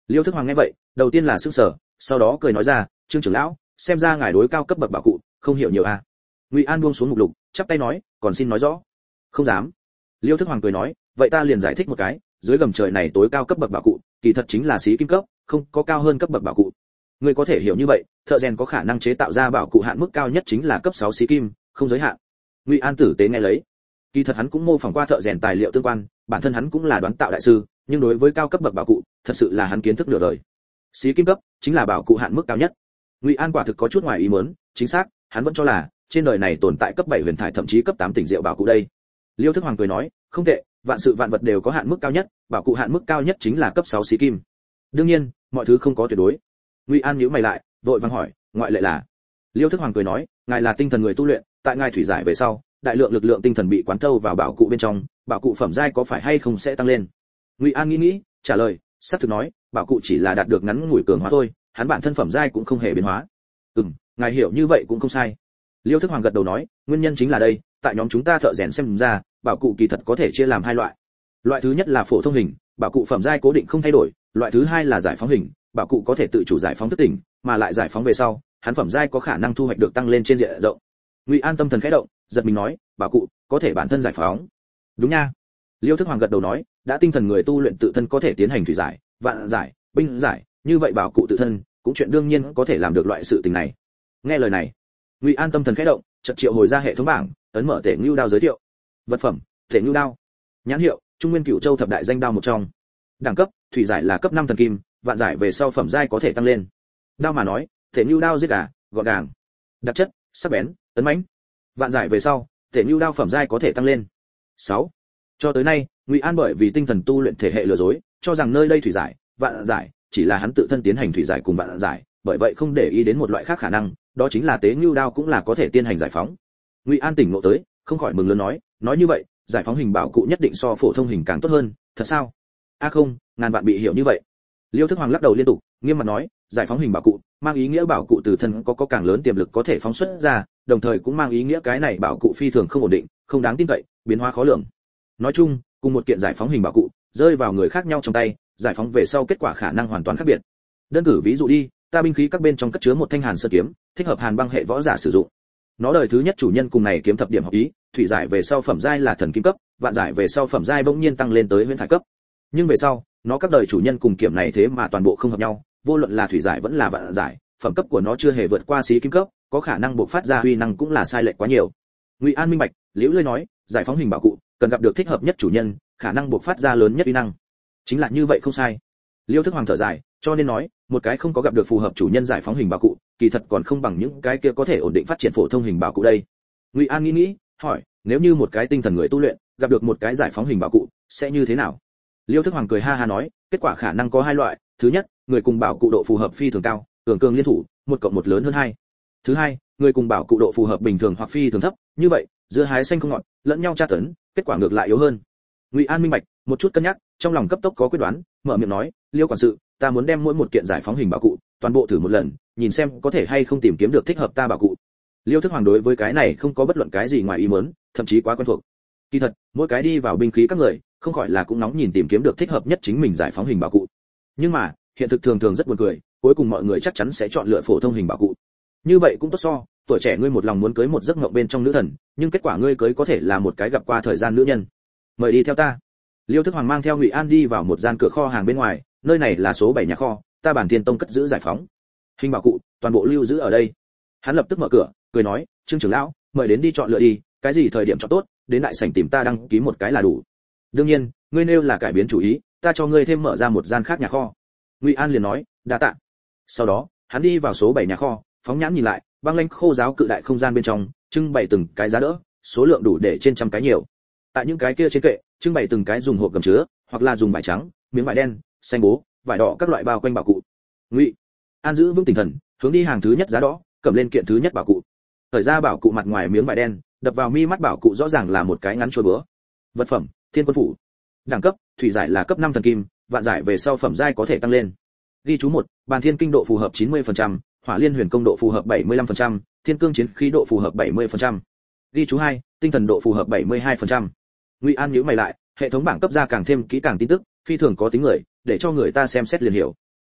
Liêu Thức Hoàng nghe vậy, đầu tiên là sửng sở, sau đó cười nói ra, Trương trưởng lão, xem ra ngài đối cao cấp bậc bảo cụ không hiểu nhiều à. Ngụy An buông xuống mục lục, chắp tay nói, còn xin nói rõ. Không dám. Liêu Thức Hoàng cười nói, vậy ta liền giải thích một cái, dưới gầm trời này tối cao cấp bậc bảo cụ, kỳ thật chính là xí kim cấp, không có cao hơn cấp bậc bảo cụ. Ngươi có thể hiểu như vậy, thợ rèn có khả năng chế tạo ra bảo cụ hạn mức cao nhất chính là cấp 6 xí kim, không giới hạn. Ngụy An tử tế nghe lấy. Kỳ thật hắn cũng mô phỏng qua thợ rèn tài liệu tương quan, bản thân hắn cũng là đoán tạo đại sư, nhưng đối với cao cấp bậc bảo cụ, thật sự là hắn kiến thức nửa đời. Xí kim cấp chính là bảo cụ hạn mức cao nhất. Ngụy An quả thực có chút ngoài ý muốn, chính xác, hắn vẫn cho là trên đời này tồn tại cấp 7 huyền thải thậm chí cấp 8 tỉnh diệu bảo cụ đây. Liêu Thức Hoàng cười nói, không tệ, vạn sự vạn vật đều có hạn mức cao nhất, bảo cụ hạn mức cao nhất chính là cấp 6 xí kim. Đương nhiên, mọi thứ không có tuyệt đối. Ngụy An nhíu mày lại, vội vàng hỏi, ngoại lệ là? Liêu Thức Hoàng cười nói, ngài là tinh thần người tu luyện, tại ngài thủy giải về sau, đại lượng lực lượng tinh thần bị quán thâu vào bảo cụ bên trong, bảo cụ phẩm giai có phải hay không sẽ tăng lên? Ngụy An nghĩ, trả lời, xác thực nói, bảo cụ chỉ là đạt được ngắn ngủi cường hóa thôi, hắn bản thân phẩm giai cũng không hề biến hóa. Ngài hiểu như vậy cũng không sai. Liêu Thức Hoàng gật đầu nói, nguyên nhân chính là đây, tại nhóm chúng ta thợ rèn xem ra, bảo cụ kỳ thật có thể chia làm hai loại. Loại thứ nhất là phổ thông hình, bảo cụ phẩm giai cố định không thay đổi, loại thứ hai là giải phóng hình, bảo cụ có thể tự chủ giải phóng thức tỉnh, mà lại giải phóng về sau, hắn phẩm giai có khả năng thu hoạch được tăng lên trên diện rộng. Ngụy An tâm thần khẽ động, giật mình nói, bảo cụ có thể bản thân giải phóng? Đúng nha. Liêu Thức Hoàng gật đầu nói, đã tinh thần người tu luyện tự thân có thể tiến hành thủy giải, vạn giải, binh giải, như vậy bảo cụ tự thân cũng chuyện đương nhiên có thể làm được loại sự tình này. Nghe lời này, Ngụy An tâm thần khẽ động, chợt triệu hồi ra hệ thống bảng, ấn mở Tể Ngưu đao giới thiệu. Vật phẩm: Tể Ngưu đao. Nhãn hiệu: Trung Nguyên Cửu Châu thập đại danh đao một trong. Đẳng cấp: thủy giải là cấp 5 thần kim, vạn giải về sau phẩm giai có thể tăng lên. Đao mà nói, Tể Ngưu đao giết gà, gọn gàng. Đặc chất: sắc bén, tấn mãnh. Vạn giải về sau, Tể Ngưu đao phẩm giai có thể tăng lên. 6. Cho tới nay, Ngụy An bởi vì tinh thần tu luyện thể hệ lừa dối, cho rằng nơi đây thủy giải, vạn giải chỉ là hắn tự thân tiến hành thủy giải cùng vạn giải, bởi vậy không để ý đến một loại khác khả năng, đó chính là Tế Ngưu đao cũng là có thể tiến hành giải phóng. Ngụy An tỉnh ngộ tới, không khỏi mừng lớn nói như vậy, giải phóng hình bảo cụ nhất định so phổ thông hình càng tốt hơn, thật sao? Không, ngàn vạn bị hiểu như vậy. Liêu Thức Hoàng lắc đầu liên tục, nghiêm mặt nói, giải phóng hình bảo cụ mang ý nghĩa bảo cụ từ thân có càng lớn tiềm lực có thể phóng xuất ra, đồng thời cũng mang ý nghĩa cái này bảo cụ phi thường không ổn định, không đáng tin cậy, biến hóa khó lường. Nói chung, cùng một kiện giải phóng hình bảo cụ rơi vào người khác nhau trong tay, giải phóng về sau kết quả khả năng hoàn toàn khác biệt. Đơn cử ví dụ đi, ta binh khí các bên trong cất chứa một thanh Hàn Sơn kiếm, thích hợp Hàn băng hệ võ giả sử dụng. Nó đời thứ nhất chủ nhân cùng này kiếm thập điểm hợp ý, thủy giải về sau phẩm giai là thần kim cấp, vạn giải về sau phẩm giai bỗng nhiên tăng lên tới huyền thải cấp. Nhưng về sau, nó các đời chủ nhân cùng kiếm này thế mà toàn bộ không hợp nhau, vô luận là thủy giải vẫn là vạn giải, phẩm cấp của nó chưa hề vượt qua xí kim cấp, có khả năng bộc phát ra uy năng cũng là sai lệch quá nhiều. Ngụy An minh bạch, liễu lơi nói, giải phóng hình bảo cụ cần gặp được thích hợp nhất chủ nhân, khả năng bộc phát ra lớn nhất uy năng. Chính là như vậy không sai. Liêu Thức Hoàng thở dài, cho nên nói, một cái không có gặp được phù hợp chủ nhân giải phóng hình bảo cụ, kỳ thật còn không bằng những cái kia có thể ổn định phát triển phổ thông hình bảo cụ đây. Ngụy An nghĩ, hỏi, nếu như một cái tinh thần người tu luyện gặp được một cái giải phóng hình bảo cụ, sẽ như thế nào? Liêu Thức Hoàng cười ha ha nói, kết quả khả năng có hai loại, thứ nhất, người cùng bảo cụ độ phù hợp phi thường cao, cường liên thủ, 1 cộng 1 lớn hơn 2. Thứ hai, người cùng bảo cụ độ phù hợp bình thường hoặc phi thường thấp, như vậy, giữa hái xanh không ngọt, lẫn nhau tra tấn, kết quả ngược lại yếu hơn. Ngụy An minh bạch, một chút cân nhắc, trong lòng cấp tốc có quyết đoán, mở miệng nói, Liêu quản sự, ta muốn đem mỗi một kiện giải phóng hình bảo cụ toàn bộ thử một lần, nhìn xem có thể hay không tìm kiếm được thích hợp ta bảo cụ. Liêu Thức Hoàng đối với cái này không có bất luận cái gì ngoài ý muốn, thậm chí quá quen thuộc. Kỳ thật, mỗi cái đi vào binh khí các người, không khỏi là cũng nóng nhìn tìm kiếm được thích hợp nhất chính mình giải phóng hình bảo cụ. Nhưng mà, hiện thực thường thường rất buồn cười, cuối cùng mọi người chắc chắn sẽ chọn lựa phổ thông hình bảo cụ. Như vậy cũng tốt so, tuổi trẻ ngươi một lòng muốn cưới một giấc mộng bên trong nữ thần, nhưng kết quả ngươi cưới có thể là một cái gặp qua thời gian nữ nhân. Mời đi theo ta. Liêu Thức Hoàng mang theo Ngụy An đi vào một gian cửa kho hàng bên ngoài, nơi này là số 7 nhà kho, ta Bản Thiên Tông cất giữ giải phóng hình bảo cụ, toàn bộ lưu giữ ở đây. Hắn lập tức mở cửa, cười nói, Trương trưởng lão, mời đến đi chọn lựa đi, cái gì thời điểm chọn tốt, đến đại sảnh tìm ta đăng ký một cái là đủ. Đương nhiên, ngươi nêu là cải biến chủ ý, ta cho ngươi thêm mở ra một gian khác nhà kho. Ngụy An liền nói, đa tạ. Sau đó, hắn đi vào số 7 nhà kho, phóng nhãn nhìn lại, băng lãnh khô giáo cự đại không gian bên trong, trưng bày từng cái giá đỡ, số lượng đủ để trên trăm cái nhiều. Tại những cái kia trên kệ, trưng bày từng cái dùng hộp cầm chứa, hoặc là dùng vải trắng, miếng vải đen, xanh bố, vải đỏ các loại bao quanh bảo cụ. Ngụy An giữ vững tinh thần, hướng đi hàng thứ nhất giá đỏ, cầm lên kiện thứ nhất bảo cụ. Thời ra bảo cụ mặt ngoài miếng vải đen, đập vào mi mắt bảo cụ rõ ràng là một cái ngắn chuôi búa. Vật phẩm: Thiên Quân phủ. Đẳng cấp: thủy giải là cấp 5 thần kim, vạn giải về sau phẩm giai có thể tăng lên. Ghi chú 1, Bàn Thiên Kinh độ phù hợp 90%, Hỏa Liên Huyền Công độ phù hợp 75%, Thiên Cương Chiến Khí độ phù hợp 70%. Ghi chú 2, Tinh Thần độ phù hợp 72%. Ngụy An nhíu mày lại, hệ thống bảng cấp ra càng thêm kỹ càng tin tức, phi thường có tính người, để cho người ta xem xét liền hiểu.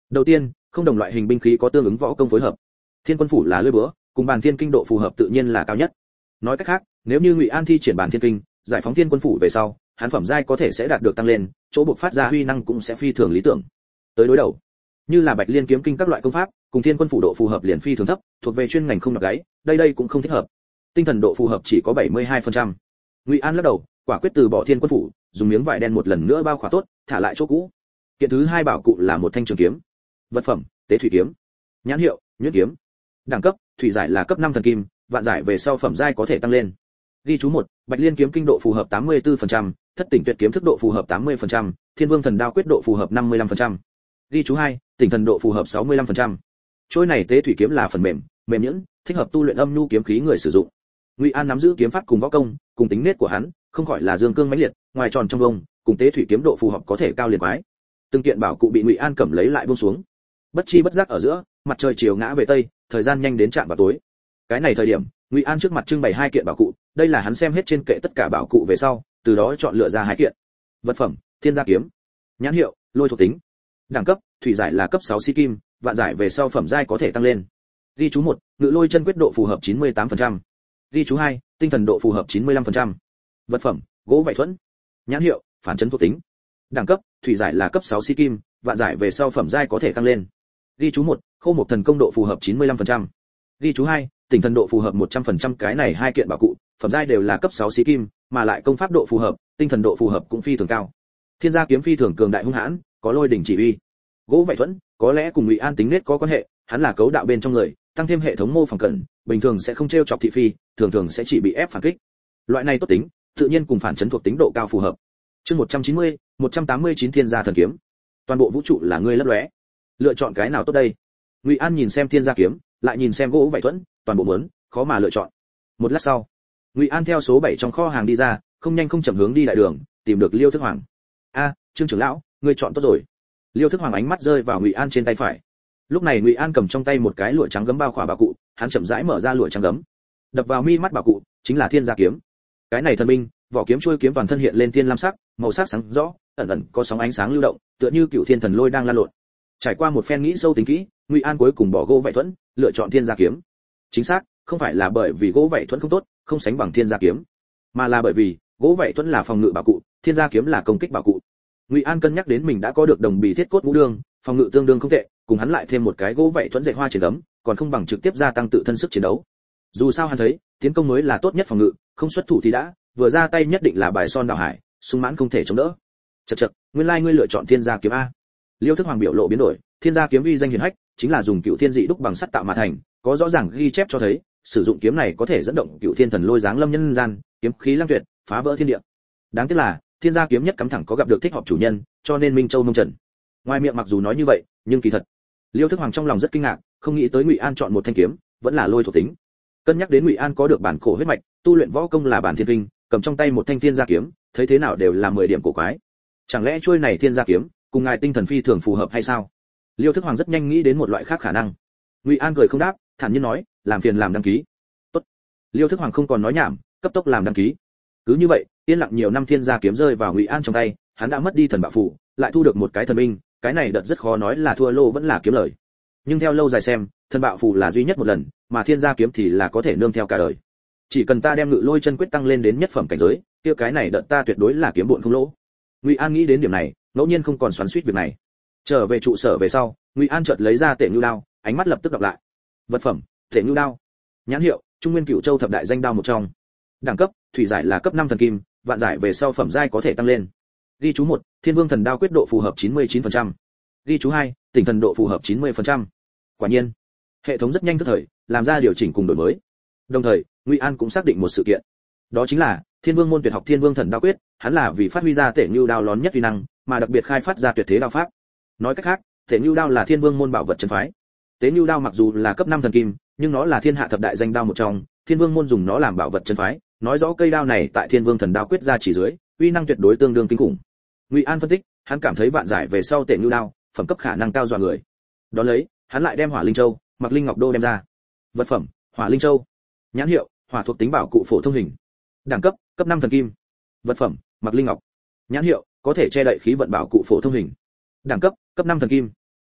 Đầu tiên, không đồng loại hình binh khí có tương ứng võ công phối hợp. Thiên Quân phủ là lưỡi búa, cùng Bàn Thiên Kinh độ phù hợp tự nhiên là cao nhất. Nói cách khác, nếu như Ngụy An thi triển Bàn Thiên Kinh, giải phóng Thiên Quân phủ về sau, hắn phẩm giai có thể sẽ đạt được tăng lên, chỗ buộc phát ra huy năng cũng sẽ phi thường lý tưởng. Tới đối đầu, như là Bạch Liên kiếm kinh các loại công pháp, cùng Thiên Quân phủ độ phù hợp liền phi thường thấp, thuộc về chuyên ngành không nhập gáy, đây cũng không thích hợp. Tinh thần độ phù hợp chỉ có 72%. Ngụy An lắc đầu, quả quyết từ bỏ Thiên Quân phủ, dùng miếng vải đen một lần nữa bao khỏa tốt, thả lại chỗ cũ. Kiện thứ hai bảo cụ là một thanh trường kiếm. Vật phẩm: Tế thủy kiếm. Nhãn hiệu: Nhuyễn kiếm. Đẳng cấp: thủy giải là cấp 5 thần kim, vạn giải về sau phẩm giai có thể tăng lên. Ghi chú 1, Bạch Liên kiếm kinh độ phù hợp 84%, Thất Tỉnh Tuyệt kiếm thức độ phù hợp 80%, Thiên Vương thần đao quyết độ phù hợp 55%. Ghi chú 2, Tỉnh thần độ phù hợp 65%. Trôi này tế thủy kiếm là phần mềm, mềm nhuyễn, thích hợp tu luyện âm nhu kiếm khí người sử dụng. Ngụy An nắm giữ kiếm pháp cùng võ công, cùng tính nết của hắn, không khỏi là dương cương mãnh liệt, ngoài tròn trong vông, cùng tế thủy kiếm độ phù hợp có thể cao liền quái. Từng kiện bảo cụ bị Ngụy An cầm lấy lại buông xuống. Bất chi bất giác ở giữa, mặt trời chiều ngã về tây, thời gian nhanh đến chạm vào tối. Cái này thời điểm, Ngụy An trước mặt trưng bày hai kiện bảo cụ, đây là hắn xem hết trên kệ tất cả bảo cụ về sau, từ đó chọn lựa ra hai kiện. Vật phẩm: Thiên Gia kiếm. Nhãn hiệu: Lôi thuộc tính. Đẳng cấp: thủy giải là cấp 6 si kim, vạn giải về sau phẩm giai có thể tăng lên. Ghi chú 1, Ngự Lôi chân quyết độ phù hợp 98%. Ghi chú 2, Tinh thần độ phù hợp 95%. Vật phẩm: Gỗ vảy thuẫn. Nhãn hiệu: Phản chấn thuộc tính. Đẳng cấp: thủy giải là cấp 6 si kim, vạn giải về sau phẩm giai có thể tăng lên. Ghi chú 1, Khô một thần công độ phù hợp 95%. Ghi chú 2, Tỉnh thần độ phù hợp 100%. Cái này hai kiện bảo cụ, phẩm giai đều là cấp 6 xí kim, mà lại công pháp độ phù hợp, tinh thần độ phù hợp cũng phi thường cao. Thiên Gia kiếm phi thường cường đại hung hãn, có lôi đỉnh chỉ uy. Gỗ vảy thuẫn, có lẽ cùng Ngụy An tính nết có quan hệ, hắn là cấu đạo bên trong người, tăng thêm hệ thống mô phỏng cận, bình thường sẽ không trêu chọc thị phi, thường sẽ chỉ bị ép phản kích. Loại này tốt tính, tự nhiên cùng phản chấn thuộc tính độ cao phù hợp. Chương 190, 189 Thiên Gia thần kiếm. Toàn bộ vũ trụ là ngươi lấp lóe. Lựa chọn cái nào tốt đây? Ngụy An nhìn xem Thiên Gia kiếm, lại nhìn xem gỗ vảy thuẫn, toàn bộ muốn, khó mà lựa chọn. Một lát sau, Ngụy An theo số 7 trong kho hàng đi ra, không nhanh không chậm hướng đi đại đường, tìm được Liêu Thức Hoàng. Trương trưởng lão, ngươi chọn tốt rồi. Liêu Thức Hoàng ánh mắt rơi vào Ngụy An trên tay phải. Lúc này Ngụy An cầm trong tay một cái lụa trắng gấm bao khỏa bảo cụ, hắn chậm rãi mở ra lụa trắng gấm. Đập vào mi mắt bảo cụ, chính là Thiên Gia kiếm. Cái này thần binh, vỏ kiếm chuôi kiếm toàn thân hiện lên thiên lam sắc, màu sắc sáng rõ, ẩn ẩn có sóng ánh sáng lưu động, tựa như cựu thiên thần lôi đang lan lộn. Trải qua một phen nghĩ sâu tính kỹ, Ngụy An cuối cùng bỏ gỗ vảy thuẫn, lựa chọn Thiên Gia kiếm. Chính xác, không phải là bởi vì gỗ vảy thuẫn không tốt, không sánh bằng Thiên Gia kiếm, mà là bởi vì gỗ vảy thuẫn là phòng ngự bảo cụ, Thiên Gia kiếm là công kích bảo cụ. Ngụy An cân nhắc đến mình đã có được đồng bì thiết cốt ngũ đương, phòng ngự tương đương không tệ, cùng hắn lại thêm một cái gỗ vảy thuẫn dệt hoa triển gấm, còn không bằng trực tiếp gia tăng tự thân sức chiến đấu. Dù sao hắn thấy, tiến công mới là tốt nhất phòng ngự, không xuất thủ thì đã, vừa ra tay nhất định là bài son đảo hải, sung mãn không thể chống đỡ. Chậc, nguyên lai ngươi lựa chọn Thiên Gia kiếm a. Liêu Thức Hoàng biểu lộ biến đổi, Thiên Gia kiếm uy danh hiển hách, chính là dùng cựu thiên dị đúc bằng sắt tạo mà thành, có rõ ràng ghi chép cho thấy, sử dụng kiếm này có thể dẫn động cựu thiên thần lôi giáng lâm nhân gian, kiếm khí lang tuyệt, phá vỡ thiên địa. Đáng tiếc là, Thiên Gia kiếm nhất cắm thẳng có gặp được thích hợp chủ nhân, cho nên Minh Châu mông trần. Ngoài miệng mặc dù nói như vậy, nhưng kỳ thật, Liêu Thức Hoàng trong lòng rất kinh ngạc, không nghĩ tới Ngụy An chọn một thanh kiếm, vẫn là lôi thuộc tính. Cân nhắc đến Ngụy An có được bản cổ huyết mạch, tu luyện võ công là bản thiên kinh, cầm trong tay một thanh Thiên Gia kiếm, thấy thế nào đều là 10 điểm cổ quái. Chẳng lẽ chuôi này Thiên Gia kiếm, cùng ngài tinh thần phi thường phù hợp hay sao? Liêu Thức Hoàng rất nhanh nghĩ đến một loại khác khả năng. Ngụy An cười không đáp, thản nhiên nói, làm phiền làm đăng ký. Tốt. Liêu Thức Hoàng không còn nói nhảm, cấp tốc làm đăng ký. Cứ như vậy, yên lặng nhiều năm Thiên Gia kiếm rơi vào Ngụy An trong tay, hắn đã mất đi thần bạo phù, lại thu được một cái thần binh, cái này đợt rất khó nói là thua lô vẫn là kiếm lời. Nhưng theo lâu dài xem, thần bạo phù là duy nhất một lần, mà Thiên Gia kiếm thì là có thể nương theo cả đời. Chỉ cần ta đem Ngự Lôi chân quyết tăng lên đến nhất phẩm cảnh giới, kia cái này đợt ta tuyệt đối là kiếm bộn không lỗ. Ngụy An nghĩ đến điểm này, ngẫu nhiên không còn xoắn xuýt việc này. Trở về trụ sở về sau, Ngụy An chợt lấy ra Tệ Nhu đao, ánh mắt lập tức đọc lại. Vật phẩm: Tệ Nhu đao. Nhãn hiệu: Trung Nguyên Cửu Châu thập đại danh đao một trong. Đẳng cấp: thủy giải là cấp 5 thần kim, vạn giải về sau phẩm giai có thể tăng lên. Ghi chú 1, Thiên Vương thần đao quyết độ phù hợp 99%. Ghi chú 2, Tỉnh thần độ phù hợp 90%. Quả nhiên, hệ thống rất nhanh tức thời, làm ra điều chỉnh cùng đổi mới. Đồng thời, Ngụy An cũng xác định một sự kiện. Đó chính là, Thiên Vương môn tuyệt học Thiên Vương thần đao quyết, hắn là vì phát huy ra Tệ Nhu đao lón nhất uy năng, mà đặc biệt khai phát ra tuyệt thế đao pháp. Nói cách khác, Tệ Nhu đao là Thiên Vương môn bảo vật chân phái. Tế Nhu đao mặc dù là cấp 5 thần kim, nhưng nó là thiên hạ thập đại danh đao một trong, Thiên Vương môn dùng nó làm bảo vật chân phái, nói rõ cây đao này tại Thiên Vương thần đao quyết ra chỉ dưới, uy năng tuyệt đối tương đương kinh khủng. Ngụy An phân tích, hắn cảm thấy vạn giải về sau Tệ Nhu đao, phẩm cấp khả năng cao dọa người. Đó lấy, hắn lại đem Hỏa Linh Châu, Mặc Linh Ngọc Đô đem ra. Vật phẩm: Hỏa Linh Châu. Nhãn hiệu: Hỏa thuộc tính bảo cụ phổ thông hình. Đẳng cấp: cấp 5 thần kim. Vật phẩm: Mặc Linh Ngọc. Nhãn hiệu: có thể che đậy khí vận bảo cụ phổ thông hình. Đẳng cấp: cấp 5 thần kim.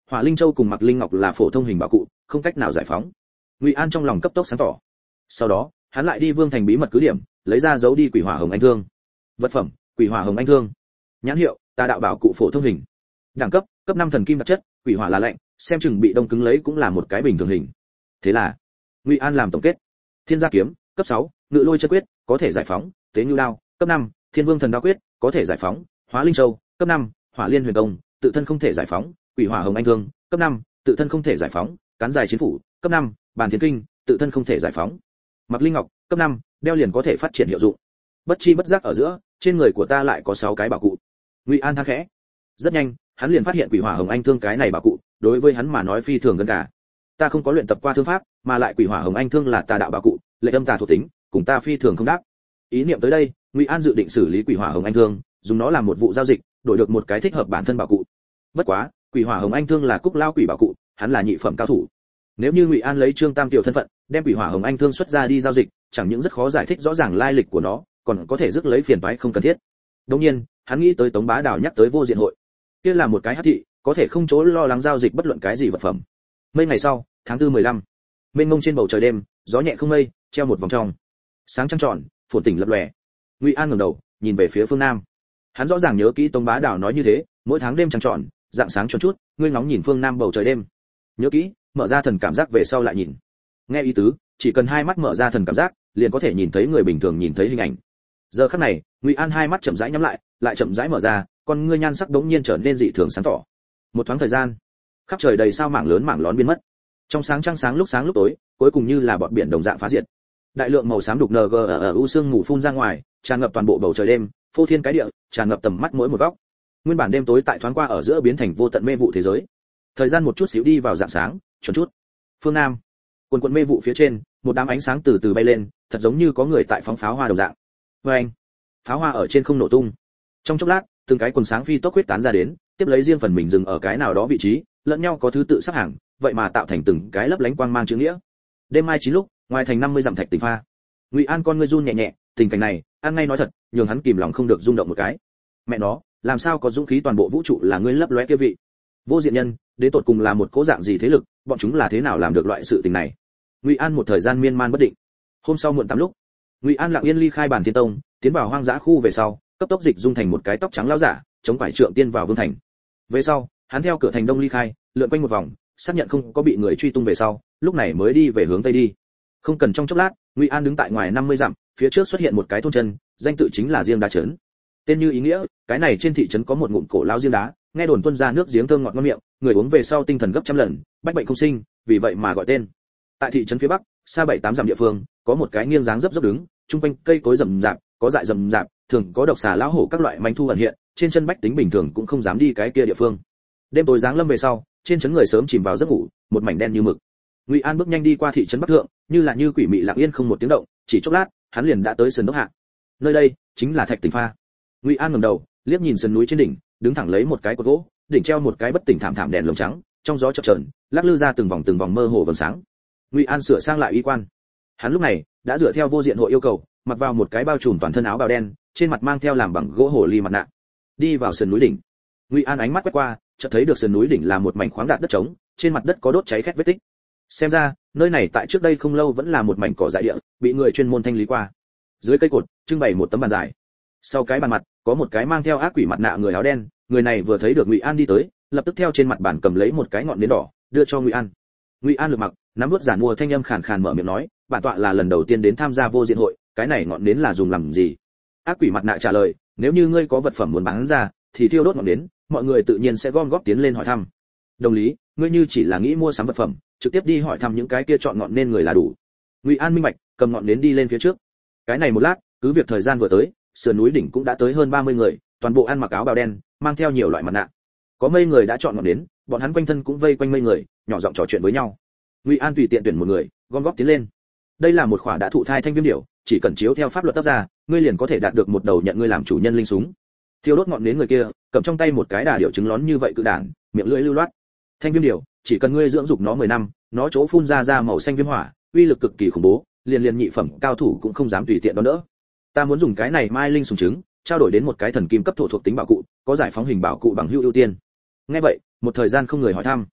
Hỏa Linh Châu cùng Mặc Linh Ngọc là phổ thông hình bảo cụ, không cách nào giải phóng. Ngụy An trong lòng cấp tốc sáng tỏ. Sau đó, hắn lại đi Vương Thành bí mật cứ điểm, lấy ra giấu đi Quỷ Hỏa Hồng Anh Thương. Vật phẩm: Quỷ Hỏa Hồng Anh Thương. Nhãn hiệu: Tà đạo bảo cụ phổ thông hình. Đẳng cấp: cấp 5 thần kim đặc chất, quỷ hỏa là lạnh, xem chừng bị đông cứng lấy cũng là một cái bình thường hình. Thế là, Ngụy An làm tổng kết. Thiên Gia kiếm, cấp 6, Ngự Lôi chân quyết, có thể giải phóng, Tế Nhu đao, cấp 5, Thiên Vương thần đao quyết, có thể giải phóng, Hóa Linh Châu, cấp 5, Hỏa Liên huyền công, tự thân không thể giải phóng, Quỷ Hỏa Hồng Anh Thương, cấp 5, tự thân không thể giải phóng, Cán dài chiến phủ, cấp 5, Bàn Thiên Kinh, tự thân không thể giải phóng. Mặc Linh Ngọc, cấp 5, đeo liền có thể phát triển hiệu dụng. Bất chi bất giác ở giữa, trên người của ta lại có 6 cái bảo cụ. Ngụy An than khẽ. Rất nhanh, hắn liền phát hiện Quỷ Hỏa Hồng Anh Thương cái này bảo cụ, đối với hắn mà nói phi thường gần cả. Ta không có luyện tập qua thương pháp, mà lại Quỷ Hỏa Hồng Anh Thương là tà đạo bảo cụ, lệ âm tà thuộc tính, cùng ta phi thường không đáp. Ý niệm tới đây, Ngụy An dự định xử lý Quỷ Hỏa Hồng Anh Thương, dùng nó làm một vụ giao dịch, đổi được một cái thích hợp bản thân bảo cụ. Bất quá, Quỷ Hỏa Hồng Anh Thương là cúc lao quỷ bảo cụ, hắn là nhị phẩm cao thủ. Nếu như Ngụy An lấy Trương Tam tiểu thân phận, đem Quỷ Hỏa Hồng Anh Thương xuất ra đi giao dịch, chẳng những rất khó giải thích rõ ràng lai lịch của nó, còn có thể rước lấy phiền toái không cần thiết. Đương nhiên, hắn nghĩ tới Tống Bá Đào nhắc tới vô diện hội, kia là một cái hắc thị, có thể không chỗ lo lắng giao dịch bất luận cái gì vật phẩm. Mấy ngày sau, tháng 4 15, mênh mông trên bầu trời đêm, gió nhẹ không mây, treo một vòng trong. Sáng trăng tròn, phồn tỉnh lập lòe. Ngụy An ngẩng đầu, nhìn về phía phương nam. Hắn rõ ràng nhớ kỹ Tống Bá Đào nói như thế, mỗi tháng đêm trăng tròn, dạng sáng tròn chút, ngươi ngóng nhìn phương nam bầu trời đêm. Nhớ kỹ, mở ra thần cảm giác về sau lại nhìn. Nghe ý tứ, chỉ cần hai mắt mở ra thần cảm giác, liền có thể nhìn thấy người bình thường nhìn thấy hình ảnh. Giờ khắc này, Ngụy An hai mắt chậm rãi nhắm lại chậm rãi mở ra, con ngươi nhan sắc đống nhiên trở nên dị thường sáng tỏ. Một thoáng thời gian, khắp trời đầy sao mảng lớn mảng lón biến mất. Trong sáng trăng sáng lúc tối, cuối cùng như là bọt biển đồng dạng phá diệt. Đại lượng màu xám đục ng ở u sương ngủ phun ra ngoài, tràn ngập toàn bộ bầu trời đêm, phô thiên cái địa, tràn ngập tầm mắt mỗi một góc. Nguyên bản đêm tối tại thoáng qua ở giữa biến thành vô tận mê vụ thế giới. Thời gian một chút xíu đi vào rạng sáng, chuẩn chút. Phương Nam, quần quần mê vụ phía trên, một đám ánh sáng từ từ bay lên, thật giống như có người tại phóng pháo hoa đồng dạng. Oeng! Pháo hoa ở trên không nổ tung. Trong chốc lát, từng cái quần sáng phi tốc huyết tán ra đến, tiếp lấy riêng phần mình dừng ở cái nào đó vị trí, lẫn nhau có thứ tự sắp hàng, vậy mà tạo thành từng cái lấp lánh quang mang chữ nghĩa. Đêm mai 9 lúc, ngoài thành 50 dặm thạch tỉnh pha. Ngụy An con ngươi run nhẹ nhẹ, tình cảnh này, ăn ngay nói thật, nhường hắn kìm lòng không được rung động một cái. Mẹ nó, làm sao có dũng khí toàn bộ vũ trụ là ngươi lấp lóe kia vị? Vô diện nhân, đến tột cùng là một cố dạng gì thế lực, bọn chúng là thế nào làm được loại sự tình này? Ngụy An một thời gian miên man bất định. Hôm sau muộn 8 lúc, Ngụy An lặng yên ly khai Bàn Thiên Tông, tiến vào hoang dã khu về sau, cấp tốc dịch dung thành một cái tóc trắng lão giả, chống quải trượng tiên vào vương thành. Về sau, hắn theo cửa thành đông ly khai, lượn quanh một vòng, xác nhận không có bị người truy tung về sau, lúc này mới đi về hướng tây đi. Không cần trong chốc lát, Ngụy An đứng tại ngoài 50 dặm, phía trước xuất hiện một cái thôn chân, danh tự chính là Riêng Đá trấn. Tên như ý nghĩa, cái này trên thị trấn có một ngụm cổ lão giếng đá, nghe đồn tuôn ra nước giếng thơm ngọt ngon miệng, người uống về sau tinh thần gấp trăm lần, bách bệnh không sinh, vì vậy mà gọi tên. Tại thị trấn phía bắc, xa 7-8 dặm địa phương, có một cái nghiêng dáng dấp dốc đứng, trung quanh cây cối rậm rạp, có dại rậm rạp, thường có độc xà lão hổ các loại manh thu ẩn hiện, trên chân bách tính bình thường cũng không dám đi cái kia địa phương. Đêm tối giáng lâm về sau, trên trấn người sớm chìm vào giấc ngủ, một mảnh đen như mực. Ngụy An bước nhanh đi qua thị trấn bắc thượng, như quỷ mị lặng yên không một tiếng động, chỉ chốc lát, hắn liền đã tới sườn đốc hạ. Nơi đây chính là Thạch Tỉnh Pha. Ngụy An ngẩng đầu, liếc nhìn sườn núi trên đỉnh, đứng thẳng lấy một cái cột gỗ, đỉnh treo một cái bất tỉnh thảm thảm đèn lồng trắng, trong gió chập chờn, lắc lư ra từng vòng mơ hồ vầng sáng. Ngụy An sửa sang lại y quan. Hắn lúc này đã dựa theo vô diện hội yêu cầu, mặc vào một cái bao trùm toàn thân áo bào đen, trên mặt mang theo làm bằng gỗ hồ ly mặt nạ, đi vào sườn núi đỉnh. Ngụy An ánh mắt quét qua, chợt thấy được sườn núi đỉnh là một mảnh khoáng đạt đất trống, trên mặt đất có đốt cháy khét vết tích. Xem ra, nơi này tại trước đây không lâu vẫn là một mảnh cỏ dại địa, bị người chuyên môn thanh lý qua. Dưới cây cột, trưng bày một tấm bàn dài. Sau cái bàn mặt, có một cái mang theo ác quỷ mặt nạ người áo đen, người này vừa thấy được Ngụy An đi tới, lập tức theo trên mặt bàn cầm lấy một cái ngọn nến đỏ, đưa cho Ngụy An. Ngụy An lược mặc, nắm vút giản mua thanh âm khàn khàn mở miệng nói, bản tọa là lần đầu tiên đến tham gia vô diện hội, cái này ngọn nến là dùng làm gì? Ác quỷ mặt nạ trả lời, nếu như ngươi có vật phẩm muốn bán ra, thì thiêu đốt ngọn nến, mọi người tự nhiên sẽ gom góp tiến lên hỏi thăm. Đồng lý, ngươi như chỉ là nghĩ mua sắm vật phẩm, trực tiếp đi hỏi thăm những cái kia chọn ngọn nên người là đủ. Ngụy An minh bạch, cầm ngọn nến đi lên phía trước. Cái này một lát, cứ việc thời gian vừa tới, sườn núi đỉnh cũng đã tới hơn 30 người, toàn bộ ăn mặc áo bào đen, mang theo nhiều loại mặt nạ. Có mấy người đã chọn ngọn nến, bọn hắn quanh thân cũng vây quanh mấy người, nhỏ giọng trò chuyện với nhau. Ngụy An tùy tiện tuyển một người, gom góp tiến lên. Đây là một khỏa đã thụ thai thanh viêm điểu, chỉ cần chiếu theo pháp luật tấp ra, ngươi liền có thể đạt được một đầu nhận ngươi làm chủ nhân linh súng. Thiêu đốt ngọn nến người kia, cầm trong tay một cái đà điểu trứng lón như vậy cự đản, miệng lưỡi lưu loát. Thanh viêm điểu, chỉ cần ngươi dưỡng dục nó 10 năm, nó chỗ phun ra màu xanh viêm hỏa, uy lực cực kỳ khủng bố, liền nhị phẩm cao thủ cũng không dám tùy tiện đón đỡ. Ta muốn dùng cái này mai linh súng trứng, trao đổi đến một cái thần kim cấp thổ thuộc tính bảo cụ, có giải phóng hình bảo cụ bằng hữu ưu tiên. Nghe vậy, một thời gian không người hỏi thăm.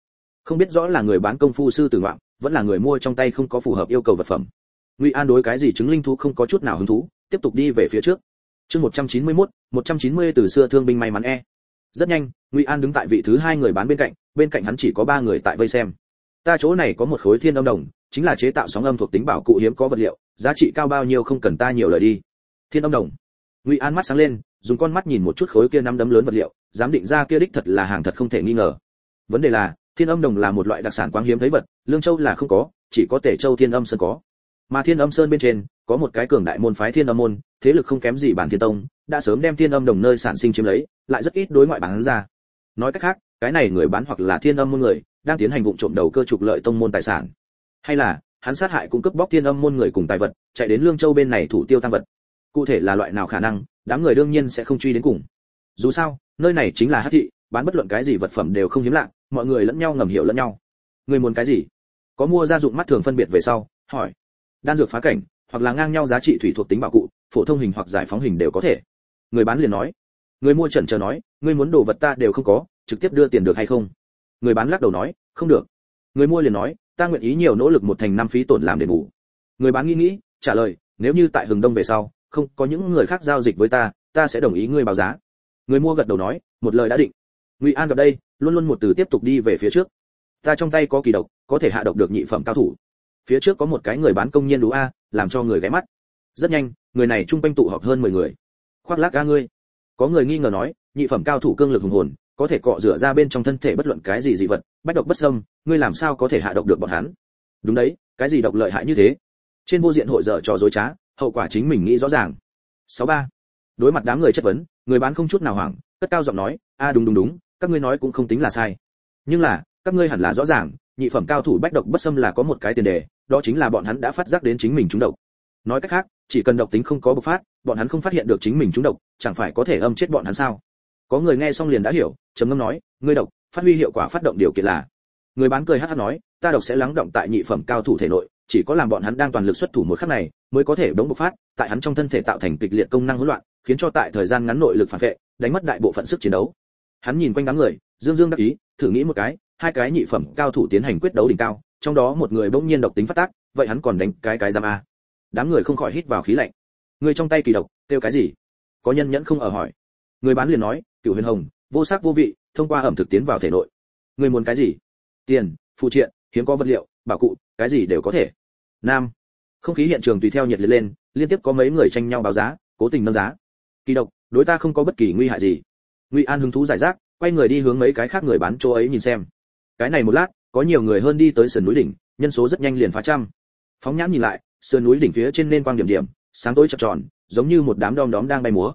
Không biết rõ là người bán công phu sư tử ngoạm, vẫn là người mua trong tay không có phù hợp yêu cầu vật phẩm. Ngụy An đối cái gì chứng linh thú không có chút nào hứng thú, tiếp tục đi về phía trước. Chương 191, 190 từ xưa thương binh may mắn e. Rất nhanh, Ngụy An đứng tại vị thứ hai người bán bên cạnh hắn chỉ có 3 người tại vây xem. Ta chỗ này có một khối thiên âm đồng, chính là chế tạo sóng âm thuộc tính bảo cụ hiếm có vật liệu, giá trị cao bao nhiêu không cần ta nhiều lời đi. Thiên âm đồng. Ngụy An mắt sáng lên, dùng con mắt nhìn một chút khối kia năm đấm lớn vật liệu, dám định ra kia đích thật là hàng thật không thể nghi ngờ. Vấn đề là, thiên âm đồng là một loại đặc sản quáng hiếm thấy vật, Lương Châu là không có, chỉ có Tể Châu Thiên Âm Sơn có. Mà Thiên Âm Sơn bên trên có một cái cường đại môn phái Thiên Âm môn, thế lực không kém gì Bản Thiên Tông, đã sớm đem thiên âm đồng nơi sản sinh chiếm lấy, lại rất ít đối ngoại bán ra. Nói cách khác, cái này người bán hoặc là thiên âm môn người, đang tiến hành vụ trộm đầu cơ trục lợi tông môn tài sản, hay là hắn sát hại cung cấp bóc thiên âm môn người cùng tài vật, chạy đến Lương Châu bên này thủ tiêu tăng vật. Cụ thể là loại nào khả năng, đám người đương nhiên sẽ không truy đến cùng. Dù sao, nơi này chính là hắc thị, bán bất luận cái gì vật phẩm đều không hiếm lạ, mọi người lẫn nhau ngầm hiểu lẫn nhau. Người muốn cái gì? Có mua gia dụng mắt thường phân biệt về sau, hỏi. Đan dược phá cảnh, hoặc là ngang nhau giá trị thủy thuộc tính bảo cụ, phổ thông hình hoặc giải phóng hình đều có thể. Người bán liền nói. Người mua chần chờ nói, ngươi muốn đồ vật ta đều không có, trực tiếp đưa tiền được hay không? Người bán lắc đầu nói, không được. Người mua liền nói, ta nguyện ý nhiều nỗ lực 1/5 phí tổn làm đền bù. Người bán nghĩ, trả lời, nếu như tại Hừng Đông về sau, không có những người khác giao dịch với ta sẽ đồng ý ngươi báo giá. Người mua gật đầu nói, một lời đã định. Ngụy An gặp đây, luôn luôn một từ tiếp tục đi về phía trước. Ta trong tay có kỳ độc, có thể hạ độc được nhị phẩm cao thủ. Phía trước có một cái người bán công nhiên đủ a, làm cho người ghé mắt. Rất nhanh, người này chung quanh tụ họp hơn 10 người. Khoác lác ga ngươi. Có người nghi ngờ nói, nhị phẩm cao thủ cương lực hùng hồn, có thể cọ rửa ra bên trong thân thể bất luận cái gì dị vật, bách độc bất xâm, ngươi làm sao có thể hạ độc được bọn hắn? Đúng đấy, cái gì độc lợi hại như thế? Trên vô diện hội dở trò dối trá, hậu quả chính mình nghĩ rõ ràng. 63. Đối mặt đám người chất vấn, người bán không chút nào hoảng, cất cao giọng nói, a đúng, các ngươi nói cũng không tính là sai. Nhưng là, các ngươi hẳn là rõ ràng, nhị phẩm cao thủ bách độc bất xâm là có một cái tiền đề, đó chính là bọn hắn đã phát giác đến chính mình trúng độc. Nói cách khác, chỉ cần độc tính không có bộc phát, bọn hắn không phát hiện được chính mình trúng độc, chẳng phải có thể âm chết bọn hắn sao? Có người nghe xong liền đã hiểu, trầm ngâm nói, ngươi độc, phát huy hiệu quả phát động điều kiện là. Người bán cười hắc hắc nói, ta độc sẽ lắng động tại nhị phẩm cao thủ thể nội, chỉ có làm bọn hắn đang toàn lực xuất thủ một khắc này, mới có thể đống bộc phát, tại hắn trong thân thể tạo thành kịch liệt công năng hỗn loạn, khiến cho tại thời gian ngắn nội lực phản vệ, đánh mất đại bộ phận sức chiến đấu. Hắn nhìn quanh đám người, dương đắc ý, thử nghĩ một cái, hai cái nhị phẩm cao thủ tiến hành quyết đấu đỉnh cao, trong đó một người bỗng nhiên độc tính phát tác, vậy hắn còn đánh cái giam a. Đám người không khỏi hít vào khí lạnh. Người trong tay kỳ độc, tiêu cái gì? Có nhân nhẫn không ở hỏi. Người bán liền nói, Cửu Huyền Hồng, vô sắc vô vị, thông qua ẩm thực tiến vào thể nội. Người muốn cái gì? Tiền, phụ triện, hiếm có vật liệu, bảo cụ, cái gì đều có thể. Nam. Không khí hiện trường tùy theo nhiệt liệt lên, liên tiếp có mấy người tranh nhau báo giá, cố tình nâng giá. Kỳ độc, đối ta không có bất kỳ nguy hại gì. Ngụy An hứng thú giải rác, quay người đi hướng mấy cái khác người bán chỗ ấy nhìn xem. Cái này một lát, có nhiều người hơn đi tới sườn núi đỉnh, nhân số rất nhanh liền phá trăm. Phóng nhãn nhìn lại, sườn núi đỉnh phía trên nên quang điểm điểm, sáng tối chập tròn, giống như một đám đom đóm đang bay múa.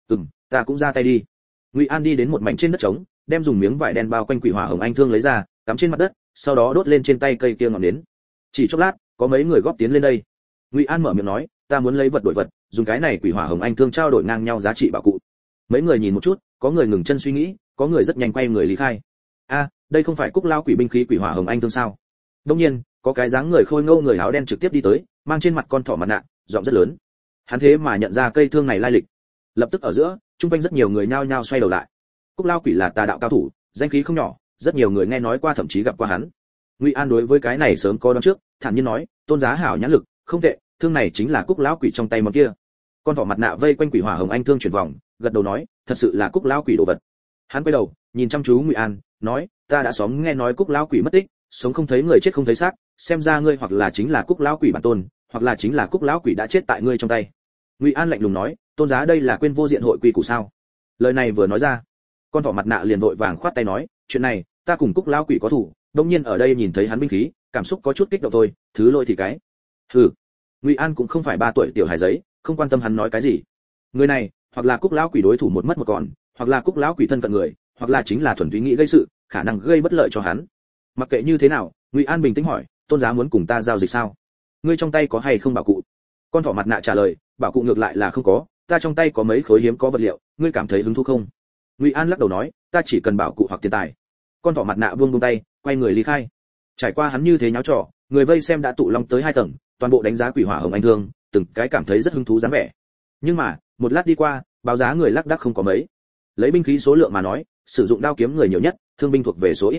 Ta cũng ra tay đi. Ngụy An đi đến một mảnh trên đất trống, đem dùng miếng vải đen bao quanh quỷ hỏa hồng anh thương lấy ra, cắm trên mặt đất, sau đó đốt lên trên tay cây kia ngọn nến. Chỉ chốc lát, có mấy người góp tiến lên đây. Ngụy An mở miệng nói, ta muốn lấy vật đổi vật, dùng cái này quỷ hỏa hồng anh thương trao đổi ngang nhau giá trị bảo cụ. Mấy người nhìn một chút, có người ngừng chân suy nghĩ, có người rất nhanh quay người lý khai. Đây không phải Cúc Lao quỷ binh khí quỷ hỏa hồng anh thương sao? Đương nhiên, có cái dáng người khôi ngô người áo đen trực tiếp đi tới, mang trên mặt con thỏ mặt nạ, giọng rất lớn. Hắn thế mà nhận ra cây thương này lai lịch. Lập tức ở giữa, trung quanh rất nhiều người nhao nhao xoay đầu lại. Cúc Lao quỷ là tà đạo cao thủ, danh khí không nhỏ, rất nhiều người nghe nói qua thậm chí gặp qua hắn. Ngụy An đối với cái này sớm có đoán trước, thản nhiên nói, tôn giá hảo nhãn lực, không tệ, thương này chính là Cúc Lão quỷ trong tay món kia. Con thỏ mặt nạ vây quanh quỷ hỏa hồng anh thương chuyển vòng, gật đầu nói, thật sự là Cúc Lão quỷ đồ vật. Hắn quay đầu, nhìn chăm chú Ngụy An, nói, ta đã xóm nghe nói Cúc Lão quỷ mất tích, sống không thấy người chết không thấy xác, xem ra ngươi hoặc là chính là Cúc Lão quỷ bản tôn, hoặc là chính là Cúc Lão quỷ đã chết tại ngươi trong tay. Ngụy An lạnh lùng nói, tôn giá đây là quên vô diện hội quy củ sao? Lời này vừa nói ra, con thỏ mặt nạ liền vội vàng khoát tay nói, chuyện này, ta cùng Cúc Lão quỷ có thủ, đương nhiên ở đây nhìn thấy hắn binh khí, cảm xúc có chút kích động thôi, thứ lỗi thì cái. Hừ. Ngụy An cũng không phải 3 tuổi tiểu hài giấy, không quan tâm hắn nói cái gì. Người này, hoặc là Cúc Lão quỷ đối thủ một mất một còn, hoặc là Cúc Lão quỷ thân cận người, hoặc là chính là thuần túy nghĩ gây sự, khả năng gây bất lợi cho hắn. Mặc kệ như thế nào, Ngụy An bình tĩnh hỏi, tôn giá muốn cùng ta giao dịch sao? Ngươi trong tay có hay không bảo cụ? Con thỏ mặt nạ trả lời, bảo cụ ngược lại là không có, ta trong tay có mấy khối hiếm có vật liệu, ngươi cảm thấy hứng thú không? Ngụy An lắc đầu nói, ta chỉ cần bảo cụ hoặc tiền tài. Con thỏ mặt nạ buông tay, quay người ly khai. Trải qua hắn như thế nháo trò, người vây xem đã tụ long tới 2 tầng, toàn bộ đánh giá quỷ hỏa hồng anh thương, từng cái cảm thấy rất hứng thú dáng vẻ. Nhưng mà, một lát đi qua, báo giá người lác đác không có mấy. Lấy binh khí số lượng mà nói, sử dụng đao kiếm người nhiều nhất, thương binh thuộc về số ít.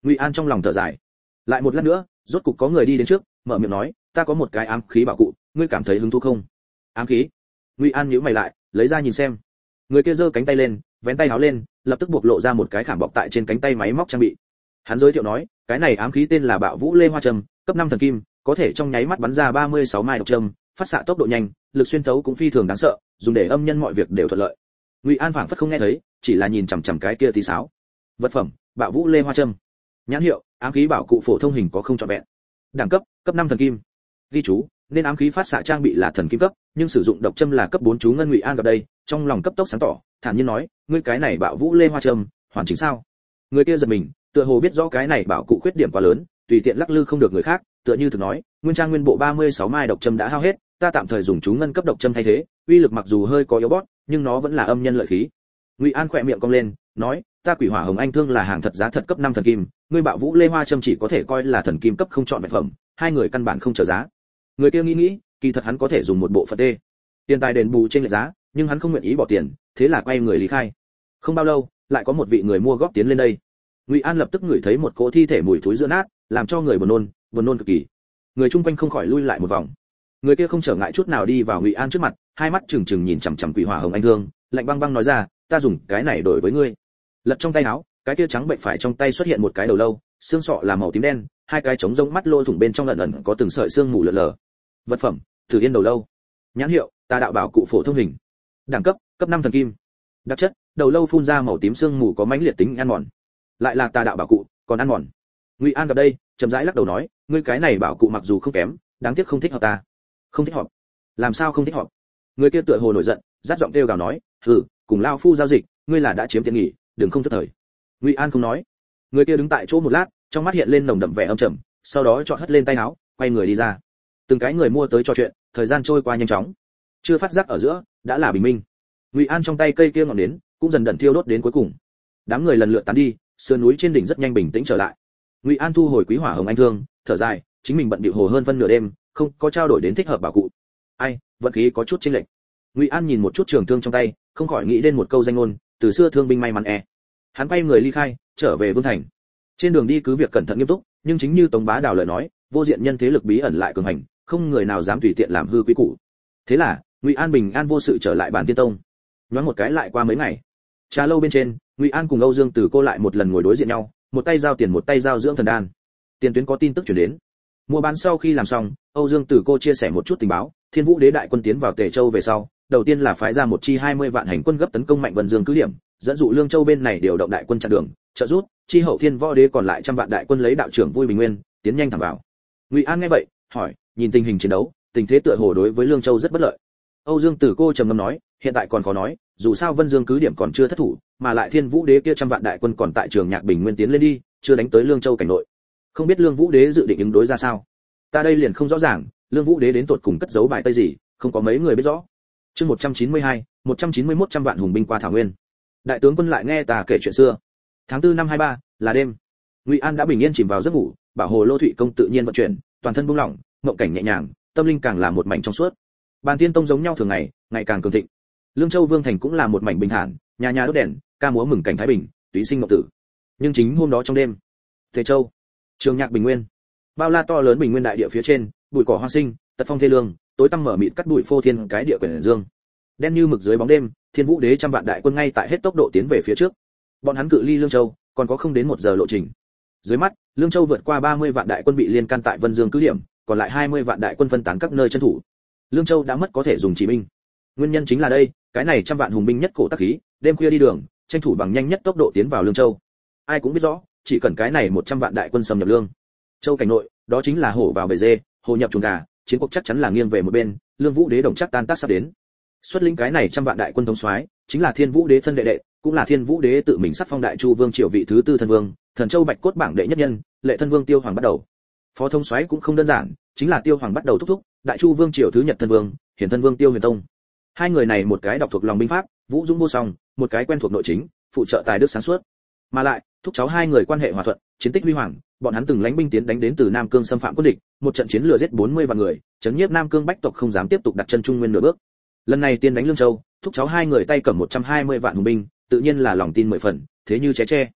Ngụy An trong lòng thở dài. Lại một lát nữa, rốt cục có người đi đến trước, mở miệng nói, ta có một cái ám khí bảo cụ, ngươi cảm thấy hứng thú không? Ám khí? Ngụy An nhíu mày lại, lấy ra nhìn xem. Người kia giơ cánh tay lên, vén tay áo lên, lập tức buộc lộ ra một cái khảm bọc tại trên cánh tay máy móc trang bị. Hắn giới thiệu nói, cái này ám khí tên là Bạo Vũ Lê Hoa Trầm, cấp 5 thần kim, có thể trong nháy mắt bắn ra 36 mai độc châm, phát xạ tốc độ nhanh, lực xuyên thấu cũng phi thường đáng sợ, dùng để âm nhân mọi việc đều thuận lợi. Ngụy An phảng phất không nghe thấy, chỉ là nhìn chằm chằm cái kia tí sáo. Vật phẩm, Bạo Vũ Lê Hoa Trâm. Nhãn hiệu, ám khí bảo cụ phổ thông hình có không trọn vẹn. Đẳng cấp, cấp 5 thần kim. Ghi chú, nên ám khí phát xạ trang bị là thần kim cấp, nhưng sử dụng độc châm là cấp 4 chú ngân. Ngụy An gặp đây, trong lòng cấp tốc sáng tỏ, thản nhiên nói, ngươi cái này Bạo Vũ Lê Hoa Trâm, hoàn chỉnh sao? Người kia giật mình, tựa hồ biết rõ cái này bảo cụ khuyết điểm quá lớn, tùy tiện lắc lư không được người khác, tựa như thực nói, nguyên trang nguyên bộ 36 mai độc châm đã hao hết, ta tạm thời dùng chú ngân cấp độc châm thay thế, uy lực mặc dù hơi có yếu bót, nhưng nó vẫn là âm nhân lợi khí. Ngụy An khẽ miệng cong lên, nói, ta Quỷ Hỏa Hồng Anh thương là hàng thật giá thật cấp 5 thần kim, ngươi Bạo Vũ Lê Hoa Trâm chỉ có thể coi là thần kim cấp không chọn vẹn phẩm, hai người căn bản không trở giá. Người kia nghĩ, kỳ thật hắn có thể dùng một bộ phận tê tiền tài đền bù trên lệch giá, nhưng hắn không nguyện ý bỏ tiền, thế là quay người lý khai. Không bao lâu, lại có một vị người mua góp tiến lên đây. Ngụy An lập tức ngửi thấy một cỗ thi thể mùi thối giữa nát, làm cho người buồn nôn cực kỳ. Người chung quanh không khỏi lui lại một vòng. Người kia không trở ngại chút nào đi vào Ngụy An trước mặt, hai mắt trừng trừng nhìn chằm chằm Quỷ Hỏa Hồng Anh thương, lạnh băng băng nói ra, ta dùng cái này đổi với ngươi. Lật trong tay áo, cái kia trắng bệnh phải trong tay xuất hiện một cái đầu lâu, xương sọ là màu tím đen, hai cái trống rỗng mắt lỗ thủng bên trong ẩn ẩn có từng sợi xương mù lờ lờ. Vật phẩm, Thử Yên đầu lâu. Nhãn hiệu, Tà Đạo bảo cụ phổ thông hình. Đẳng cấp, cấp 5 thần kim. Đặc chất, đầu lâu phun ra màu tím xương mù có mãnh liệt tính ăn mòn. Lại là Tà Đạo bảo cụ, còn ăn mòn. Ngụy An gặp đây, chậm rãi lắc đầu nói, ngươi cái này bảo cụ mặc dù không kém, đáng tiếc không thích hợp ta. Không thích hợp? Làm sao không thích hợp? Người kia tựa hồ nổi giận, rát giọng kêu gào nói, hừ, cùng lao phu giao dịch, ngươi là đã chiếm tiện nghỉ, đừng không thất thời. Ngụy An không nói. Người kia đứng tại chỗ một lát, trong mắt hiện lên nồng đậm vẻ âm trầm, sau đó chọn hất lên tay áo, quay người đi ra. Từng cái người mua tới trò chuyện, thời gian trôi qua nhanh chóng. Chưa phát giác ở giữa, đã là bình minh. Ngụy An trong tay cây kia ngọn nến, cũng dần dần thiêu đốt đến cuối cùng. Đám người lần lượt tán đi, sườn núi trên đỉnh rất nhanh bình tĩnh trở lại. Ngụy An thu hồi Quý Hỏa Hồng Anh thương, thở dài, chính mình bận bịu hồ hơn phân nửa đêm, không có trao đổi đến thích hợp bảo cụ. Ai, vận khí có chút chênh lệch. Ngụy An nhìn một chút trường thương trong tay, không khỏi nghĩ đến một câu danh ngôn, từ xưa thương binh may mắn e. Hắn quay người ly khai, trở về Vương thành. Trên đường đi cứ việc cẩn thận nghiêm túc, nhưng chính như Tống Bá Đào lời nói, vô diện nhân thế lực bí ẩn lại cường hành, không người nào dám tùy tiện làm hư quý củ. Thế là, Ngụy An bình an vô sự trở lại Bản Tiên Tông. Nhoáng một cái lại qua mấy ngày. Trà lâu bên trên, Ngụy An cùng Âu Dương Tử Cô lại một lần ngồi đối diện nhau, một tay giao tiền một tay giao dưỡng thần đan. Tiền tuyến có tin tức truyền đến. Mua bán sau khi làm xong, Âu Dương Tử Cô chia sẻ một chút tình báo, Thiên Vũ Đế đại quân tiến vào Tề Châu về sau, đầu tiên là phái ra một chi 20 vạn hành quân gấp tấn công Mạnh Vân Dương cứ điểm, dẫn dụ Lương Châu bên này điều động đại quân chặn đường, trợ rút, chi hậu Thiên Võ Đế còn lại trăm vạn đại quân lấy đạo trưởng Vui Bình Nguyên, tiến nhanh thẳng vào. Ngụy An nghe vậy, hỏi, nhìn tình hình chiến đấu, tình thế tựa hồ đối với Lương Châu rất bất lợi. Âu Dương Tử Cô trầm ngâm nói, hiện tại còn khó nói, dù sao Vân Dương cứ điểm còn chưa thất thủ, mà lại Thiên Vũ Đế kia trăm vạn đại quân còn tại Trường Nhạc Bình Nguyên tiến lên đi, chưa đánh tới Lương Châu cảnh nội. Không biết Lương Vũ Đế dự định ứng đối ra sao. Ta đây liền không rõ ràng, Lương Vũ Đế đến tột cùng cất giấu bài tây gì, không có mấy người biết rõ. Chương 192, 191 trăm vạn hùng binh qua Thảo Nguyên. Đại tướng quân lại nghe ta kể chuyện xưa. Tháng 4 năm 23, là đêm. Ngụy An đã bình yên chìm vào giấc ngủ, Bảo Hồ Lô Thụy công tự nhiên vận chuyển, toàn thân buông lỏng, mộng cảnh nhẹ nhàng, tâm linh càng là một mảnh trong suốt. Bàn Tiên Tông giống nhau thường ngày, ngày càng cường thịnh. Lương Châu Vương thành cũng là một mảnh bình thản, nhà nhà đốt đèn, ca múa mừng cảnh thái bình, túy sinh ngọc tử. Nhưng chính hôm đó trong đêm, Tề Châu, Trường Nhạc Bình Nguyên, bao la to lớn bình nguyên đại địa phía trên, bụi cỏ hoa sinh, tật phong thê lương, tối tăm mở mịt cắt bụi phô thiên cái địa quyển dương. Đen như mực dưới bóng đêm, Thiên Vũ Đế trăm vạn đại quân ngay tại hết tốc độ tiến về phía trước. Bọn hắn cự ly Lương Châu còn có không đến 1 giờ lộ trình. Dưới mắt, Lương Châu vượt qua 30 vạn đại quân bị liên can tại Vân Dương cứ điểm, còn lại 20 vạn đại quân phân tán các nơi trấn thủ. Lương Châu đã mất có thể dùng chỉ binh. Nguyên nhân chính là đây, cái này trăm vạn hùng binh nhất cổ tác khí, đêm khuya đi đường, tranh thủ bằng nhanh nhất tốc độ tiến vào Lương Châu. Ai cũng biết rõ, chỉ cần cái này 100 vạn đại quân xâm nhập Lương Châu cảnh nội, đó chính là hổ vào bầy dê, hổ nhập chuồng gà, chiến cuộc chắc chắn là nghiêng về một bên, Lương Vũ Đế đồng chắc tan tác sắp đến. Xuất lĩnh cái này trăm vạn đại quân thống soái, chính là Thiên Vũ Đế thân đệ đệ, cũng là Thiên Vũ Đế tự mình sắc phong Đại Chu Vương triều vị thứ tư thân vương, Thần Châu Bạch Cốt bảng đệ nhất nhân, Lệ thân vương Tiêu Hoàng bắt đầu. Phó thống soái cũng không đơn giản, chính là Tiêu Hoàng bắt đầu thúc thúc, Đại Chu Vương triều thứ nhật thân vương, Hiển thân vương Tiêu Huyền Tông. Hai người này một cái đọc thuộc lòng binh pháp, vũ dũng vô song, một cái quen thuộc nội chính, phụ trợ tài đức sáng suốt. Mà lại, thúc cháu hai người quan hệ hòa thuận, chiến tích huy hoàng, bọn hắn từng lãnh binh tiến đánh đến từ Nam Cương xâm phạm quân địch, một trận chiến lừa giết 40 vạn người, chấn nhiếp Nam Cương bách tộc không dám tiếp tục đặt chân Trung Nguyên nửa bước. Lần này tiên đánh Lương Châu, thúc cháu hai người tay cầm 120 vạn hùng binh, tự nhiên là lòng tin 10 phần, thế như ché tre.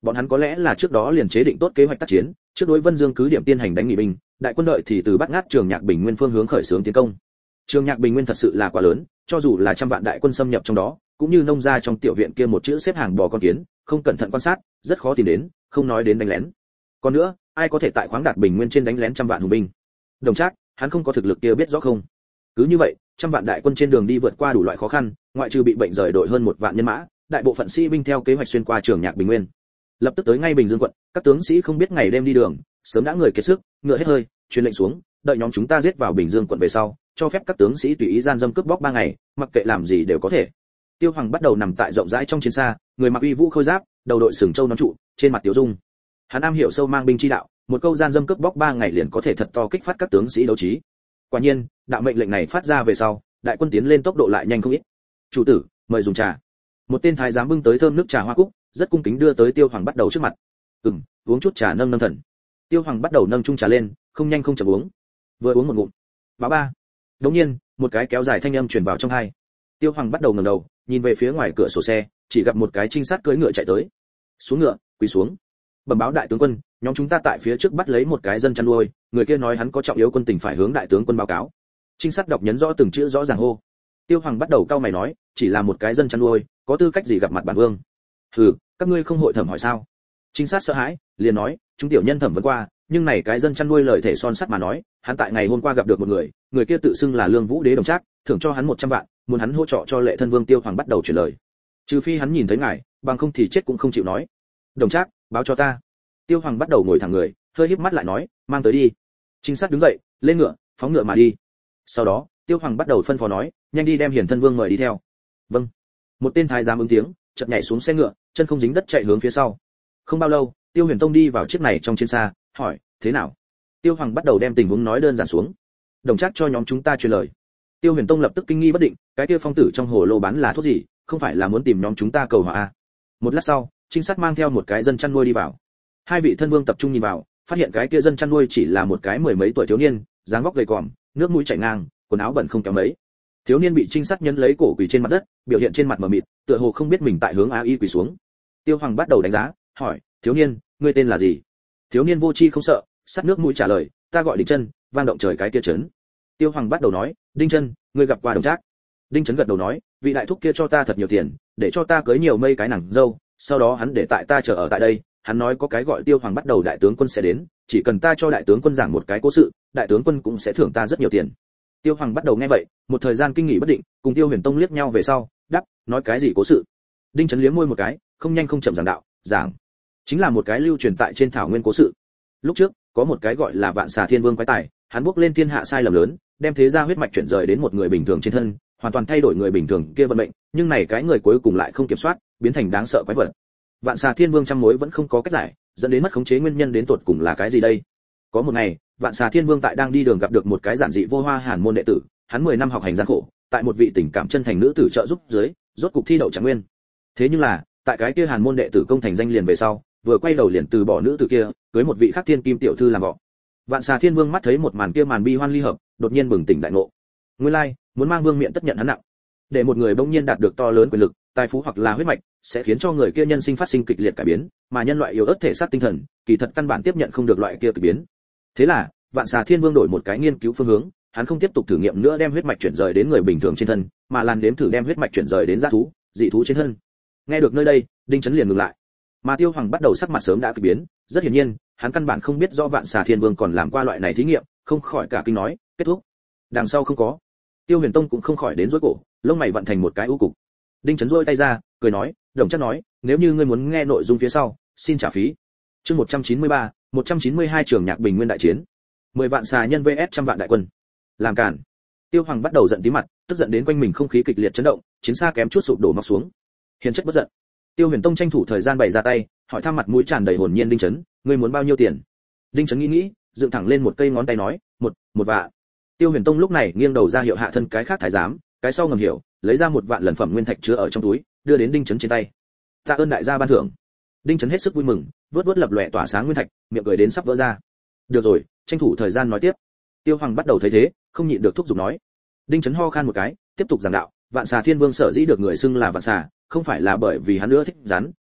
Bọn hắn có lẽ là trước đó liền chế định tốt kế hoạch tác chiến, trước đối Vân Dương cứ điểm tiến hành đánh nghỉ binh, đại quân đợi thì từ bắt ngát Trường Nhạc Bình Nguyên phương hướng khởi xướng tiến công. Trường Nhạc Bình Nguyên thật sự là quá lớn, cho dù là trăm vạn đại quân xâm nhập trong đó, cũng như nông gia trong tiểu viện kia một chữ xếp hàng bò con kiến, không cẩn thận quan sát, rất khó tìm đến, không nói đến đánh lén. Còn nữa, ai có thể tại khoáng đạt Bình Nguyên trên đánh lén trăm vạn hùng binh? Đồng Trác, hắn không có thực lực kia biết rõ không? Cứ như vậy, trăm vạn đại quân trên đường đi vượt qua đủ loại khó khăn, ngoại trừ bị bệnh rời đội hơn một vạn nhân mã, đại bộ phận sĩ binh theo kế hoạch xuyên qua Trường Nhạc Bình Nguyên. Lập tức tới ngay Bình Dương quận, các tướng sĩ không biết ngày đêm đi đường, sớm đã người kiệt sức, ngựa hết hơi, truyền lệnh xuống, đợi nhóm chúng ta giết vào Bình Dương quận về sau, cho phép các tướng sĩ tùy ý gian dâm cướp bóc 3 ngày, mặc kệ làm gì đều có thể. Tiêu Hoàng bắt đầu nằm tại rộng rãi trong chiến xa, người mặc uy vũ khôi giáp, đầu đội sừng châu nón trụ, trên mặt tiêu dung. Hắn am hiểu sâu mang binh chi đạo, một câu gian dâm cướp bóc 3 ngày liền có thể thật to kích phát các tướng sĩ đấu trí. Quả nhiên, đạo mệnh lệnh này phát ra về sau, đại quân tiến lên tốc độ lại nhanh không ít. "Chủ tử, mời dùng trà." Một tên thái giám bưng tới thơm nước trà hoa cúc, rất cung kính đưa tới Tiêu Hoàng bắt đầu trước mặt. Uống chút trà nâng nâng thần." Tiêu Hoàng bắt đầu nâng chung trà lên, không nhanh không chậm uống. Vừa uống một ngụm, "Bá ba." Đống nhiên, một cái kéo dài thanh âm truyền vào trong tai. Tiêu Hoàng bắt đầu ngẩng đầu, nhìn về phía ngoài cửa sổ xe, chỉ gặp một cái trinh sát cưỡi ngựa chạy tới. "Xuống ngựa, quỳ xuống." "Bẩm báo đại tướng quân, nhóm chúng ta tại phía trước bắt lấy một cái dân chăn nuôi, người kia nói hắn có trọng yếu quân tình phải hướng đại tướng quân báo cáo." Trinh sát đọc nhấn rõ từng chữ rõ ràng hô. Tiêu Hoàng bắt đầu cau mày nói, "Chỉ là một cái dân chăn nuôi, có tư cách gì gặp mặt bản vương?" "Hừ, các ngươi không hội thẩm hỏi sao?" Trinh sát sợ hãi, liền nói, "Chúng tiểu nhân thẩm vấn qua, nhưng này cái dân chăn nuôi lời thể son sắt mà nói, hắn tại ngày hôm qua gặp được một người, người kia tự xưng là Lương Vũ Đế Đồng Trác, thưởng cho hắn 100 vạn, muốn hắn hỗ trợ cho Lệ Thân Vương." Tiêu Hoàng bắt đầu chuyển lời, "Trừ phi hắn nhìn thấy ngài, bằng không thì chết cũng không chịu nói." "Đồng Trác, báo cho ta." Tiêu Hoàng bắt đầu ngồi thẳng người, hơi híp mắt lại nói, "Mang tới đi." Trinh sát đứng dậy, lên ngựa, phóng ngựa mà đi. Sau đó, Tiêu Hoàng bắt đầu phân phó nói, "Nhanh đi đem Hiền Thân Vương mời đi theo." "Vâng." Một tên thái giám ứng tiếng, chợt nhảy xuống xe ngựa, chân không dính đất chạy hướng phía sau. Không bao lâu, Tiêu Huyền Tông đi vào chiếc này trong chiến xa, hỏi, "Thế nào?" Tiêu Hoàng bắt đầu đem tình huống nói đơn giản xuống. "Đồng Trác cho nhóm chúng ta truyền lời." Tiêu Huyền Tông lập tức kinh nghi bất định, cái kia phong tử trong hồ lô bán là thuốc gì, không phải là muốn tìm nhóm chúng ta cầu hòa à? Một lát sau, trinh sát mang theo một cái dân chăn nuôi đi vào. Hai vị thân vương tập trung nhìn vào, phát hiện cái kia dân chăn nuôi chỉ là một cái mười mấy tuổi thiếu niên, dáng vóc gầy còm, nước mũi chảy ngang, quần áo bẩn không kéo mấy. Thiếu niên bị trinh sát nhấn lấy cổ quỳ trên mặt đất, biểu hiện trên mặt mờ mịt, tựa hồ không biết mình tại hướng A Y quỳ xuống. Tiêu Hoàng bắt đầu đánh giá, hỏi, "Thiếu niên, ngươi tên là gì?" Thiếu niên vô tri không sợ, sắt nước mũi trả lời, "Ta gọi Đinh Chân, vang động trời cái kia trấn." Tiêu Hoàng bắt đầu nói, "Đinh Chân, ngươi gặp qua Đồng Trác?" Đinh Chấn gật đầu nói, "Vị đại thúc kia cho ta thật nhiều tiền, để cho ta cưới nhiều mây cái nàng dâu, sau đó hắn để tại ta chờ ở tại đây, hắn nói có cái gọi Tiêu Hoàng bắt đầu đại tướng quân sẽ đến, chỉ cần ta cho đại tướng quân giảng một cái cố sự, đại tướng quân cũng sẽ thưởng ta rất nhiều tiền." Tiêu Hoàng bắt đầu nghe vậy, một thời gian kinh nghỉ bất định, cùng Tiêu Huyền Tông liếc nhau về sau, đáp, "Nói cái gì cố sự?" Đinh Chấn liếm môi một cái, không nhanh không chậm giảng đạo, giảng chính là một cái lưu truyền tại trên thảo nguyên cố sự. Lúc trước, có một cái gọi là Vạn Xà Thiên Vương quái tài, hắn bước lên thiên hạ sai lầm lớn, đem thế gia huyết mạch chuyển rời đến một người bình thường trên thân, hoàn toàn thay đổi người bình thường kia vận mệnh, nhưng này cái người cuối cùng lại không kiểm soát, biến thành đáng sợ quái vật. Vạn Xà Thiên Vương trăm mối vẫn không có cách giải, dẫn đến mất khống chế nguyên nhân đến tột cùng là cái gì đây? Có một ngày, Vạn Xà Thiên Vương tại đang đi đường gặp được một cái giản dị vô hoa Hàn môn đệ tử, hắn 10 năm học hành gian khổ, tại một vị tình cảm chân thành nữ tử trợ giúp dưới, rốt cục thi đậu trạng nguyên. Thế nhưng là, tại cái kia Hàn môn đệ tử công thành danh liền về sau, vừa quay đầu liền từ bỏ nữ tử kia, cưới một vị khác thiên kim tiểu thư làm vợ. Vạn Xà Thiên Vương mắt thấy một màn kia màn bi hoan ly hợp, đột nhiên bừng tỉnh đại ngộ. Nguyên lai, muốn mang vương miện tất nhận hắn nặng. Để một người bỗng nhiên đạt được to lớn quyền lực, tài phú hoặc là huyết mạch, sẽ khiến cho người kia nhân sinh phát sinh kịch liệt cải biến, mà nhân loại yếu ớt thể xác tinh thần, kỳ thật căn bản tiếp nhận không được loại kia kỳ biến. Thế là, Vạn Xà Thiên Vương đổi một cái nghiên cứu phương hướng, hắn không tiếp tục thử nghiệm nữa đem huyết mạch chuyển rời đến người bình thường trên thân, mà làn đếm thử đem huyết mạch chuyển rời đến dã thú, dị thú trên thân. Nghe được nơi đây, Đinh Chấn liền ngừng lại. Mà Tiêu Hoàng bắt đầu sắc mặt sớm đã kỳ biến, rất hiển nhiên, hắn căn bản không biết rõ Vạn Xà Thiên Vương còn làm qua loại này thí nghiệm, không khỏi cả kinh nói, "Kết thúc." Đằng sau không có. Tiêu Huyền Tông cũng không khỏi đến rối cổ, lông mày vặn thành một cái u cục. Đinh Chấn rôi tay ra, cười nói, "Đồng Trác nói, nếu như ngươi muốn nghe nội dung phía sau, xin trả phí." Chương 193, 192 Trường Nhạc Bình Nguyên đại chiến. 10 vạn xà nhân vs trăm vạn đại quân. Làm cản. Tiêu Hoàng bắt đầu giận tím mặt, tức giận đến quanh mình không khí kịch liệt chấn động, chiến xa kém chút sụp đổ mọc xuống. Hiền chất bất giận. Tiêu Huyền Tông tranh thủ thời gian bày ra tay, hỏi thăm mặt mũi tràn đầy hồn nhiên Đinh Chấn, "Ngươi muốn bao nhiêu tiền?" Đinh Chấn nghĩ, dựng thẳng lên một cây ngón tay nói, một vạn." Tiêu Huyền Tông lúc này nghiêng đầu ra hiệu hạ thân cái khác thái giám, cái sau ngầm hiểu, lấy ra 1 vạn lần phẩm nguyên thạch chứa ở trong túi, đưa đến Đinh Chấn trên tay. "Tạ ơn đại gia ban thưởng." Đinh Chấn hết sức vui mừng, vớt vớt lập lòe tỏa sáng nguyên thạch, miệng cười đến sắp vỡ ra. "Được rồi, tranh thủ thời gian nói tiếp." Tiêu Hoàng bắt đầu thấy thế, không nhịn được thúc giục nói. Đinh Chấn ho khan một cái, tiếp tục giảng đạo, Vạn Xà Thiên Vương sở dĩ được người xưng là Vạn Xà, không phải là bởi vì hắn nữa thích rắn,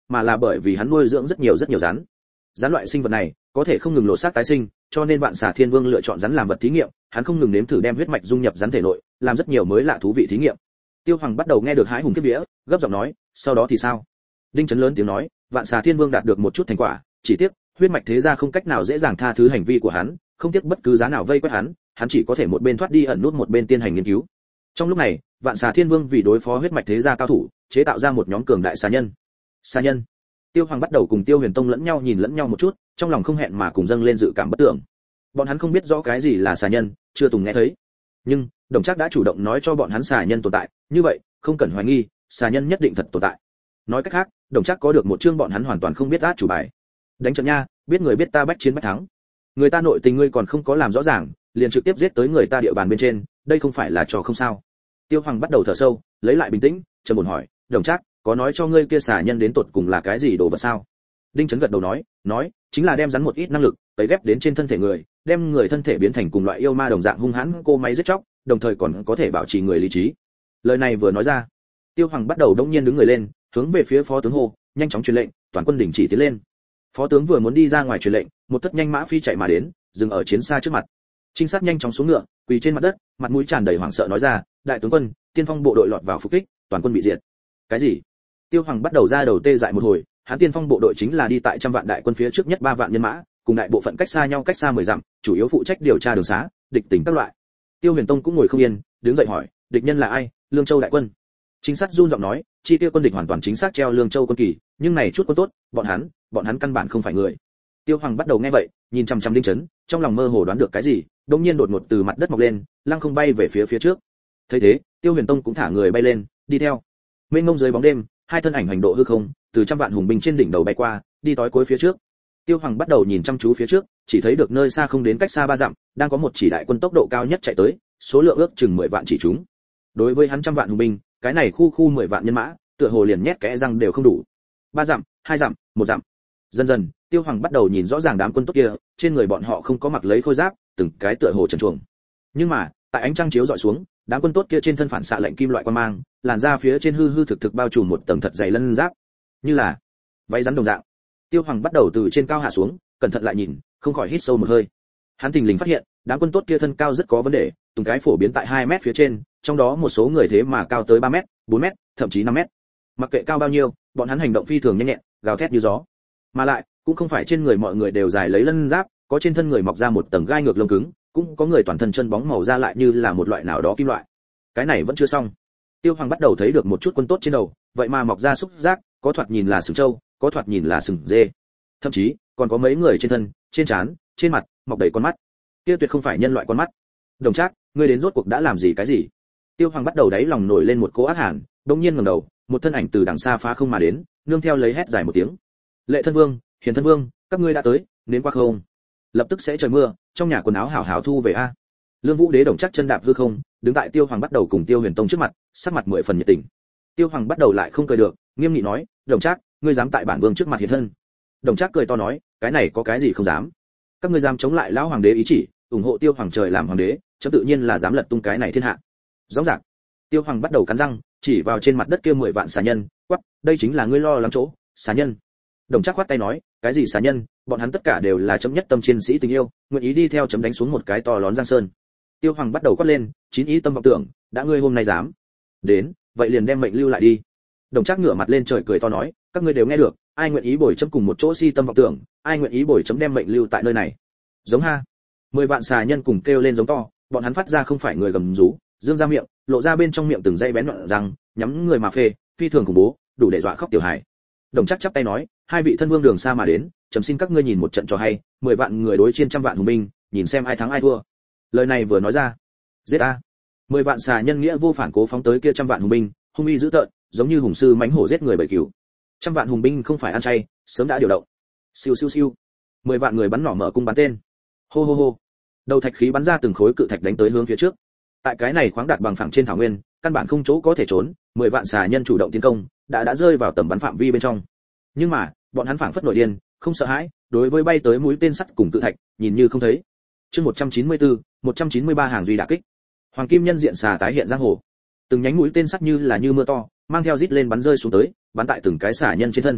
mà là bởi vì hắn nuôi dưỡng rất nhiều rắn. Rắn loại sinh vật này có thể không ngừng lột xác tái sinh, cho nên Vạn Xà Thiên Vương lựa chọn rắn làm vật thí nghiệm, hắn không ngừng nếm thử đem huyết mạch dung nhập rắn thể nội, làm rất nhiều mới lạ thú vị thí nghiệm. Tiêu Hoàng bắt đầu nghe được hái hùng kiếp vía, gấp giọng nói, sau đó thì sao? Đinh Chấn lớn tiếng nói, Vạn Xà Thiên Vương đạt được một chút thành quả, chỉ tiếc huyết mạch thế gia không cách nào dễ dàng tha thứ hành vi của hắn, không tiếc bất cứ giá nào vây quét hắn chỉ có thể một bên thoát đi ẩn nút một bên tiến hành nghiên cứu. Trong lúc này, Vạn Xà Thiên Vương vì đối phó huyết mạch thế gia cao thủ, chế tạo ra một nhóm cường đại xà nhân. Xà nhân. Tiêu Hoàng bắt đầu cùng Tiêu Huyền Tông lẫn nhau nhìn lẫn nhau một chút, trong lòng không hẹn mà cùng dâng lên dự cảm bất tưởng. Bọn hắn không biết rõ cái gì là xà nhân, chưa từng nghe thấy. Nhưng Đồng Trác đã chủ động nói cho bọn hắn xà nhân tồn tại, như vậy, không cần hoài nghi, xà nhân nhất định thật tồn tại. Nói cách khác, Đồng Trác có được một chương bọn hắn hoàn toàn không biết át chủ bài. Đánh trận nha, biết người biết ta bách chiến bách thắng. Người ta nội tình ngươi còn không có làm rõ ràng, liền trực tiếp giết tới người ta địa bàn bên trên, đây không phải là trò không sao. Tiêu Hoàng bắt đầu thở sâu, lấy lại bình tĩnh, trầm ổn hỏi, Đồng Trác, có nói cho ngươi kia xà nhân đến tột cùng là cái gì đồ vật sao? Đinh Chấn gật đầu nói, chính là đem rắn một ít năng lực, tấy ghép đến trên thân thể người, đem người thân thể biến thành cùng loại yêu ma đồng dạng hung hãn cô máy giết chóc, đồng thời còn có thể bảo trì người lý trí. Lời này vừa nói ra, Tiêu Hoàng bắt đầu đống nhiên đứng người lên, hướng về phía phó tướng hô, nhanh chóng truyền lệnh, toàn quân đình chỉ tiến lên. Phó tướng vừa muốn đi ra ngoài truyền lệnh, một thất nhanh mã phi chạy mà đến, dừng ở chiến xa trước mặt. Trinh sát nhanh chóng xuống ngựa, quỳ trên mặt đất, mặt mũi tràn đầy hoảng sợ nói ra, đại tướng quân, tiên phong bộ đội lọt vào phục kích, toàn quân bị diệt. Cái gì? Tiêu Hoàng bắt đầu ra đầu tê dại một hồi, hắn tiên phong bộ đội chính là đi tại trăm vạn đại quân phía trước nhất 3 vạn nhân mã, cùng đại bộ phận cách xa nhau cách xa 10 dặm, chủ yếu phụ trách điều tra đường xá, địch tình các loại. Tiêu Huyền Tông cũng ngồi không yên, đứng dậy hỏi, địch nhân là ai? Lương Châu đại quân. Chính sát run giọng nói, chi tiêu quân địch hoàn toàn chính xác treo Lương Châu quân kỳ, nhưng này chút quân tốt, bọn hắn căn bản không phải người. Tiêu Hoàng bắt đầu nghe vậy, nhìn chằm chằm Đinh Chấn, trong lòng mơ hồ đoán được cái gì, đột nhiên đột ngột từ mặt đất mọc lên, lăng không bay về phía trước. Thấy thế, Tiêu Huyền Tông cũng thả người bay lên, đi theo. Mênh mông dưới bóng đêm, hai thân ảnh hành độ hư không, từ trăm vạn hùng binh trên đỉnh đầu bay qua, đi tối cuối phía trước. Tiêu Hoàng bắt đầu nhìn chăm chú phía trước, chỉ thấy được nơi xa không đến cách xa 3 dặm, đang có một chỉ đại quân tốc độ cao nhất chạy tới, số lượng ước chừng 10 vạn chỉ chúng. Đối với hắn trăm vạn hùng binh, cái này khu 10 vạn nhân mã, tựa hồ liền nhét kẽ răng đều không đủ. 3 dặm, 2 dặm, 1 dặm. Dần dần, Tiêu Hoàng bắt đầu nhìn rõ ràng đám quân tốt kia, trên người bọn họ không có mặc lấy khôi giáp, từng cái tựa hồ trần truồng. Nhưng mà, tại ánh trăng chiếu dọi xuống, đám quân tốt kia trên thân phản xạ lạnh kim loại quang mang, làn da phía trên hư thực bao trùm một tầng thật dày lân giáp, như là váy rắn đồng dạng. Tiêu Hoàng bắt đầu từ trên cao hạ xuống, cẩn thận lại nhìn, không khỏi hít sâu một hơi. Hắn thình lình phát hiện, đám quân tốt kia thân cao rất có vấn đề, từng cái phổ biến tại 2 mét phía trên, trong đó một số người thế mà cao tới 3 mét, 4 mét, thậm chí 5 mét. Mặc kệ cao bao nhiêu, bọn hắn hành động phi thường nhanh nhẹn, gào thét như gió. Mà lại, cũng không phải trên người mọi người đều dài lấy lân giáp, có trên thân người mọc ra một tầng gai ngược lông cứng, cũng có người toàn thân chân bóng màu da lại như là một loại nào đó kim loại. Cái này vẫn chưa xong. Tiêu Hoàng bắt đầu thấy được một chút quân tốt trên đầu, vậy mà mọc ra xúc giác, có thoạt nhìn là sừng trâu, có thoạt nhìn là sừng dê. Thậm chí, còn có mấy người trên thân, trên trán, trên mặt mọc đầy con mắt. Kia tuyệt không phải nhân loại con mắt. Đồng Trác, ngươi đến rốt cuộc đã làm gì cái gì? Tiêu Hoàng bắt đầu đáy lòng nổi lên một cỗ ác hàn, đột nhiên ngẩng đầu, một thân ảnh từ đằng xa phá không mà đến, nương theo lấy hét dài một tiếng. Lệ Thân Vương, Hiền Thân Vương, các ngươi đã tới, đến qua không? Lập tức sẽ trời mưa, trong nhà quần áo hảo hảo thu về a. Lương Vũ Đế Đồng Trác chân đạp hư không, đứng tại Tiêu Hoàng bắt đầu cùng Tiêu Huyền Tông trước mặt, sắc mặt 10 phần nhiệt tình. Tiêu Hoàng bắt đầu lại không cười được, nghiêm nghị nói, Đồng Trác, ngươi dám tại bản vương trước mặt hiện thân? Đồng Trác cười to nói, cái này có cái gì không dám? Các ngươi dám chống lại lão hoàng đế ý chỉ, ủng hộ Tiêu Hoàng trời làm hoàng đế, chấm tự nhiên là dám lật tung cái này thiên hạ. Rõ ràng. Tiêu Hoàng bắt đầu cắn răng, chỉ vào trên mặt đất kia 10 vạn xà nhân, quát, đây chính là ngươi lo lắng chỗ, xà nhân. Đồng Trác khoát tay nói, cái gì xà nhân, bọn hắn tất cả đều là chấm nhất tâm chiến sĩ tình yêu, nguyện ý đi theo chấm đánh xuống một cái to lớn giang sơn. Tiêu Hoàng bắt đầu quát lên, chín ý tâm vọng tưởng, đã ngươi hôm nay dám đến, vậy liền đem mệnh lưu lại đi. Đồng Trác ngửa mặt lên trời cười to nói, các ngươi đều nghe được, ai nguyện ý bồi chấm cùng một chỗ si tâm vọng tưởng, ai nguyện ý bồi chấm đem mệnh lưu tại nơi này. Giống ha. 10 vạn xà nhân cùng kêu lên giống to, bọn hắn phát ra không phải người gầm rú, dương ra miệng, lộ ra bên trong miệng từng dây bén nhọn răng, nhắm người mà phê, phi thường khủng bố, đủ để dọa khóc tiểu hải. Đồng Trác chắp tay nói, hai vị thân vương đường xa mà đến, chấm xin các ngươi nhìn một trận cho hay, 10 vạn người đối trên trăm vạn hùng binh, nhìn xem ai thắng ai thua. Lời này vừa nói ra, giết a. 10 vạn xà nhân nghĩa vô phản cố phóng tới kia trăm vạn hùng binh, hung uy dữ tợn, giống như hùng sư mãnh hổ giết người bầy cừu. Trăm vạn hùng binh không phải ăn chay, sớm đã điều động. Siêu siêu siêu. 10 vạn người bắn nỏ mở cung bắn tên. Hô hô hô. Đầu thạch khí bắn ra từng khối cự thạch đánh tới hướng phía trước. Tại cái này khoáng đạt bằng phẳng trên thảo nguyên, căn bản không chỗ có thể trốn, 10 vạn xà nhân chủ động tiến công, đã rơi vào tầm bắn phạm vi bên trong. Nhưng mà, bọn hắn phảng phất nổi điên, không sợ hãi, đối với bay tới mũi tên sắt cùng cự thạch, nhìn như không thấy. Chương 194, 193 hàng duy đả kích. Hoàng kim nhân diện xà tái hiện giang hồ. Từng nhánh mũi tên sắt như là như mưa to, mang theo rít lên bắn rơi xuống tới, bắn tại từng cái xà nhân trên thân.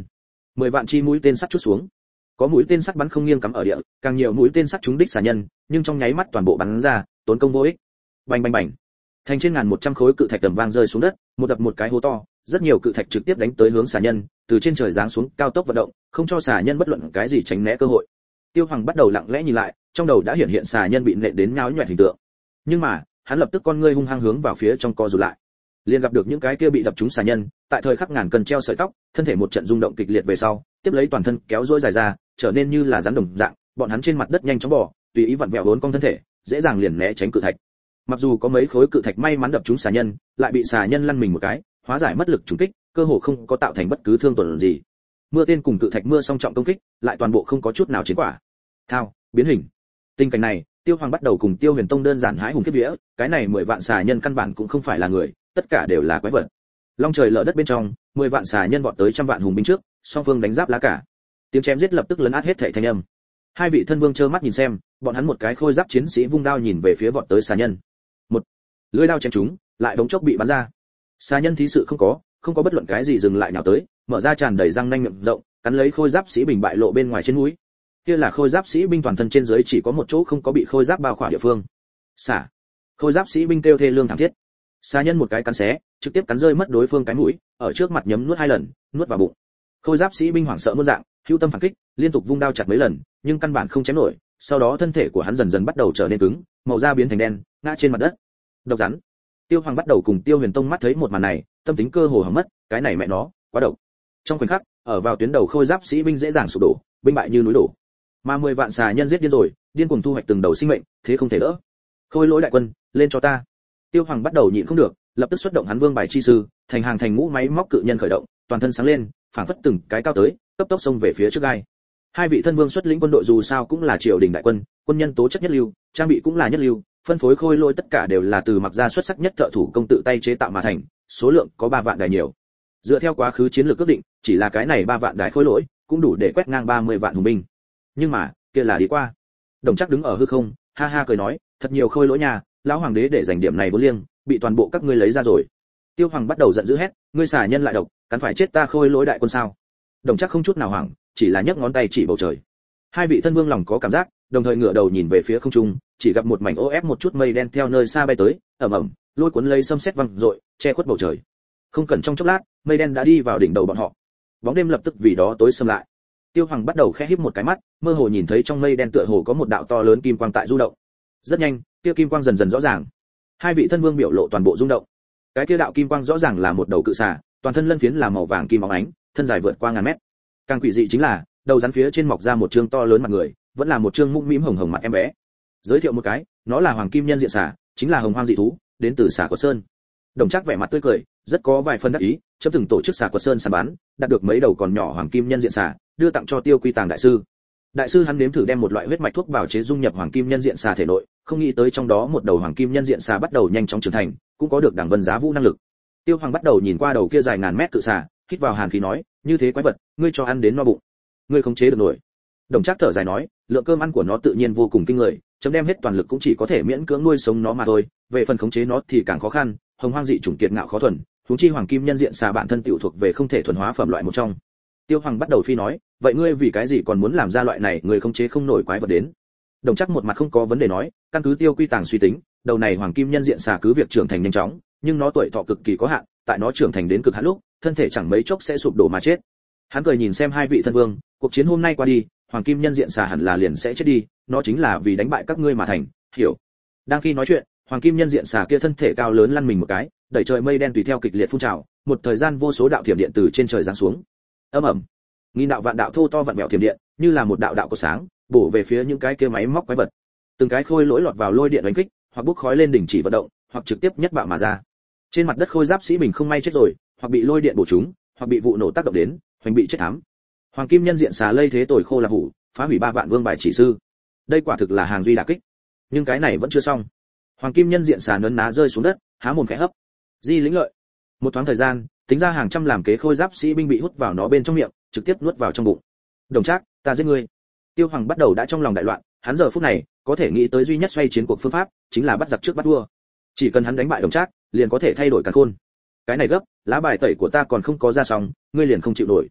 10 vạn chi mũi tên sắt chút xuống. Có mũi tên sắt bắn không nghiêng cắm ở địa, càng nhiều mũi tên sắt trúng đích xà nhân, nhưng trong nháy mắt toàn bộ bắn ra, tốn công vô ích. Bành bành bành. Thành trên ngàn 100 khối cự thạch tầm vang rơi xuống đất, một đập một cái hố to, rất nhiều cự thạch trực tiếp đánh tới hướng xà nhân, từ trên trời giáng xuống, cao tốc vận động, không cho xà nhân bất luận cái gì tránh né cơ hội. Tiêu Hoàng bắt đầu lặng lẽ nhìn lại, trong đầu đã hiện xà nhân bị nện đến nháo nhọẹt hình tượng. Nhưng mà, hắn lập tức con ngươi hung hăng hướng vào phía trong co rụt lại. Liền gặp được những cái kia bị đập trúng xà nhân, tại thời khắc ngàn cân treo sợi tóc, thân thể một trận rung động kịch liệt về sau, tiếp lấy toàn thân kéo duỗi dài ra, trở nên như là rắn đồng dạng, bọn hắn trên mặt đất nhanh chóng bò, tùy ý vặn vẹo vốn cong thân thể, dễ dàng liền né tránh cự thạch. Mặc dù có mấy khối cự thạch may mắn đập trúng xà nhân, lại bị xà nhân lăn mình một cái, hóa giải mất lực trùng kích, cơ hồ không có tạo thành bất cứ thương tổn gì. Mưa tên cùng cự thạch mưa song trọng công kích, lại toàn bộ không có chút nào chiến quả. Thao, biến hình. Tình cảnh này, Tiêu Hoàng bắt đầu cùng Tiêu Huyền Tông đơn giản hái hùng kiếp vía, cái này 10 vạn xà nhân căn bản cũng không phải là người, tất cả đều là quái vật. Long trời lở đất bên trong, 10 vạn xà nhân vọt tới trăm vạn hùng binh trước, song phương đánh giáp lá cả. Tiếng chém giết lập tức lấn át hết thảy thanh âm. Hai vị thân vương trơ mắt nhìn xem, bọn hắn một cái khôi giáp chiến sĩ vung đao nhìn về phía vọt tới xà nhân. Một lưỡi đao chém chúng, lại đống chốc bị bắn ra. Xà nhân thí sự không có bất luận cái gì dừng lại nào tới, mở ra tràn đầy răng nanh miệng rộng, cắn lấy khôi giáp sĩ bình bại lộ bên ngoài trên mũi. Kia là khôi giáp sĩ binh toàn thân trên dưới chỉ có một chỗ không có bị khôi giáp bao khỏa địa phương. Xả. Khôi giáp sĩ binh kêu thê lương thảm thiết. Xà nhân một cái cắn xé, trực tiếp cắn rơi mất đối phương cái mũi, ở trước mặt nhấm nuốt 2 lần, nuốt vào bụng. Khôi giáp sĩ binh hoảng sợ muôn dạng, hữu tâm phản kích, liên tục vung đao chặt mấy lần, nhưng căn bản không chém nổi, sau đó thân thể của hắn dần dần bắt đầu trở nên cứng, màu da biến thành đen, ngã trên mặt đất. Độc rắn. Tiêu Hoàng bắt đầu cùng Tiêu Huyền Tông mắt thấy một màn này, tâm tính cơ hồ hỏng mất, cái này mẹ nó, quá độc. Trong khoảnh khắc, ở vào tuyến đầu khôi giáp sĩ binh dễ dàng sụp đổ, binh bại như núi đổ. Mà 10 vạn xà nhân giết điên rồi, điên cuồng thu hoạch từng đầu sinh mệnh, thế không thể đỡ. Khôi lỗi đại quân, lên cho ta. Tiêu Hoàng bắt đầu nhịn không được, lập tức xuất động hắn vương bài chi sư, thành hàng thành ngũ máy móc cự nhân khởi động, toàn thân sáng lên, phảng phất từng cái cao tới, cấp tốc xông về phía trước gai. Hai vị thân vương xuất lĩnh quân đội dù sao cũng là triều đình đại quân, quân nhân tố chất nhất lưu, trang bị cũng là nhất lưu, phân phối khôi lỗi tất cả đều là từ mặc gia xuất sắc nhất thợ thủ công tự tay chế tạo mà thành, số lượng có 3 vạn đài nhiều. Dựa theo quá khứ chiến lược ước định, chỉ là cái này 3 vạn đài khôi lỗi, cũng đủ để quét ngang 30 vạn hùng binh. Nhưng mà, kia là đi qua. Đồng Trác đứng ở hư không, ha ha cười nói, thật nhiều khôi lỗi nhà, lão hoàng đế để giành điểm này vốn liêng, bị toàn bộ các ngươi lấy ra rồi. Tiêu Hoàng bắt đầu giận dữ hét, ngươi xả nhân lại độc, cắn phải chết ta khôi lỗi đại quân sao? Đồng Trác không chút nào hoảng, chỉ là nhấc ngón tay chỉ bầu trời. Hai vị thân vương lòng có cảm giác, đồng thời ngửa đầu nhìn về phía không trung, chỉ gặp một mảnh ô ép một chút mây đen theo nơi xa bay tới, ầm ầm, lôi cuốn lấy xâm xét văng rội, che khuất bầu trời. Không cần trong chốc lát, mây đen đã đi vào đỉnh đầu bọn họ. Bóng đêm lập tức vì đó tối sầm lại. Tiêu Hoàng bắt đầu khẽ híp một cái mắt, mơ hồ nhìn thấy trong mây đen tựa hồ có một đạo to lớn kim quang tại du động. Rất nhanh, kia kim quang dần dần rõ ràng. Hai vị thân vương biểu lộ toàn bộ rung động. Cái kia đạo kim quang rõ ràng là một đầu cự xà, toàn thân lân phiến là màu vàng kim óng ánh, thân dài vượt qua ngàn mét. Càng quỷ dị chính là, đầu rắn phía trên mọc ra một trương to lớn mặt người, vẫn là một trương mũm mĩm hồng hồng mặt em bé. Giới thiệu một cái, nó là hoàng kim nhân diện xà, chính là hồng hoang dị thú, đến từ xà của sơn. Đồng Trác vẻ mặt tươi cười, rất có vài phần đắc ý, chấm từng tổ chức xà quật sơn săn bắn, đạt được mấy đầu còn nhỏ hoàng kim nhân diện xà, đưa tặng cho Tiêu Quy Tàng đại sư. Đại sư hắn nếm thử đem một loại huyết mạch thuốc bào chế dung nhập hoàng kim nhân diện xà thể nội, không nghĩ tới trong đó một đầu hoàng kim nhân diện xà bắt đầu nhanh chóng trưởng thành, cũng có được đẳng vân giá vũ năng lực. Tiêu Hoàng bắt đầu nhìn qua đầu kia dài ngàn mét cự xà, hít vào hàn khí nói, như thế quái vật, ngươi cho ăn đến no bụng, ngươi không chế được nổi. Đồng Trác thở dài nói, lượng cơm ăn của nó tự nhiên vô cùng kinh người, chấm đem hết toàn lực cũng chỉ có thể miễn cưỡng nuôi sống nó mà thôi, về phần khống chế nó thì càng khó khăn, hồng hoang dị chủng kiệt ngạo khó thuần, huống chi hoàng kim nhân diện xà bản thân tiểu thuộc về không thể thuần hóa phẩm loại một trong. Tiêu Hoàng bắt đầu phi nói, vậy ngươi vì cái gì còn muốn làm ra loại này người khống chế không nổi quái vật đến? Đồng Trác một mặt không có vấn đề nói, căn cứ Tiêu Quy Tàng suy tính, đầu này hoàng kim nhân diện xà cứ việc trưởng thành nhanh chóng, nhưng nó tuổi thọ cực kỳ có hạn, tại nó trưởng thành đến cực hạn lúc, thân thể chẳng mấy chốc sẽ sụp đổ mà chết. Hắn cười nhìn xem hai vị thân vương, cuộc chiến hôm nay qua đi, hoàng kim nhân diện xà hẳn là liền sẽ chết đi, nó chính là vì đánh bại các ngươi mà thành, hiểu? Đang khi nói chuyện, hoàng kim nhân diện xà kia thân thể cao lớn lăn mình một cái, đẩy trời mây đen tùy theo kịch liệt phun trào, một thời gian vô số đạo thiểm điện từ trên trời giáng xuống. Ầm ầm, nghìn đạo vạn đạo thô to vặn vẹo thiểm điện, như là một đạo đạo của sáng, bổ về phía những cái kia máy móc quái vật. Từng cái khôi lỗi lọt vào lôi điện đánh kích, hoặc bốc khói lên đình chỉ vận động, hoặc trực tiếp nhất bạo mà ra. Trên mặt đất khôi giáp sĩ bình không may chết rồi, hoặc bị lôi điện bổ trúng, hoặc bị vụ nổ tác động đến, hoành bị chết thảm. Hoàng kim nhân diện xà lây thế tồi khô là hủ, phá hủy 3 vạn vương bài chỉ sư. Đây quả thực là hàng duy đả kích. Nhưng cái này vẫn chưa xong. Hoàng kim nhân diện xà nấn ná rơi xuống đất, há mồm khẽ hấp. Di lĩnh lợi. Một thoáng thời gian, tính ra hàng trăm làm kế khôi giáp sĩ binh bị hút vào nó bên trong miệng, trực tiếp nuốt vào trong bụng. Đồng Trác, ta giết ngươi. Tiêu Hoàng bắt đầu đã trong lòng đại loạn, hắn giờ phút này có thể nghĩ tới duy nhất xoay chiến cuộc phương pháp, chính là bắt giặc trước bắt vua. Chỉ cần hắn đánh bại Đồng Trác, liền có thể thay đổi càn khôn. Cái này gấp, lá bài tẩy của ta còn không có ra xong, ngươi liền không chịu nổi.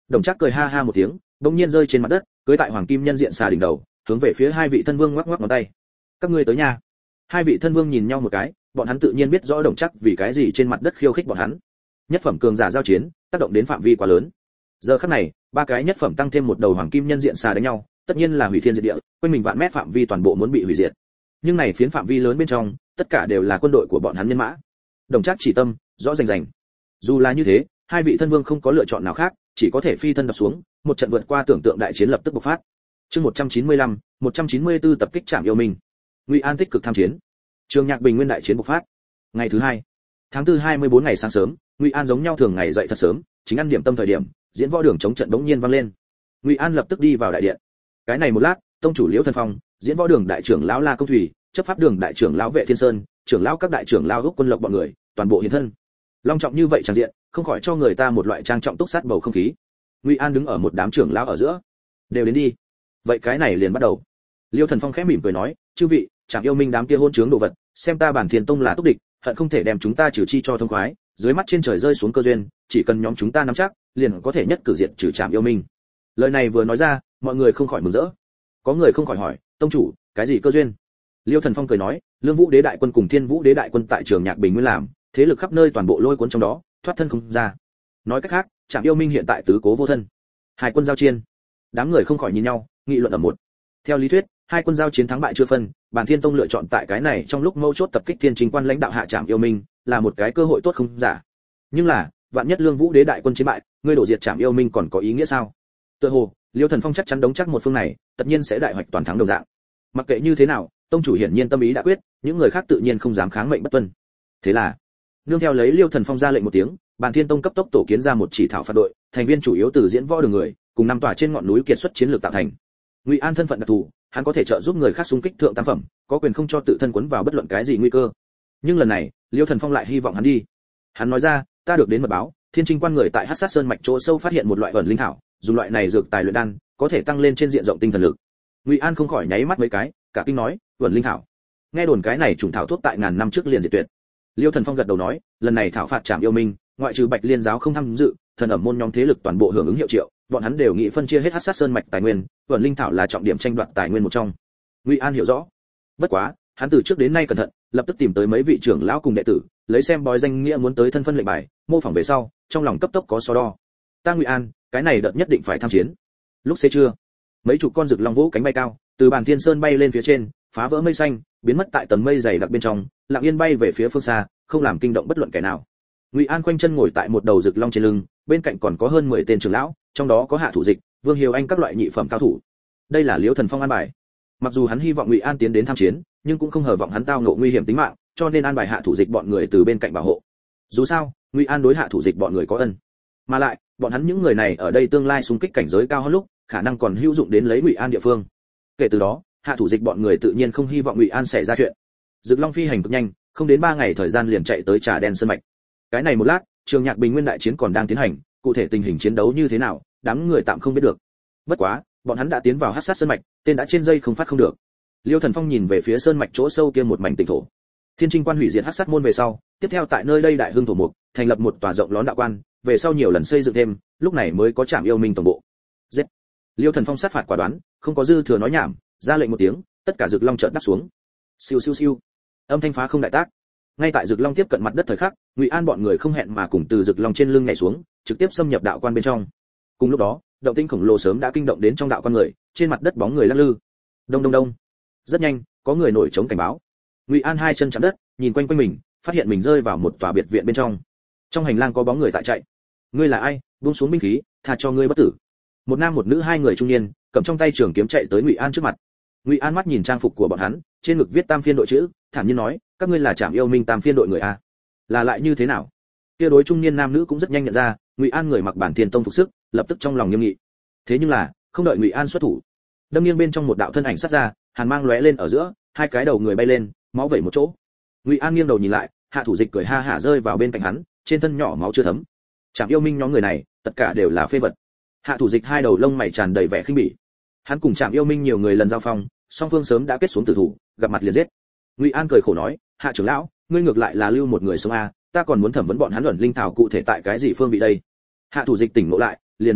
Đồng Trác cười ha ha một tiếng, bỗng nhiên rơi trên mặt đất, cưỡi tại hoàng kim nhân diện xà đỉnh đầu, hướng về phía hai vị thân vương ngoắc ngoắc ngón tay. Các ngươi tới nha. Hai vị thân vương nhìn nhau một cái, bọn hắn tự nhiên biết rõ Đồng Trác vì cái gì trên mặt đất khiêu khích bọn hắn. Nhất phẩm cường giả giao chiến, tác động đến phạm vi quá lớn. Giờ khắc này, ba cái nhất phẩm tăng thêm một đầu hoàng kim nhân diện xà đánh nhau, tất nhiên là hủy thiên diệt địa, quanh mình vạn mét phạm vi toàn bộ muốn bị hủy diệt. Nhưng này phiến phạm vi lớn bên trong, tất cả đều là quân đội của bọn hắn nhân mã. Đồng Trác chỉ tâm, rõ rành rành. Dù là như thế, hai vị thân vương không có lựa chọn nào khác, chỉ có thể phi thân đập xuống, một trận vượt qua tưởng tượng đại chiến lập tức bộc phát. Chương 195, 194 tập kích Trảm Yêu Minh. Ngụy An tích cực tham chiến. Trường Nhạc Bình Nguyên đại chiến bộc phát. Ngày thứ 2, tháng 4 24 ngày sáng sớm, Ngụy An giống nhau thường ngày dậy thật sớm, chính ăn điểm tâm thời điểm, diễn võ đường chống trận đống nhiên vang lên. Ngụy An lập tức đi vào đại điện. Cái này một lát, tông chủ Liễu Thần Phong, diễn võ đường đại trưởng lão La Công Thủy, chấp pháp đường đại trưởng lão Vệ Thiên Sơn, trưởng lão các đại trưởng lão Úc Quân Lộc bọn người, toàn bộ hiện thân. Long trọng như vậy tràn diện, không khỏi cho người ta một loại trang trọng túc sát bầu không khí. Ngụy An đứng ở một đám trưởng lão ở giữa. Đều đến đi. Vậy cái này liền bắt đầu. Liêu Thần Phong khẽ mỉm cười nói, chư vị, Trảm Yêu Minh đám kia hôn trướng đồ vật, xem ta Bản Thiên Tông là túc địch, hận không thể đem chúng ta trừ chi cho thông khoái, dưới mắt trên trời rơi xuống cơ duyên, chỉ cần nhóm chúng ta nắm chắc, liền có thể nhất cử diệt trừ Trảm Yêu Minh. Lời này vừa nói ra, mọi người không khỏi mừng rỡ. Có người không khỏi hỏi, tông chủ, cái gì cơ duyên? Liêu Thần Phong cười nói, Lương Vũ Đế đại quân cùng Thiên Vũ Đế đại quân tại Trường Nhạc Bình Nguyên làm, thế lực khắp nơi toàn bộ lôi cuốn trong đó, thoát thân không ra. Nói cách khác, Trảm Yêu Minh hiện tại tứ cố vô thân. Hai quân giao chiến. Đám người không khỏi nhìn nhau, nghị luận ở một. Theo lý thuyết, hai quân giao chiến thắng bại chưa phân, Bản Thiên Tông lựa chọn tại cái này trong lúc mâu chốt tập kích Thiên Trình quan lãnh đạo hạ Trảm Yêu Minh, là một cái cơ hội tốt không giả. Nhưng là, vạn nhất Lương Vũ Đế đại quân chiến bại, ngươi đổ diệt Trảm Yêu Minh còn có ý nghĩa sao? Tựa hồ, Liêu Thần Phong chắc chắn đống chắc một phương này, tất nhiên sẽ đại hoạch toàn thắng đồng dạng. Mặc kệ như thế nào, tông chủ hiển nhiên tâm ý đã quyết, những người khác tự nhiên không dám kháng mệnh bất tuân. Thế là, nương theo lấy Liêu Thần Phong ra lệnh một tiếng, Bản Thiên Tông cấp tốc tổ kiến ra một chỉ thảo phạt đội, thành viên chủ yếu từ diễn võ đường người, cùng năm tòa trên ngọn núi kiệt xuất chiến lược tạo thành. Ngụy An thân phận đặc thù, hắn có thể trợ giúp người khác xung kích thượng tam phẩm, có quyền không cho tự thân quấn vào bất luận cái gì nguy cơ. Nhưng lần này, Liêu Thần Phong lại hy vọng hắn đi. Hắn nói ra, ta được đến mật báo, Thiên Trinh quan người tại Hắc Sát Sơn mạch chỗ sâu phát hiện một loại ẩn linh thảo, dùng loại này dược tài luyện đan, có thể tăng lên trên diện rộng tinh thần lực. Ngụy An không khỏi nháy mắt mấy cái, cả kinh nói, ẩn linh thảo. Nghe đồn cái này trùng thảo thuốc tại ngàn năm trước liền diệt tuyệt. Liêu Thần Phong gật đầu nói, lần này thảo phạt Trảm Yêu Minh, ngoại trừ Bạch Liên giáo không tham dự, thần ẩm môn nhóm thế lực toàn bộ hưởng ứng hiệu triệu, bọn hắn đều nghĩ phân chia hết Hắc Sát Sơn mạch tài nguyên, ẩn linh thảo là trọng điểm tranh đoạt tài nguyên một trong. Ngụy An hiểu rõ. Bất quá, hắn từ trước đến nay cẩn thận, lập tức tìm tới mấy vị trưởng lão cùng đệ tử, lấy xem bói danh nghĩa muốn tới thân phân lệnh bài, mô phỏng về sau, trong lòng cấp tốc có so đo. Ta Ngụy An, cái này đợt nhất định phải tham chiến. Lúc xế trưa, mấy chục con rực long vũ cánh bay cao, từ Bàn Thiên Sơn bay lên phía trên, phá vỡ mây xanh, biến mất tại tầng mây dày đặc bên trong, lặng yên bay về phía phương xa, không làm kinh động bất luận kẻ nào. Ngụy An khoanh chân ngồi tại một đầu rực long trên lưng, bên cạnh còn có hơn 10 tên trưởng lão, trong đó có Hạ Thủ Dịch, Vương Hiếu Anh các loại nhị phẩm cao thủ. Đây là Liễu Thần Phong an bài. Mặc dù hắn hy vọng Ngụy An tiến đến tham chiến, nhưng cũng không hờ vọng hắn tao ngộ nguy hiểm tính mạng, cho nên an bài Hạ Thủ Dịch bọn người từ bên cạnh bảo hộ. Dù sao, Ngụy An đối Hạ Thủ Dịch bọn người có ân, mà lại, bọn hắn những người này ở đây tương lai xung kích cảnh giới cao hơn lúc, khả năng còn hữu dụng đến lấy Ngụy An địa phương. Kể từ đó, Hạ Thủ Dịch bọn người tự nhiên không hy vọng Ngụy An xảy ra chuyện. Dực Long phi hành cực nhanh, không đến 3 ngày thời gian liền chạy tới Trà Đen Sơn mạch. Cái này một lát, Trường Nhạc Bình Nguyên đại chiến còn đang tiến hành, cụ thể tình hình chiến đấu như thế nào, đám người tạm không biết được. Bất quá, bọn hắn đã tiến vào Hắc Sát Sơn mạch, tên đã trên dây không phát không được. Liêu Thần Phong nhìn về phía sơn mạch chỗ sâu kia một mảnh tịnh thổ. Thiên Trinh quan hủy diệt Hắc Sát môn về sau, tiếp theo tại nơi đây đại hưng thổ mục, thành lập một tòa rộng lớn đạo quan, về sau nhiều lần xây dựng thêm, lúc này mới có Trảm Yêu Minh tổng bộ. Giết. Liêu Thần Phong sát phạt quả đoán, không có dư thừa nói nhảm, ra lệnh một tiếng, tất cả rực long chợt đáp xuống. Siêu siêu siêu. Âm thanh phá không đại tác. Ngay tại rực long tiếp cận mặt đất thời khắc, Ngụy An bọn người không hẹn mà cùng từ rực long trên lưng nhảy xuống, trực tiếp xâm nhập đạo quan bên trong. Cùng lúc đó, động tĩnh khổng lồ sớm đã kinh động đến trong đạo quan người, trên mặt đất bóng người lắc lư. Đông đông đông. Rất nhanh, có người nổi trống cảnh báo. Ngụy An hai chân chạm đất, nhìn quanh quanh mình, phát hiện mình rơi vào một tòa biệt viện bên trong. Trong hành lang có bóng người tại chạy. Ngươi là ai? Buông xuống binh khí, tha cho ngươi bất tử. Một nam một nữ hai người trung niên, cầm trong tay trường kiếm chạy tới Ngụy An trước mặt. Ngụy An mắt nhìn trang phục của bọn hắn, trên ngực viết Tam Phiên đội chữ, thản nhiên nói, các ngươi là Trảm Yêu Minh Tam Phiên đội người a? Là lại như thế nào? Kia đối trung niên nam nữ cũng rất nhanh nhận ra, Ngụy An người mặc Bản Thiên Tông phục sức, lập tức trong lòng nghiêm nghị. Thế nhưng là, không đợi Ngụy An xuất thủ, đâm nghiêng bên trong một đạo thân ảnh sát ra, hàn mang lóe lên ở giữa, hai cái đầu người bay lên, máu vẩy một chỗ. Ngụy An nghiêng đầu nhìn lại, Hạ Thủ Dịch cười ha hả rơi vào bên cạnh hắn, trên thân nhỏ máu chưa thấm. Trảm Yêu Minh nhóm người này, tất cả đều là phế vật. Hạ Thủ Dịch hai đầu lông mày tràn đầy vẻ khinh bỉ. Hắn cùng Trảm Yêu Minh nhiều người lần giao phong, song phương sớm đã kết xuống tử thủ, gặp mặt liền giết. Ngụy An cười khổ nói, Hạ trưởng lão, ngươi ngược lại là lưu một người sống a, ta còn muốn thẩm vấn bọn hắn luận linh thảo cụ thể tại cái gì phương vị đây. Hạ Thủ Dịch tỉnh ngộ lại, liền nói,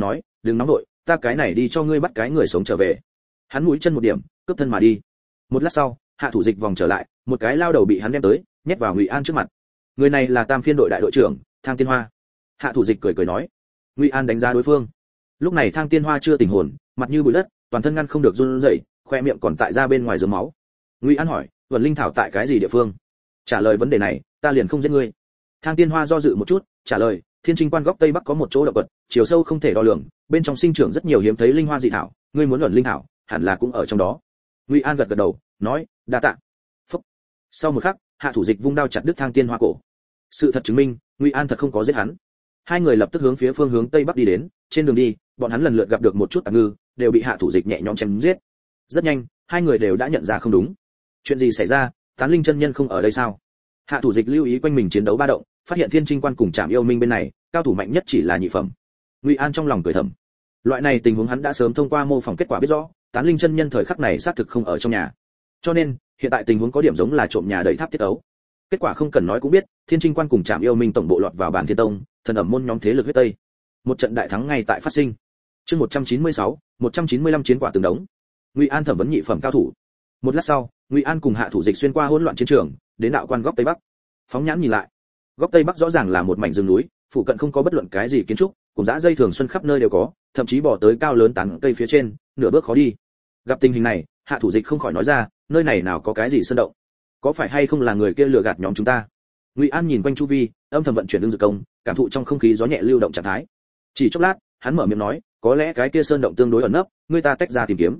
đừng nóng nội, ta cái này đi cho ngươi bắt cái người sống trở về. Hắn mũi chân một điểm, cướp thân mà đi. Một lát sau, Hạ Thủ Dịch vòng trở lại, một cái lao đầu bị hắn đem tới, nhét vào Ngụy An trước mặt. Người này là Tam Phiên đội đại đội trưởng, Thang Tiên Hoa. Hạ Thủ Dịch cười cười nói. Ngụy An đánh giá đối phương. Lúc này Thang Tiên Hoa chưa tỉnh hồn, mặt như bụi đất, toàn thân ngăn không được run rẩy, khoe miệng còn tại ra bên ngoài rớm máu. Ngụy An hỏi, Vân Linh thảo tại cái gì địa phương? Trả lời vấn đề này, ta liền không giết ngươi. Thang Tiên Hoa do dự một chút, trả lời, Thiên Trinh Quan góc tây bắc có một chỗ động vật, chiều sâu không thể đo lường, bên trong sinh trưởng rất nhiều hiếm thấy linh hoa dị thảo, ngươi muốn luận linh thảo, hẳn là cũng ở trong đó. Ngụy An gật gật đầu, nói, đa tạ. Phúc. Sau một khắc, Hạ Thủ Dịch vung đao chặt đứt Thang Tiên Hoa cổ. Sự thật chứng minh, Ngụy An thật không có giết hắn. Hai người lập tức hướng phía phương hướng tây bắc đi đến, trên đường đi, bọn hắn lần lượt gặp được một chút tạp ngư, đều bị Hạ Thủ Dịch nhẹ nhõm chém giết. Rất nhanh, hai người đều đã nhận ra không đúng. Chuyện gì xảy ra? Tán Linh chân nhân không ở đây sao? Hạ Thủ Dịch lưu ý quanh mình chiến đấu ba động, phát hiện Thiên Trinh Quan cùng Trảm Yêu Minh bên này, cao thủ mạnh nhất chỉ là nhị phẩm. Ngụy An trong lòng cười thầm. Loại này tình huống hắn đã sớm thông qua mô phỏng kết quả biết rõ, Tán Linh chân nhân thời khắc này xác thực không ở trong nhà. Cho nên, hiện tại tình huống có điểm giống là trộm nhà đẩy tháp tiết ấu. Kết quả không cần nói cũng biết, Thiên Trinh Quan cùng Trảm Yêu Minh tổng bộ lọt vào Bản Thiên Tông, thần ẩm môn nhóm thế lực huyết tây. Một trận đại thắng ngay tại phát sinh. Chương 196, 195 chiến quả từng đống. Ngụy An thẩm vấn nhị phẩm cao thủ. Một lát sau, Ngụy An cùng Hạ Thủ Dịch xuyên qua hỗn loạn chiến trường, đến đạo quan góc tây bắc. Phóng nhãn nhìn lại, góc tây bắc rõ ràng là một mảnh rừng núi, phụ cận không có bất luận cái gì kiến trúc, cùng dã dây thường xuân khắp nơi đều có, thậm chí bỏ tới cao lớn tán cây phía trên, nửa bước khó đi. Gặp tình hình này, Hạ Thủ Dịch không khỏi nói ra, nơi này nào có cái gì sơn động, có phải hay không là người kia lừa gạt nhóm chúng ta? Ngụy An nhìn quanh chu vi, âm thầm vận chuyển đương dược công, cảm thụ trong không khí gió nhẹ lưu động trạng thái. Chỉ chốc lát, hắn mở miệng nói, có lẽ cái kia sơn động tương đối ẩn nấp, ngươi ta tách ra tìm kiếm.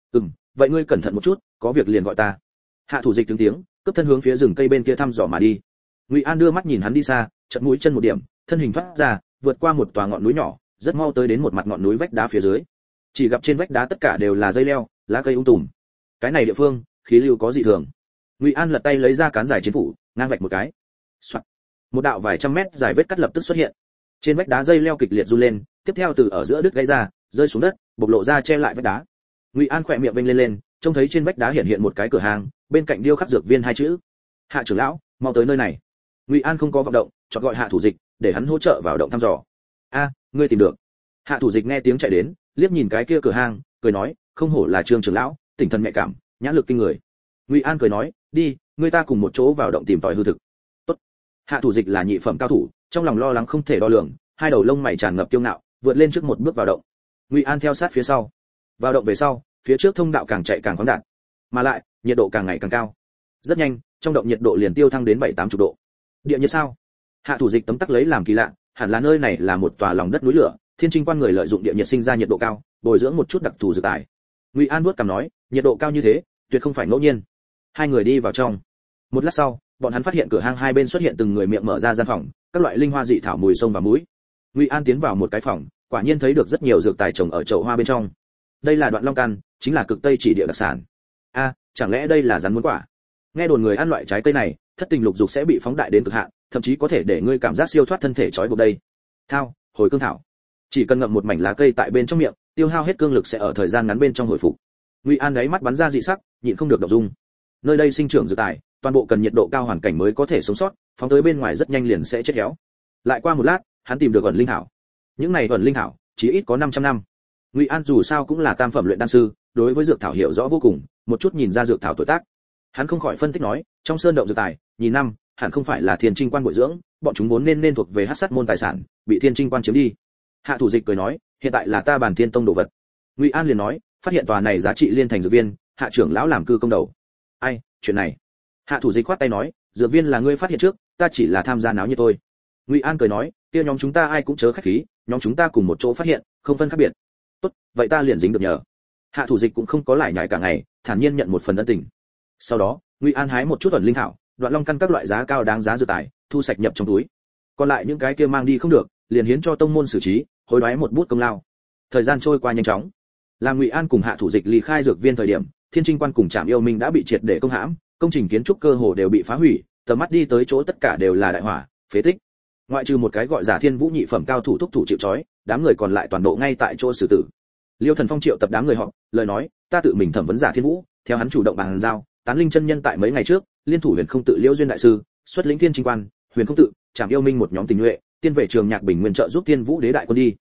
Vậy ngươi cẩn thận một chút, có việc liền gọi ta. Hạ Thủ Dịch tướng tiếng, cướp thân hướng phía rừng cây bên kia thăm dò mà đi. Ngụy An đưa mắt nhìn hắn đi xa, chợt mũi chân một điểm, thân hình thoát ra, vượt qua một tòa ngọn núi nhỏ, rất mau tới đến một mặt ngọn núi vách đá phía dưới. Chỉ gặp trên vách đá tất cả đều là dây leo, lá cây tùm. Cái này địa phương, khí lưu có dị thường. Ngụy An lật tay lấy ra cán dài chiến phủ, ngang vạch một cái. Soạt. Một đạo vài trăm mét dài vết cắt lập tức xuất hiện. Trên vách đá dây leo kịch liệt run lên, tiếp theo từ ở giữa đứt gãy ra, rơi xuống đất, bộc lộ ra che lại vách đá. Ngụy An khỏe miệng vênh lên, trông thấy trên vách đá hiện hiện một cái cửa hàng, bên cạnh điêu khắc dược viên hai chữ. Hạ trưởng lão, mau tới nơi này. Ngụy An không có vận động, chọn gọi Hạ Thủ Dịch, để hắn hỗ trợ vào động thăm dò. A, ngươi tìm được. Hạ Thủ Dịch nghe tiếng chạy đến, liếc nhìn cái kia cửa hàng, cười nói, không hổ là Trương trưởng lão, tinh thần nhạy cảm, nhãn lực kinh người. Ngụy An cười nói, đi, ngươi ta cùng một chỗ vào động tìm tòi hư thực. Tốt. Hạ Thủ Dịch là nhị phẩm cao thủ, trong lòng lo lắng không thể đo lường, hai đầu lông mày tràn ngập kiêu ngạo, vượt lên trước một bước vào động. Ngụy An theo sát phía sau. Vào động về sau, phía trước thông đạo càng chạy càng khoáng đạt, mà lại nhiệt độ càng ngày càng cao. Rất nhanh, trong động nhiệt độ liền tiêu thăng đến 7-80 độ. Địa nhiệt sao? Hạ Thủ Dịch tấm tắc lấy làm kỳ lạ, hẳn là nơi này là một tòa lòng đất núi lửa, Thiên Trinh Quan người lợi dụng địa nhiệt sinh ra nhiệt độ cao, bồi dưỡng một chút đặc thù dược tài. Ngụy An nuốt cằm nói, nhiệt độ cao như thế, tuyệt không phải ngẫu nhiên. Hai người đi vào trong. Một lát sau, bọn hắn phát hiện cửa hang hai bên xuất hiện từng người miệng mở ra gian phòng, các loại linh hoa dị thảo mùi sông và mũi. Ngụy An tiến vào một cái phòng, quả nhiên thấy được rất nhiều dược tài trồng ở chậu hoa bên trong. Đây là Đoạn Long Căn, chính là cực tây chỉ địa đặc sản. A, chẳng lẽ đây là rắn muốn quả? Nghe đồn người ăn loại trái cây này, thất tình lục dục sẽ bị phóng đại đến cực hạn, thậm chí có thể để ngươi cảm giác siêu thoát thân thể trói buộc đây. Thao, hồi cương thảo. Chỉ cần ngậm một mảnh lá cây tại bên trong miệng, tiêu hao hết cương lực sẽ ở thời gian ngắn bên trong hồi phục. Ngụy An đáy mắt bắn ra dị sắc, nhịn không được động dung. Nơi đây sinh trưởng dược tài, toàn bộ cần nhiệt độ cao hoàn cảnh mới có thể sống sót, phóng tới bên ngoài rất nhanh liền sẽ chết héo. Lại qua một lát, hắn tìm được ẩn linh thảo. Những này ẩn linh thảo, chỉ ít có 500 năm. Ngụy An dù sao cũng là tam phẩm luyện đan sư, đối với dược thảo hiểu rõ vô cùng, một chút nhìn ra dược thảo tuổi tác. Hắn không khỏi phân tích nói, trong sơn động dược tài, nhìn năm, hẳn không phải là Thiên Trinh Quan bồi dưỡng, bọn chúng vốn nên thuộc về Hắc Sát môn tài sản, bị Thiên Trinh Quan chiếm đi. Hạ Thủ Dịch cười nói, hiện tại là ta Bản Thiên Tông đồ vật. Ngụy An liền nói, phát hiện tòa này giá trị liên thành dược viên, Hạ trưởng lão làm cư công đầu. Ai, chuyện này. Hạ Thủ Dịch khoát tay nói, dược viên là ngươi phát hiện trước, ta chỉ là tham gia náo nhiệt thôi. Ngụy An cười nói, kia nhóm chúng ta ai cũng chớ khách khí, nhóm chúng ta cùng một chỗ phát hiện, không phân khác biệt. Tốt, vậy ta liền dính được nhờ. Hạ Thủ Dịch cũng không có lải nhải cả ngày, thản nhiên nhận một phần ân tình. Sau đó, Ngụy An hái một chút ẩn linh thảo, Đoạn Long Căn các loại giá cao đáng giá dược tài, thu sạch nhập trong túi. Còn lại những cái kia mang đi không được, liền hiến cho tông môn xử trí, hối đoái một bút công lao. Thời gian trôi qua nhanh chóng. Làm Ngụy An cùng Hạ Thủ Dịch ly khai dược viên thời điểm, Thiên Trinh Quan cùng Trảm Yêu Minh đã bị triệt để công hãm, công trình kiến trúc cơ hồ đều bị phá hủy, tầm mắt đi tới chỗ tất cả đều là đại hỏa, phế tích. Ngoại trừ một cái gọi Giả Thiên Vũ nhị phẩm cao thủ thúc thủ chịu trói, đám người còn lại toàn bộ ngay tại chỗ xử tử. Liêu Thần Phong triệu tập đám người họp, lời nói, ta tự mình thẩm vấn Giả Thiên Vũ, theo hắn chủ động bàn giao, Tán Linh chân nhân tại mấy ngày trước, liên thủ Huyền Không Tự Liễu Duyên đại sư, xuất lĩnh Thiên Trinh Quan, Huyền Không Tự, Trảm Yêu Minh một nhóm tình nhuệ, tiên vệ Trường Nhạc Bình Nguyên trợ giúp Thiên Vũ đế đại quân đi.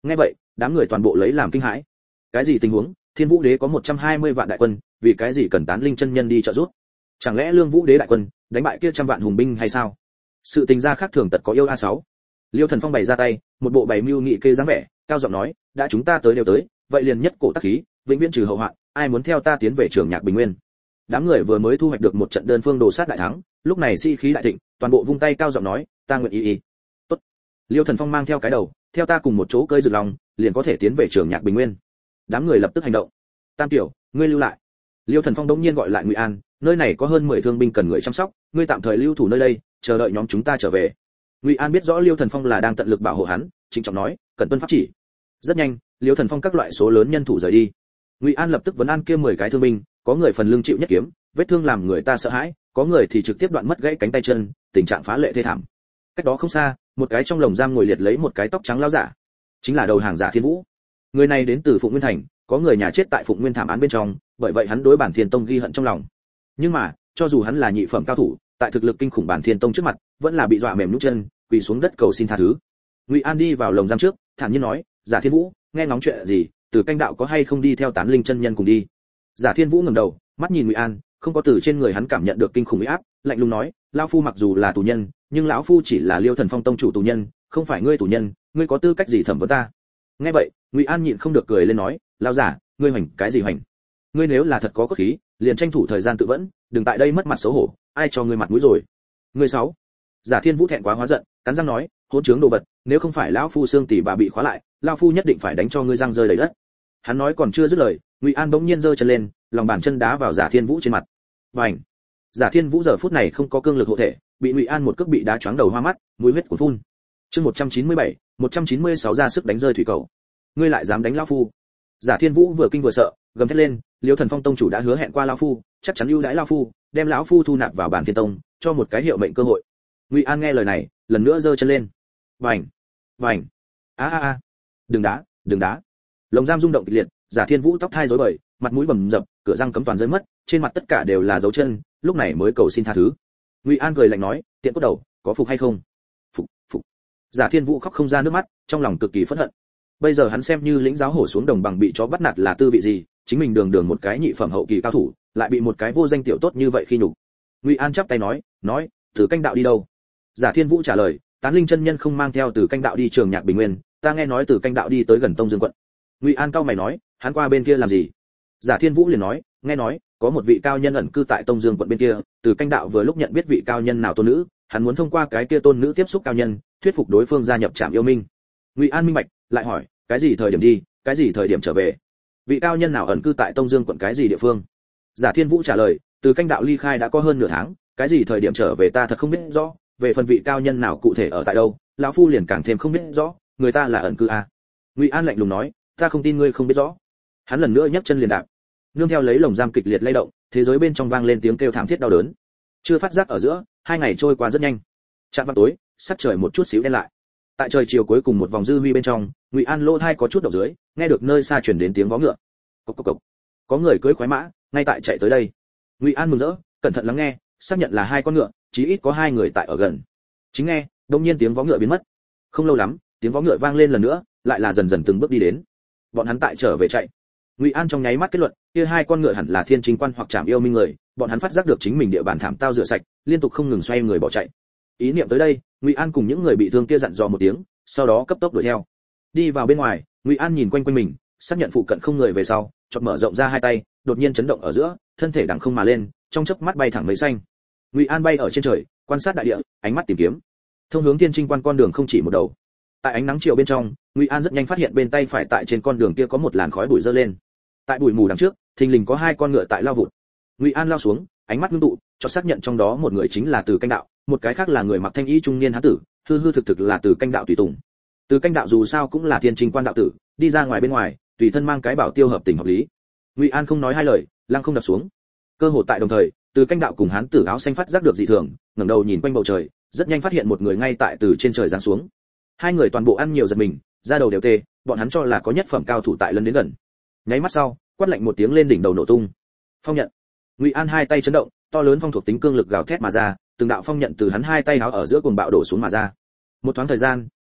Nghe vậy, đám người toàn bộ lấy làm kinh hãi. Cái gì tình huống? Thiên Vũ Đế có 120 vạn đại quân, vì cái gì cần Tán Linh chân nhân đi trợ giúp? Chẳng lẽ Lương Vũ Đế đại quân đánh bại kia trăm vạn hùng binh hay sao? Sự tình ra khác thường tật có yêu A6. Liêu Thần Phong bày ra tay, một bộ bày mưu nghị kê dáng vẻ, cao giọng nói, đã chúng ta tới đều tới, vậy liền nhất cổ tác khí, vĩnh viễn trừ hậu hoạn, ai muốn theo ta tiến về Trường Nhạc Bình Nguyên. Đám người vừa mới thu hoạch được một trận đơn phương đồ sát đại thắng, lúc này sĩ khí đại thịnh, toàn bộ vung tay cao giọng nói, ta nguyện ý. Tốt. Liêu Thần Phong mang theo cái đầu, theo ta cùng một chỗ cơi rực lòng, liền có thể tiến về Trường Nhạc Bình Nguyên. Đám người lập tức hành động. Tam tiểu, ngươi lưu lại. Liêu Thần Phong đống nhiên gọi lại Ngụy An, nơi này có hơn 10 thương binh cần người chăm sóc, ngươi tạm thời lưu thủ nơi đây, chờ đợi nhóm chúng ta trở về. Ngụy An biết rõ Liêu Thần Phong là đang tận lực bảo hộ hắn, trịnh trọng nói, cần tuân pháp chỉ. Rất nhanh, Liêu Thần Phong các loại số lớn nhân thủ rời đi. Ngụy An lập tức vấn an kia 10 cái thương binh, có người phần lưng chịu nhất kiếm, vết thương làm người ta sợ hãi, có người thì trực tiếp đoạn mất gãy cánh tay chân, tình trạng phá lệ thê thảm. Cách đó không xa, một cái trong lồng giam ngồi liệt lấy một cái tóc trắng lão giả, chính là đầu hàng giả Thiên Vũ. Người này đến từ Phụng Nguyên Thành, có người nhà chết tại Phụng Nguyên thảm án bên trong, bởi vậy hắn đối Bản Thiên Tông ghi hận trong lòng. Nhưng mà, cho dù hắn là nhị phẩm cao thủ, tại thực lực kinh khủng Bản Thiên Tông trước mặt, vẫn là bị dọa mềm nhũn chân, quỳ xuống đất cầu xin tha thứ. Ngụy An đi vào lồng giam trước, thản nhiên nói, giả Thiên Vũ, nghe ngóng chuyện gì, Từ Canh đạo có hay không đi theo Tán Linh chân nhân cùng đi? Giả Thiên Vũ ngẩng đầu, mắt nhìn Ngụy An, không có từ trên người hắn cảm nhận được kinh khủng uy áp, lạnh lùng nói, lão phu mặc dù là tù nhân, nhưng lão phu chỉ là Liêu Thần Phong tông chủ tù nhân, không phải ngươi tù nhân, ngươi có tư cách gì thẩm vấn ta? Nghe vậy, Ngụy An nhịn không được cười lên nói, lão giả, ngươi hoành cái gì hoành? Ngươi nếu là thật có cốt khí, liền tranh thủ thời gian tự vẫn, đừng tại đây mất mặt xấu hổ, ai cho ngươi mặt mũi rồi? Ngươi sáu. Giả Thiên Vũ thẹn quá hóa giận, cắn răng nói, hỗn trướng đồ vật, nếu không phải lão phu xương tỷ bà bị khóa lại, lão phu nhất định phải đánh cho ngươi răng rơi đầy đất. Hắn nói còn chưa dứt lời, Ngụy An bỗng nhiên giơ chân lên, lòng bàn chân đá vào Giả Thiên Vũ trên mặt. Bành! Giả Thiên Vũ giờ phút này không có cương lực hộ thể, bị Ngụy An một cước bị đá choáng đầu hoa mắt, mũi huyết cuồn phun. Chương 197, 196 ra sức đánh rơi thủy cầu. Ngươi lại dám đánh lão phu? Giả Thiên Vũ vừa kinh vừa sợ, gầm thét lên, Liêu Thần Phong tông chủ đã hứa hẹn qua lão phu, chắc chắn ưu đãi lão phu, đem lão phu thu nạp vào Bản Thiên Tông, cho một cái hiệu mệnh cơ hội. Ngụy An nghe lời này, lần nữa giơ chân lên. Bành! Bành! A a a! Đừng đá, đừng đá! Lồng giam rung động kịch liệt, Giả Thiên Vũ tóc thai rối bời, mặt mũi bầm dập, cửa răng cấm toàn rơi mất, trên mặt tất cả đều là dấu chân, lúc này mới cầu xin tha thứ. Ngụy An cười lạnh nói, tiện cốt đầu, có phục hay không? Phục, phục. Giả Thiên Vũ khóc không ra nước mắt, trong lòng cực kỳ phẫn hận. Bây giờ hắn xem như lĩnh giáo hổ xuống đồng bằng bị chó bắt nạt là tư vị gì, chính mình đường đường một cái nhị phẩm hậu kỳ cao thủ, lại bị một cái vô danh tiểu tốt như vậy khi nhục. Ngụy An chắp tay nói, Từ Canh đạo đi đâu? Giả Thiên Vũ trả lời, Tán Linh chân nhân không mang theo Từ Canh đạo đi Trường Nhạc Bình Nguyên, ta nghe nói Từ Canh đạo đi tới gần Tông Dương quận. Ngụy An cao mày nói, hắn qua bên kia làm gì? Giả Thiên Vũ liền nói, nghe nói có một vị cao nhân ẩn cư tại Tông Dương quận bên kia, Từ Canh đạo vừa lúc nhận biết vị cao nhân nào tôn nữ, hắn muốn thông qua cái kia tôn nữ tiếp xúc cao nhân, thuyết phục đối phương gia nhập Trạm Yêu Minh. Ngụy An minh bạch, lại hỏi, cái gì thời điểm đi, cái gì thời điểm trở về? Vị cao nhân nào ẩn cư tại Tông Dương quận cái gì địa phương? Giả Thiên Vũ trả lời, Từ Canh đạo ly khai đã có hơn nửa tháng, cái gì thời điểm trở về ta thật không biết rõ, về phần vị cao nhân nào cụ thể ở tại đâu, lão phu liền càng thêm không biết rõ, người ta là ẩn cư à? Ngụy An lạnh lùng nói, ta không tin ngươi không biết rõ. Hắn lần nữa nhấc chân liền đạp, nương theo lấy lồng giam kịch liệt lay động, thế giới bên trong vang lên tiếng kêu thảm thiết đau đớn. Chưa phát giác ở giữa, 2 ngày trôi qua rất nhanh. Chạm vào tối, sắc trời một chút xíu đen lại. Tại trời chiều cuối cùng một vòng dư huy bên trong, Ngụy An lỗ tai có chút đau dưới, nghe được nơi xa truyền đến tiếng vó ngựa. Cộc cộc cộc. Có người cưỡi khoái mã, ngay tại chạy tới đây. Ngụy An mừng rỡ, cẩn thận lắng nghe, xác nhận là 2 con ngựa, chí ít có 2 người tại ở gần. Chính nghe, đột nhiên tiếng vó ngựa biến mất. Không lâu lắm, tiếng vó ngựa vang lên lần nữa, lại là dần dần từng bước đi đến. Bọn hắn tại trở về chạy. Ngụy An trong nháy mắt kết luận, kia 2 con ngựa hẳn là Thiên Trinh Quan hoặc Trạm Yêu Minh người, bọn hắn phát giác được chính mình địa bàn thảm tao rửa sạch, liên tục không ngừng xoay người bỏ chạy. Ý niệm tới đây, Ngụy An cùng những người bị thương kia dặn dò một tiếng, sau đó cấp tốc đuổi theo. Đi vào bên ngoài, Ngụy An nhìn quanh quanh mình, xác nhận phụ cận không người về sau, chợt mở rộng ra 2 tay, đột nhiên chấn động ở giữa, thân thể đằng không mà lên, trong chớp mắt bay thẳng mây xanh. Ngụy An bay ở trên trời, quan sát đại địa, ánh mắt tìm kiếm. Thông hướng Thiên Trinh Quan con đường không chỉ một đầu. Tại ánh nắng chiều bên trong, Ngụy An rất nhanh phát hiện bên tay phải tại trên con đường kia có một làn khói bụi dơ lên. Tại bụi mù đằng trước, thình lình có 2 con ngựa tại lao vụt. Ngụy An lao xuống, ánh mắt ngưng tụ, cho xác nhận trong đó một người chính là Từ Canh đạo, một cái khác là người mặc thanh y trung niên hán tử, hư hư thực thực là Từ Canh đạo tùy tùng. Từ Canh đạo dù sao cũng là Thiên Trinh Quan đạo tử, đi ra ngoài bên ngoài, tùy thân mang cái bảo tiêu hợp tình hợp lý. Ngụy An không nói hai lời, lăng không đập xuống. Cơ hội tại đồng thời, Từ Canh đạo cùng hán tử áo xanh phát giác được dị thường, ngẩng đầu nhìn quanh bầu trời, rất nhanh phát hiện một người ngay tại từ trên trời giáng xuống. 2 người toàn bộ ăn nhiều giật mình, da đầu đều tê, bọn hắn cho là có nhất phẩm cao thủ tại lân đến gần. Nháy mắt sau, quát lạnh một tiếng lên đỉnh đầu nổ tung. Phong nhận. Ngụy An 2 tay chấn động, to lớn phong thuộc tính cương lực gào thét mà ra, từng đạo phong nhận từ hắn 2 tay háo ở giữa cuồng bạo đổ xuống mà ra. Một thoáng thời gian,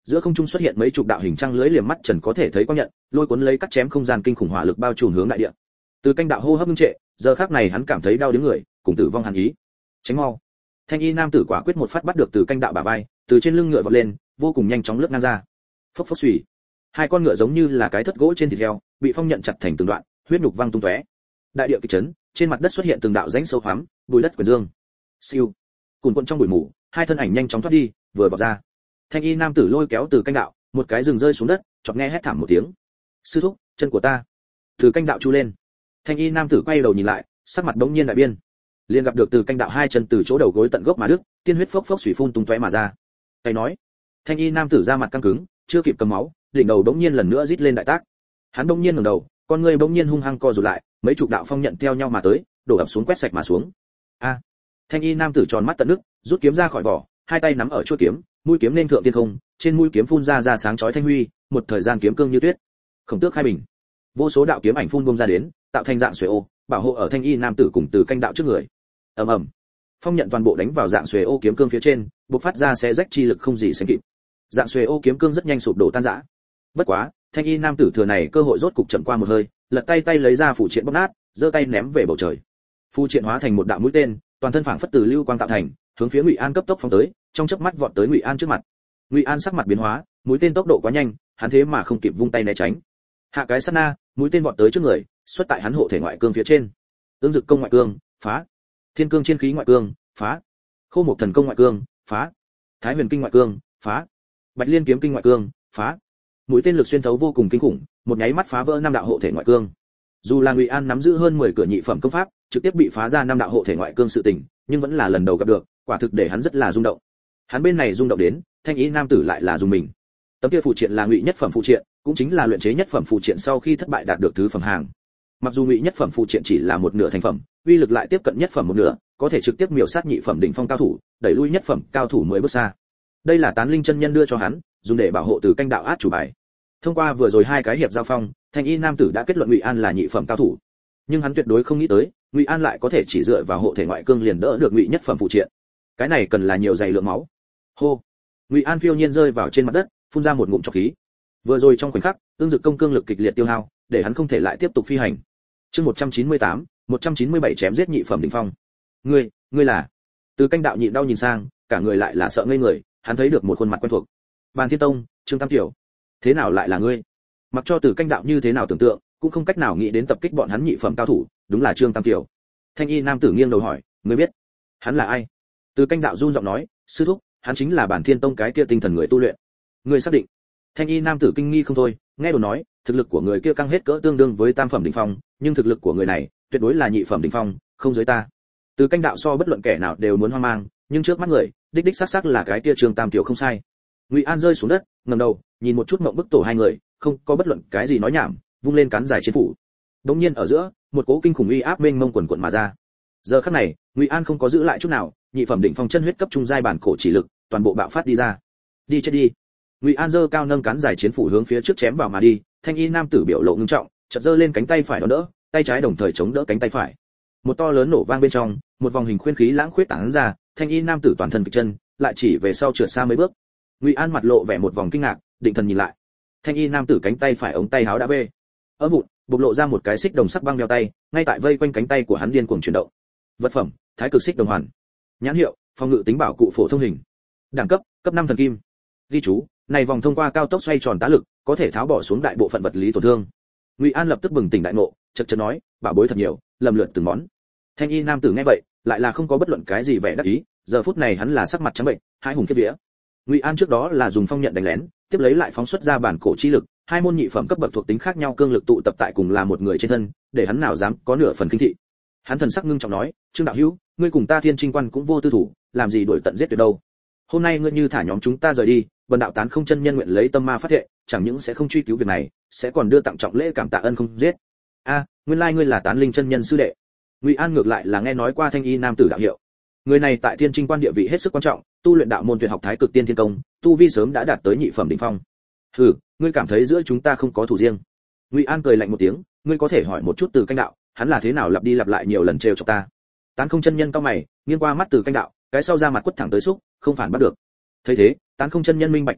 Giữa không trung xuất hiện mấy chục đạo hình trăng lưới liềm mắt trần có thể thấy quang nhận, lôi cuốn lấy cắt chém không gian kinh khủng hỏa lực bao trùm hướng đại địa. Từ canh đạo hô hấp ngưng trệ, giờ khắc này hắn cảm thấy đau đứng người, cùng tử vong hàn ý. Tránh mau. Thanh y nam tử quả quyết một phát bắt được từ canh đạo bả vai, từ trên lưng ngựa vọt lên, vô cùng nhanh chóng lướt ngang ra. Phốc phốc xùy. Hai con ngựa giống như là cái thất gỗ trên thịt heo, bị phong nhận chặt thành từng đoạn, huyết nhục văng tung tóe. Đại địa kịch chấn, trên mặt đất xuất hiện từng đạo rãnh sâu hoắm, bùi đất quyển dương. Siêu. Cuồn cuộn trong bụi mù, hai thân ảnh nhanh chóng thoát đi, vừa vọt ra. Thanh y nam tử lôi kéo từ canh đạo, một cái rừng rơi xuống đất, chợt nghe hét thảm một tiếng. Sư thúc, chân của ta. Từ canh đạo chu lên. Thanh y nam tử quay đầu nhìn lại, sắc mặt bỗng nhiên đại biên. Liền gặp được từ canh đạo hai chân từ chỗ đầu gối tận gốc mà đứt, tiên huyết phốc phốc xủy phun tung tóe mà ra. Cái nói, thanh y nam tử ra mặt căng cứng, chưa kịp cầm máu, đỉnh đầu bỗng nhiên lần nữa rít lên đại tác. Hắn bỗng nhiên ngẩng đầu, con người bỗng nhiên hung hăng co rụt lại, mấy chục đạo phong nhận theo nhau mà tới, đổ ập xuống quét sạch mà xuống. A! Thanh y nam tử tròn mắt tận nước, rút kiếm ra khỏi vỏ, hai tay nắm ở chuôi kiếm, mũi kiếm lên thượng thiên không, trên mũi kiếm phun ra sáng chói thanh huy, một thời gian kiếm cương như tuyết. Khổng tước khai bình. Vô số đạo kiếm ảnh phun bung ra đến, tạo thành dạng xuề ô, bảo hộ ở thanh y nam tử cùng từ canh đạo trước người. Ầm ầm. Phong nhận toàn bộ đánh vào dạng xuề ô kiếm cương phía trên, bộc phát ra xé rách chi lực không gì sánh kịp. Dạng xuề ô kiếm cương rất nhanh sụp đổ tan rã. Bất quá, thanh y nam tử thừa này cơ hội rốt cục chậm qua một hơi, lật tay lấy ra phù triện bóp nát, giơ tay ném về bầu trời. Phù triện hóa thành một đạo mũi tên, toàn thân phảng phất từ lưu quang tạo thành, hướng phía Ngụy An cấp tốc phóng tới, trong chớp mắt vọt tới Ngụy An trước mặt. Ngụy An sắc mặt biến hóa, mũi tên tốc độ quá nhanh, hắn thế mà không kịp vung tay né tránh. Hạ cái sát na, mũi tên vọt tới trước người, xuất tại hắn hộ thể ngoại cương phía trên. Ương Dực công ngoại cương, phá. Thiên cương chiên khí ngoại cương, phá. Khô Mộc thần công ngoại cương, phá. Thái Huyền kinh ngoại cương, phá. Bạch Liên kiếm kinh ngoại cương, phá. Mũi tên lực xuyên thấu vô cùng kinh khủng, một nháy mắt phá vỡ năm đạo hộ thể ngoại cương. Dù là Ngụy An nắm giữ hơn 10 cửa nhị phẩm công pháp, trực tiếp bị phá ra năm đạo hộ thể ngoại cương sự tình, nhưng vẫn là lần đầu gặp được, quả thực để hắn rất là rung động. Hắn bên này rung động đến, thanh ý nam tử lại là dùng mình. Tấm kia phụ triện là Ngụy nhất phẩm phụ triện, cũng chính là luyện chế nhất phẩm phụ triện sau khi thất bại đạt được thứ phẩm hàng. Mặc dù Ngụy nhất phẩm phụ triện chỉ là một nửa thành phẩm, uy lực lại tiếp cận nhất phẩm một nửa, có thể trực tiếp miểu sát nhị phẩm đỉnh phong cao thủ, đẩy lui nhất phẩm cao thủ 10 bước xa. Đây là Tán Linh chân nhân đưa cho hắn, dùng để bảo hộ từ canh đạo át chủ bài. Thông qua vừa rồi hai cái hiệp giao phong, thanh y nam tử đã kết luận Ngụy An là nhị phẩm cao thủ, nhưng hắn tuyệt đối không nghĩ tới Ngụy An lại có thể chỉ dựa vào hộ thể ngoại cương liền đỡ được Ngụy nhất phẩm phụ triện. Cái này cần là nhiều dày lượng máu. Hô. Ngụy An phiêu nhiên rơi vào trên mặt đất, phun ra một ngụm trọc khí. Vừa rồi trong khoảnh khắc, Ương Dực công cương lực kịch liệt tiêu hao, để hắn không thể lại tiếp tục phi hành. Chương 198, 197 chém giết nhị phẩm đỉnh phong. Ngươi là? Từ canh đạo nhịn đau nhìn sang, cả người lại là sợ ngây người, hắn thấy được một khuôn mặt quen thuộc. Bàn Thiên Tông, Trương Tam Tiểu. Thế nào lại là ngươi? Mặc cho Từ canh đạo như thế nào tưởng tượng, cũng không cách nào nghĩ đến tập kích bọn hắn nhị phẩm cao thủ, đúng là Trương Tam Tiểu. Thanh y nam tử nghiêng đầu hỏi, ngươi biết hắn là ai? Từ canh đạo run giọng nói, sư thúc, hắn chính là Bản Thiên Tông cái kia tinh thần người tu luyện. Ngươi xác định? Thanh y nam tử kinh nghi không thôi, nghe đồn nói, thực lực của người kia căng hết cỡ tương đương với tam phẩm đỉnh phong, nhưng thực lực của người này tuyệt đối là nhị phẩm đỉnh phong, không dưới ta. Từ canh đạo so bất luận kẻ nào đều muốn hoang mang, nhưng trước mắt người, đích đích xác xác là cái kia Trương Tam Tiểu không sai. Ngụy An rơi xuống đất, ngẩng đầu, nhìn một chút mộng bức tổ hai người, không có bất luận cái gì nói nhảm, vung lên cán dài chiến phủ. Đống nhiên ở giữa, một cỗ kinh khủng uy áp mênh mông quần quần mà ra. Giờ khắc này, Ngụy An không có giữ lại chút nào, nhị phẩm đỉnh phong chân huyết cấp trung giai bản cổ chỉ lực, toàn bộ bạo phát đi ra. Đi chết đi. Ngụy An giơ cao nâng cán dài chiến phủ hướng phía trước chém vào mà đi, thanh y nam tử biểu lộ ngưng trọng, chợt giơ lên cánh tay phải đón đỡ, tay trái đồng thời chống đỡ cánh tay phải. Một to lớn nổ vang bên trong, một vòng hình khuyên khí lãng khuyết tán ra, thanh y nam tử toàn thân kịch chân, lại chỉ về sau trượt xa mấy bước. Ngụy An mặt lộ vẻ một vòng kinh ngạc, định thần nhìn lại. Thanh y nam tử cánh tay phải ống tay áo đã bê ở vụn, bộc lộ ra một cái xích đồng sắc băng đeo tay, ngay tại vây quanh cánh tay của hắn điên cuồng chuyển động. Vật phẩm: Thái cực xích đồng hoàn. Nhãn hiệu: Phòng ngự tính bảo cụ phổ thông hình. Đẳng cấp: cấp 5 thần kim. Ghi chú: này vòng thông qua cao tốc xoay tròn tá lực, có thể tháo bỏ xuống đại bộ phận vật lý tổn thương. Ngụy An lập tức bừng tỉnh đại ngộ, chợt chợt nói, bảo bối thật nhiều, lầm lượt từng món. Thanh y nam tử nghe vậy, lại là không có bất luận cái gì vẻ đắc ý, giờ phút này hắn là sắc mặt trắng bệnh, hai hùng kiếp vía. Ngụy An trước đó là dùng phong nhận đánh lén, tiếp lấy lại phóng xuất ra bản cổ chi lực, hai môn nhị phẩm cấp bậc thuộc tính khác nhau cương lực tụ tập tại cùng là một người trên thân, để hắn nào dám có nửa phần kinh thị. Hắn thần sắc ngưng trọng nói, Trương đạo hữu, ngươi cùng ta Thiên Trinh Quan cũng vô tư thủ, làm gì đuổi tận giết tuyệt đâu. Hôm nay ngươi như thả nhóm chúng ta rời đi, Bần đạo Tán Không chân nhân nguyện lấy tâm ma phát thệ, chẳng những sẽ không truy cứu việc này, sẽ còn đưa tặng trọng lễ cảm tạ ân không giết. A, nguyên lai ngươi là Tán Linh chân nhân sư đệ. Ngụy An ngược lại là nghe nói qua thanh y nam tử đạo hiệu. Người này tại Thiên Trinh Quan địa vị hết sức quan trọng, tu luyện đạo môn tuyệt học Thái Cực Tiên Thiên Công, tu vi sớm đã đạt tới nhị phẩm đỉnh phong. Hừ, ngươi cảm thấy giữa chúng ta không có thủ riêng? Ngụy An cười lạnh một tiếng, ngươi có thể hỏi một chút Từ canh đạo, hắn là thế nào lặp đi lặp lại nhiều lần trêu chọc ta. Tán Không chân nhân cau mày, nghiêng qua mắt Từ canh đạo, cái sau ra mặt quất thẳng tới xúc, không phản bắt được. Thấy thế, Tán Không chân nhân minh bạch cái gì,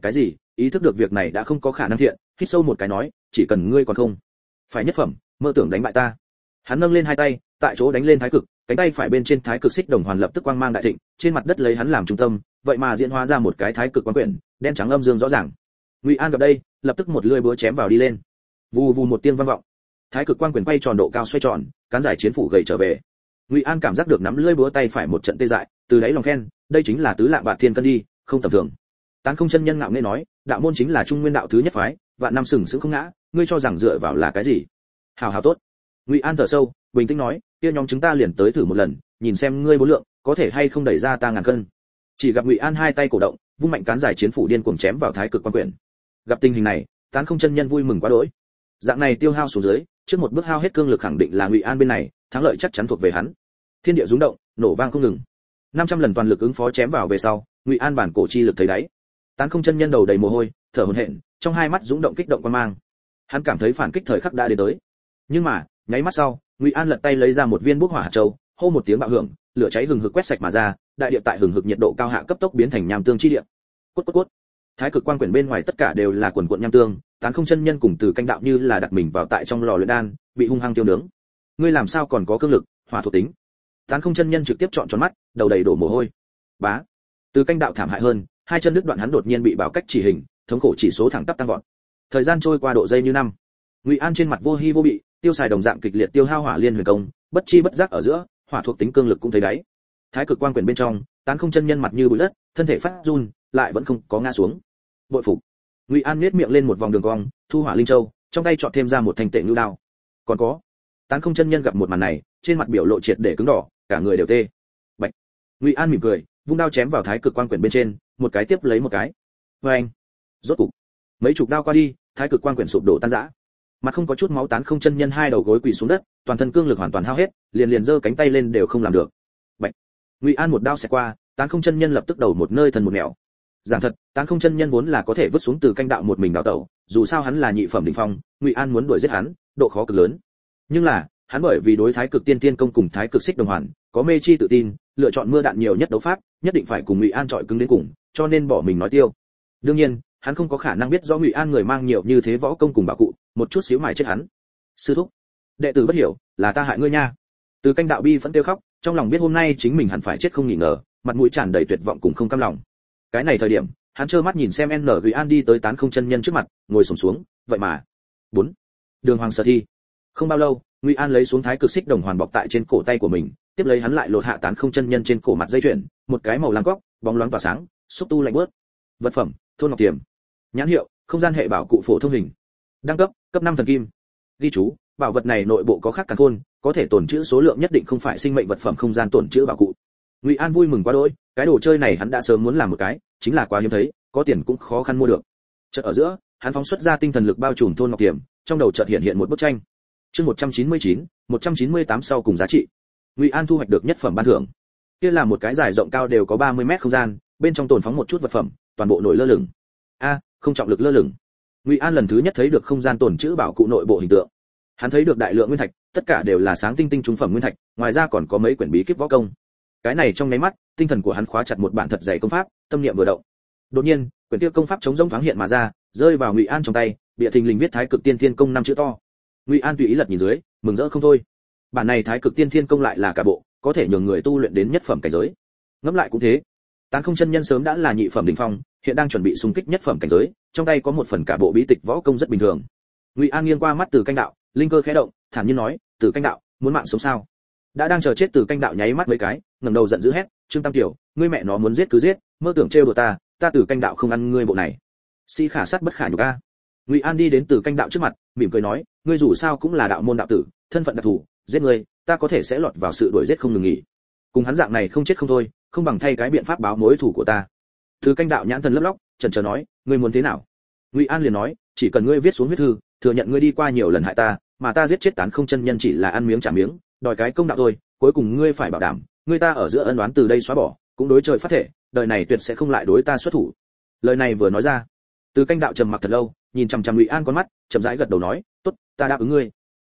ý thức được việc này đã không có khả năng thiện, hít sâu một cái nói, chỉ cần ngươi còn không phải nhất phẩm, mơ tưởng đánh bại ta. Hắn nâng lên hai tay, tại chỗ đánh lên thái cực, cánh tay phải bên trên thái cực xích đồng hoàn lập tức quang mang đại thịnh, trên mặt đất lấy hắn làm trung tâm, vậy mà diễn hóa ra một cái thái cực quang quyển, đen trắng âm dương rõ ràng. Ngụy An gặp đây, lập tức một lưỡi búa chém vào đi lên. Vù vù một tiếng vang vọng. Thái cực quang quyển quay tròn độ cao xoay tròn, cán giải chiến phủ gầy trở về. Ngụy An cảm giác được nắm lưỡi búa tay phải một trận tê dại, từ đấy lòng khen, đây chính là tứ lạng bạc thiên cân đi, không tầm thường. Tán Không chân nhân ngạo nghễ nói, đạo môn chính là trung nguyên đạo thứ nhất phái, vạn năm sừng sững không ngã, ngươi cho rằng dựa vào là cái gì? Hào hào tốt. Ngụy An thở sâu, bình tĩnh nói, kia nhóm chúng ta liền tới thử một lần, nhìn xem ngươi bố lượng có thể hay không đẩy ra ta ngàn cân. Chỉ gặp Ngụy An hai tay cổ động, vung mạnh cán giải chiến phủ điên cuồng chém vào thái cực quan quyển. Gặp tình hình này, Tán Không chân nhân vui mừng quá đỗi. Dạng này tiêu hao xuống dưới, trước một bước hao hết cương lực khẳng định là Ngụy An bên này, thắng lợi chắc chắn thuộc về hắn. Thiên địa rung động, nổ vang không ngừng. 500 lần toàn lực ứng phó chém vào về sau, Ngụy An bản cổ chi lực thấy đáy. Tán Không chân nhân đầu đầy mồ hôi, thở hổn hển, trong hai mắt rung động kích động quan mang. Hắn cảm thấy phản kích thời khắc đã đến tới. Nhưng mà, nháy mắt sau, Ngụy An lật tay lấy ra một viên bốc hỏa hạt châu, hô một tiếng bạo hưởng, lửa cháy hừng hực quét sạch mà ra, đại địa tại hừng hực nhiệt độ cao hạ cấp tốc biến thành nham tương chi địa. Cốt cốt cốt. Thái cực quang quyển bên ngoài tất cả đều là quần cuộn nham tương, Tán Không chân nhân cùng Từ Canh đạo như là đặt mình vào tại trong lò luyện đan, bị hung hăng tiêu nướng. Ngươi làm sao còn có cương lực, hỏa thuộc tính? Tán Không chân nhân trực tiếp trọn tròn mắt, đầu đầy đổ mồ hôi. Bá. Từ Canh đạo thảm hại hơn, hai chân đứt đoạn hắn đột nhiên bị bảo cách chỉ hình, thống khổ chỉ số thẳng tắp tăng vọt. Thời gian trôi qua độ giây như năm. Ngụy An trên mặt vô hi vô bị, tiêu xài đồng dạng kịch liệt tiêu hao hỏa liên huyền công, bất chi bất giác ở giữa, hỏa thuộc tính cương lực cũng thấy đáy. Thái cực quang quyển bên trong, Tán Không chân nhân mặt như bụi đất, thân thể phát run, lại vẫn không có ngã xuống. Bội phục. Ngụy An nhếch miệng lên một vòng đường cong, thu hỏa linh châu, trong tay chọn thêm ra một thanh tệ ngưu đao. Còn có, Tán Không chân nhân gặp một màn này, trên mặt biểu lộ triệt để cứng đỏ, cả người đều tê. Bạch. Ngụy An mỉm cười, vung đao chém vào thái cực quang quyển bên trên, một cái tiếp lấy một cái. Oeng. Rốt cục, mấy chục đao qua đi, thái cực quang quyển sụp đổ tan rã. Mặt không có chút máu, Tán Không chân nhân hai đầu gối quỳ xuống đất, toàn thân cương lực hoàn toàn hao hết, liền giơ cánh tay lên đều không làm được. Bạch. Ngụy An một đao xẹt qua, Tán Không chân nhân lập tức đầu một nơi thân một nẻo. Giảng thật, Tán Không chân nhân vốn là có thể vứt xuống Từ Canh đạo một mình đào tẩu, dù sao hắn là nhị phẩm đỉnh phong, Ngụy An muốn đuổi giết hắn, độ khó cực lớn. Nhưng là, hắn bởi vì đối thái cực tiên tiên công cùng thái cực xích đồng hoàn, có mê chi tự tin, lựa chọn mưa đạn nhiều nhất đấu pháp, nhất định phải cùng Ngụy An chọi cứng đến cùng, cho nên bỏ mình nói tiêu. Đương nhiên, hắn không có khả năng biết rõ Ngụy An người mang nhiều như thế võ công cùng bảo cụ, một chút xíu mài chết hắn. Sư thúc, đệ tử bất hiểu, là ta hại ngươi nha. Từ Canh đạo bi vẫn kêu khóc, trong lòng biết hôm nay chính mình hẳn phải chết không nghi ngờ, mặt mũi tràn đầy tuyệt vọng cùng không cam lòng. Cái này thời điểm, hắn trơ mắt nhìn xem Ngụy An đi tới Tán Không chân nhân trước mặt, ngồi xổm xuống, vậy mà 4. Đường Hoàng Sở Thi. Không bao lâu, Ngụy An lấy xuống thái cực xích đồng hoàn bọc tại trên cổ tay của mình, tiếp lấy hắn lại lột hạ Tán Không chân nhân trên cổ mặt dây chuyền, một cái màu lam góc, bóng loáng tỏa sáng, xúc tu lạnh bớt. Vật phẩm, thôn ngọc tiềm. Nhãn hiệu, không gian hệ bảo cụ phổ thông hình. Đẳng cấp, cấp 5 thần kim. Ghi chú, bảo vật này nội bộ có khắc càn khôn, có thể tồn trữ số lượng nhất định không phải sinh mệnh vật phẩm không gian tồn trữ bảo cụ. Ngụy An vui mừng quá đỗi, cái đồ chơi này hắn đã sớm muốn làm một cái, chính là quá hiếm thấy, có tiền cũng khó khăn mua được. Chợt ở giữa, hắn phóng xuất ra tinh thần lực bao trùm thôn ngọc tiềm, trong đầu chợt hiện một bức tranh. Chương 199, 198 sau cùng giá trị. Ngụy An thu hoạch được nhất phẩm ban thưởng. Kia là một cái dài rộng cao đều có 30 mét không gian, bên trong tồn phóng một chút vật phẩm, toàn bộ nổi lơ lửng. Không trọng lực lơ lửng. Ngụy An lần thứ nhất thấy được không gian tồn trữ bảo cụ nội bộ hình tượng. Hắn thấy được đại lượng nguyên thạch, tất cả đều là sáng tinh tinh trung phẩm nguyên thạch, ngoài ra còn có mấy quyển bí kíp võ công. Cái này trong nháy mắt, tinh thần của hắn khóa chặt một bản thật dày công pháp, tâm niệm vừa động. Đột nhiên, quyển kia công pháp chống rỗng thoáng hiện mà ra, rơi vào Ngụy An trong tay, bìa thình lình viết Thái Cực Tiên Thiên Công 5 chữ to. Ngụy An tùy ý lật nhìn dưới, mừng rỡ không thôi. Bản này Thái Cực Tiên Thiên Công lại là cả bộ, có thể nhường người tu luyện đến nhất phẩm cảnh giới. Ngẫm lại cũng thế. Tán Không chân nhân sớm đã là nhị phẩm đỉnh phong, hiện đang chuẩn bị xung kích nhất phẩm cảnh giới, trong tay có một phần cả bộ bí tịch võ công rất bình thường. Ngụy An nghiêng qua mắt Từ Canh đạo, linh cơ khẽ động, thản nhiên nói, Từ Canh đạo, muốn mạng sống sao? Đã đang chờ chết Từ Canh đạo nháy mắt mấy cái, ngẩng đầu giận dữ hét, Trương Tam Tiểu, ngươi mẹ nó muốn giết cứ giết, mơ tưởng trêu đùa ta, ta Từ Canh đạo không ăn ngươi bộ này. Si khả sát bất khả nhục a. Ngụy An đi đến Từ Canh đạo trước mặt, mỉm cười nói, ngươi dù sao cũng là đạo môn đạo tử, thân phận đặc thù, giết ngươi, ta có thể sẽ lọt vào sự đuổi giết không ngừng nghỉ. Cùng hắn dạng này không chết không thôi, không bằng thay cái biện pháp báo mối thù của ta. Từ Canh đạo nhãn thần lấp lóc, chần chờ nói, ngươi muốn thế nào? Ngụy An liền nói, chỉ cần ngươi viết xuống huyết thư, thừa nhận ngươi đi qua nhiều lần hại ta, mà ta giết chết Tán Không chân nhân chỉ là ăn miếng trả miếng, đòi cái công đạo thôi, cuối cùng ngươi phải bảo đảm, ngươi ta ở giữa ân oán từ đây xóa bỏ, cũng đối trời phát thể, đời này tuyệt sẽ không lại đối ta xuất thủ. Lời này vừa nói ra, Từ Canh đạo trầm mặc thật lâu, nhìn chằm chằm Ngụy An con mắt, chậm rãi gật đầu nói, tốt, ta đáp ứng ngươi.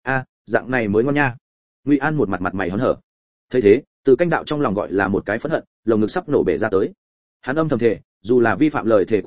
Dạng này mới ngon nha. Ngụy An một mặt mày hớn hở. Thấy thế, Từ Canh đạo trong lòng gọi là một cái phẫn hận, lồng ngực sắp nổ bể ra tới. Hắn âm thầm thề, dù là vi phạm lời thề của mình,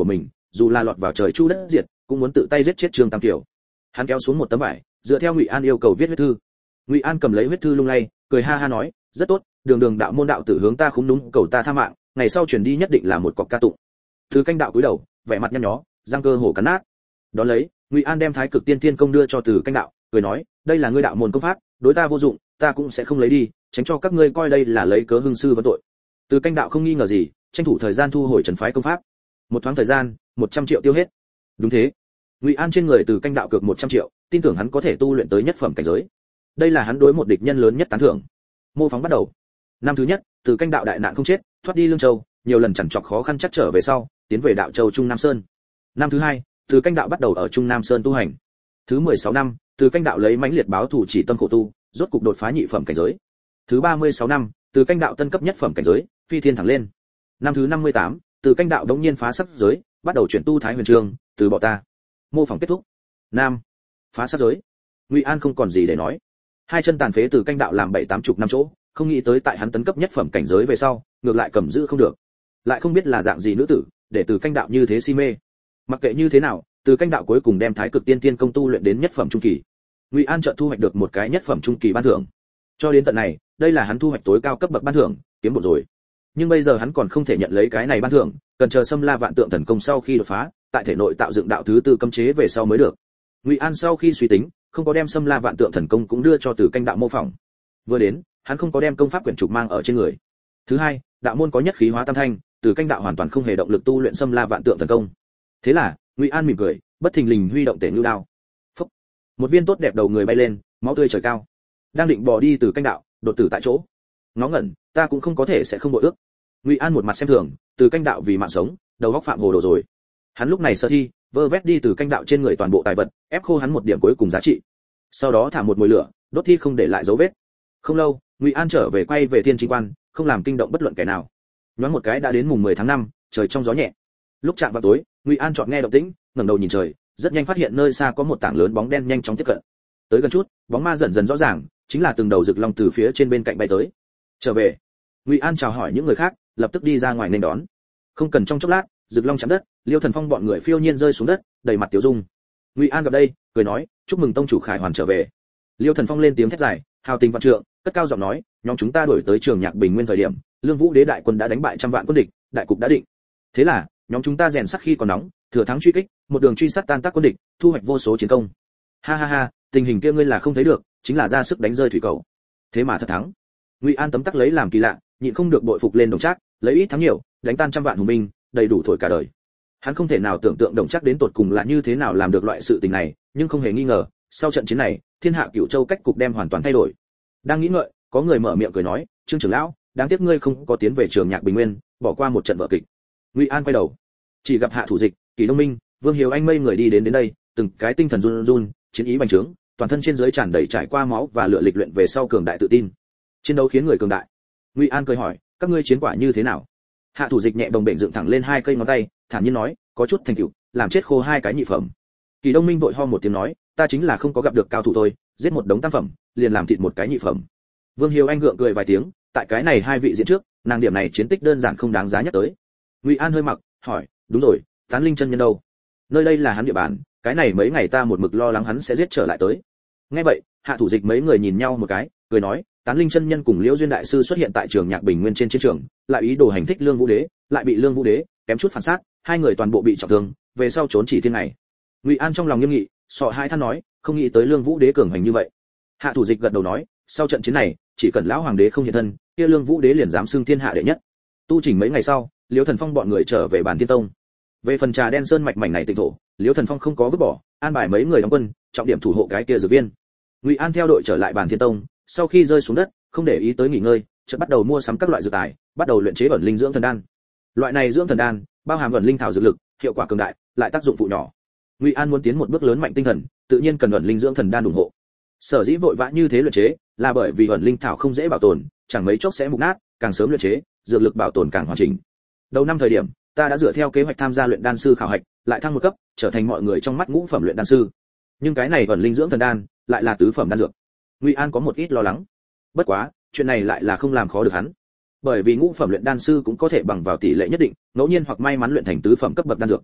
dù là lọt vào trời chu đất diệt cũng muốn tự tay giết chết Trương Tam Kiều. Hắn kéo xuống một tấm vải, dựa theo Ngụy An yêu cầu viết huyết thư. Ngụy An cầm lấy huyết thư lung lay, cười ha ha nói, rất tốt, đường đường đạo môn đạo tử hướng ta khúm núm cầu ta tha mạng, ngày sau truyền đi nhất định là một cọc ca tụng. Từ Canh đạo cúi đầu, vẻ mặt nhăn nhó, răng cơ hổ cắn nát. Đón lấy, Ngụy An đem Thái Cực Tiên Thiên công đưa cho Từ Canh đạo, cười nói, đây là ngươi đạo môn công pháp, đối ta vô dụng, ta cũng sẽ không lấy đi, tránh cho các ngươi coi đây là lấy cớ hưng sư vấn tội. Từ Canh đạo không nghi ngờ gì, tranh thủ thời gian thu hồi trần phái công pháp. Một thoáng thời gian, 100 triệu tiêu hết. Đúng thế. Ngụy An trên người Từ Canh đạo cược 100 triệu, tin tưởng hắn có thể tu luyện tới nhất phẩm cảnh giới. Đây là hắn đối một địch nhân lớn nhất tán thưởng. Mô phóng bắt đầu. Năm thứ nhất, Từ Canh đạo đại nạn không chết, thoát đi Lương Châu, nhiều lần chằn trọc khó khăn chắc trở về sau, tiến về đạo châu Trung Nam Sơn. Năm thứ hai, Từ Canh đạo bắt đầu ở Trung Nam Sơn tu hành. Thứ 16 năm, Từ Canh đạo lấy mãnh liệt báo thù chỉ tâm khổ tu, rốt cục đột phá nhị phẩm cảnh giới. Thứ 36 năm, Từ Canh đạo tân cấp nhất phẩm cảnh giới, phi thiên thẳng lên. Năm thứ 58, Từ Canh đạo đống nhiên phá sắc giới, bắt đầu chuyển tu Thái Huyền Trường, từ bỏ ta. Mô phỏng kết thúc. Nam, phá sắc giới. Ngụy An không còn gì để nói. Hai chân tàn phế Từ Canh đạo làm 7-80 năm chỗ, không nghĩ tới tại hắn tấn cấp nhất phẩm cảnh giới về sau, ngược lại cầm giữ không được. Lại không biết là dạng gì nữ tử, để Từ Canh đạo như thế si mê. Mặc kệ như thế nào, Từ Canh đạo cuối cùng đem Thái Cực Tiên Tiên công tu luyện đến nhất phẩm trung kỳ. Ngụy An chợt thu hoạch được một cái nhất phẩm trung kỳ ban thưởng. Cho đến tận này, đây là hắn thu hoạch tối cao cấp bậc ban thưởng, kiếm một rồi. Nhưng bây giờ hắn còn không thể nhận lấy cái này ban thưởng, cần chờ Xâm La Vạn Tượng thần công sau khi đột phá, tại thể nội tạo dựng đạo thứ tư cấm chế về sau mới được. Ngụy An sau khi suy tính, không có đem Xâm La Vạn Tượng thần công cũng đưa cho Từ Canh đạo mô phỏng. Vừa đến, hắn không có đem công pháp quyển trục mang ở trên người. Thứ hai, đạo môn có nhất khí hóa tam thanh, Từ Canh đạo hoàn toàn không hề động lực tu luyện Xâm La Vạn Tượng thần công. Thế là, Ngụy An mỉm cười, bất thình lình huy động Tể Nưu đao. Phốc. Một viên tốt đẹp đầu người bay lên, máu tươi trời cao. Đang định bỏ đi Từ Canh đạo, đột tử tại chỗ. Ngó ngẩn, ta cũng không có thể sẽ không bội ước. Ngụy An một mặt xem thường, Từ Canh đạo vì mạng sống, đầu óc phạm hồ đồ rồi. Hắn lúc này sơ thi, vơ vét đi Từ Canh đạo trên người toàn bộ tài vật, ép khô hắn một điểm cuối cùng giá trị. Sau đó thả một mồi lửa, đốt thi không để lại dấu vết. Không lâu, Ngụy An trở về quay về Thiên Chính Quan, không làm kinh động bất luận kẻ nào. Nhoáng một cái đã đến mùng 10 tháng 5, trời trong gió nhẹ. Lúc chạm vào tối, Ngụy An chọn nghe động tĩnh, ngẩng đầu nhìn trời, rất nhanh phát hiện nơi xa có một tảng lớn bóng đen nhanh chóng tiếp cận. Tới gần chút, bóng ma dần dần rõ ràng, chính là từng đầu rực long từ phía trên bên cạnh bay tới. Trở về. Ngụy An chào hỏi những người khác, lập tức đi ra ngoài nên đón. Không cần trong chốc lát, rực long chạm đất, Liêu Thần Phong bọn người phiêu nhiên rơi xuống đất, đầy mặt tiêu dung. Ngụy An gặp đây, cười nói, chúc mừng tông chủ Khải Hoàn trở về. Liêu Thần Phong lên tiếng thét dài, hào tình vạn trượng, cất cao giọng nói, nhóm chúng ta đuổi tới Trường Nhạc Bình Nguyên thời điểm, Lương Vũ Đế đại quân đã đánh bại trăm vạn quân địch, đại cục đã định. Thế là, nhóm chúng ta rèn sắt khi còn nóng, thừa thắng truy kích, một đường truy sát tan tác quân địch, thu hoạch vô số chiến công. Ha ha ha, tình hình kia ngươi là không thấy được, chính là ra sức đánh rơi thủy cầu. Thế mà thật thắng. Ngụy An tấm tắc lấy làm kỳ lạ, nhịn không được bội phục lên Đồng Trác, lấy ít thắng nhiều, đánh tan trăm vạn hùng binh, đầy đủ thổi cả đời. Hắn không thể nào tưởng tượng Đồng Trác đến tột cùng là như thế nào làm được loại sự tình này, nhưng không hề nghi ngờ, sau trận chiến này, thiên hạ Cửu Châu cách cục đem hoàn toàn thay đổi. Đang nghĩ ngợi, có người mở miệng cười nói, Trương trưởng lão, đáng tiếc ngươi không có tiến về Trường Nhạc Bình Nguyên, bỏ qua một trận vở kịch. Ngụy An quay đầu, chỉ gặp Hạ Thủ Dịch, Kỳ Đông Minh, Vương Hiếu Anh mây người đi đến đây, từng cái tinh thần run run, chiến ý bành trướng, toàn thân trên dưới tràn đầy trải qua máu và lửa lịch luyện về sau cường đại tự tin. Chiến đấu khiến người cường đại. Ngụy An cười hỏi, các ngươi chiến quả như thế nào? Hạ Thủ Dịch nhẹ bồng bềnh dựng thẳng lên hai cây ngón tay, thản nhiên nói, có chút thành tựu, làm chết khô hai cái nhị phẩm. Kỳ Đông Minh vội ho một tiếng nói, ta chính là không có gặp được cao thủ thôi, giết một đống tam phẩm, liền làm thịt một cái nhị phẩm. Vương Hiếu Anh gượng cười vài tiếng, tại cái này hai vị diễn trước, nàng điểm này chiến tích đơn giản không đáng giá nhắc tới. Ngụy An hơi mặc, hỏi, đúng rồi, Tán Linh chân nhân đâu? Nơi đây là hắn địa bàn, cái này mấy ngày ta một mực lo lắng hắn sẽ giết trở lại tới. Nghe vậy, Hạ Thủ Dịch mấy người nhìn nhau một cái, cười nói, Tán Linh chân nhân cùng Liễu Duyên đại sư xuất hiện tại Trường Nhạc Bình Nguyên trên chiến trường, lại ý đồ hành thích Lương Vũ Đế, lại bị Lương Vũ Đế kém chút phản sát, hai người toàn bộ bị trọng thương, về sau trốn chỉ thiên này. Ngụy An trong lòng nghiêm nghị, sọ hai than nói, không nghĩ tới Lương Vũ Đế cường hành như vậy. Hạ Thủ Dịch gật đầu nói, sau trận chiến này, chỉ cần lão hoàng đế không hiện thân, kia Lương Vũ Đế liền dám xưng thiên hạ đệ nhất. Tu chỉnh mấy ngày sau, Liễu Thần Phong bọn người trở về Bản Thiên Tông. Về phần trà đen sơn mạch mảnh này tịnh thổ, Liễu Thần Phong không có vứt bỏ, an bài mấy người đóng quân, trọng điểm thủ hộ cái kia dược viên. Ngụy An theo đội trở lại Bản Thiên Tông, sau khi rơi xuống đất, không để ý tới nghỉ ngơi, chợt bắt đầu mua sắm các loại dược tài, bắt đầu luyện chế ẩn linh dưỡng thần đan. Loại này dưỡng thần đan, bao hàm ẩn linh thảo dược lực, hiệu quả cường đại, lại tác dụng phụ nhỏ. Ngụy An muốn tiến một bước lớn mạnh tinh thần, tự nhiên cần ẩn linh dưỡng thần đan ủng hộ. Sở dĩ vội vã như thế luyện chế, là bởi vì ẩn linh thảo không dễ bảo tồn, chẳng mấy chốc sẽ mục nát, càng sớm luyện chế, dược lực bảo tồn càng hoàn chỉnh. Đầu năm thời điểm, ta đã dựa theo kế hoạch tham gia luyện đan sư khảo hạch, lại thăng một cấp, trở thành mọi người trong mắt ngũ phẩm luyện đan sư. Nhưng cái này ẩn linh dưỡng thần đan, lại là tứ phẩm đan dược. Ngụy An có một ít lo lắng. Bất quá, chuyện này lại là không làm khó được hắn. Bởi vì ngũ phẩm luyện đan sư cũng có thể bằng vào tỷ lệ nhất định, ngẫu nhiên hoặc may mắn luyện thành tứ phẩm cấp bậc đan dược.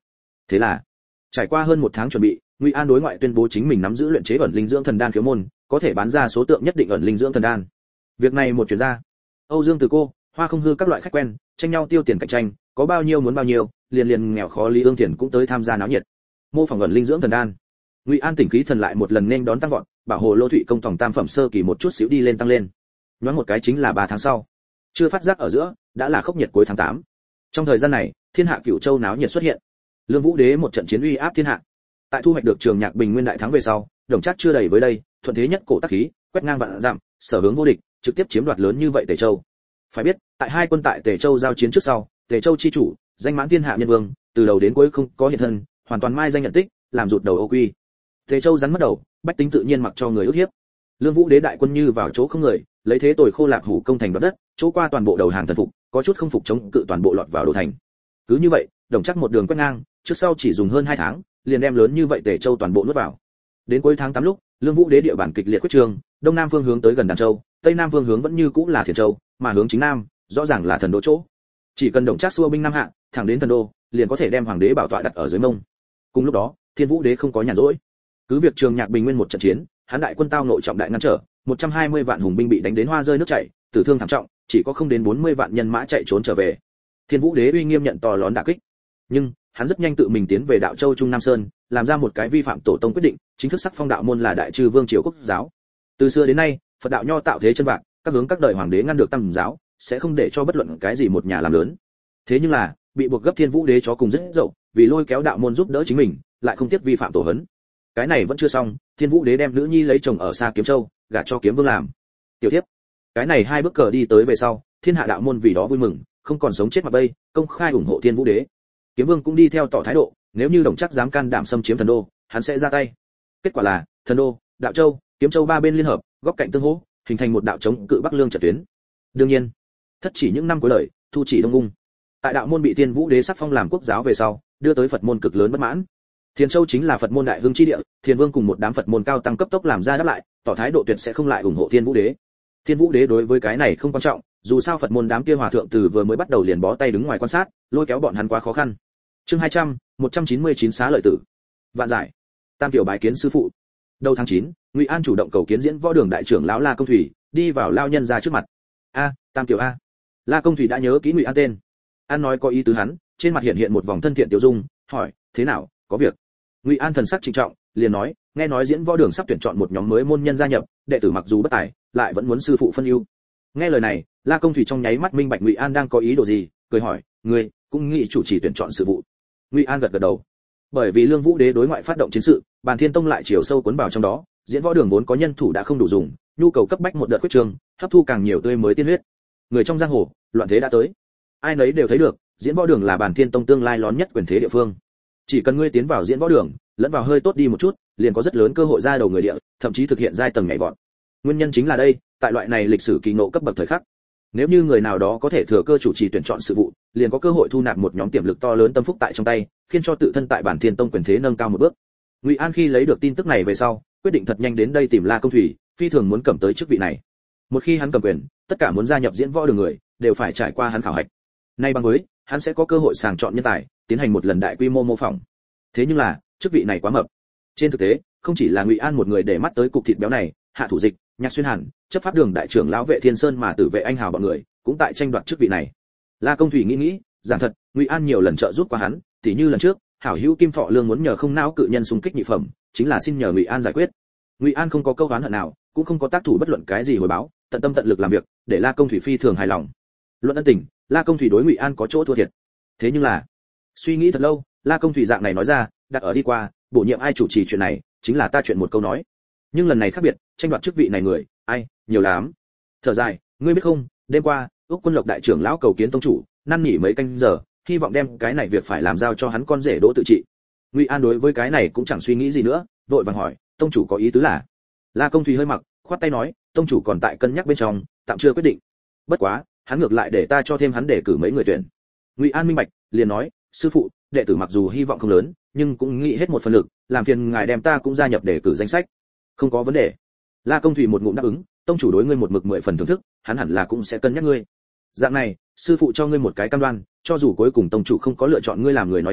Thế là, trải qua hơn 1 tháng chuẩn bị, Ngụy An đối ngoại tuyên bố chính mình nắm giữ luyện chế ẩn linh dưỡng thần đan khiếu môn, có thể bán ra số lượng nhất định ẩn linh dưỡng thần đan. Việc này một chuyển ra, Âu Dương Từ Cô, Hoa Không Hư các loại khách quen, tranh nhau tiêu tiền cạnh tranh, có bao nhiêu muốn bao nhiêu, liền nghèo khó Lý Ương Thiền cũng tới tham gia náo nhiệt. Mô phỏng ẩn linh dưỡng thần đan. Ngụy An tỉnh khí thần lại một lần nên đón tăng vọt, bảo hồ lô thụy công tổng tam phẩm sơ kỳ một chút xíu đi lên tăng lên. Nhoáng một cái chính là 3 tháng sau. Chưa phát giác ở giữa, đã là khốc nhiệt cuối tháng 8. Trong thời gian này, thiên hạ Cửu Châu náo nhiệt xuất hiện. Lương Vũ Đế một trận chiến uy áp thiên hạ. Tại thu hoạch được Trường Nhạc Bình Nguyên đại thắng về sau, Đồng Trác chưa đầy với đây, thuận thế nhất cổ tác khí, quét ngang vạn dặm, sở hướng vô địch, trực tiếp chiếm đoạt lớn như vậy Tề Châu. Phải biết, tại hai quân tại Tề Châu giao chiến trước sau, Tề Châu chi chủ, danh mãn thiên hạ nhân vương, từ đầu đến cuối không có hiện thân, hoàn toàn mai danh nhận tích, làm rụt đầu ô quy. Tề Châu rắn mất đầu, bách tính tự nhiên mặc cho người ức hiếp. Lương Vũ Đế đại quân như vào chỗ không người, lấy thế tồi khô lạc hủ công thành đoạt đất, chỗ qua toàn bộ đầu hàng thần phục, có chút không phục chống cự toàn bộ lọt vào đô thành. Cứ như vậy, Đồng Trác một đường quét ngang, trước sau chỉ dùng hơn 2 tháng, liền đem lớn như vậy Tề Châu toàn bộ nuốt vào. Đến cuối tháng 8 lúc, Lương Vũ Đế địa bản kịch liệt quyết trường, đông nam phương hướng tới gần Đàn Châu, tây nam phương hướng vẫn như cũ là Thiền Châu, mà hướng chính nam, rõ ràng là thần đô chỗ. Chỉ cần Đồng Trác xua binh nam hạ, thẳng đến thần đô, liền có thể đem hoàng đế bảo tọa đặt ở dưới mông. Cùng lúc đó, Thiên Vũ Đế không có nhàn rỗi. Cứ việc Trường Nhạc Bình Nguyên một trận chiến, hắn đại quân tao nội trọng đại ngăn trở, 120 vạn hùng binh bị đánh đến hoa rơi nước chảy, tử thương thảm trọng, chỉ có không đến 40 vạn nhân mã chạy trốn trở về. Thiên Vũ Đế uy nghiêm nhận to lớn đả kích. Nhưng, hắn rất nhanh tự mình tiến về Đạo Châu Trung Nam Sơn, làm ra một cái vi phạm tổ tông quyết định, chính thức sắc phong đạo môn là Đại Trư Vương triều quốc giáo. Từ xưa đến nay, Phật đạo nho tạo thế chân vạc, các hướng các đời hoàng đế ngăn được Tam giáo, sẽ không để cho bất luận cái gì một nhà làm lớn. Thế nhưng là, bị buộc gấp Thiên Vũ Đế chó cùng rất dậu, vì lôi kéo đạo môn giúp đỡ chính mình, lại không tiếc vi phạm tổ huấn. Cái này vẫn chưa xong, Thiên Vũ Đế đem nữ nhi lấy chồng ở xa Kiếm Châu, gả cho Kiếm Vương làm tiểu thiếp. Cái này hai bước cờ đi tới về sau, thiên hạ đạo môn vì đó vui mừng, không còn sống chết mà bây, công khai ủng hộ Thiên Vũ Đế. Kiếm Vương cũng đi theo tỏ thái độ, nếu như Đồng Trác dám can đảm xâm chiếm thần đô, hắn sẽ ra tay. Kết quả là, thần đô, Đạo Châu, Kiếm Châu ba bên liên hợp, góc cạnh tương hỗ, hình thành một đạo chống cự Bắc Lương trận tuyến. Đương nhiên, thất chỉ những năm cuối đời, thu chỉ Đông Ung. Tại đạo môn bị Thiên Vũ Đế sắc phong làm quốc giáo về sau, đưa tới Phật môn cực lớn bất mãn. Thiền Châu chính là Phật môn đại hưng chi địa, Thiền Vương cùng một đám Phật môn cao tăng cấp tốc làm ra đáp lại, tỏ thái độ tuyệt sẽ không lại ủng hộ Thiên Vũ Đế. Thiên Vũ Đế đối với cái này không quan trọng, dù sao Phật môn đám kia hòa thượng từ vừa mới bắt đầu liền bó tay đứng ngoài quan sát, lôi kéo bọn hắn quá khó khăn. Chương 200, 199 xá lợi tử. Vạn giải. Tam tiểu bái kiến sư phụ. Đầu tháng 9, Ngụy An chủ động cầu kiến Diễn Võ Đường đại trưởng lão La Công Thủy, đi vào lao nhân ra trước mặt. A, Tam tiểu a. La Công Thủy đã nhớ kỹ Ngụy An tên. An nói có ý tứ hắn, trên mặt hiện hiện một vòng thân thiện tiểu dung, hỏi, thế nào, có việc? Ngụy An thần sắc trịnh trọng, liền nói, nghe nói Diễn Võ Đường sắp tuyển chọn một nhóm mới môn nhân gia nhập, đệ tử mặc dù bất tài, lại vẫn muốn sư phụ phân ưu. Nghe lời này, La Công Thủy trong nháy mắt minh bạch Ngụy An đang có ý đồ gì, cười hỏi, ngươi cũng nghĩ chủ trì tuyển chọn sự vụ? Ngụy An gật gật đầu. Bởi vì Lương Vũ Đế đối ngoại phát động chiến sự, Bàn Thiên Tông lại chiều sâu cuốn vào trong đó, Diễn Võ Đường vốn có nhân thủ đã không đủ dùng, nhu cầu cấp bách một đợt quyết trường, hấp thu càng nhiều tươi mới tiên huyết. Người trong giang hồ, loạn thế đã tới. Ai nấy đều thấy được, Diễn Võ Đường là Bàn Thiên Tông tương lai lớn nhất quyền thế địa phương. Chỉ cần ngươi tiến vào Diễn Võ Đường, lẫn vào hơi tốt đi một chút, liền có rất lớn cơ hội ra đầu người địa, thậm chí thực hiện giai tầng nhảy vọt. Nguyên nhân chính là đây, tại loại này lịch sử kỳ ngộ cấp bậc thời khắc, nếu như người nào đó có thể thừa cơ chủ trì tuyển chọn sự vụ, liền có cơ hội thu nạp một nhóm tiềm lực to lớn tâm phúc tại trong tay, khiến cho tự thân tại Bản Thiên Tông quyền thế nâng cao một bước. Ngụy An khi lấy được tin tức này về sau, quyết định thật nhanh đến đây tìm La Công Thủy, phi thường muốn cầm tới chức vị này. Một khi hắn cầm quyền, tất cả muốn gia nhập Diễn Võ Đường người đều phải trải qua hắn khảo hạch. Nay bằng với, hắn sẽ có cơ hội sàng chọn nhân tài, tiến hành một lần đại quy mô mô phỏng. Thế nhưng là, chức vị này quá mập. Trên thực tế, không chỉ là Ngụy An một người để mắt tới cục thịt béo này, Hạ Thủ Dịch, Nhạc Xuyên Hàn, chấp pháp đường đại trưởng lão Vệ Thiên Sơn mà Tử Vệ Anh Hào bọn người cũng tại tranh đoạt chức vị này. La Công Thủy nghĩ, giảng thật, Ngụy An nhiều lần trợ giúp qua hắn, tỉ như lần trước, hảo hữu Kim Thọ Lương muốn nhờ không não cự nhân xung kích nhị phẩm, chính là xin nhờ Ngụy An giải quyết. Ngụy An không có câu oán hận nào, cũng không có tác thủ bất luận cái gì hồi báo, tận tâm tận lực làm việc, để La Công Thủy phi thường hài lòng. Luận ân tình, La Công Thủy đối Ngụy An có chỗ thua thiệt. Thế nhưng là, suy nghĩ thật lâu, La Công Thủy dạng này nói ra, đặt ở đi qua, bổ nhiệm ai chủ trì chuyện này, chính là ta chuyện một câu nói. Nhưng lần này khác biệt, tranh đoạt chức vị này người, ai, nhiều lắm. Thở dài, ngươi biết không, đêm qua, Úc Quân Lộc đại trưởng lão cầu kiến tông chủ, năn nỉ mấy canh giờ, hy vọng đem cái này việc phải làm giao cho hắn con rể Đỗ tự trị. Ngụy An đối với cái này cũng chẳng suy nghĩ gì nữa, vội vàng hỏi, tông chủ có ý tứ là? La Công Thủy hơi mặc, khoát tay nói, tông chủ còn tại cân nhắc bên trong, tạm chưa quyết định. Bất quá, hắn ngược lại để ta cho thêm hắn để cử mấy người tuyển. Ngụy An minh bạch, liền nói, sư phụ, đệ tử mặc dù hy vọng không lớn, nhưng cũng nghĩ hết một phần lực, làm phiền ngài đem ta cũng gia nhập để cử danh sách. Không có vấn đề. La Công Thủy một ngụm đáp ứng, tông chủ đối ngươi một mực 10 phần thưởng thức, hắn hẳn là cũng sẽ cân nhắc ngươi. Dạng này, sư phụ cho ngươi một cái cam đoan, cho dù cuối cùng tông chủ không có lựa chọn ngươi làm người nói chuyện,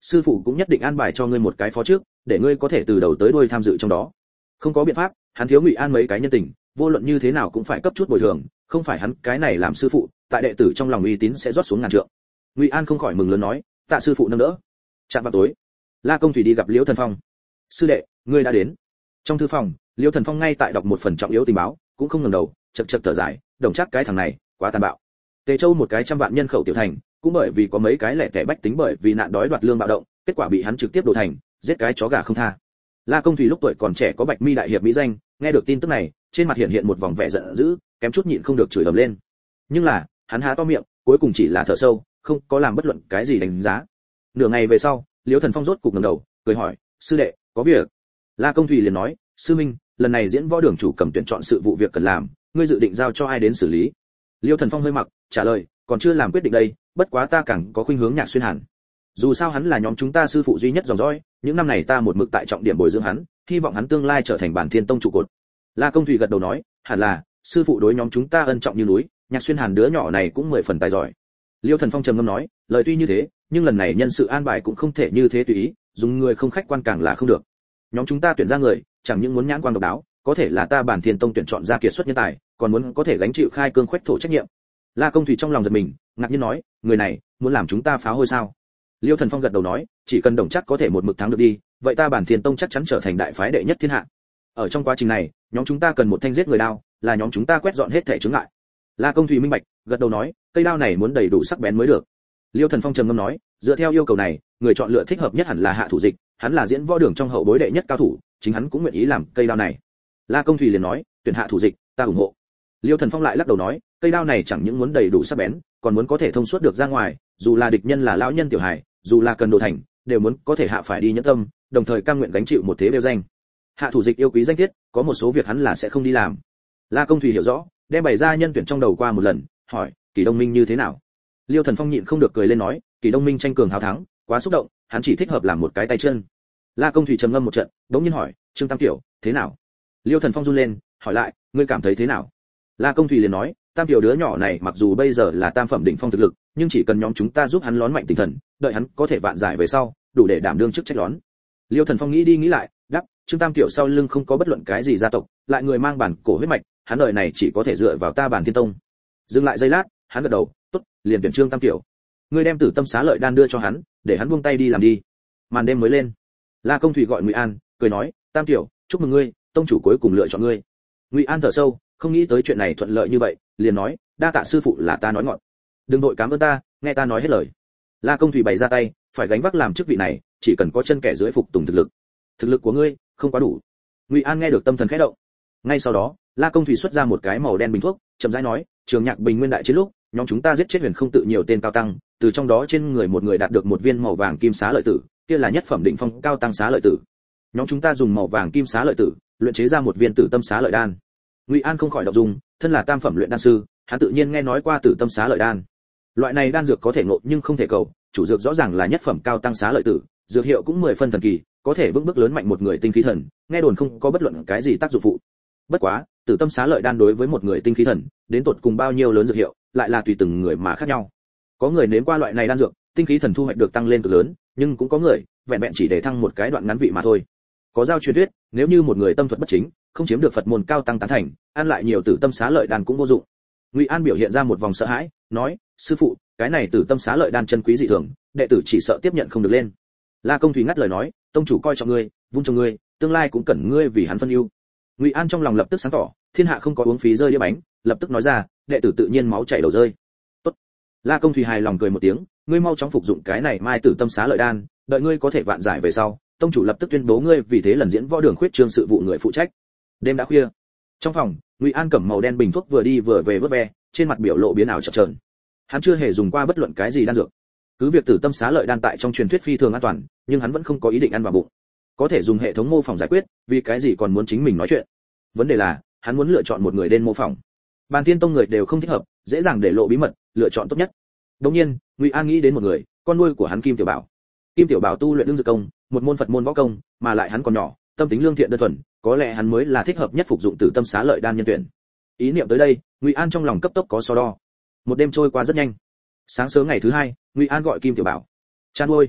sư phụ cũng nhất định an bài cho ngươi một cái phó trước, để ngươi có thể từ đầu tới đuôi tham dự trong đó. Không có biện pháp, hắn thiếu Ngụy An mấy cái nhân tình, vô luận như thế nào cũng phải cấp chút bồi thường, không phải hắn cái này làm sư phụ, tại đệ tử trong lòng uy tín sẽ rót xuống ngàn trượng. Ngụy An không khỏi mừng lớn nói, tạ sư phụ nâng đỡ. Chạm vào tối, La Công Thủy đi gặp Liễu Thần Phong. Sư đệ, ngươi đã đến. Trong thư phòng, Liễu Thần Phong ngay tại đọc một phần trọng yếu tình báo, cũng không ngẩng đầu, chậc chậc thở dài, đồng chắc cái thằng này quá tàn bạo. Tề Châu một cái 100 vạn nhân khẩu tiểu thành, cũng bởi vì có mấy cái lẻ tẻ bách tính bởi vì nạn đói đoạt lương bạo động, kết quả bị hắn trực tiếp đổ thành, giết cái chó gà không tha. La Công Thủy lúc tuổi còn trẻ có Bạch Mi đại hiệp mỹ danh, nghe được tin tức này, trên mặt hiện một vòng vẻ giận dữ, kém chút nhịn không được chửi ầm lên. Nhưng là, hắn há to miệng, cuối cùng chỉ là thở sâu, không có làm bất luận cái gì đánh giá. Nửa ngày về sau, Liễu Thần Phong rốt cục ngẩng đầu, cười hỏi, sư đệ, có việc? La Công Thủy liền nói, sư minh, lần này diễn võ đường chủ cầm tuyển chọn sự vụ việc cần làm, ngươi dự định giao cho ai đến xử lý? Liễu Thần Phong hơi mặc, trả lời, còn chưa làm quyết định đây, bất quá ta càng có khuynh hướng Nhạc Xuyên Hàn. Dù sao hắn là nhóm chúng ta sư phụ duy nhất dòng dõi, những năm này ta một mực tại trọng điểm bồi dưỡng hắn, hy vọng hắn tương lai trở thành Bản Thiên Tông trụ cột. La Công Thủy gật đầu nói, hẳn là, sư phụ đối nhóm chúng ta ân trọng như núi, Nhạc Xuyên Hàn đứa nhỏ này cũng 10 phần tài giỏi. Liêu Thần Phong trầm ngâm nói, lời tuy như thế, nhưng lần này nhân sự an bài cũng không thể như thế tùy ý, dùng người không khách quan càng là không được. Nhóm chúng ta tuyển ra người, chẳng những muốn nhãn quan độc đáo, có thể là ta Bản Thiên Tông tuyển chọn ra kiệt xuất nhân tài, còn muốn có thể gánh chịu khai cương khuếch thổ trách nhiệm. La Công Thủy trong lòng giật mình, ngạc nhiên nói, người này muốn làm chúng ta phá hôi sao? Liêu Thần Phong gật đầu nói, chỉ cần đồng chắc có thể một mực thắng được đi, vậy ta Bản Thiên Tông chắc chắn trở thành đại phái đệ nhất thiên hạ. Ở trong quá trình này, nhóm chúng ta cần một thanh giết người đao, là nhóm chúng ta quét dọn hết thảy chướng ngại. La Công Thủy minh bạch, gật đầu nói, cây đao này muốn đầy đủ sắc bén mới được. Liêu Thần Phong trầm ngâm nói, dựa theo yêu cầu này, người chọn lựa thích hợp nhất hẳn là Hạ Thủ Dịch, hắn là diễn võ đường trong hậu bối đệ nhất cao thủ, chính hắn cũng nguyện ý làm cây đao này. La Công Thủy liền nói, tuyển Hạ Thủ Dịch, ta ủng hộ. Liêu Thần Phong lại lắc đầu nói, cây đao này chẳng những muốn đầy đủ sắc bén, còn muốn có thể thông suốt được ra ngoài, dù là địch nhân là lão nhân tiểu hài, dù là cần đồ thành, đều muốn có thể hạ phải đi nhẫn tâm, đồng thời cam nguyện gánh chịu một thế đeo danh. Hạ Thủ Dịch yêu quý danh tiết, có một số việc hắn là sẽ không đi làm. La Công Thủy hiểu rõ, đem bày ra nhân tuyển trong đầu qua một lần, hỏi, Kỳ Đông Minh như thế nào? Liêu Thần Phong nhịn không được cười lên nói, Kỳ Đông Minh tranh cường hào thắng, quá xúc động, hắn chỉ thích hợp làm một cái tay chân. La Công Thủy trầm ngâm một trận, đống nhiên hỏi, Trương Tam Tiểu, thế nào? Liêu Thần Phong run lên, hỏi lại, ngươi cảm thấy thế nào? La Công Thủy liền nói, Tam Tiểu đứa nhỏ này mặc dù bây giờ là tam phẩm đỉnh phong thực lực, nhưng chỉ cần nhóm chúng ta giúp hắn lón mạnh tinh thần, đợi hắn có thể vạn giải về sau, đủ để đảm đương chức trách lón. Liêu Thần Phong nghĩ đi nghĩ lại, đáp, Trương Tam Tiểu sau lưng không có bất luận cái gì gia tộc, lại người mang bản cổ huyết mạch, hắn đời này chỉ có thể dựa vào ta Bản Thiên Tông. Dừng lại giây lát, hắn gật đầu, tốt, liền tuyển Trương Tam Tiểu. Ngươi đem Tử Tâm Xá Lợi đan đưa cho hắn, để hắn buông tay đi làm đi. Màn đêm mới lên. La Công Thủy gọi Ngụy An, cười nói, Tam Tiểu, chúc mừng ngươi, tông chủ cuối cùng lựa chọn ngươi. Ngụy An thở sâu, không nghĩ tới chuyện này thuận lợi như vậy, liền nói, đa tạ sư phụ là ta nói ngọn. Đừng vội cảm ơn ta, nghe ta nói hết lời. La Công Thủy bày ra tay, phải gánh vác làm chức vị này, chỉ cần có chân kẻ dưới phục tùng thực lực. Thực lực của ngươi không quá đủ. Ngụy An nghe được tâm thần khẽ động. Ngay sau đó, La Công Thủy xuất ra một cái màu đen bình thuốc, chậm rãi nói, Trường Nhạc Bình Nguyên đại chiến lúc, nhóm chúng ta giết chết Huyền Không tự nhiều tên cao tăng, từ trong đó trên người một người đạt được một viên màu vàng kim xá lợi tử, kia là nhất phẩm đỉnh phong cao tăng xá lợi tử. Nhóm chúng ta dùng màu vàng kim xá lợi tử, luyện chế ra một viên Tử Tâm Xá Lợi đan. Ngụy An không khỏi động dung, thân là tam phẩm luyện đan sư, hắn tự nhiên nghe nói qua Tử Tâm Xá Lợi đan. Loại này đan dược có thể ngộ nhưng không thể cầu, chủ dược rõ ràng là nhất phẩm cao tăng xá lợi tử, dược hiệu cũng 10 phân thần kỳ, có thể vững bước lớn mạnh một người tinh khí thần, nghe đồn không có bất luận cái gì tác dụng phụ. Bất quá, Tử Tâm Xá Lợi đan đối với một người tinh khí thần, đến tột cùng bao nhiêu lớn dược hiệu, lại là tùy từng người mà khác nhau. Có người nếm qua loại này đan dược, tinh khí thần thu hoạch được tăng lên cực lớn, nhưng cũng có người, vẹn vẹn chỉ để thăng một cái đoạn ngắn vị mà thôi. Có giao truyền thuyết, nếu như một người tâm thuật bất chính, không chiếm được Phật môn cao tăng tán thành, ăn lại nhiều Tử Tâm Xá Lợi đan cũng vô dụng. Ngụy An biểu hiện ra một vòng sợ hãi, nói, sư phụ, cái này Tử Tâm Xá Lợi đan chân quý dị thường, đệ tử chỉ sợ tiếp nhận không được lên. La Công Thủy ngắt lời nói, tông chủ coi trọng ngươi, vun trồng ngươi, tương lai cũng cần ngươi vì hắn phân ưu. Ngụy An trong lòng lập tức sáng tỏ, thiên hạ không có uống phí rơi đĩa bánh, lập tức nói ra, đệ tử tự nhiên máu chảy đầu rơi. Tốt. La Công Thủy hài lòng cười một tiếng, ngươi mau chóng phục dụng cái này Mai Tử Tâm Xá Lợi đan, đợi ngươi có thể vạn giải về sau, tông chủ lập tức tuyên bố ngươi vì thế lần diễn võ đường khuyết trương sự vụ người phụ trách. Đêm đã khuya. Trong phòng, Ngụy An cầm màu đen bình thuốc vừa đi vừa về vớt ve, trên mặt biểu lộ biến ảo chập chờn. Hắn chưa hề dùng qua bất luận cái gì đan dược. Cứ việc Tử Tâm Xá Lợi đan tại trong truyền thuyết phi thường an toàn, nhưng hắn vẫn không có ý định ăn vào bụng. Có thể dùng hệ thống mô phỏng giải quyết, vì cái gì còn muốn chính mình nói chuyện? Vấn đề là, hắn muốn lựa chọn một người đến mô phỏng. Bàn Thiên Tông người đều không thích hợp, dễ dàng để lộ bí mật, lựa chọn tốt nhất. Đương nhiên, Ngụy An nghĩ đến một người, con nuôi của hắn Kim Tiểu Bảo. Kim Tiểu Bảo tu luyện đương dược công, một môn Phật môn võ công, mà lại hắn còn nhỏ, tâm tính lương thiện đơn thuần, có lẽ hắn mới là thích hợp nhất phục dụng Tử Tâm Xá Lợi đan nhân tuyển. Ý niệm tới đây, Ngụy An trong lòng cấp tốc có so đo. Một đêm trôi qua rất nhanh. Sáng sớm ngày thứ hai, Ngụy An gọi Kim Tiểu Bảo. Cha nuôi,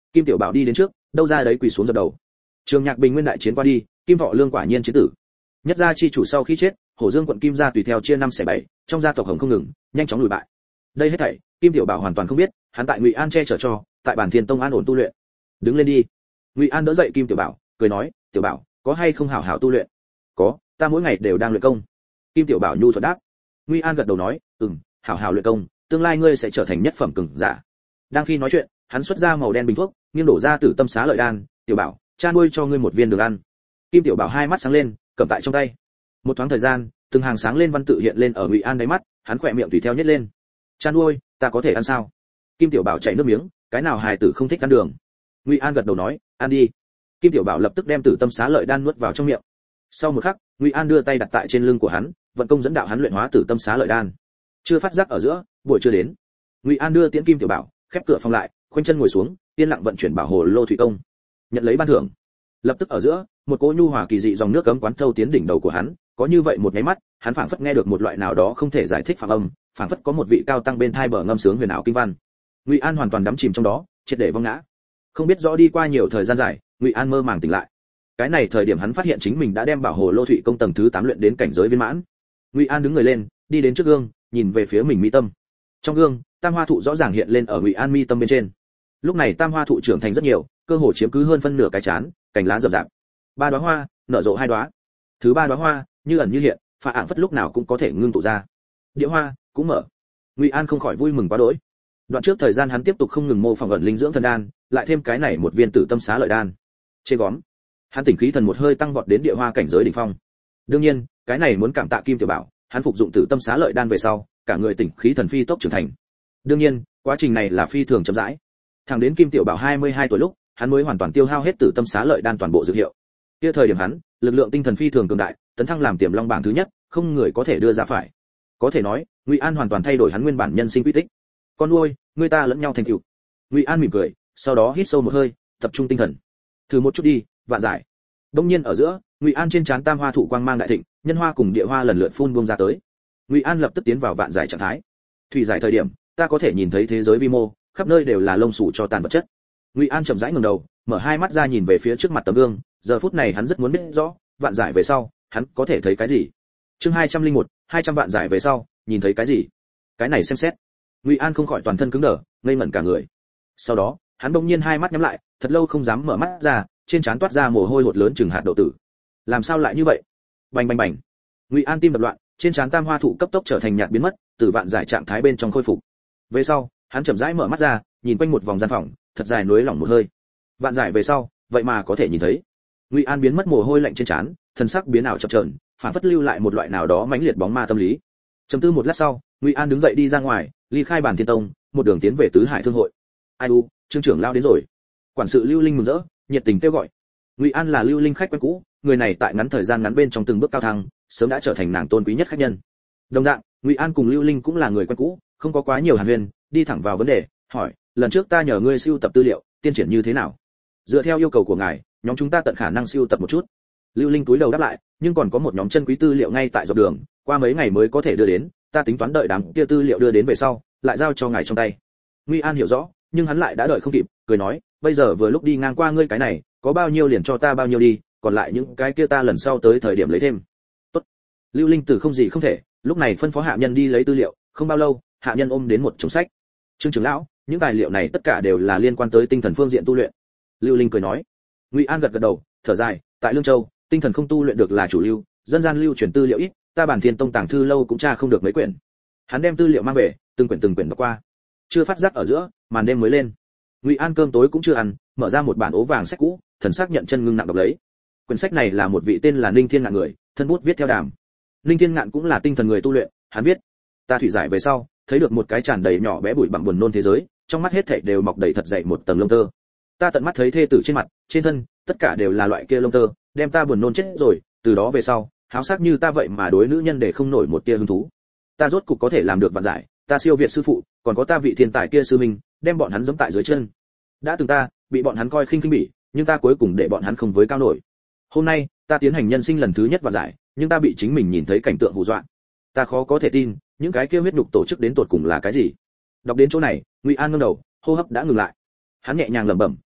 Kim Tiểu Bảo đi đến trước, đâu ra đấy quỳ xuống dập đầu. Trường Nhạc Bình nguyên đại chiến qua đi, Kim Thọ Lương quả nhiên chiến tử. Nhất gia chi chủ sau khi chết, Hổ Dương quận Kim gia tùy theo chia 5/7, trong gia tộc Hồng không ngừng, nhanh chóng lùi bại. Đây hết thảy, Kim Tiểu Bảo hoàn toàn không biết, hắn tại Ngụy An che chở cho, tại Bản Thiên Tông an ổn tu luyện. Đứng lên đi. Ngụy An đỡ dậy Kim Tiểu Bảo, cười nói, Tiểu Bảo, có hay không hảo hảo tu luyện? Có, ta mỗi ngày đều đang luyện công. Kim Tiểu Bảo nhu thuận đáp. Ngụy An gật đầu nói, hảo hảo luyện công, tương lai ngươi sẽ trở thành nhất phẩm cường giả. Đang khi nói chuyện, hắn xuất ra màu đen bình thuốc, nghiêng đổ ra Tử Tâm Xá Lợi Đan, Tiểu Bảo, cha nuôi cho ngươi một viên đường ăn. Kim Tiểu Bảo hai mắt sáng lên, cầm tại trong tay. Một thoáng thời gian, từng hàng sáng lên văn tự hiện lên ở Ngụy An đáy mắt, hắn khỏe miệng tùy theo nhếch lên. Cha nuôi, ta có thể ăn sao? Kim Tiểu Bảo chảy nước miếng, cái nào hài tử không thích ăn đường? Ngụy An gật đầu nói, ăn đi. Kim Tiểu Bảo lập tức đem Tử Tâm Xá Lợi Đan nuốt vào trong miệng. Sau một khắc, Ngụy An đưa tay đặt tại trên lưng của hắn, vận công dẫn đạo hắn luyện hóa Tử Tâm Xá Lợi Đan. Chưa phát giác ở giữa, buổi trưa đến. Ngụy An đưa tiễn Kim Tiểu Bảo, khép cửa phòng lại, khoanh chân ngồi xuống, yên lặng vận chuyển Bảo Hồ Lô thủy công. Nhận lấy ban thưởng. Lập tức ở giữa, một cỗ nhu hòa kỳ dị dòng nước cấm quán thâu tiến đỉnh đầu của hắn, có như vậy một nháy mắt, hắn phảng phất nghe được một loại nào đó không thể giải thích phàm âm, phảng phất có một vị cao tăng bên thai bờ ngâm sướng huyền ảo kinh văn. Ngụy An hoàn toàn đắm chìm trong đó, triệt để vong ngã. Không biết rõ đi qua nhiều thời gian dài, Ngụy An mơ màng tỉnh lại. Cái này thời điểm hắn phát hiện chính mình đã đem Bảo Hồ Lô thủy công tầng thứ 8 luyện đến cảnh giới viên mãn. Ngụy An đứng người lên, đi đến trước gương, nhìn về phía mình mi tâm. Trong gương, tam hoa thụ rõ ràng hiện lên ở Ngụy An mi tâm bên trên. Lúc này tam hoa thụ trưởng thành rất nhiều, cơ hồ chiếm cứ hơn phân nửa cái trán, cành lá rậm rạp. 3 đóa hoa, nở rộ 2 đóa. Thứ 3 đóa hoa, như ẩn như hiện, phá ạng phất lúc nào cũng có thể ngưng tụ ra. Địa hoa cũng mở. Ngụy An không khỏi vui mừng quá đỗi. Đoạn trước thời gian hắn tiếp tục không ngừng mô phỏng ẩn linh dưỡng thần đan, lại thêm cái này một viên Tử Tâm Xá Lợi Đan. Chê góm. Hắn tỉnh khí thần một hơi tăng vọt đến địa hoa cảnh giới đỉnh phong. Đương nhiên, cái này muốn cảm tạ Kim Tiểu Bảo, hắn phục dụng Tử Tâm Xá Lợi Đan về sau, cả người tỉnh khí thần phi tốc trưởng thành. Đương nhiên, quá trình này là phi thường chậm rãi. Thẳng đến Kim Tiểu Bảo 22 tuổi lúc, hắn mới hoàn toàn tiêu hao hết Tử Tâm Xá Lợi Đan toàn bộ dược hiệu. Kia thời điểm hắn, lực lượng tinh thần phi thường cường đại, tấn thăng làm Tiềm Long bảng thứ nhất, không người có thể đưa ra phải. Có thể nói, Ngụy An hoàn toàn thay đổi hắn nguyên bản nhân sinh quy tích. Con nuôi, người ta lẫn nhau thành tựu. Ngụy An mỉm cười, sau đó hít sâu một hơi, tập trung tinh thần. Thử một chút đi, vạn giải. Đông nhiên ở giữa, Ngụy An trên trán tam hoa thụ quang mang đại thịnh, nhân hoa cùng địa hoa lần lượt phun buông ra tới. Ngụy An lập tức tiến vào vạn giải trạng thái. Thủy giải thời điểm, ta có thể nhìn thấy thế giới vi mô, khắp nơi đều là lông sủ cho tàn vật chất. Ngụy An chậm rãi ngẩng đầu, mở hai mắt ra nhìn về phía trước mặt tấm gương, giờ phút này hắn rất muốn biết rõ, vạn giải về sau, hắn có thể thấy cái gì. Chương 201, 200 vạn giải về sau, nhìn thấy cái gì? Cái này xem xét. Ngụy An không khỏi toàn thân cứng đờ, ngây ngẩn cả người. Sau đó, hắn bỗng nhiên hai mắt nhắm lại, thật lâu không dám mở mắt ra, trên trán toát ra mồ hôi hột lớn chừng hạt đậu tử. Làm sao lại như vậy? Bành bành bành. Ngụy An tim đập loạn, trên trán tam hoa thụ cấp tốc trở thành nhạt biến mất, từ vạn giải trạng thái bên trong khôi phục. Về sau, hắn chậm rãi mở mắt ra, nhìn quanh một vòng gian phòng, thật dài nuối lỏng một hơi. Vạn giải về sau, vậy mà có thể nhìn thấy. Ngụy An biến mất mồ hôi lạnh trên trán, thân sắc biến ảo chập chờn, phản phất lưu lại một loại nào đó mãnh liệt bóng ma tâm lý. Trầm tư một lát sau, Ngụy An đứng dậy đi ra ngoài, ly khai Bản Thiên Tông, một đường tiến về Tứ Hải Thương hội. Ai u, Trương trưởng lao đến rồi. Quản sự Lưu Linh mừng rỡ, nhiệt tình kêu gọi. Ngụy An là Lưu Linh khách quen cũ, người này tại ngắn thời gian ngắn bên trong từng bước cao thăng, sớm đã trở thành nàng tôn quý nhất khách nhân. Đồng dạng, Ngụy An cùng Lưu Linh cũng là người quen cũ, không có quá nhiều hàn huyên, đi thẳng vào vấn đề, hỏi, lần trước ta nhờ ngươi sưu tập tư liệu, tiến triển như thế nào? Dựa theo yêu cầu của ngài, nhóm chúng ta tận khả năng sưu tập một chút. Lưu Linh túi đầu đáp lại, nhưng còn có một nhóm chân quý tư liệu ngay tại dọc đường, qua mấy ngày mới có thể đưa đến, ta tính toán đợi đám kia tư liệu đưa đến về sau, lại giao cho ngài trong tay. Ngụy An hiểu rõ, nhưng hắn lại đã đợi không kịp, cười nói, bây giờ vừa lúc đi ngang qua ngươi cái này, có bao nhiêu liền cho ta bao nhiêu đi, còn lại những cái kia ta lần sau tới thời điểm lấy thêm. Tốt. Lưu Linh từ không gì không thể, lúc này phân phó hạ nhân đi lấy tư liệu, không bao lâu, hạ nhân ôm đến một chồng sách. Trương trưởng lão, những tài liệu này tất cả đều là liên quan tới tinh thần phương diện tu luyện. Lưu Linh cười nói. Ngụy An gật gật đầu, thở dài, tại Lương Châu, tinh thần không tu luyện được là chủ lưu, dân gian lưu truyền tư liệu ít, ta Bản Thiên Tông tàng thư lâu cũng tra không được mấy quyển. Hắn đem tư liệu mang về, từng quyển đọc qua. Chưa phát giác ở giữa, màn đêm mới lên. Ngụy An cơm tối cũng chưa ăn, mở ra một bản ố vàng sách cũ, thần sắc nhận chân ngưng nặng đọc lấy. Quyển sách này là một vị tên là Ninh Thiên Ngạn người, thân bút viết theo đàm. Ninh Thiên Ngạn cũng là tinh thần người tu luyện, hắn viết: ta thủy giải về sau, thấy được một cái tràn đầy nhỏ bé bụi bặm buồn nôn thế giới, trong mắt hết thảy đều mọc đầy thật dày một tầng lông tơ. Ta tận mắt thấy thê tử trên mặt, trên thân, tất cả đều là loại kia lông tơ, đem ta buồn nôn chết rồi, từ đó về sau, háo sắc như ta vậy mà đối nữ nhân để không nổi một tia hứng thú. Ta rốt cục có thể làm được vạn giải, ta siêu việt sư phụ, còn có ta vị thiên tài kia sư minh, đem bọn hắn giẫm tại dưới chân. Đã từng ta bị bọn hắn coi khinh khinh bỉ, nhưng ta cuối cùng để bọn hắn không với cao nổi. Hôm nay, ta tiến hành nhân sinh lần thứ nhất vạn giải, nhưng ta bị chính mình nhìn thấy cảnh tượng hù dọa. Ta khó có thể tin, những cái kia huyết nhục tổ chức đến tột cùng là cái gì. Đọc đến chỗ này, Ngụy An ngẩng đầu, hô hấp đã ngừng lại. Hắn nhẹ nhàng lẩm bẩm,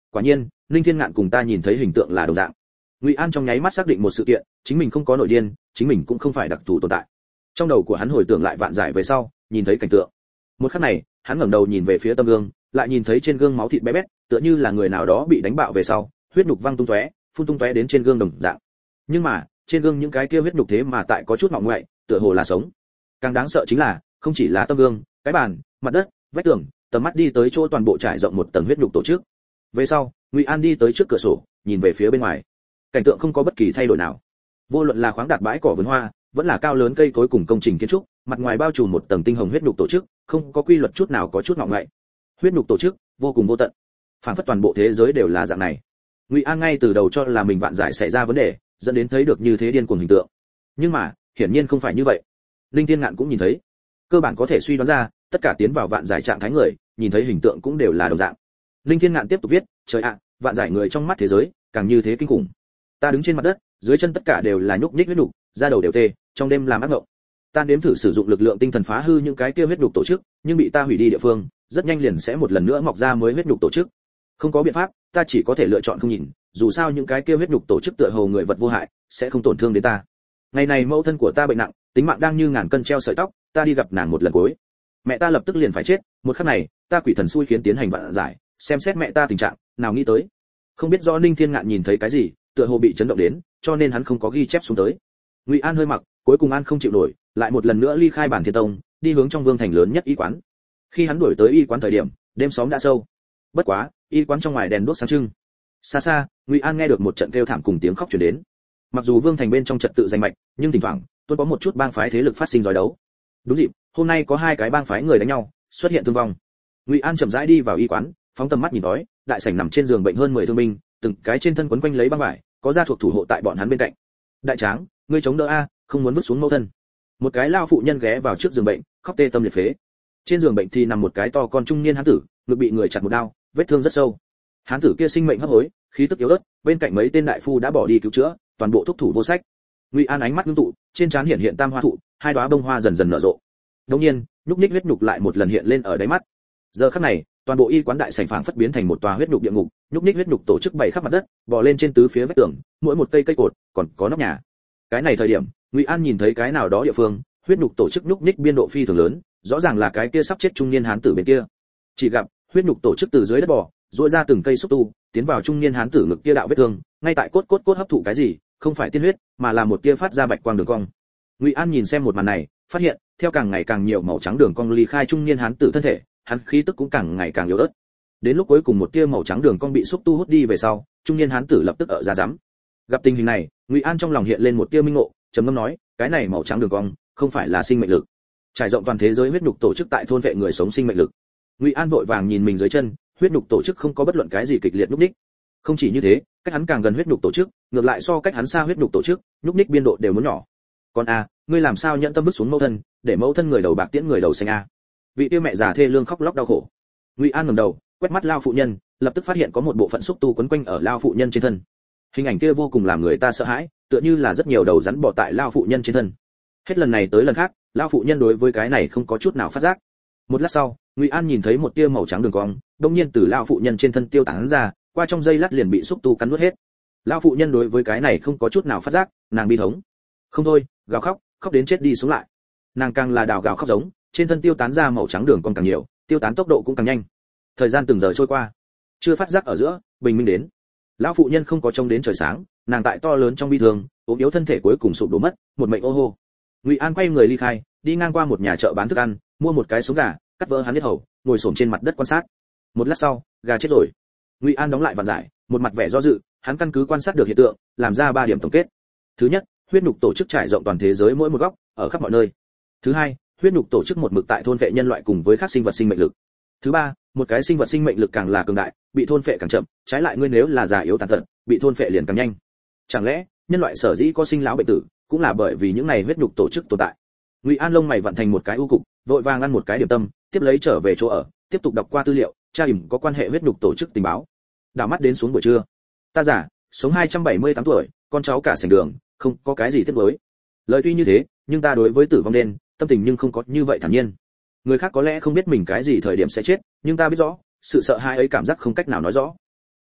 Quả nhiên, Linh Thiên Ngạn cùng ta nhìn thấy hình tượng là đồng dạng. Ngụy An trong nháy mắt xác định một sự kiện, chính mình không có nội điên, chính mình cũng không phải đặc thù tồn tại. Trong đầu của hắn hồi tưởng lại vạn giải về sau, nhìn thấy cảnh tượng. Một khắc này, hắn ngẩng đầu nhìn về phía tấm gương, lại nhìn thấy trên gương máu thịt bé bét, tựa như là người nào đó bị đánh bạo về sau, huyết nhục văng tung tóe, phun tung tóe đến trên gương đồng dạng. Nhưng mà, trên gương những cái kia huyết nhục thế mà tại có chút ngọ ngoại, tựa hồ là sống. Càng đáng sợ chính là, không chỉ là tấm gương, cái bàn, mặt đất, vách tường, tầm mắt đi tới chỗ toàn bộ trải rộng một tầng huyết nhục tổ chức. Về sau, Ngụy An đi tới trước cửa sổ, nhìn về phía bên ngoài. Cảnh tượng không có bất kỳ thay đổi nào. Vô luận là khoáng đạt bãi cỏ vườn hoa, vẫn là cao lớn cây cối cùng công trình kiến trúc, mặt ngoài bao trùm một tầng tinh hồng huyết nhục tổ chức, không có quy luật chút nào có chút ngọ ngậy. Huyết nhục tổ chức, vô cùng vô tận. Phản phất toàn bộ thế giới đều là dạng này. Ngụy An ngay từ đầu cho là mình vạn giải xảy ra vấn đề, dẫn đến thấy được như thế điên cuồng hình tượng. Nhưng mà, hiển nhiên không phải như vậy. Linh Thiên Ngạn cũng nhìn thấy. Cơ bản có thể suy đoán ra, tất cả tiến vào vạn giải trạng thái người, nhìn thấy hình tượng cũng đều là đồng dạng. Linh Thiên Ngạn tiếp tục viết, trời ạ, vạn giải người trong mắt thế giới, càng như thế kinh khủng. Ta đứng trên mặt đất, dưới chân tất cả đều là nhúc nhích huyết nhục, da đầu đều tê, trong đêm làm ác mộng. Ta nếm thử sử dụng lực lượng tinh thần phá hư những cái kia huyết nhục tổ chức, nhưng bị ta hủy đi địa phương, rất nhanh liền sẽ một lần nữa mọc ra mới huyết nhục tổ chức. Không có biện pháp, ta chỉ có thể lựa chọn không nhìn, dù sao những cái kia huyết nhục tổ chức tựa hồ người vật vô hại, sẽ không tổn thương đến ta. Ngày này mẫu thân của ta bệnh nặng, tính mạng đang như ngàn cân treo sợi tóc, ta đi gặp nàng một lần cuối. Mẹ ta lập tức liền phải chết, một khắc này, ta quỷ thần xui khiến tiến hành vạn giải, xem xét mẹ ta tình trạng, nào nghĩ tới. Không biết rõ Ninh Thiên Ngạn nhìn thấy cái gì, tựa hồ bị chấn động đến, cho nên hắn không có ghi chép xuống tới. Ngụy An hơi mặc, cuối cùng An không chịu nổi, lại một lần nữa ly khai bản Thiên Tông, đi hướng trong vương thành lớn nhất y quán. Khi hắn đuổi tới y quán thời điểm, đêm xóm đã sâu. Bất quá, y quán trong ngoài đèn đuốc sáng trưng. Xa xa, Ngụy An nghe được một trận kêu thảm cùng tiếng khóc truyền đến. Mặc dù vương thành bên trong trật tự danh mạch, nhưng thỉnh thoảng, tuôn có một chút bang phái thế lực phát sinh rối đấu. Đúng dịp, hôm nay có hai cái bang phái người đánh nhau, xuất hiện thương vong. Ngụy An chậm rãi đi vào y quán, phóng tầm mắt nhìn tối, đại sảnh nằm trên giường bệnh hơn 10 thương binh, từng cái trên thân quấn quanh lấy băng vải, có gia thuộc thủ hộ tại bọn hắn bên cạnh. Đại tráng, ngươi chống đỡ a, không muốn vứt xuống mẫu thân. Một cái lao phụ nhân ghé vào trước giường bệnh, khóc tê tâm liệt phế. Trên giường bệnh thì nằm một cái to con trung niên hán tử, ngực bị người chặt một đao, vết thương rất sâu. Hán tử kia sinh mệnh hấp hối, khí tức yếu ớt, bên cạnh mấy tên đại phu đã bỏ đi cứu chữa, toàn bộ thúc thủ vô sách. Ngụy An ánh mắt ngưng tụ, trên trán hiện hiện tam hoa thụ, hai đóa bông hoa dần dần nở rộ. Đương nhiên, nhúc nhích huyết nhục lại một lần hiện lên ở đáy mắt. Giờ khắc này, toàn bộ y quán đại sảnh phảng phất biến thành một tòa huyết nhục địa ngục, nhúc nhích huyết nhục tổ chức bày khắp mặt đất, bò lên trên tứ phía vách tường, mỗi một cây cột, còn có nóc nhà. Cái này thời điểm, Ngụy An nhìn thấy cái nào đó địa phương, huyết nhục tổ chức nhúc nhích biên độ phi thường lớn, rõ ràng là cái kia sắp chết trung niên hán tử bên kia. Chỉ gặp, huyết nhục tổ chức từ dưới đất bò, duỗi ra từng cây xúc tu, tiến vào trung niên hán tử ngực kia đạo vết thương, ngay tại cốt hấp thụ cái gì, không phải tiên huyết, mà là một tia phát ra bạch quang đường cong. Ngụy An nhìn xem một màn này, phát hiện, theo càng ngày càng nhiều màu trắng đường cong ly khai trung niên hán tử thân thể, hắn khí tức cũng càng ngày càng yếu ớt. Đến lúc cuối cùng một tia màu trắng đường cong bị xúc tu hút đi về sau, trung niên hán tử lập tức ở ra rắm. Gặp tình hình này, Ngụy An trong lòng hiện lên một tia minh ngộ, trầm ngâm nói, cái này màu trắng đường cong, không phải là sinh mệnh lực. Trải rộng toàn thế giới huyết nhục tổ chức tại thôn vệ người sống sinh mệnh lực. Ngụy An vội vàng nhìn mình dưới chân, huyết nhục tổ chức không có bất luận cái gì kịch liệt nhúc nhích. Không chỉ như thế, cách hắn càng gần huyết nhục tổ chức, ngược lại so cách hắn xa huyết nhục tổ chức, nhúc nhích biên độ đều muốn nhỏ. Con a, ngươi làm sao nhận tâm vứt xuống mẫu thân, để mẫu thân người đầu bạc tiễn người đầu xanh a. Vị tiêu mẹ già thê lương khóc lóc đau khổ. Ngụy An ngẩng đầu, quét mắt lao phụ nhân, lập tức phát hiện có một bộ phận xúc tu quấn quanh ở lao phụ nhân trên thân. Hình ảnh kia vô cùng làm người ta sợ hãi, tựa như là rất nhiều đầu rắn bò tại lao phụ nhân trên thân. Hết lần này tới lần khác, lao phụ nhân đối với cái này không có chút nào phát giác. Một lát sau, Ngụy An nhìn thấy một tia màu trắng đường cong, đột nhiên từ lao phụ nhân trên thân tiêu tán ra, qua trong giây lát liền bị xúc tu cắn nuốt hết. Lao phụ nhân đối với cái này không có chút nào phát giác, nàng bi thống. Không thôi, gào khóc, khóc đến chết đi sống lại. Nàng càng là đào gào khóc giống, trên thân tiêu tán ra màu trắng đường cong càng nhiều, tiêu tán tốc độ cũng càng nhanh. Thời gian từng giờ trôi qua, chưa phát giác ở giữa, bình minh đến. Lão phụ nhân không có trông đến trời sáng, nàng tại to lớn trong bi thương, ốm yếu thân thể cuối cùng sụp đổ mất, một mệnh ô hô. Ngụy An quay người ly khai, đi ngang qua một nhà chợ bán thức ăn, mua một cái sống gà, cắt vỡ hắn huyết hầu, ngồi xổm trên mặt đất quan sát. Một lát sau, gà chết rồi. Ngụy An đóng lại vạn giải, một mặt vẻ do dự, hắn căn cứ quan sát được hiện tượng, làm ra 3 điểm tổng kết. Thứ nhất, huyết nhục tổ chức trải rộng toàn thế giới mỗi một góc, ở khắp mọi nơi. Thứ hai, huyết nhục tổ chức một mực tại thôn vệ nhân loại cùng với các sinh vật sinh mệnh lực. Thứ ba, một cái sinh vật sinh mệnh lực càng là cường đại, bị thôn phệ càng chậm, trái lại ngươi nếu là già yếu tàn tật, bị thôn phệ liền càng nhanh. Chẳng lẽ, nhân loại sở dĩ có sinh lão bệnh tử, cũng là bởi vì những này huyết nhục tổ chức tồn tại. Ngụy An lông mày vặn thành một cái u cục, vội vàng ăn một cái điểm tâm, tiếp lấy trở về chỗ ở, tiếp tục đọc qua tư liệu, tra ỉm có quan hệ huyết nhục tổ chức tình báo. Đảo mắt đến xuống buổi trưa. Ta giả, sống 278 tuổi, con cháu cả sảnh đường, không có cái gì tiếc nuối. Lời tuy như thế, nhưng ta đối với tử vong đen, tâm tình nhưng không có như vậy thản nhiên. Người khác có lẽ không biết mình cái gì thời điểm sẽ chết, nhưng ta biết rõ, sự sợ hãi ấy cảm giác không cách nào nói rõ.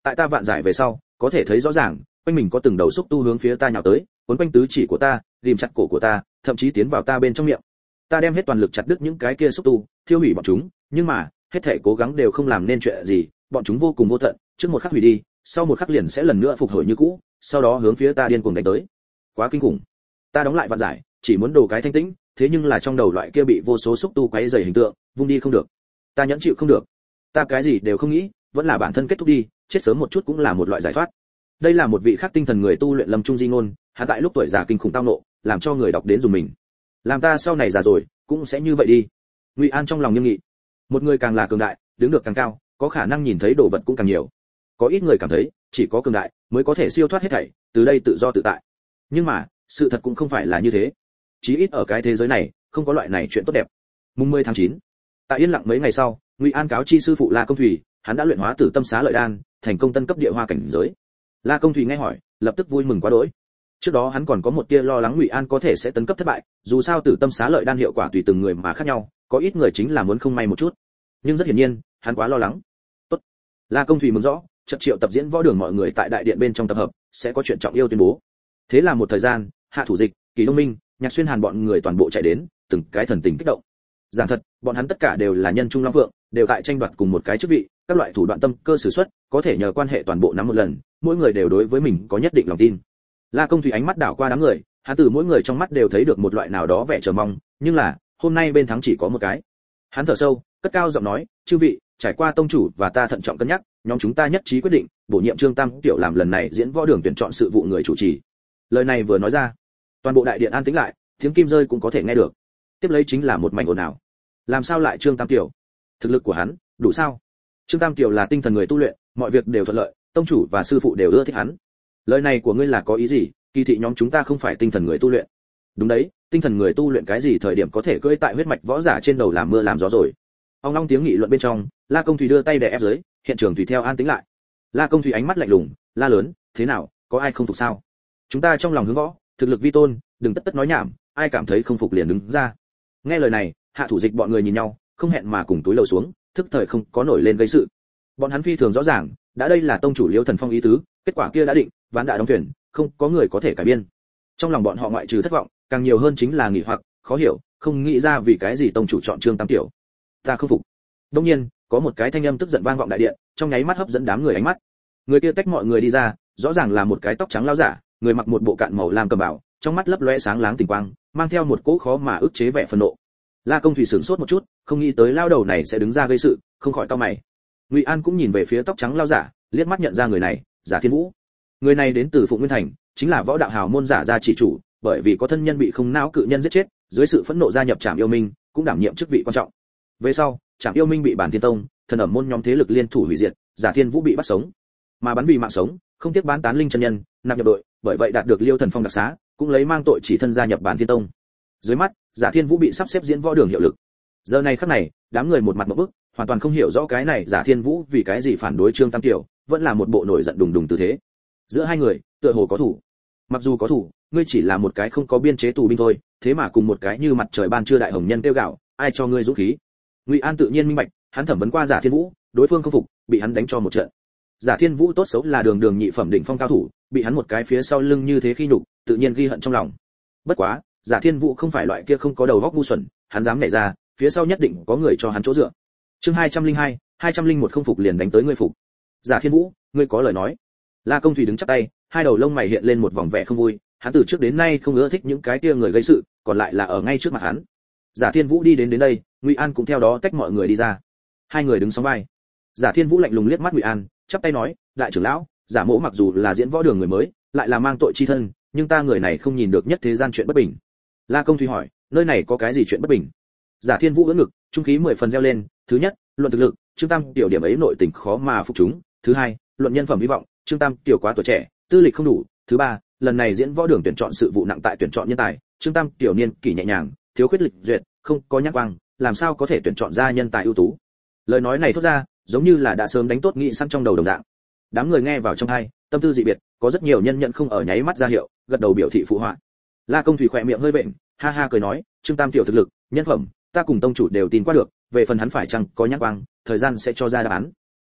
Tại ta vạn giải về sau, có thể thấy rõ ràng, quanh mình có từng đầu xúc tu hướng phía ta nhào tới, cuốn quanh tứ chỉ của ta, ghim chặt cổ của ta, thậm chí tiến vào ta bên trong miệng. Ta đem hết toàn lực chặt đứt những cái kia xúc tu, thiêu hủy bọn chúng, nhưng mà, hết thảy cố gắng đều không làm nên chuyện gì, bọn chúng vô cùng vô tận, trước một khắc hủy đi, sau một khắc liền sẽ lần nữa phục hồi như cũ, sau đó hướng phía ta điên cuồng đánh tới. Quá kinh khủng. Ta đóng lại vạn giải, chỉ muốn đồ cái thanh tĩnh, thế nhưng là trong đầu loại kia bị vô số xúc tu quấy rầy hình tượng, vung đi không được. Ta nhẫn chịu không được. Ta cái gì đều không nghĩ, vẫn là bản thân kết thúc đi, chết sớm một chút cũng là một loại giải thoát. Đây là một vị khác tinh thần người tu luyện Lâm Trung Di ngôn, hắn tại lúc tuổi già kinh khủng tao nộ, làm cho người đọc đến dùng mình. Làm ta sau này già rồi, cũng sẽ như vậy đi. Ngụy An trong lòng nghiêm nghị. Một người càng là cường đại, đứng được càng cao, có khả năng nhìn thấy đồ vật cũng càng nhiều. Có ít người cảm thấy, chỉ có cường đại mới có thể siêu thoát hết thảy, từ đây tự do tự tại. Nhưng mà, sự thật cũng không phải là như thế. Chí ít ở cái thế giới này, không có loại này chuyện tốt đẹp. Mùng 10 tháng 9. Tại yên lặng mấy ngày sau, Ngụy An cáo chi sư phụ La Công Thủy, hắn đã luyện hóa Tử Tâm Xá Lợi Đan, thành công tân cấp địa hoa cảnh giới. La Công Thủy nghe hỏi, lập tức vui mừng quá đỗi. Trước đó hắn còn có một tia lo lắng Ngụy An có thể sẽ tấn cấp thất bại, dù sao Tử Tâm Xá Lợi Đan hiệu quả tùy từng người mà khác nhau, có ít người chính là muốn không may một chút. Nhưng rất hiển nhiên, hắn quá lo lắng. Tốt. La Công Thủy mừng rõ, chợt triệu tập diễn võ đường mọi người tại đại điện bên trong tập hợp, sẽ có chuyện trọng yêu tuyên bố. Thế là một thời gian, Hạ Thủ Dịch, Kỳ Đông Minh, Nhạc Xuyên Hàn bọn người toàn bộ chạy đến, từng cái thần tình kích động. Giảng thật, bọn hắn tất cả đều là nhân trung long vượng, đều tại tranh đoạt cùng một cái chức vị, các loại thủ đoạn tâm cơ sử xuất, có thể nhờ quan hệ toàn bộ nắm một lần, mỗi người đều đối với mình có nhất định lòng tin. La Công Thủy ánh mắt đảo qua đám người, hắn từ mỗi người trong mắt đều thấy được một loại nào đó vẻ chờ mong, nhưng là, hôm nay bên thắng chỉ có một cái. Hắn thở sâu, cất cao giọng nói, chư vị, trải qua tông chủ và ta thận trọng cân nhắc, nhóm chúng ta nhất trí quyết định, bổ nhiệm Trương Tam Tiểu làm lần này diễn võ đường tuyển chọn sự vụ người chủ trì. Lời này vừa nói ra, toàn bộ đại điện an tĩnh lại, tiếng kim rơi cũng có thể nghe được. Tiếp lấy chính là một mảnh ồn ào. Làm sao lại Trương Tam Tiểu? Thực lực của hắn, đủ sao? Trương Tam Tiểu là tinh thần người tu luyện, mọi việc đều thuận lợi, tông chủ và sư phụ đều ưa thích hắn. Lời này của ngươi là có ý gì? Kỳ thị nhóm chúng ta không phải tinh thần người tu luyện. Đúng đấy, tinh thần người tu luyện cái gì thời điểm có thể cưỡi tại huyết mạch võ giả trên đầu làm mưa làm gió rồi. Ông long tiếng nghị luận bên trong, La Công Thủy đưa tay đè ép dưới, hiện trường tùy theo an tĩnh lại. La Công Thủy ánh mắt lạnh lùng, la lớn, thế nào, có ai không phục sao? Chúng ta trong lòng hướng võ, thực lực vi tôn, đừng tất tất nói nhảm, ai cảm thấy không phục liền đứng ra. Nghe lời này, Hạ Thủ Dịch bọn người nhìn nhau, không hẹn mà cùng túi lầu xuống, thức thời không có nổi lên gây sự. Bọn hắn phi thường rõ ràng, đã đây là tông chủ Liêu Thần Phong ý tứ, kết quả kia đã định, ván đã đóng thuyền, không có người có thể cải biên. Trong lòng bọn họ ngoại trừ thất vọng, càng nhiều hơn chính là nghi hoặc, khó hiểu, không nghĩ ra vì cái gì tông chủ chọn Trương Tam Tiểu. Ta không phục. Đương nhiên, có một cái thanh âm tức giận vang vọng đại điện, trong nháy mắt hấp dẫn đám người ánh mắt. Người kia tách mọi người đi ra, rõ ràng là một cái tóc trắng lão giả, người mặc một bộ cạn màu lam cầm bảo, trong mắt lấp lóe sáng láng tình quang, mang theo một cỗ khó mà ức chế vẻ phẫn nộ. La Công Thủy sửng sốt một chút, không nghĩ tới lao đầu này sẽ đứng ra gây sự, không khỏi cau mày. Ngụy An cũng nhìn về phía tóc trắng lão giả, liếc mắt nhận ra người này, Giả Thiên Vũ. Người này đến từ Phụng Nguyên Thành, chính là võ đạo hào môn Giả gia chỉ chủ, bởi vì có thân nhân bị không não cự nhân giết chết, dưới sự phẫn nộ gia nhập Trảm Yêu Minh, cũng đảm nhiệm chức vị quan trọng. Về sau, Trảm Yêu Minh bị Bản Thiên Tông, thần ẩm môn nhóm thế lực liên thủ hủy diệt, Giả Thiên Vũ bị bắt sống, mà bắn vì mạng sống, không tiếc bán tán linh chân nhân, nạp nhập đội, bởi vậy đạt được Liêu Thần Phong đặc xá, cũng lấy mang tội chỉ thân gia nhập Bản Thiên Tông. Dưới mắt, Giả Thiên Vũ bị sắp xếp diễn võ đường hiệu lực. Giờ này khắc này, đám người một mặt ngộp bức, hoàn toàn không hiểu rõ cái này Giả Thiên Vũ vì cái gì phản đối Trương Tam Tiểu, vẫn là một bộ nổi giận đùng đùng tư thế. Giữa hai người, tựa hồ có thủ. Mặc dù có thủ, ngươi chỉ là một cái không có biên chế tù binh thôi, thế mà cùng một cái như mặt trời ban trưa đại hồng nhân tiêu gạo, ai cho ngươi dũng khí? Ngụy An tự nhiên minh bạch, hắn thẩm vấn qua Giả Thiên Vũ, đối phương không phục, bị hắn đánh cho một trận. Giả Thiên Vũ tốt xấu là đường đường nhị phẩm đỉnh phong cao thủ, bị hắn một cái phía sau lưng như thế khi nhục, tự nhiên ghi hận trong lòng. Bất quá, Giả Thiên Vũ không phải loại kia không có đầu óc ngu xuẩn, hắn dám nảy ra, phía sau nhất định có người cho hắn chỗ dựa. Chương 202, 201 không phục liền đánh tới ngươi phục. Giả Thiên Vũ, ngươi có lời nói. La Công Thủy đứng chắp tay, hai đầu lông mày hiện lên một vòng vẻ không vui, hắn từ trước đến nay không ưa thích những cái kia người gây sự, còn lại là ở ngay trước mặt hắn. Giả Thiên Vũ đi đến đây, Ngụy An cũng theo đó tách mọi người đi ra. Hai người đứng song vai. Giả Thiên Vũ lạnh lùng liếc mắt Ngụy An, chắp tay nói, đại trưởng lão, Giả Mỗ mặc dù là diễn võ đường người mới, lại là mang tội chi thân, nhưng ta người này không nhìn được nhất thế gian chuyện bất bình. La Công Thủy hỏi, nơi này có cái gì chuyện bất bình? Giả Thiên Vũ ưỡn ngực, trung khí 10 phần reo lên, thứ nhất, luận thực lực, Trương Tam Tiểu điểm ấy nội tình khó mà phục chúng, thứ hai, luận nhân phẩm hy vọng, Trương Tam Tiểu quá tuổi trẻ, tư lịch không đủ, thứ ba, lần này diễn võ đường tuyển chọn sự vụ nặng tại tuyển chọn nhân tài, Trương Tam Tiểu niên kỷ nhẹ nhàng, thiếu khuyết lịch duyệt, không có nhãn quang, làm sao có thể tuyển chọn ra nhân tài ưu tú. Lời nói này thốt ra, giống như là đã sớm đánh tốt nghị săn trong đầu đồng dạng. Đám người nghe vào trong tai, tâm tư dị biệt, có rất nhiều nhân nhận không ở nháy mắt ra hiệu, gật đầu biểu thị phụ họa. La Công Thủy khỏe miệng hơi vện, ha ha cười nói, Trương Tam Tiểu thực lực, nhân phẩm, ta cùng tông chủ đều tin qua được, về phần hắn phải chăng có nhãn quang, thời gian sẽ cho ra đáp án.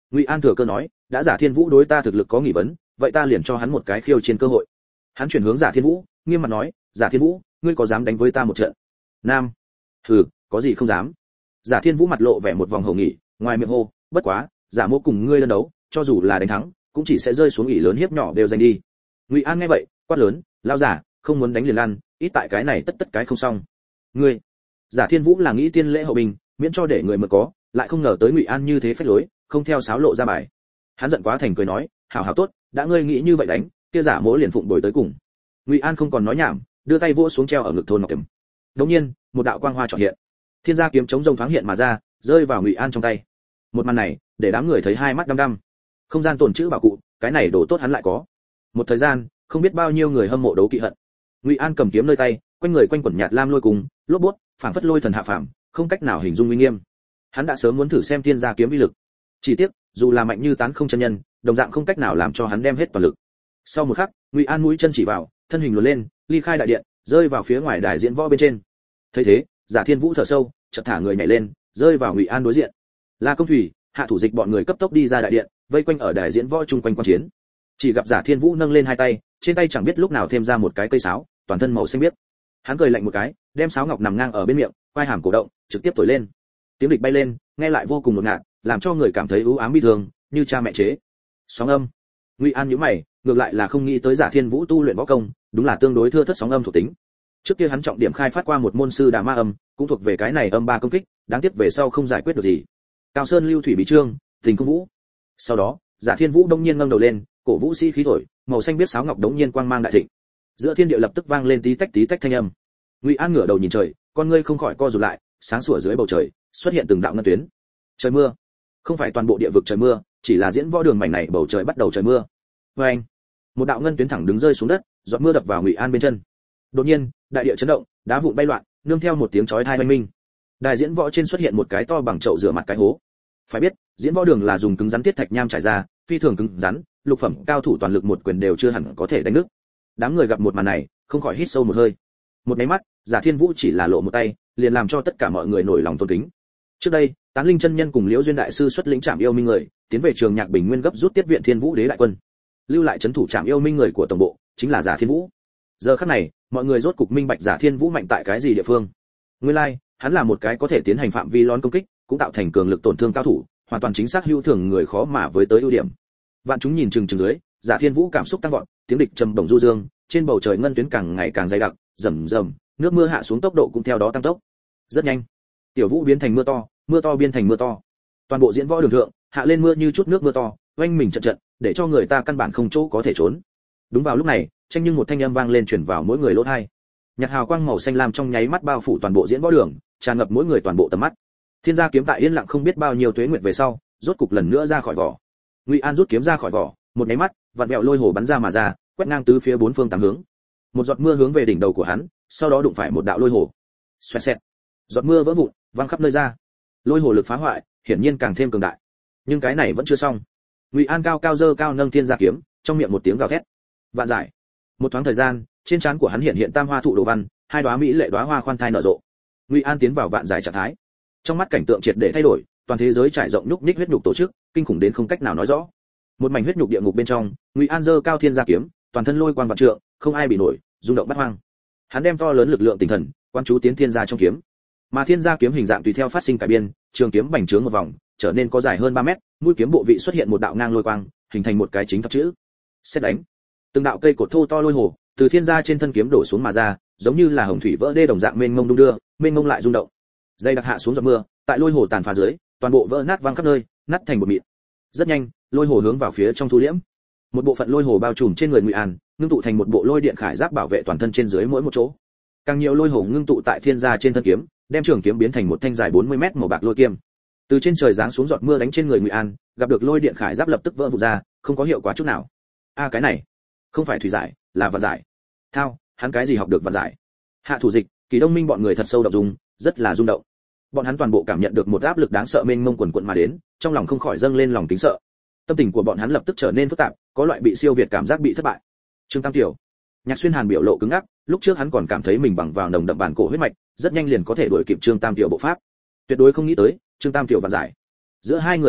Ngụy An thừa cơ nói, đã Giả Thiên Vũ đối ta thực lực có nghi vấn, vậy ta liền cho hắn một cái khiêu chiến cơ hội. Hắn chuyển hướng Giả Thiên Vũ, nghiêm mặt nói, Giả Thiên Vũ, ngươi có dám đánh với ta một trận? Nam. Hừ, có gì không dám. Giả Thiên Vũ mặt lộ vẻ một vòng hổ nghỉ, ngoài miệng hô, bất quá, Giả Mỗ cùng ngươi đơn đấu, cho dù là đánh thắng, cũng chỉ sẽ rơi xuống ỷ lớn hiếp nhỏ đều danh đi. Ngụy An nghe vậy, quát lớn, lao giả, không muốn đánh liền lăn, ít tại cái này tất cái không xong. Ngươi. Giả Thiên Vũ là nghĩ tiên lễ hậu bình, miễn cho để người mượn có, lại không ngờ tới Ngụy An như thế phách lối, không theo sáo lộ ra bài. Hắn giận quá thành cười nói, hảo hảo tốt, đã ngươi nghĩ như vậy đánh, kia Giả Mỗ liền phụng bồi tới cùng. Ngụy An không còn nói nhảm, đưa tay vỗ xuống treo ở ngực thôn ngọc kiếm. Đống nhiên, một đạo quang hoa chợt hiện. Thiên gia kiếm chống rông thoáng hiện mà ra, rơi vào Ngụy An trong tay. Một màn này, để đám người thấy hai mắt đăm đăm. Không gian tồn trữ bảo cụ, cái này đồ tốt hắn lại có. Một thời gian, không biết bao nhiêu người hâm mộ đấu kỵ hận. Ngụy An cầm kiếm nơi tay, quanh người quanh quẩn nhạt lam lôi cùng, lốp bút, phảng phất lôi thần hạ phàm, không cách nào hình dung uy nghiêm. Hắn đã sớm muốn thử xem thiên gia kiếm uy lực. Chỉ tiếc, dù là mạnh như tán không chân nhân, đồng dạng không cách nào làm cho hắn đem hết toàn lực. Sau một khắc, Ngụy An mũi chân chỉ vào, thân hình luồn lên, ly khai đại điện, rơi vào phía ngoài đài diễn võ bên trên. Thấy thế, Giả Thiên Vũ thở sâu, chợt thả người nhảy lên, rơi vào Ngụy An đối diện. La Công Thủy, Hạ Thủ Dịch bọn người cấp tốc đi ra đại điện, vây quanh ở đài diễn võ chung quanh quan chiến. Chỉ gặp Giả Thiên Vũ nâng lên hai tay, trên tay chẳng biết lúc nào thêm ra một cái cây sáo, toàn thân màu xanh biếc. Hắn cười lạnh một cái, đem sáo ngọc nằm ngang ở bên miệng, quai hàm cổ động, trực tiếp thổi lên. Tiếng địch bay lên, nghe lại vô cùng ngột ngạt, làm cho người cảm thấy u ám bi thương, như cha mẹ chế. Sóng âm. Ngụy An nhíu mày, ngược lại là không nghĩ tới Giả Thiên Vũ tu luyện võ công, đúng là tương đối thưa thớt sóng âm thuộc tính. Trước kia hắn trọng điểm khai phát qua một môn sư đả ma âm, cũng thuộc về cái này âm ba công kích, đáng tiếc về sau không giải quyết được gì. Cao Sơn lưu thủy bí trương, tình công vũ. Sau đó, Giả Thiên Vũ đông nhiên ngẩng đầu lên, cổ vũ sĩ khí thổi, màu xanh biết sáo ngọc đống nhiên quang mang đại thịnh. Giữa thiên địa lập tức vang lên tí tách thanh âm. Ngụy An ngửa đầu nhìn trời, con ngươi không khỏi co rụt lại, sáng sủa dưới bầu trời, xuất hiện từng đạo ngân tuyến. Trời mưa. Không phải toàn bộ địa vực trời mưa, chỉ là diễn võ đường mảnh này bầu trời bắt đầu trời mưa. Oeng. Một đạo ngân tuyến thẳng đứng rơi xuống đất, giọt mưa đập vào Ngụy An bên chân. Đột nhiên, đại địa chấn động, đá vụn bay loạn, nương theo một tiếng chói tai oanh minh. Đài diễn võ trên xuất hiện một cái to bằng chậu rửa mặt cái hố. Phải biết, diễn võ đường là dùng cứng rắn thiết thạch nham trải ra, phi thường cứng rắn, lục phẩm cao thủ toàn lực một quyền đều chưa hẳn có thể đánh nứt. Đám người gặp một màn này, không khỏi hít sâu một hơi. Một cái mắt, Giả Thiên Vũ chỉ là lộ một tay, liền làm cho tất cả mọi người nổi lòng tôn kính. Trước đây, Tán Linh chân nhân cùng Liễu Duyên đại sư xuất lĩnh Trảm Yêu Minh người, tiến về trường Nhạc Bình Nguyên gấp rút tiếp viện Thiên Vũ Đế đại quân. Lưu lại trấn thủ Trảm Yêu Minh người của tổng bộ, chính là Giả Thiên Vũ. Giờ khắc này, mọi người rốt cục minh bạch Giả Thiên Vũ mạnh tại cái gì địa phương. Nguyên lai, hắn là một cái có thể tiến hành phạm vi lớn công kích, cũng tạo thành cường lực tổn thương cao thủ, hoàn toàn chính xác hữu thường người khó mà với tới ưu điểm. Vạn chúng nhìn chừng dưới, Giả Thiên Vũ cảm xúc tăng vọt, tiếng địch trầm bổng du dương, trên bầu trời ngân tuyến càng ngày càng dày đặc, rầm rầm, nước mưa hạ xuống tốc độ cũng theo đó tăng tốc. Rất nhanh, tiểu vũ biến thành mưa to biến thành mưa to. Toàn bộ diễn võ đường thượng, hạ lên mưa như chút nước mưa to, oanh mình trận trận, để cho người ta căn bản không chỗ có thể trốn. Đúng vào lúc này, tranh nhưng một thanh âm vang lên truyền vào mỗi người lỗ tai. Nhạt hào quang màu xanh lam trong nháy mắt bao phủ toàn bộ diễn võ đường, tràn ngập mỗi người toàn bộ tầm mắt. Thiên gia kiếm tại yên lặng không biết bao nhiêu tuế nguyệt về sau, rốt cục lần nữa ra khỏi vỏ. Ngụy An rút kiếm ra khỏi vỏ, một nháy mắt, vạn vẹo lôi hồ bắn ra mà ra, quét ngang tứ phía bốn phương tám hướng. Một giọt mưa hướng về đỉnh đầu của hắn, sau đó đụng phải một đạo lôi hồ. Xoẹt xẹt. Giọt mưa vỡ vụn, văng khắp nơi ra. Lôi hồ lực phá hoại, hiển nhiên càng thêm cường đại. Nhưng cái này vẫn chưa xong. Ngụy An cao cao giơ cao nâng thiên gia kiếm, trong miệng một tiếng gào thét. Vạn giải. Một thoáng thời gian, trên trán của hắn hiện tam hoa thụ đồ văn, hai đóa mỹ lệ đóa hoa khoan thai nở rộ. Ngụy An tiến vào vạn giải trạng thái. Trong mắt cảnh tượng triệt để thay đổi, toàn thế giới trải rộng nhúc nhích huyết nhục tổ chức, kinh khủng đến không cách nào nói rõ. Một mảnh huyết nhục địa ngục bên trong, Ngụy An giơ cao thiên gia kiếm, toàn thân lôi quang vạn trượng, không ai bị nổi, rung động bát hoang. Hắn đem to lớn lực lượng tinh thần quan chú tiến thiên gia trong kiếm, mà thiên gia kiếm hình dạng tùy theo phát sinh cải biên, trường kiếm bành trướng một vòng, trở nên có dài hơn 3 mét, mũi kiếm bộ vị xuất hiện một đạo ngang lôi quang, hình thành một cái chính thập chữ. Xét đánh. Từng đạo cây cột thô to lôi hồ từ thiên gia trên thân kiếm đổ xuống mà ra, giống như là hồng thủy vỡ đê đồng dạng mênh mông đung đưa, mênh mông lại rung động. Dây đặc hạ xuống giọt mưa, tại lôi hồ tàn phá dưới, toàn bộ vỡ nát văng khắp nơi, nát thành một mịn. Rất nhanh, lôi hồ hướng vào phía trong thu liễm. Một bộ phận lôi hồ bao trùm trên người Ngụy An, ngưng tụ thành một bộ lôi điện khải giáp bảo vệ toàn thân trên dưới mỗi một chỗ. Càng nhiều lôi hồ ngưng tụ tại thiên gia trên thân kiếm, đem trường kiếm biến thành một thanh dài 40 mét màu bạc lôi kiếm. Từ trên trời giáng xuống giọt mưa đánh trên người Ngụy An, gặp được lôi điện khải giáp lập tức vỡ vụn ra, không có hiệu quả chút nào. A cái này, không phải thủy giải, là vạn giải. Thao, hắn cái gì học được vạn giải? Hạ Thủ Dịch, Kỳ Đông Minh bọn người thật sâu động dung, rất là rung động. Bọn hắn toàn bộ cảm nhận được một áp lực đáng sợ mênh mông quần quật mà đến, trong lòng không khỏi dâng lên lòng kính sợ. Tâm tình của bọn hắn lập tức trở nên phức tạp, có loại bị siêu việt cảm giác bị thất bại. Trương Tam Tiểu, Nhạc Xuyên Hàn biểu lộ cứng ngắc, lúc trước hắn còn cảm thấy mình bằng vào nồng đậm bản cổ huyết mạch, rất nhanh liền có thể đuổi kịp Trương Tam Tiểu bộ pháp. Tuyệt đối không nghĩ tới, Trương Tam Tiểu vạn giải. Giữa hai người chênh lệch,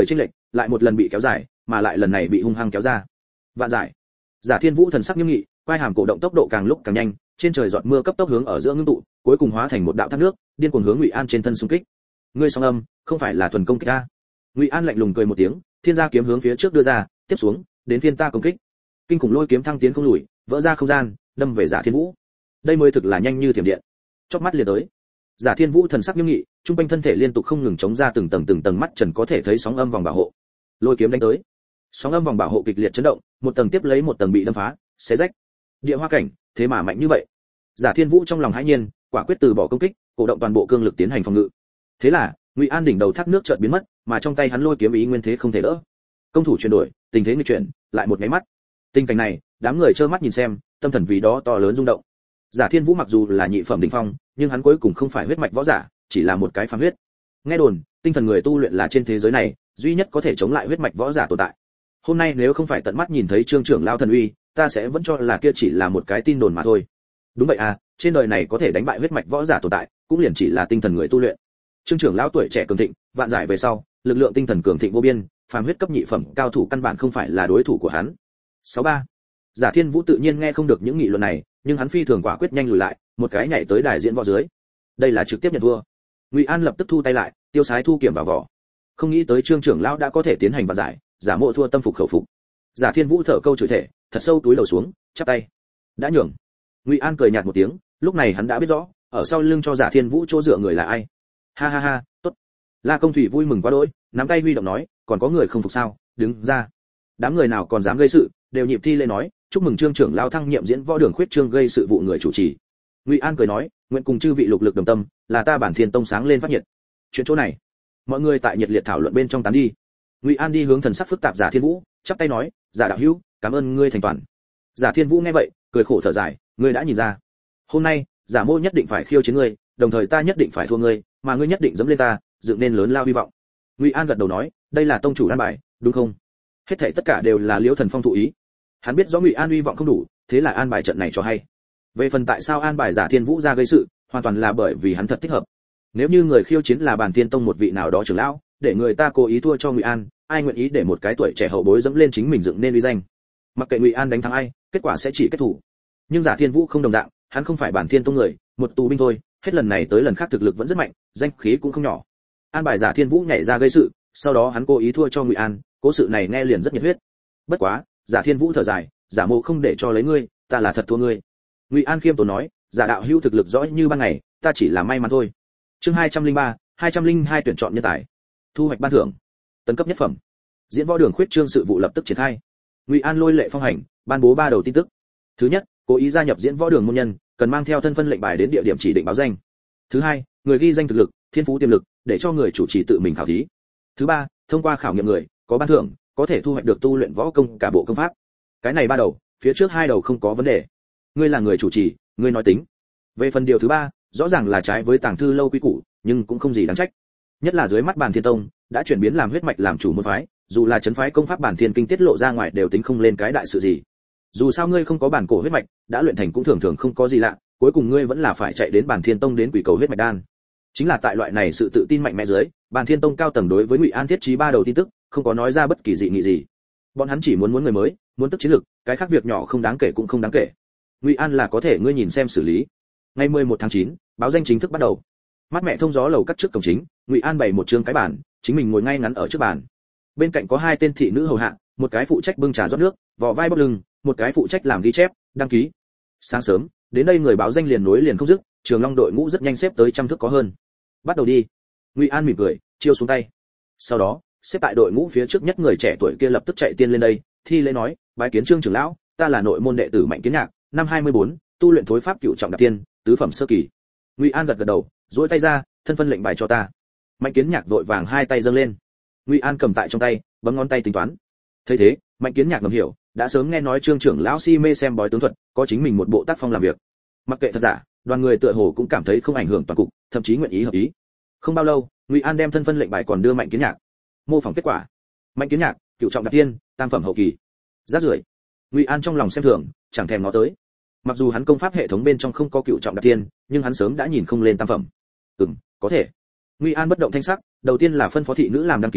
lại một lần bị kéo dài, mà lại lần này bị hung hăng kéo ra. Vạn giải. Giả Thiên Vũ thần sắc nghiêm nghị, quai hàm cổ động tốc độ càng lúc càng nhanh, trên trời giọt mưa cấp tốc hướng ở giữa ngưng tụ, cuối cùng hóa thành một đạo thác nước, điên cuồng hướng Ngụy An trên thân xung kích. Ngươi song âm, không phải là thuần công kích a? Ngụy An lạnh lùng cười một tiếng, thiên gia kiếm hướng phía trước đưa ra, tiếp xuống, đến phiên ta công kích. Kinh khủng lôi kiếm thăng tiến không lùi, vỡ ra không gian, đâm về Giả Thiên Vũ. Đây mới thực là nhanh như thiểm điện. Chớp mắt liền tới. Giả Thiên Vũ thần sắc nghiêm nghị, trung quanh thân thể liên tục không ngừng chống ra từng tầng mắt trần có thể thấy sóng âm vòng bảo hộ. Lôi kiếm đánh tới. Sóng âm vòng bảo hộ kịch liệt chấn động, một tầng tiếp lấy một tầng bị đâm phá, xé rách. Địa hoa cảnh, thế mà mạnh như vậy. Giả Thiên Vũ trong lòng hãi nhiên, quả quyết từ bỏ công kích, cổ động toàn bộ cương lực tiến hành phòng ngự. Thế là, Ngụy An đỉnh đầu thác nước chợt biến mất, mà trong tay hắn lôi kiếm ý nguyên thế không thể đỡ. Công thủ chuyển đổi, tình thế nghịch chuyển, lại một cái mắt. Tình cảnh này, đám người trơ mắt nhìn xem, tâm thần vì đó to lớn rung động. Giả Thiên Vũ mặc dù là nhị phẩm đỉnh phong, nhưng hắn cuối cùng không phải huyết mạch võ giả, chỉ là một cái phàm huyết. Nghe đồn, tinh thần người tu luyện là trên thế giới này duy nhất có thể chống lại huyết mạch võ giả tồn tại. Hôm nay nếu không phải tận mắt nhìn thấy Trương trưởng lão thần uy, ta sẽ vẫn cho là kia chỉ là một cái tin đồn mà thôi. Đúng vậy à, trên đời này có thể đánh bại huyết mạch võ giả tồn tại, cũng liền chỉ là tinh thần người tu luyện. Trương trưởng lão tuổi trẻ cường thịnh, vạn giải về sau, lực lượng tinh thần cường thịnh vô biên, phàm huyết cấp nhị phẩm cao thủ căn bản không phải là đối thủ của hắn. 63. Giả Thiên Vũ tự nhiên nghe không được những nghị luận này, nhưng hắn phi thường quả quyết nhanh lùi lại, một cái nhảy tới đài diễn võ dưới. Đây là trực tiếp nhận thua. Ngụy An lập tức thu tay lại, tiêu sái thu kiểm vào vỏ. Không nghĩ tới Trương trưởng lão đã có thể tiến hành vạn giải, giả mộ thua tâm phục khẩu phục. Giả Thiên Vũ thở câu chửi thể, thật sâu túi đầu xuống, chắp tay. Đã nhường. Ngụy An cười nhạt một tiếng, lúc này hắn đã biết rõ, ở sau lưng cho Giả Thiên Vũ chỗ dựa người là ai. Ha ha ha, tốt. La Công Thủy vui mừng quá đỗi, nắm tay huy động nói, còn có người không phục sao, đứng ra. Đám người nào còn dám gây sự, đều nhịp thi lễ nói, chúc mừng Trương trưởng lão thăng nhiệm diễn võ đường khuyết trương gây sự vụ người chủ trì. Ngụy An cười nói, nguyện cùng chư vị lục lực đồng tâm, là ta bản Thiên Tông sáng lên phát nhiệt. Chuyện chỗ này, mọi người tại nhiệt liệt thảo luận bên trong tán đi. Ngụy An đi hướng thần sắc phức tạp Giả Thiên Vũ, chắp tay nói, Giả đạo hữu, cảm ơn ngươi thành toàn. Giả Thiên Vũ nghe vậy, cười khổ thở dài, ngươi đã nhìn ra, hôm nay, Giả mô nhất định phải khiêu chiến ngươi, đồng thời ta nhất định phải thua ngươi, mà ngươi nhất định dẫm lên ta, dựng nên lớn lao hy vọng. Ngụy An gật đầu nói, đây là tông chủ an bài, đúng không? Hết thảy tất cả đều là Liễu Thần Phong thụ ý. Hắn biết rõ Ngụy An hy vọng không đủ, thế là an bài trận này cho hay. Về phần tại sao an bài Giả Thiên Vũ ra gây sự, hoàn toàn là bởi vì hắn thật thích hợp. Nếu như người khiêu chiến là Bản Thiên Tông một vị nào đó trưởng lão, để người ta cố ý thua cho Ngụy An, ai nguyện ý để một cái tuổi trẻ hậu bối dẫm lên chính mình dựng nên uy danh. Mặc kệ Ngụy An đánh thắng ai, kết quả sẽ chỉ kết thủ. Nhưng Giả Thiên Vũ không đồng dạng, hắn không phải Bản Thiên Tông người, một tù binh thôi, hết lần này tới lần khác thực lực vẫn rất mạnh, danh khí cũng không nhỏ. An bài Giả Thiên Vũ nhảy ra gây sự, sau đó hắn cố ý thua cho Ngụy An, cố sự này nghe liền rất nhiệt huyết. Bất quá, Giả Thiên Vũ thở dài, giả mộ không để cho lấy ngươi, ta là thật thua ngươi. Ngụy An khiêm tốn nói, giả đạo hữu thực lực rõ như ban ngày, ta chỉ là may mắn thôi. Chương 203, 202 tuyển chọn nhân tài. Thu hoạch ban thưởng. Tấn cấp nhất phẩm. Diễn võ đường khuyết trương sự vụ lập tức triển khai. Ngụy An lôi lệ phong hành, ban bố 3 đầu tin tức. Thứ nhất, cố ý gia nhập diễn võ đường môn nhân, cần mang theo thân phân lệnh bài đến địa điểm chỉ định báo danh. Thứ hai, người ghi danh thực lực, thiên phú tiềm lực, để cho người chủ trì tự mình khảo thí. Thứ ba, thông qua khảo nghiệm người, có ban thưởng, có thể thu hoạch được tu luyện võ công cả bộ công pháp. Cái này 3 đầu, phía trước 2 đầu không có vấn đề. Ngươi là người chủ trì, ngươi nói tính. Về phần điều thứ 3, rõ ràng là trái với Tàng Thư lâu quy củ, nhưng cũng không gì đáng trách. Nhất là dưới mắt Bản Thiên Tông đã chuyển biến làm huyết mạch làm chủ môn phái, dù là trấn phái công pháp Bản Thiên kinh tiết lộ ra ngoài đều tính không lên cái đại sự gì. Dù sao ngươi không có bản cổ huyết mạch, đã luyện thành cũng thường thường không có gì lạ, cuối cùng ngươi vẫn là phải chạy đến Bản Thiên Tông đến quỷ cầu huyết mạch đan. Chính là tại loại này sự tự tin mạnh mẽ dưới, Bản Thiên Tông cao tầng đối với Ngụy An thiết trí 3 đầu tin tức, không có nói ra bất kỳ dị nghị gì. Bọn hắn chỉ muốn người mới, muốn tức chiến lực, cái khác việc nhỏ không đáng kể cũng không đáng kể. Ngụy An là có thể ngươi nhìn xem xử lý. Ngày 11 tháng 9, báo danh chính thức bắt đầu. Mắt mẹ thông gió lầu cắt trước cổng chính, Ngụy An bày một trương cái bàn, chính mình ngồi ngay ngắn ở trước bàn. Bên cạnh có 2 tên thị nữ hầu hạ, một cái phụ trách bưng trà rót nước, vò vai bóp lưng, một cái phụ trách làm ghi chép, đăng ký. Sáng sớm, đến đây người báo danh liền nối liền không dứt, Trường Long đội ngũ rất nhanh xếp tới 100 thước có hơn. Bắt đầu đi. Ngụy An mỉm cười, chiêu xuống tay. Sau đó, xếp tại đội ngũ phía trước nhất người trẻ tuổi kia lập tức chạy tiên lên đây, thi lễ nói, bái kiến Trương trưởng lão, ta là nội môn đệ tử Mạnh Kiến Nhạc, năm 24, tu luyện thối pháp cửu trọng đạp tiên, tứ phẩm sơ kỳ. Ngụy An gật gật đầu, duỗi tay ra, thân phân lệnh bài cho ta. Mạnh Kiến Nhạc vội vàng 2 tay dâng lên. Ngụy An cầm tại trong tay, bấm ngón tay tính toán. Thấy thế, Mạnh Kiến Nhạc ngầm hiểu, đã sớm nghe nói Trương trưởng lão si mê xem bói tướng thuật, có chính mình một bộ tác phong làm việc. Mặc kệ thật giả, đoàn người tựa hồ cũng cảm thấy không ảnh hưởng toàn cục, thậm chí nguyện ý hợp ý. Không bao lâu, Ngụy An đem thân phân lệnh bài còn đưa Mạnh Kiến Nhạc. Mô phỏng kết quả. Mạnh Kiến Nhạc, cửu trọng đạp tiên, tam phẩm hậu kỳ. Rác rưởi. Ngụy An trong lòng xem thường, chẳng thèm ngó tới. Mặc dù hắn công pháp hệ thống bên trong không có cửu trọng đạp tiên, nhưng hắn sớm đã nhìn không lên tam phẩm. Có thể. Ngụy An bất động thanh sắc, đầu tiên là phân phó thị nữ làm đăng ký,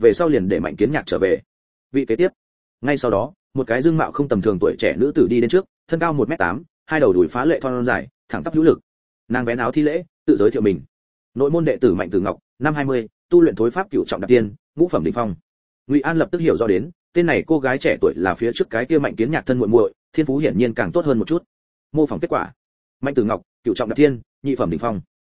về sau liền để Mạnh Kiến Nhạc trở về. Vị kế tiếp. Ngay sau đó, một cái dương mạo không tầm thường tuổi trẻ nữ tử đi đến trước, thân cao 1m8, hai đầu đùi phá lệ thon dài, thẳng tắp hữu lực. Nàng vén áo thi lễ, tự giới thiệu mình. Nội môn đệ tử Mạnh Tử Ngọc, năm 20, tu luyện thối pháp cửu trọng đạp tiên, ngũ phẩm đỉnh phong. Ngụy An lập tức hiểu rõ đến, tên này cô gái trẻ tuổi là phía trước cái kia Mạnh Kiến Nhạc thân muội muội, thiên phú hiển nhiên càng tốt hơn một chút. Mô phỏng kết quả. Mạnh Tử Ngọc, cửu trọng đạp tiên, nhị phẩm đỉnh phong.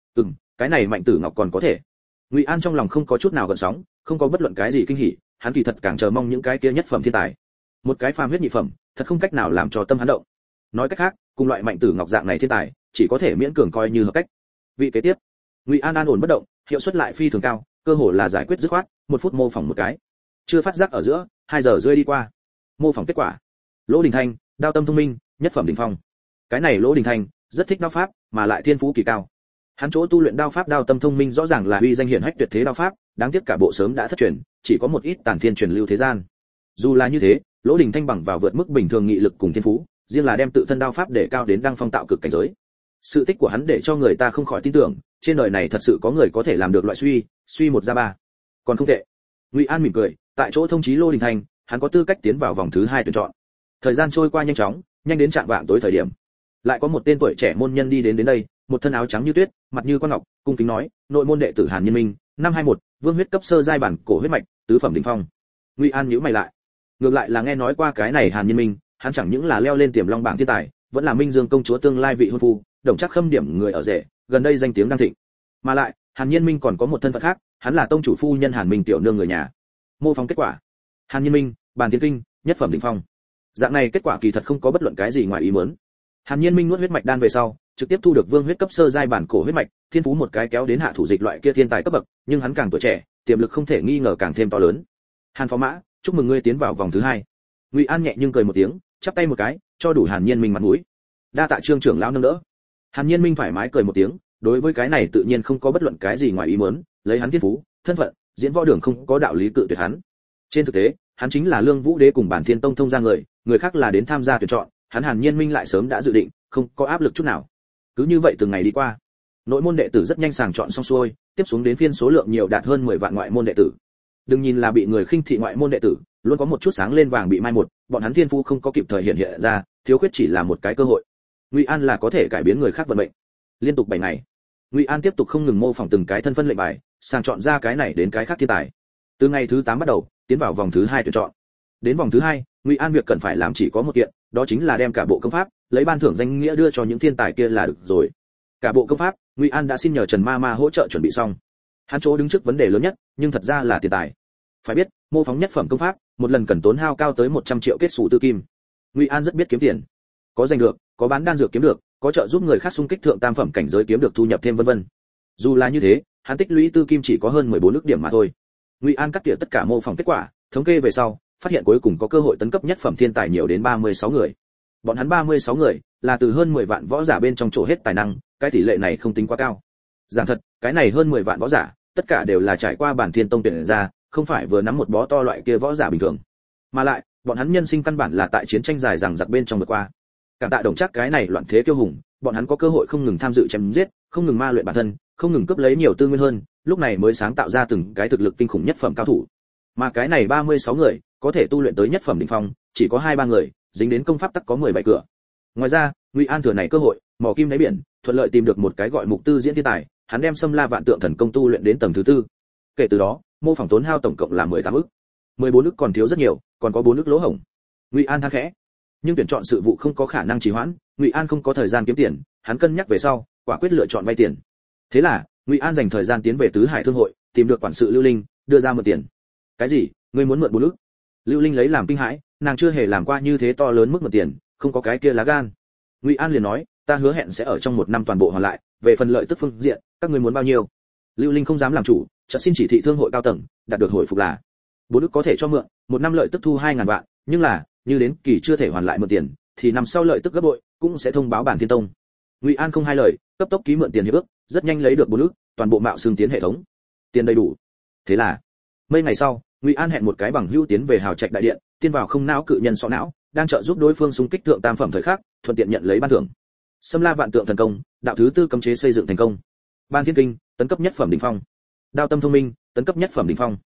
Cái này Mạnh Tử Ngọc còn có thể. Ngụy An trong lòng không có chút nào gợn sóng, không có bất luận cái gì kinh hỉ, hắn kỳ thật càng chờ mong những cái kia nhất phẩm thiên tài. Một cái phàm huyết nhị phẩm, thật không cách nào làm cho tâm hắn động. Nói cách khác, cùng loại Mạnh Tử Ngọc dạng này thiên tài, chỉ có thể miễn cường coi như hợp cách. Vị kế tiếp. Ngụy An an ổn bất động, hiệu suất lại phi thường cao, cơ hồ là giải quyết dứt khoát, 1 phút mô phỏng một cái. Chưa phát giác ở giữa, 2 giờ rưỡi đi qua. Mô phỏng kết quả. Lỗ Đình Thanh, đao tâm thông minh, nhất phẩm đỉnh phong. Cái này Lỗ Đình Thanh rất thích đao pháp, mà lại thiên phú kỳ cao. Hắn chỗ tu luyện đao pháp đao tâm thông minh rõ ràng là uy danh hiển hách tuyệt thế đao pháp, đáng tiếc cả bộ sớm đã thất truyền, chỉ có một ít tàn thiên truyền lưu thế gian. Dù là như thế, Lỗ Đình Thanh bằng vào vượt mức bình thường nghị lực cùng thiên phú, riêng là đem tự thân đao pháp để cao đến đăng phong tạo cực cảnh giới. Sự tích của hắn để cho người ta không khỏi tin tưởng, trên đời này thật sự có người có thể làm được loại suy 1 ra 3. Còn không tệ. Ngụy An mỉm cười, tại chỗ thông chí Lỗ Đình Thanh, hắn có tư cách tiến vào vòng thứ 2 tuyển chọn. Thời gian trôi qua nhanh chóng, nhanh đến trạng vạng tối thời điểm. Lại có một tên tuổi trẻ môn nhân đi đến đây, một thân áo trắng như tuyết, mặt như quan ngọc, cung kính nói, nội môn đệ tử Hàn Nhiên Minh, năm 21, vương huyết cấp sơ giai bản cổ huyết mạch, tứ phẩm đỉnh phong. Ngụy An nhíu mày lại. Ngược lại là nghe nói qua cái này Hàn Nhiên Minh, hắn chẳng những là leo lên tiềm long bảng thiên tài, vẫn là Minh Dương công chúa tương lai vị hôn phu, đồng chắc khâm điểm người ở rể, gần đây danh tiếng đang thịnh. Mà lại, Hàn Nhiên Minh còn có một thân phận khác, hắn là tông chủ phu nhân Hàn Minh tiểu nương người nhà. Mô phỏng kết quả. Hàn Nhiên Minh, bản thiên kinh, nhất phẩm đỉnh phong. Dạng này kết quả kỳ thật không có bất luận cái gì ngoài ý muốn. Hàn Nhiên Minh nuốt huyết mạch đan về sau, trực tiếp thu được vương huyết cấp sơ giai bản cổ huyết mạch, thiên phú một cái kéo đến hạ thủ dịch loại kia thiên tài cấp bậc, nhưng hắn càng tuổi trẻ, tiềm lực không thể nghi ngờ càng thêm to lớn. Hàn Phó Mã, chúc mừng ngươi tiến vào vòng thứ 2. Ngụy An nhẹ nhưng cười một tiếng, chắp tay một cái, cho đủ Hàn Nhiên Minh mặt mũi. Đa tạ Trương trưởng lão nâng đỡ. Hàn Nhiên Minh thoải mái cười một tiếng, đối với cái này tự nhiên không có bất luận cái gì ngoài ý muốn, lấy hắn thiên phú, thân phận, diễn võ đường không có đạo lý cự tuyệt hắn. Trên thực tế, hắn chính là Lương Vũ Đế cùng Bản Thiên Tông thông ra người khác là đến tham gia tuyển chọn, hắn Hàn Nhiên Minh lại sớm đã dự định, không có áp lực chút nào. Cứ như vậy từng ngày đi qua, nội môn đệ tử rất nhanh sàng chọn xong xuôi, tiếp xuống đến phiên số lượng nhiều đạt hơn 10 vạn ngoại môn đệ tử. Đừng nhìn là bị người khinh thị ngoại môn đệ tử, luôn có một chút sáng lên vàng bị mai một, bọn hắn thiên phú không có kịp thời hiện ra, thiếu khuyết chỉ là một cái cơ hội. Ngụy An là có thể cải biến người khác vận mệnh. Liên tục 7 ngày, Ngụy An tiếp tục không ngừng mô phỏng từng cái thân phân lệnh bài, sàng chọn ra cái này đến cái khác thiên tài. Từ ngày thứ 8 bắt đầu, tiến vào vòng thứ 2 tuyển chọn. Đến vòng thứ 2, Ngụy An việc cần phải làm chỉ có một kiện, đó chính là đem cả bộ công pháp, lấy ban thưởng danh nghĩa đưa cho những thiên tài kia là được rồi. Cả bộ công pháp, Ngụy An đã xin nhờ Trần Ma Ma hỗ trợ chuẩn bị xong. Hắn chỗ đứng trước vấn đề lớn nhất, nhưng thật ra là tiền tài. Phải biết, mô phóng nhất phẩm công pháp, một lần cần tốn hao cao tới 100 triệu kết sủ tư kim. Ngụy An rất biết kiếm tiền. Có giành được, có bán đan dược kiếm được, có trợ giúp người khác xung kích thượng tam phẩm cảnh giới kiếm được thu nhập thêm vân vân. Dù là như thế, hắn tích lũy tư kim chỉ có hơn 14 ức điểm mà thôi. Ngụy An cắt tỉa tất cả mô phỏng kết quả, thống kê về sau, phát hiện cuối cùng có cơ hội tấn cấp nhất phẩm thiên tài nhiều đến 36 người. Bọn hắn 36 người, là từ hơn 10 vạn võ giả bên trong chỗ hết tài năng, cái tỷ lệ này không tính quá cao. Giảng thật, cái này hơn 10 vạn võ giả, tất cả đều là trải qua bản Thiên Tông tuyển ra, không phải vừa nắm một bó to loại kia võ giả bình thường. Mà lại, bọn hắn nhân sinh căn bản là tại chiến tranh dài dằng dặc bên trong vượt qua. Cảm tạ đồng chắc cái này loạn thế kiêu hùng, bọn hắn có cơ hội không ngừng tham dự chém giết, không ngừng ma luyện bản thân, không ngừng cướp lấy nhiều tư nguyên hơn, lúc này mới sáng tạo ra từng cái thực lực kinh khủng nhất phẩm cao thủ. Mà cái này 36 người, có thể tu luyện tới nhất phẩm đỉnh phong, chỉ có 2-3 người, dính đến công pháp tắc có 17 cửa. Ngoài ra, Ngụy An thừa này cơ hội, mò kim đáy biển, thuận lợi tìm được một cái gọi Mục Tư diễn thiên tài, hắn đem Xâm La Vạn Tượng Thần Công tu luyện đến tầng thứ 4. Kể từ đó, mô phỏng tốn hao tổng cộng là 18 ức. 14 ức còn thiếu rất nhiều, còn có 4 ức lỗ hổng. Ngụy An than khẽ. Nhưng tuyển chọn sự vụ không có khả năng trì hoãn, Ngụy An không có thời gian kiếm tiền, hắn cân nhắc về sau, quả quyết lựa chọn vay tiền. Thế là, Ngụy An dành thời gian tiến về Tứ Hải Thương hội, tìm được quản sự Lưu Linh, đưa ra mượn tiền. Cái gì? Ngươi muốn mượn 4 ức? Lưu Linh lấy làm kinh hãi, nàng chưa hề làm qua như thế to lớn mức mượn tiền, không có cái kia lá gan. Ngụy An liền nói, ta hứa hẹn sẽ ở trong 1 năm toàn bộ hoàn lại, về phần lợi tức phương diện, các ngươi muốn bao nhiêu? Lưu Linh không dám làm chủ, chợt xin chỉ thị thương hội cao tầng, đạt được hồi phục là 4 ức có thể cho mượn, 1 năm lợi tức thu 2.000 vạn, nhưng là, như đến kỳ chưa thể hoàn lại mượn tiền, thì năm sau lợi tức gấp bội, cũng sẽ thông báo bản Thiên Tông. Ngụy An không hai lời, cấp tốc ký mượn tiền hiệp ước, rất nhanh lấy được 4 ức, toàn bộ mạo xương tiến hệ thống. Tiền đầy đủ. Thế là, mấy ngày sau, Ngụy An hẹn một cái bằng hữu tiến về Hào Trạch đại điện, tiên vào không não cự nhân sọ não, đang trợ giúp đối phương xung kích thượng tam phẩm thời khắc, thuận tiện nhận lấy ban thưởng. Xâm La Vạn Tượng Thần Công, đạo thứ 4 cấm chế xây dựng thành công. Ban Thiên Kinh, tấn cấp nhất phẩm đỉnh phong. Đao tâm thông minh, tấn cấp nhất phẩm đỉnh phong.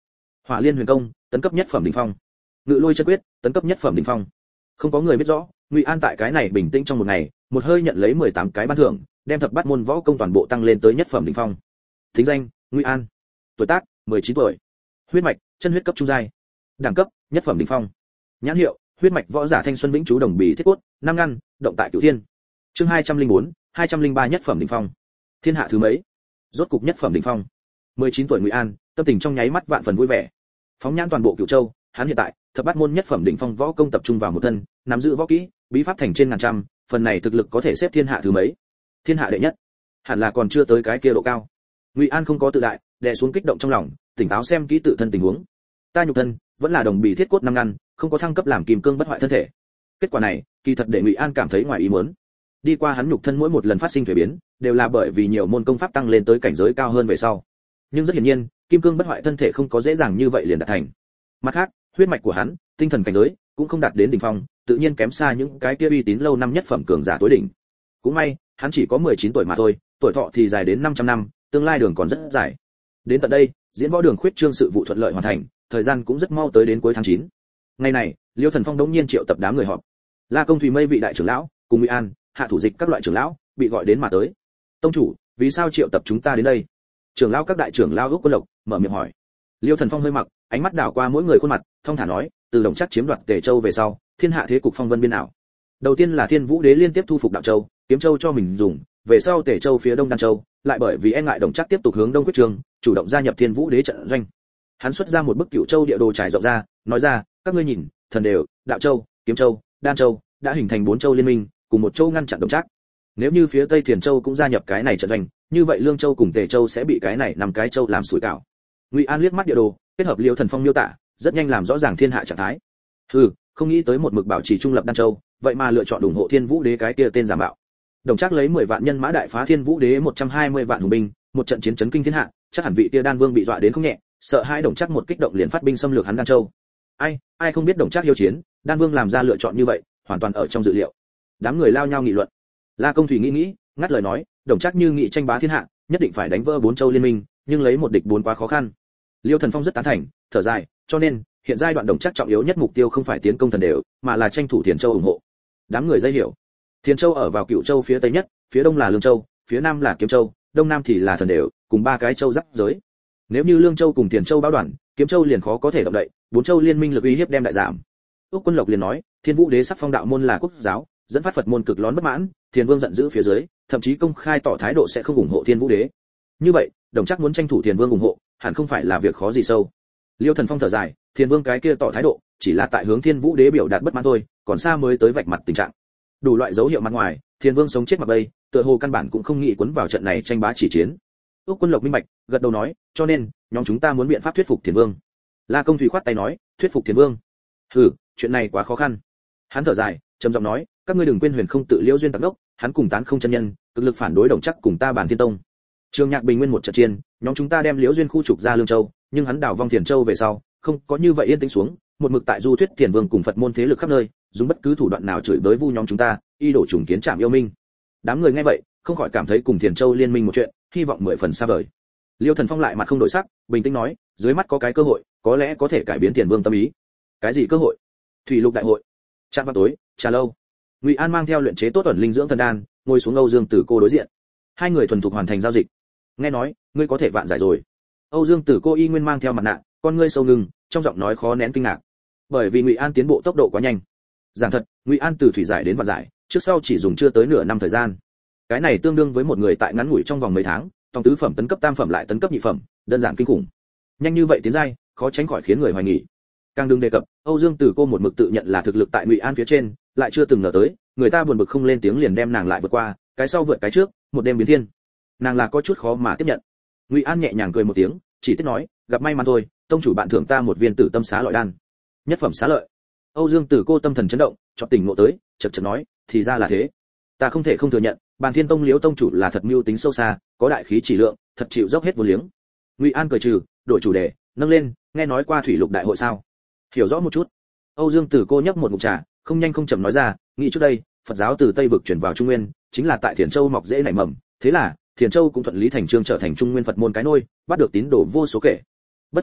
Hỏa Liên Huyền Công, tấn cấp nhất phẩm đỉnh phong. Ngự Lôi Chân Quyết, tấn cấp nhất phẩm đỉnh phong. Không có người biết rõ, Ngụy An tại cái này bình tĩnh trong một ngày, một hơi nhận lấy 18 cái ban thưởng, đem thập bát môn võ công toàn bộ tăng lên tới nhất phẩm đỉnh phong. Thính danh: Ngụy An. Tuổi tác: 19 tuổi. Huyết mạch: chân huyết cấp trung giai. Đẳng cấp: nhất phẩm đỉnh phong. Nhãn hiệu: huyết mạch võ giả thanh xuân vĩnh chú đồng bì thiết cốt, năm ngăn, động tại cửu thiên. Chương 204, 203 nhất phẩm đỉnh phong. Thiên hạ thứ mấy? Rốt cục nhất phẩm đỉnh phong. 19 tuổi Ngụy An, tâm tình trong nháy mắt vạn phần vui vẻ. Phóng nhãn toàn bộ Cửu Châu, hắn hiện tại, thập bát môn nhất phẩm đỉnh phong võ công tập trung vào một thân, nắm giữ võ kỹ, bí pháp thành trên ngàn trăm, phần này thực lực có thể xếp thiên hạ thứ mấy? Thiên hạ đệ nhất. Hẳn là còn chưa tới cái kia độ cao. Ngụy An không có tự đại, đè xuống kích động trong lòng, tỉnh táo xem kỹ tự thân tình huống. Ta nhục thân vẫn là đồng bì thiết cốt năm ngăn, không có thăng cấp làm kim cương bất hoại thân thể. Kết quả này, kỳ thật để Ngụy An cảm thấy ngoài ý muốn. Đi qua hắn nhục thân mỗi một lần phát sinh thay biến, đều là bởi vì nhiều môn công pháp tăng lên tới cảnh giới cao hơn về sau. Nhưng rất hiển nhiên, kim cương bất hoại thân thể không có dễ dàng như vậy liền đạt thành. Mặt khác, huyết mạch của hắn, tinh thần cảnh giới cũng không đạt đến đỉnh phong, tự nhiên kém xa những cái kia uy tín lâu năm nhất phẩm cường giả tối đỉnh. Cũng may, hắn chỉ có 19 tuổi mà thôi, tuổi thọ thì dài đến 500 năm, tương lai đường còn rất dài. Đến tận đây, diễn võ đường khuyết trương sự vụ thuận lợi hoàn thành, thời gian cũng rất mau tới đến cuối tháng 9. Ngày này, Liêu Thần Phong đống nhiên triệu tập đám người họp. La Công Thủy Mây vị đại trưởng lão, cùng Ngụy An, Hạ Thủ Dịch các loại trưởng lão, bị gọi đến mà tới. Tông chủ, vì sao triệu tập chúng ta đến đây? Trưởng lão các đại trưởng lão Úc Quân Lộc mở miệng hỏi. Liêu Thần Phong hơi mặc, ánh mắt đảo qua mỗi người khuôn mặt, thông thả nói, từ Đồng Trác chiếm đoạt Tề Châu về sau, thiên hạ thế cục phong vân biên ảo. Đầu tiên là Thiên Vũ Đế liên tiếp thu phục Đạo Châu, Kiếm Châu cho mình dùng, về sau Tề Châu phía đông Đan Châu, lại bởi vì e ngại Đồng Trác tiếp tục hướng đông quyết trường, chủ động gia nhập Thiên Vũ Đế trận doanh. Hắn xuất ra một bức Cửu Châu địa đồ trải rộng ra, nói ra, các ngươi nhìn, Thần Đều, Đạo Châu, Kiếm Châu, Đan Châu đã hình thành 4 châu liên minh, cùng một châu ngăn chặn Đồng Trác. Nếu như phía Tây Thiền Châu cũng gia nhập cái này trận doanh, như vậy Lương Châu cùng Tề Châu sẽ bị cái này 5 cái châu làm sủi cảo. Ngụy An liếc mắt địa đồ, kết hợp Liêu Thần Phong miêu tả, rất nhanh làm rõ ràng thiên hạ trạng thái. Không nghĩ tới một mực bảo trì trung lập Đan Châu, vậy mà lựa chọn ủng hộ Thiên Vũ Đế cái kia tên giả mạo. Đồng Trác lấy 10 vạn nhân mã đại phá Thiên Vũ Đế 120 vạn hùng binh, một trận chiến chấn kinh thiên hạ, chắc hẳn vị kia Đan Vương bị dọa đến không nhẹ, sợ hai Đồng Trác một kích động liền phát binh xâm lược hắn Đan Châu. Ai không biết Đồng Trác hiếu chiến, Đan Vương làm ra lựa chọn như vậy, hoàn toàn ở trong dự liệu. Đám người lao nhau nghị luận. La Công Thủy nghĩ, ngắt lời nói, Đồng Trác như nghị tranh bá thiên hạ, nhất định phải đánh vỡ 4 châu liên minh, nhưng lấy một địch 4 quá khó khăn. Liêu Thần Phong rất tán thành, thở dài, cho nên, hiện giai đoạn Đồng Trác trọng yếu nhất mục tiêu không phải tiến công Thần Đều, mà là tranh thủ Thiền Châu ủng hộ. Đám người dây hiểu. Thiền Châu ở vào Cửu Châu phía tây nhất, phía đông là Lương Châu, phía nam là Kiếm Châu, đông nam thì là Thần Đều, cùng 3 cái châu giáp giới. Nếu như Lương Châu cùng Thiền Châu báo đoàn, Kiếm Châu liền khó có thể động đậy, 4 châu liên minh lực uy hiếp đem đại giảm. Úc Quân Lộc liền nói, Thiên Vũ Đế sắc phong đạo môn là quốc giáo, dẫn phát Phật môn cực lón bất mãn, Thiền Vương giận dữ phía dưới, thậm chí công khai tỏ thái độ sẽ không ủng hộ Thiên Vũ Đế. Như vậy, Đồng Trác muốn tranh thủ Thiền Vương ủng hộ, hẳn không phải là việc khó gì sâu. Liêu Thần Phong thở dài, Thiền Vương cái kia tỏ thái độ, chỉ là tại hướng Thiên Vũ Đế biểu đạt bất mãn thôi, còn xa mới tới vạch mặt tình trạng. Đủ loại dấu hiệu mặt ngoài, Thiền Vương sống chết mặc bay, tựa hồ căn bản cũng không nghĩ cuốn vào trận này tranh bá chỉ chiến. Úc Quân Lộc minh bạch, gật đầu nói, cho nên, nhóm chúng ta muốn biện pháp thuyết phục Thiền Vương. La Công Thủy khoát tay nói, thuyết phục Thiền Vương? Chuyện này quá khó khăn. Hắn thở dài, trầm giọng nói, các ngươi đừng quên Huyền Không tự Liễu duyên tặc đốc, hắn cùng Tán Không chân nhân, cực lực phản đối Đồng Trác cùng ta Bản Thiên Tông. Trường Nhạc Bình nguyên một trận chiến, nhóm chúng ta đem Liễu duyên khu trục ra Lương Châu, nhưng hắn đảo vong Thiền Châu về sau, không có như vậy yên tĩnh xuống, một mực tại du thuyết Thiền Vương cùng Phật môn thế lực khắp nơi, dùng bất cứ thủ đoạn nào chửi bới vu nhóm chúng ta, y đổ trùng kiến trảm yêu minh. Đám người nghe vậy, không khỏi cảm thấy cùng Thiền Châu liên minh một chuyện, hy vọng 10 phần xa vời. Liêu Thần Phong lại mặt không đổi sắc, bình tĩnh nói, dưới mắt có cái cơ hội, có lẽ có thể cải biến Thiền Vương tâm ý. Cái gì cơ hội? Thủy Lục đại hội. Trạm vào tối, trà lâu. Ngụy An mang theo luyện chế tốt ẩn linh dưỡng thần đan, ngồi xuống Âu Dương Tử Cô đối diện. Hai người thuần thục hoàn thành giao dịch. Nghe nói, ngươi có thể vạn giải rồi. Âu Dương Tử Cô y nguyên mang theo mặt nạ, con ngươi sâu ngưng, trong giọng nói khó nén kinh ngạc. Bởi vì Ngụy An tiến bộ tốc độ quá nhanh. Giảng thật, Ngụy An từ thủy giải đến vạn giải, trước sau chỉ dùng chưa tới nửa năm thời gian. Cái này tương đương với một người tại ngắn ngủi trong vòng mấy tháng, tòng tứ phẩm tấn cấp tam phẩm lại tấn cấp nhị phẩm, đơn giản kinh khủng. Nhanh như vậy tiến giai, khó tránh khỏi khiến người hoài nghi. Càng đừng đề cập, Âu Dương Tử Cô một mực tự nhận là thực lực tại Ngụy An phía trên, lại chưa từng ngờ tới, người ta buồn bực không lên tiếng liền đem nàng lại vượt qua, cái sau vượt cái trước, một đêm biến thiên. Nàng là có chút khó mà tiếp nhận. Ngụy An nhẹ nhàng cười một tiếng, chỉ tiếc nói, gặp may mắn thôi, tông chủ bạn thưởng ta một viên tử tâm xá lợi đan. Nhất phẩm xá lợi. Âu Dương Tử Cô tâm thần chấn động, chợt tỉnh ngộ tới, chợt nói, thì ra là thế. Ta không thể không thừa nhận, Bàn Thiên Tông Liễu tông chủ là thật mưu tính sâu xa, có đại khí chỉ lượng, thật chịu dốc hết vô liếng. Ngụy An cười trừ, đổi chủ đề, nâng lên, nghe nói qua Thủy Lục đại hội sao? Hiểu rõ một chút. Âu Dương Tử Cô nhấp một ngụm trà, không nhanh không chậm nói ra, nghĩ trước đây, Phật giáo từ Tây vực chuyển vào Trung Nguyên, chính là tại Thiền Châu mọc rễ nảy mầm, thế là Thiền Châu cũng thuận lý thành chương trở thành Trung Nguyên Phật môn cái nôi, bắt được tín đồ vô số kể. Bất quá,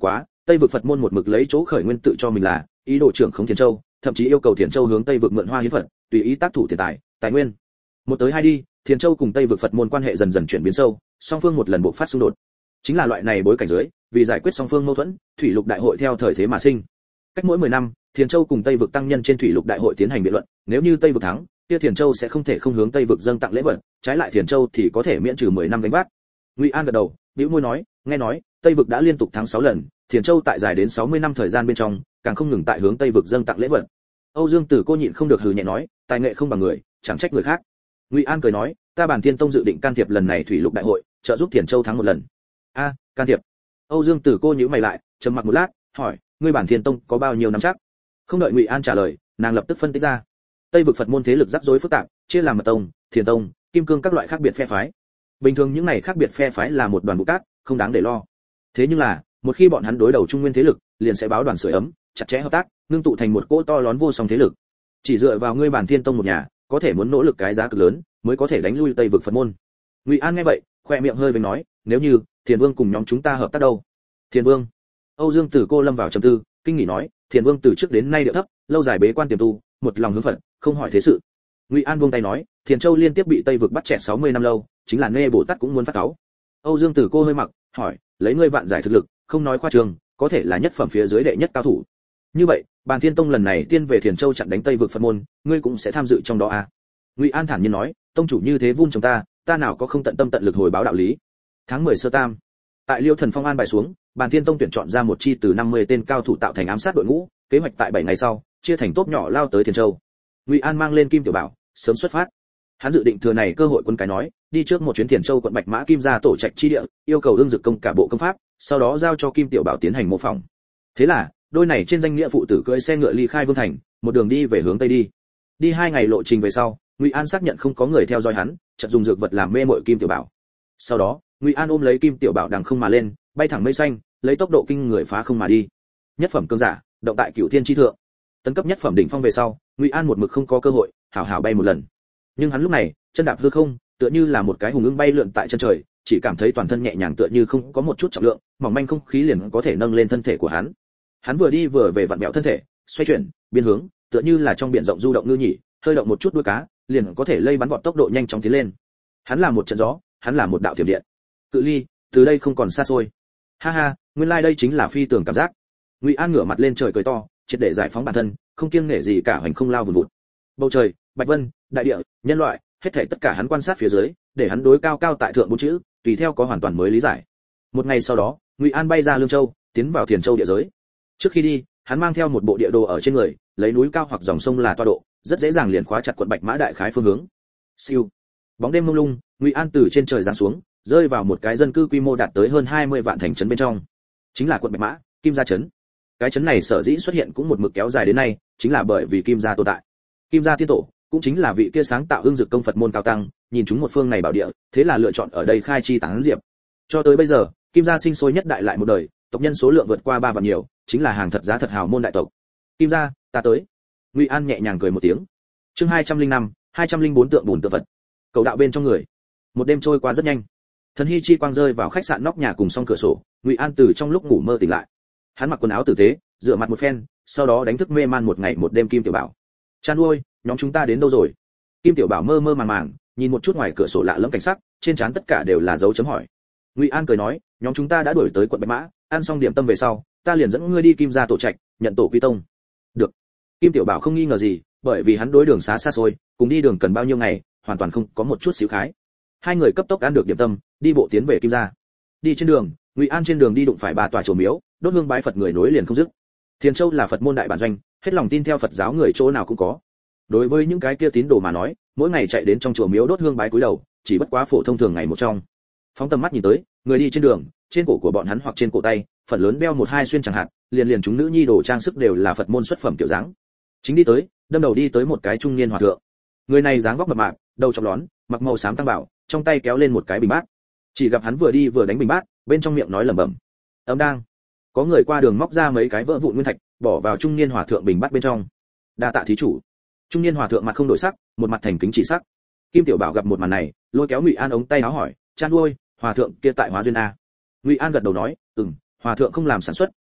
Tây vực Phật môn một mực lấy chỗ khởi nguyên tự cho mình là ý đồ trưởng khống Thiền Châu, thậm chí yêu cầu Thiền Châu hướng Tây vực mượn hoa hiến Phật, tùy ý tác thủ tiền tài nguyên. Một tới hai đi, Thiền Châu cùng Tây vực Phật môn quan hệ dần dần chuyển biến sâu, song phương một lần bộc phát xung đột. Chính là loại này bối cảnh dưới, vì giải quyết song phương mâu thuẫn, thủy lục đại hội theo thời thế mà sinh. Cách mỗi 10 năm, Thiền Châu cùng Tây vực tăng nhân trên thủy lục đại hội tiến hành biện luận, nếu như Tây vực thắng, kia Thiền Châu sẽ không thể không hướng Tây vực dâng tặng lễ vật, trái lại Thiền Châu thì có thể miễn trừ 10 năm gánh vác. Ngụy An gật đầu, bĩu môi nói, nghe nói, Tây vực đã liên tục thắng 6 lần, Thiền Châu tại dài đến 60 năm thời gian bên trong, càng không ngừng tại hướng Tây vực dâng tặng lễ vật. Âu Dương Tử Cô nhịn không được hừ nhẹ nói, tài nghệ không bằng người, chẳng trách người khác. Ngụy An cười nói, ta Bản Thiên Tông dự định can thiệp lần này thủy lục đại hội, trợ giúp Thiền Châu thắng một lần. A, can thiệp? Âu Dương Tử Cô nhíu mày lại, trầm mặc một lát, hỏi, ngươi Bản Thiên Tông có bao nhiêu năm chắc? Không đợi Ngụy An trả lời, nàng lập tức phân tích ra. Tây vực Phật môn thế lực rắc rối phức tạp, chia làm Mật Tông, Thiền Tông, Kim Cương các loại khác biệt phe phái. Bình thường những này khác biệt phe phái là một đoàn bụi cát, không đáng để lo. Thế nhưng là, một khi bọn hắn đối đầu trung nguyên thế lực, liền sẽ báo đoàn sưởi ấm, chặt chẽ hợp tác, ngưng tụ thành một cỗ to lớn vô song thế lực. Chỉ dựa vào ngươi Bản Thiên Tông một nhà, có thể muốn nỗ lực cái giá cực lớn, mới có thể đánh lui Tây vực Phật môn. Ngụy An nghe vậy, khoe miệng hơi vểnh nói, nếu như Thiền Vương cùng nhóm chúng ta hợp tác đâu? Thiền Vương? Âu Dương Tử Cô lâm vào trầm tư, kinh nghỉ nói, Thiền Vương từ trước đến nay điệu thấp, lâu dài bế quan tiềm tu, một lòng hướng Phật, không hỏi thế sự. Ngụy An buông tay nói, Thiền Châu liên tiếp bị Tây vực bắt chẹt 60 năm lâu, chính là nê Bồ Tát cũng muốn phát cáu. Âu Dương Tử Cô hơi mặc, hỏi, lấy ngươi vạn giải thực lực, không nói khoa trương, có thể là nhất phẩm phía dưới đệ nhất cao thủ. Như vậy, Bàn Thiên Tông lần này tiên về Thiền Châu chặn đánh Tây vực Phật môn, ngươi cũng sẽ tham dự trong đó à? Ngụy An thản nhiên nói, tông chủ như thế vun trồng ta nào có không tận tâm tận lực hồi báo đạo lý. Tháng 10 sơ tam, tại Liêu Thần Phong an bài xuống, Bàn Thiên Tông tuyển chọn ra một chi từ 50 tên cao thủ tạo thành ám sát đội ngũ, kế hoạch tại 7 ngày sau, chia thành tốp nhỏ lao tới Thiền Châu. Ngụy An mang lên Kim Tiểu Bảo, sớm xuất phát. Hắn dự định thừa này cơ hội quân cái nói, đi trước một chuyến Thiền Châu quận Bạch Mã Kim gia tổ trạch chi địa, yêu cầu ương dực công cả bộ công pháp, sau đó giao cho Kim Tiểu Bảo tiến hành mô phỏng. Thế là, đôi này trên danh nghĩa phụ tử cưỡi xe ngựa ly khai Vương thành, một đường đi về hướng tây đi. Đi 2 ngày lộ trình về sau, Ngụy An xác nhận không có người theo dõi hắn, chợt dùng dược vật làm mê mội Kim Tiểu Bảo. Sau đó, Ngụy An ôm lấy Kim Tiểu Bảo đằng không mà lên, bay thẳng mây xanh, lấy tốc độ kinh người phá không mà đi. Nhất phẩm cương giả, động tại Cửu Thiên chi thượng. Tấn cấp nhất phẩm đỉnh phong về sau, Ngụy An một mực không có cơ hội hảo hảo bay một lần. Nhưng hắn lúc này, chân đạp hư không, tựa như là một cái hùng ưng bay lượn tại chân trời, chỉ cảm thấy toàn thân nhẹ nhàng tựa như không có một chút trọng lượng, mỏng manh không khí liền có thể nâng lên thân thể của hắn. Hắn vừa đi vừa về vặn vẹo thân thể, xoay chuyển, biến hướng, tựa như là trong biển rộng du động ngư nhỉ, hơi động một chút đuôi cá, liền có thể lây bắn vọt tốc độ nhanh chóng tiến lên. Hắn là một trận gió, hắn là một đạo thiểm điện. Cự ly, từ đây không còn xa xôi. Ha ha, nguyên lai đây chính là phi tường cảm giác. Ngụy An ngửa mặt lên trời cười to, triệt để giải phóng bản thân, không kiêng nể gì cả hoành không lao vùn vụt. Bầu trời, bạch vân, đại địa, nhân loại, hết thảy tất cả hắn quan sát phía dưới, để hắn đối cao cao tại thượng bốn chữ, tùy theo có hoàn toàn mới lý giải. Một ngày sau đó, Ngụy An bay ra Lương Châu, tiến vào Thiền Châu địa giới. Trước khi đi, hắn mang theo một bộ địa đồ ở trên người, lấy núi cao hoặc dòng sông là toa độ, rất dễ dàng liền khóa chặt quận Bạch Mã đại khái phương hướng. Siêu. Bóng đêm mông lung, Ngụy An từ trên trời giáng xuống, rơi vào một cái dân cư quy mô đạt tới hơn 20 vạn thành trấn bên trong. Chính là quận Bạch Mã, Kim gia trấn. Cái trấn này sở dĩ xuất hiện cũng một mực kéo dài đến nay, chính là bởi vì Kim gia tồn tại. Kim gia tiên tổ, cũng chính là vị kia sáng tạo hương dực công Phật môn cao tăng, nhìn chúng một phương này bảo địa, thế là lựa chọn ở đây khai chi tán diệp. Cho tới bây giờ, Kim gia sinh sôi nhất đại lại một đời, tộc nhân số lượng vượt qua 3 vạn nhiều, chính là hàng thật giá thật hào môn đại tộc. Kim gia, ta tới. Ngụy An nhẹ nhàng cười một tiếng. Chương 205, 204 tượng bùn tượng Phật. Cầu đạo bên trong người. Một đêm trôi qua rất nhanh. Thần hy chi quang rơi vào khách sạn nóc nhà cùng song cửa sổ, Ngụy An từ trong lúc ngủ mơ tỉnh lại. Hắn mặc quần áo tử tế, rửa mặt một phen, sau đó đánh thức mê man một ngày một đêm Kim Tiểu Bảo. Cha nuôi, nhóm chúng ta đến đâu rồi? Kim Tiểu Bảo mơ mơ màng màng, nhìn một chút ngoài cửa sổ lạ lẫm cảnh sắc, trên trán tất cả đều là dấu chấm hỏi. Ngụy An cười nói, nhóm chúng ta đã đuổi tới quận Bạch Mã, ăn xong điểm tâm về sau, ta liền dẫn ngươi đi Kim gia tổ trạch, nhận tổ quy tông. Được. Kim Tiểu Bảo không nghi ngờ gì, bởi vì hắn đối đường xá xa xôi, cùng đi đường cần bao nhiêu ngày, hoàn toàn không có một chút xíu khái. Hai người cấp tốc ăn được điểm tâm, đi bộ tiến về Kim gia. Đi trên đường, Ngụy An trên đường đi đụng phải 3 tòa chùa miếu, đốt hương bái Phật người nối liền không dứt. Thiền Châu là Phật môn đại bản doanh, hết lòng tin theo Phật giáo người chỗ nào cũng có. Đối với những cái kia tín đồ mà nói, mỗi ngày chạy đến trong chùa miếu đốt hương bái cúi đầu, chỉ bất quá phổ thông thường ngày một trong. Phóng tầm mắt nhìn tới, người đi trên đường, trên cổ của bọn hắn hoặc trên cổ tay, phần lớn đeo một hai xuyên chẳng hạn, liền chúng nữ nhi đồ trang sức đều là Phật môn xuất phẩm kiểu dáng. Chính đi tới, đâm đầu đi tới một cái trung niên hòa thượng. Người này dáng vóc mập mạp, đầu trọc lón, mặc màu xám tăng bảo, trong tay kéo lên một cái bình bát. Chỉ gặp hắn vừa đi vừa đánh bình bát, bên trong miệng nói lẩm bẩm. Âm đang. Có người qua đường móc ra mấy cái vỡ vụn nguyên thạch, bỏ vào trung niên hòa thượng bình bát bên trong. Đa tạ thí chủ. Trung niên hòa thượng mặt không đổi sắc, một mặt thành kính chỉ sắc. Kim Tiểu Bảo gặp một màn này, lôi kéo Ngụy An ống tay áo hỏi, "Chan nuôi, hòa thượng kia tại Hóa Duyên a?" Ngụy An gật đầu nói, "Hòa thượng không làm sản xuất,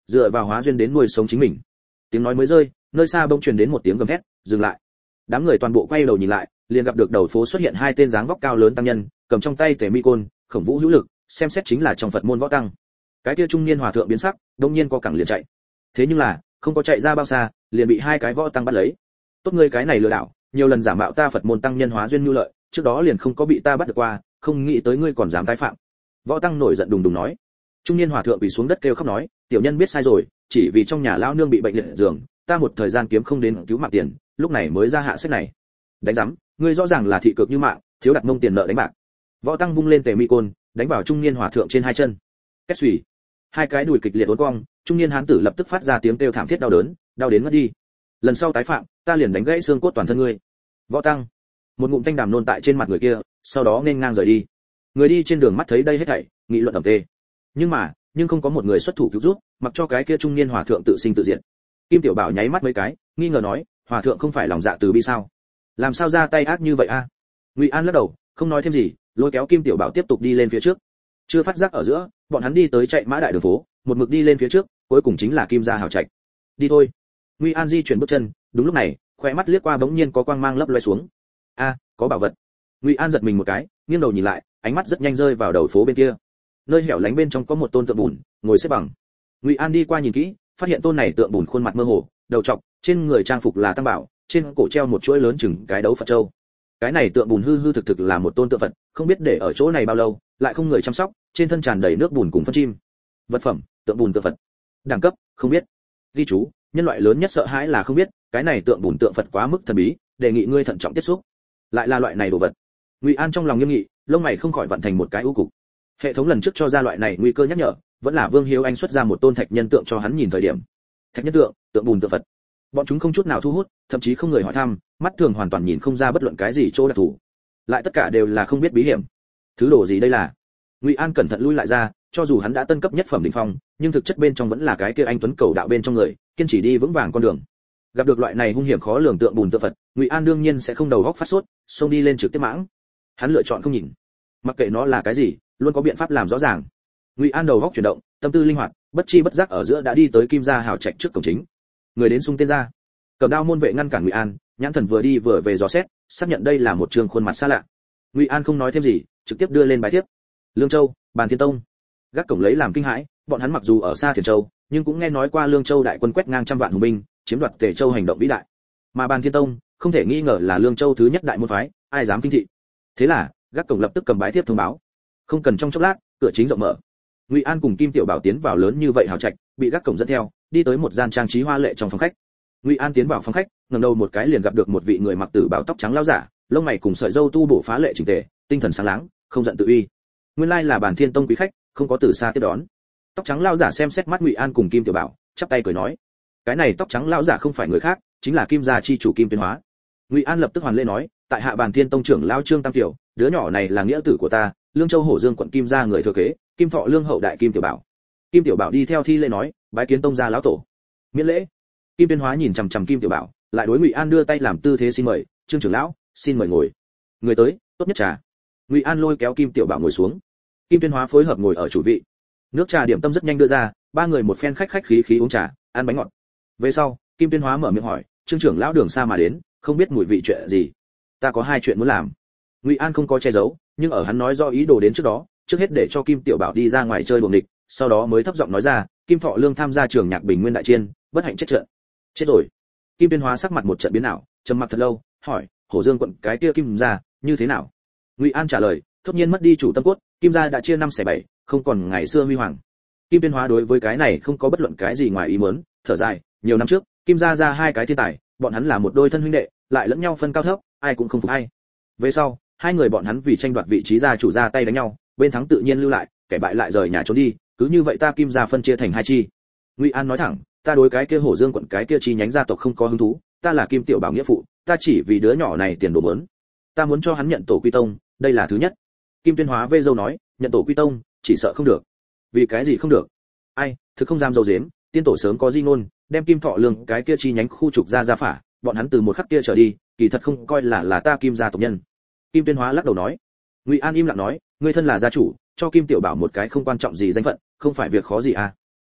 dựa vào hóa duyên đến nuôi sống chính mình. Tiếng nói mới rơi, nơi xa bỗng truyền đến một tiếng gầm thét, dừng lại. Đám người toàn bộ quay đầu nhìn lại, liền gặp được đầu phố xuất hiện hai tên dáng vóc cao lớn tăng nhân, cầm trong tay tề mi côn, khổng vũ hữu lực, xem xét chính là trong Phật môn võ tăng. Cái kia trung niên hòa thượng biến sắc, đột nhiên co cẳng liền chạy. Thế nhưng là, không có chạy ra bao xa, liền bị hai cái võ tăng bắt lấy. Tốt ngươi cái này lừa đảo, nhiều lần giả mạo ta Phật môn tăng nhân hóa duyên nhu lợi, trước đó liền không có bị ta bắt được qua, không nghĩ tới ngươi còn dám tái phạm. Võ tăng nổi giận đùng đùng nói. Trung niên hòa thượng quỳ xuống đất kêu khóc nói, tiểu nhân biết sai rồi, chỉ vì trong nhà lão nương bị bệnh liệt giường, ta một thời gian kiếm không đến cứu mạng tiền, lúc này mới ra hạ sách này. Đánh rắm, ngươi rõ ràng là thị cực như mạng, thiếu đặt mông tiền nợ đánh bạc. Võ tăng vung lên tề mi côn, đánh vào trung niên hòa thượng trên hai chân. Két xùy, hai cái đùi kịch liệt uốn cong, trung niên hán tử lập tức phát ra tiếng kêu thảm thiết đau đớn, đau đến ngất đi. Lần sau tái phạm, ta liền đánh gãy xương cốt toàn thân ngươi. Võ tăng, một ngụm thanh đàm nôn tại trên mặt người kia, sau đó nên ngang rời đi. Người đi trên đường mắt thấy đây hết thảy, nghị luận ầm tê. Nhưng không có một người xuất thủ cứu giúp, mặc cho cái kia trung niên hòa thượng tự sinh tự diệt. Kim Tiểu Bảo nháy mắt mấy cái, nghi ngờ nói, hòa thượng không phải lòng dạ từ bi sao? Làm sao ra tay ác như vậy a? Ngụy An lắc đầu, không nói thêm gì, lôi kéo Kim Tiểu Bảo tiếp tục đi lên phía trước. Chưa phát giác ở giữa, bọn hắn đi tới chạy mã đại đường phố, một mực đi lên phía trước, cuối cùng chính là Kim gia hào trạch. Đi thôi. Ngụy An di chuyển bước chân, đúng lúc này, khóe mắt liếc qua bỗng nhiên có quang mang lấp loé xuống. A, có bảo vật. Ngụy An giật mình một cái, nghiêng đầu nhìn lại, ánh mắt rất nhanh rơi vào đầu phố bên kia. Nơi hẻo lánh bên trong có một tôn tượng bùn, ngồi xếp bằng. Ngụy An đi qua nhìn kỹ, phát hiện tôn này tượng bùn khuôn mặt mơ hồ, đầu trọc, trên người trang phục là tam bảo, trên cổ treo một chuỗi lớn chừng cái đấu Phật châu. Cái này tượng bùn hư hư thực thực là một tôn tượng Phật, không biết để ở chỗ này bao lâu, lại không người chăm sóc, trên thân tràn đầy nước bùn cùng phân chim. Vật phẩm, tượng bùn tượng Phật. Đẳng cấp, không biết. Ghi chú, nhân loại lớn nhất sợ hãi là không biết, cái này tượng bùn tượng Phật quá mức thần bí, đề nghị ngươi thận trọng tiếp xúc. Lại là loại này đồ vật. Ngụy An trong lòng nghiêm nghị, lông mày không khỏi vặn thành một cái u cục. Hệ thống lần trước cho ra loại này nguy cơ nhắc nhở, vẫn là Vương Hiếu Anh xuất ra một tôn thạch nhân tượng cho hắn nhìn thời điểm. Thạch nhân tượng, tượng bùn tượng Phật. Bọn chúng không chút nào thu hút, thậm chí không người hỏi thăm, mắt thường hoàn toàn nhìn không ra bất luận cái gì chỗ đặc thù. Lại tất cả đều là không biết bí hiểm. Thứ đồ gì đây là? Ngụy An cẩn thận lui lại ra, cho dù hắn đã tân cấp nhất phẩm đỉnh phong, nhưng thực chất bên trong vẫn là cái kia anh tuấn cầu đạo bên trong người, kiên trì đi vững vàng con đường. Gặp được loại này hung hiểm khó lường tượng bùn tượng Phật, Ngụy An đương nhiên sẽ không đầu góc phát sốt, xông đi lên trực tiếp mãng. Hắn lựa chọn không nhìn, mặc kệ nó là cái gì, luôn có biện pháp làm rõ ràng. Ngụy An đầu góc chuyển động, tâm tư linh hoạt, bất chi bất giác ở giữa đã đi tới Kim gia hào trạch trước cổng chính. Người đến xung tên ra, cầm đao môn vệ ngăn cản Ngụy An, nhãn thần vừa đi vừa về dò xét, xác nhận đây là một trường khuôn mặt xa lạ. Ngụy An không nói thêm gì, trực tiếp đưa lên bài tiếp. Lương Châu, Bàn Thiên Tông. Gác cổng lấy làm kinh hãi, bọn hắn mặc dù ở xa Thiền Châu, nhưng cũng nghe nói qua Lương Châu đại quân quét ngang trăm vạn hùng binh, chiếm đoạt Tề Châu hành động vĩ đại. Mà Bàn Thiên Tông, không thể nghi ngờ là Lương Châu thứ nhất đại môn phái, ai dám kinh thị. Thế là, gác cổng lập tức cầm bái tiếp thông báo. Không cần trong chốc lát, cửa chính rộng mở. Ngụy An cùng Kim Tiểu Bảo tiến vào lớn như vậy hào trạch, bị gác cổng dẫn theo, đi tới một gian trang trí hoa lệ trong phòng khách. Ngụy An tiến vào phòng khách, ngẩng đầu một cái liền gặp được một vị người mặc tử bào tóc trắng lão giả, lông mày cùng sợi râu tu bổ phá lệ chỉnh tề, tinh thần sáng láng, không giận tự uy. Nguyên lai là Bàn Thiên Tông quý khách, không có từ xa tiếp đón. Tóc trắng lão giả xem xét mắt Ngụy An cùng Kim Tiểu Bảo, chắp tay cười nói: "Cái này tóc trắng lão giả không phải người khác, chính là Kim gia chi chủ Kim Tuyên Hóa." Ngụy An lập tức hoàn lễ nói: "Tại hạ Bàn Thiên Tông trưởng lão Trương Tam Tiểu, đứa nhỏ này là nghĩa tử của ta, Lương Châu Hổ Dương quận Kim gia người thừa kế, Kim Thọ Lương hậu đại Kim Tiểu Bảo." Kim Tiểu Bảo đi theo thi lễ nói: "Bái kiến tông gia lão tổ." Miễn lễ. Kim Tuyên Hóa nhìn chằm chằm Kim Tiểu Bảo, lại đối Ngụy An đưa tay làm tư thế xin mời: "Trương trưởng lão, xin mời ngồi." Người tới, tốt nhất trà. Ngụy An lôi kéo Kim Tiểu Bảo ngồi xuống. Kim Tuyên Hóa phối hợp ngồi ở chủ vị. Nước trà điểm tâm rất nhanh đưa ra, ba người một phen khách khí uống trà, ăn bánh ngọt. Về sau, Kim Tuyên Hóa mở miệng hỏi: "Trương trưởng lão đường xa mà đến, không biết mùi vị chuyện gì?" "Ta có hai chuyện muốn làm." Ngụy An không có che giấu, nhưng ở hắn nói rõ ý đồ đến trước đó, trước hết để cho Kim Tiểu Bảo đi ra ngoài chơi đùa nghịch, sau đó mới thấp giọng nói ra: "Kim Thọ Lương tham gia trường nhạc Bình Nguyên đại chiến, bất hạnh chết trận." "Chết rồi?" Kim Tuyên Hóa sắc mặt một trận biến ảo, trầm mặc thật lâu, hỏi: "Hổ Dương quận cái kia Kim gia, như thế nào?" Ngụy An trả lời: "Thốt nhiên mất đi chủ tâm cốt, Kim gia đã chia năm xẻ bảy, không còn ngày xưa huy hoàng." Kim Tuyên Hóa đối với cái này không có bất luận cái gì ngoài ý muốn, thở dài: "Nhiều năm trước, Kim gia ra hai cái thiên tài, bọn hắn là một đôi thân huynh đệ, lại lẫn nhau phân cao thấp, ai cũng không phục ai. Về sau, hai người bọn hắn vì tranh đoạt vị trí gia chủ ra tay đánh nhau, bên thắng tự nhiên lưu lại, kẻ bại lại rời nhà trốn đi, cứ như vậy ta Kim gia phân chia thành hai chi." Ngụy An nói thẳng: "Ta đối cái kia Hổ Dương quận cái kia chi nhánh gia tộc không có hứng thú, ta là Kim Tiểu Bảo nghĩa phụ, ta chỉ vì đứa nhỏ này tiền đồ muốn. Ta muốn cho hắn nhận tổ quy tông, đây là thứ nhất." Kim Tuyên Hóa vê dâu nói: "Nhận tổ quy tông, chỉ sợ không được." "Vì cái gì không được?" "Ai, thực không dám dâu dếm, tiên tổ sớm có di ngôn, đem Kim Thọ Lương cái kia chi nhánh khu trục ra phả, bọn hắn từ một khắc kia trở đi, kỳ thật không coi là ta Kim gia tộc nhân." Kim Tuyên Hóa lắc đầu nói. Ngụy An im lặng nói: "Ngươi thân là gia chủ, cho Kim Tiểu Bảo một cái không quan trọng gì danh phận, không phải việc khó gì à?"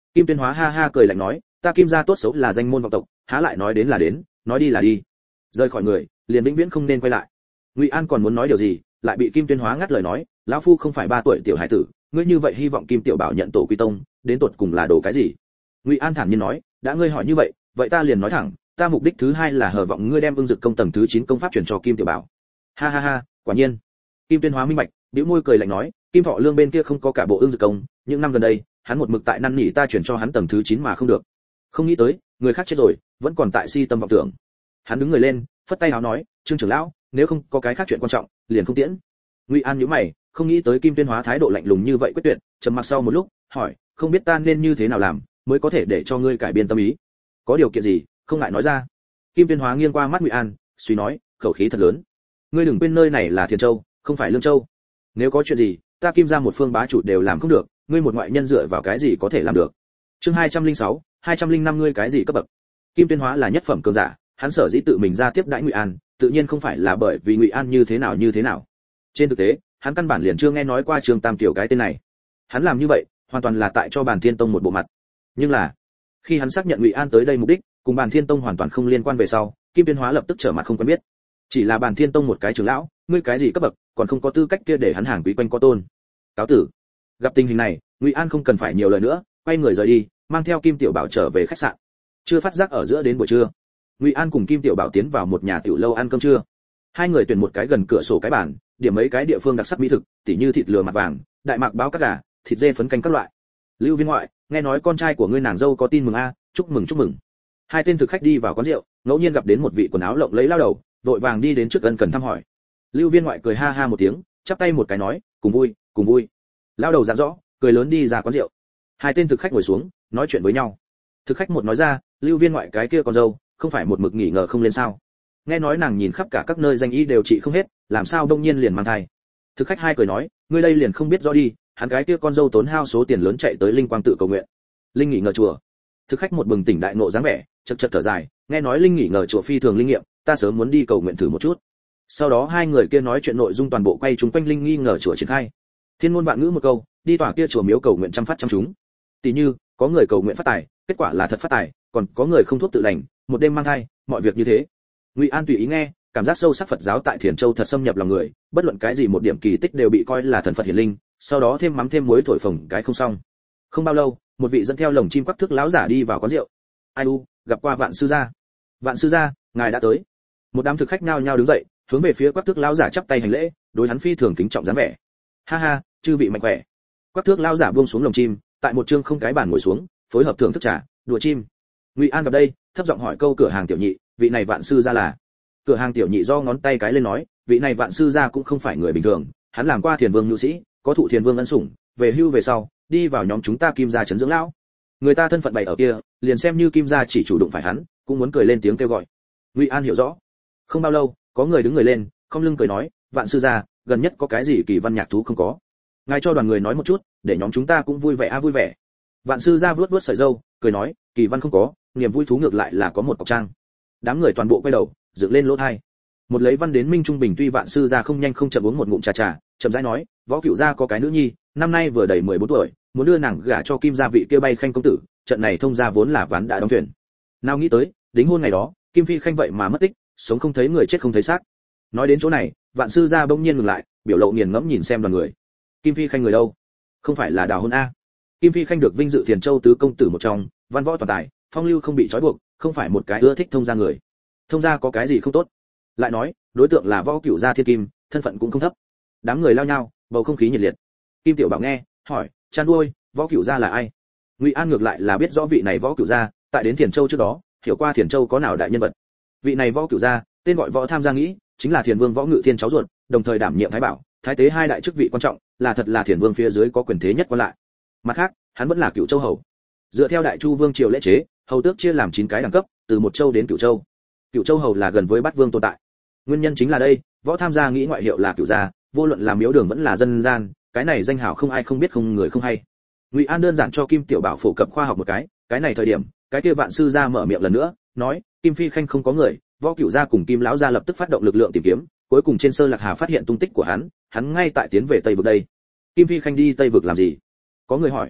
Kim Tuyên Hóa ha ha cười lạnh nói, ta Kim gia tốt xấu là danh môn vọng tộc, há lại nói đến là đến, nói đi là đi. Rời khỏi người, liền vĩnh viễn không nên quay lại. Ngụy An còn muốn nói điều gì, lại bị Kim Tuyên Hóa ngắt lời nói, lão phu không phải 3 tuổi tiểu hải tử, ngươi như vậy hy vọng Kim tiểu bảo nhận tổ quy tông, đến tột cùng là đồ cái gì? Ngụy An thản nhiên nói, đã ngươi hỏi như vậy, vậy ta liền nói thẳng, ta mục đích thứ 2 là hờ vọng ngươi đem Ưng Dực công tầng thứ 9 công pháp truyền cho Kim tiểu bảo. Ha ha ha, quả nhiên. Kim Tuyên Hóa minh bạch, bĩu môi cười lạnh nói, Kim Thọ Lương bên kia không có cả bộ Ưng Dực công, những năm gần đây, hắn một mực tại năn nỉ ta chuyển cho hắn tầng thứ 9 mà không được. Không nghĩ tới, người khác chết rồi, vẫn còn tại si tâm vọng tưởng. Hắn đứng người lên, phất tay áo nói, Trương trưởng lão, nếu không có cái khác chuyện quan trọng, liền không tiễn. Ngụy An nhíu mày, không nghĩ tới Kim Tuyên Hóa thái độ lạnh lùng như vậy quyết tuyệt, trầm mặc sau một lúc, hỏi, không biết ta nên như thế nào làm, mới có thể để cho ngươi cải biến tâm ý? Có điều kiện gì, không ngại nói ra. Kim Tuyên Hóa nghiêng qua mắt Ngụy An, suy nói, khẩu khí thật lớn. Ngươi đừng quên nơi này là Thiền Châu, không phải Lương Châu. Nếu có chuyện gì, ta Kim gia một phương bá chủ đều làm không được, ngươi một ngoại nhân dựa vào cái gì có thể làm được? Chương 206, 205 ngươi cái gì cấp bậc? Kim Tuyên Hóa là nhất phẩm cường giả, hắn sở dĩ tự mình ra tiếp đãi Ngụy An, tự nhiên không phải là bởi vì Ngụy An như thế nào. Trên thực tế, hắn căn bản liền chưa nghe nói qua Trương Tam Kiều cái tên này. Hắn làm như vậy, hoàn toàn là tại cho Bàn Thiên Tông một bộ mặt. Nhưng là, khi hắn xác nhận Ngụy An tới đây mục đích, cùng Bàn Thiên Tông hoàn toàn không liên quan về sau, Kim Tuyên Hóa lập tức trở mặt không quen biết. Chỉ là Bàn Thiên Tông một cái trưởng lão, ngươi cái gì cấp bậc, còn không có tư cách kia để hắn hàng quý quanh có tôn. Cáo tử. Gặp tình hình này, Ngụy An không cần phải nhiều lời nữa, quay người rời đi, mang theo Kim Tiểu Bảo trở về khách sạn. Chưa phát giác ở giữa đến buổi trưa, Ngụy An cùng Kim Tiểu Bảo tiến vào một nhà tiểu lâu ăn cơm trưa. Hai người tuyển một cái gần cửa sổ cái bàn, điểm mấy cái địa phương đặc sắc mỹ thực, tỉ như thịt lừa mặt vàng, đại mạc báo cắt gà, thịt dê phấn canh các loại. Lưu Viên ngoại, nghe nói con trai của ngươi nàng dâu có tin mừng a, chúc mừng. Hai tên thực khách đi vào quán rượu, ngẫu nhiên gặp đến một vị quần áo lộng lẫy lao đầu, vội vàng đi đến trước ân cần thăm hỏi. Lưu Viên ngoại cười ha ha một tiếng, chắp tay một cái nói, cùng vui. Lao đầu dặn rõ, cười lớn đi ra quán rượu. Hai tên thực khách ngồi xuống, nói chuyện với nhau. Thực khách một nói ra, Lưu Viên ngoại cái kia con dâu, không phải một mực nghỉ ngờ không lên sao? Nghe nói nàng nhìn khắp cả các nơi danh y đều trị không hết, làm sao đông nhiên liền mang thai? Thực khách hai cười nói, ngươi đây liền không biết rõ đi, hắn cái kia con dâu tốn hao số tiền lớn chạy tới Linh Quang tự cầu nguyện. Linh nghỉ ngờ chùa. Thực khách một bừng tỉnh đại ngộ dáng vẻ, chật thở dài, nghe nói Linh nghỉ ngờ chùa phi thường linh nghiệm, ta sớm muốn đi cầu nguyện thử một chút. Sau đó hai người kia nói chuyện nội dung toàn bộ quay chúng quanh Linh nghi ngờ chùa triển khai. Thiên ngôn vạn ngữ một câu, đi tỏa kia chùa miếu cầu nguyện trăm phát trăm trúng. Tỷ như, có người cầu nguyện phát tài, kết quả là thật phát tài, còn có người không thuốc tự lành, một đêm mang thai, mọi việc như thế. Ngụy An tùy ý nghe, cảm giác sâu sắc Phật giáo tại Thiền Châu thật xâm nhập lòng người, bất luận cái gì một điểm kỳ tích đều bị coi là thần Phật hiển linh, sau đó thêm mắm thêm muối thổi phồng cái không xong. Không bao lâu, một vị dẫn theo lồng chim quắc thước lão giả đi vào quán rượu. Ai u, gặp qua Vạn sư gia. Vạn sư gia, ngài đã tới. Một đám thực khách nhao nhao đứng dậy, hướng về phía quắc thước lão giả chắp tay hành lễ, đối hắn phi thường kính trọng dáng vẻ. Ha ha, chư vị mạnh khỏe. Quắc thước lão giả buông xuống lồng chim, tại một trương không cái bàn ngồi xuống, phối hợp thưởng thức trà, đùa chim. Ngụy An gặp đây, thấp giọng hỏi câu cửa hàng tiểu nhị, vị này Vạn sư gia là? Cửa hàng tiểu nhị do ngón tay cái lên nói, vị này Vạn sư gia cũng không phải người bình thường, hắn làm qua Thiền Vương nhu sĩ, có thụ Thiền Vương ân sủng, về hưu về sau, đi vào nhóm chúng ta Kim gia trấn dưỡng lão. Người ta thân phận bày ở kia, liền xem như Kim gia chỉ chủ động phải hắn, cũng muốn cười lên tiếng kêu gọi. Ngụy An hiểu rõ. Không bao lâu, có người đứng người lên, không lưng cười nói, Vạn sư gia, gần nhất có cái gì kỳ văn nhạc thú không có? Ngài cho đoàn người nói một chút, để nhóm chúng ta cũng vui vẻ vui vẻ. Vạn sư gia vuốt vuốt sợi râu, cười nói, kỳ văn không có, niềm vui thú ngược lại là có một cọc trang. Đám người toàn bộ quay đầu, dựng lên lỗ tai. Một lấy văn đến minh trung bình, tuy Vạn sư gia không nhanh không chậm uống một ngụm trà, chậm rãi nói, Võ Cửu gia có cái nữ nhi, năm nay vừa đầy 14 tuổi, muốn đưa nàng gả cho Kim gia vị kia Bay Khanh công tử, trận này thông gia vốn là ván đã đóng thuyền. Nào nghĩ tới, đính hôn ngày đó, Kim Phi Khanh vậy mà mất tích, sống không thấy người chết không thấy xác. Nói đến chỗ này, Vạn sư gia bỗng nhiên ngừng lại, biểu lộ nghiền ngẫm nhìn xem đoàn người. Kim Phi Khanh người đâu? Không phải là đào hôn a? Kim Phi Khanh được vinh dự Thiền Châu tứ công tử một trong, văn võ toàn tài, phong lưu không bị trói buộc, không phải một cái ưa thích thông gia người. Thông gia có cái gì không tốt? Lại nói, đối tượng là Võ Cửu gia thiên kim, thân phận cũng không thấp. Đám người lao nhau, bầu không khí nhiệt liệt. Kim Tiểu Bảo nghe, hỏi, chăn nuôi, Võ Cửu gia là ai? Ngụy An ngược lại là biết rõ vị này Võ Cửu gia, tại đến Thiền Châu trước đó, hiểu qua Thiền Châu có nào đại nhân vật. Vị này Võ Cửu gia, tên gọi Võ Tham Gia Nghĩ, chính là Thiền Vương Võ Ngự Thiên cháu ruột, đồng thời đảm nhiệm thái bảo, thái tế hai đại chức vị quan trọng, là thật là Thiền Vương phía dưới có quyền thế nhất quan lại. Mặt khác, hắn vẫn là Cửu Châu hầu. Dựa theo Đại Chu Vương triều lễ chế, hầu tước chia làm 9 cái đẳng cấp, từ một châu đến Cửu Châu. Cửu Châu hầu là gần với Bát Vương tồn tại. Nguyên nhân chính là đây, Võ Tham Gia Nghĩ ngoại hiệu là Cửu gia, vô luận là miếu đường vẫn là dân gian, cái này danh hào không ai không biết không người không hay. Ngụy An đơn giản cho Kim Tiểu Bảo phổ cập khoa học một cái này thời điểm, cái kia Vạn sư gia mở miệng lần nữa, nói, Kim Phi Khanh không có người, Võ Cửu gia cùng Kim lão gia lập tức phát động lực lượng tìm kiếm, cuối cùng trên Sơ Lạc Hà phát hiện tung tích của hắn ngay tại tiến về Tây vực đây. Kim Phi Khanh đi Tây vực làm gì? Có người hỏi.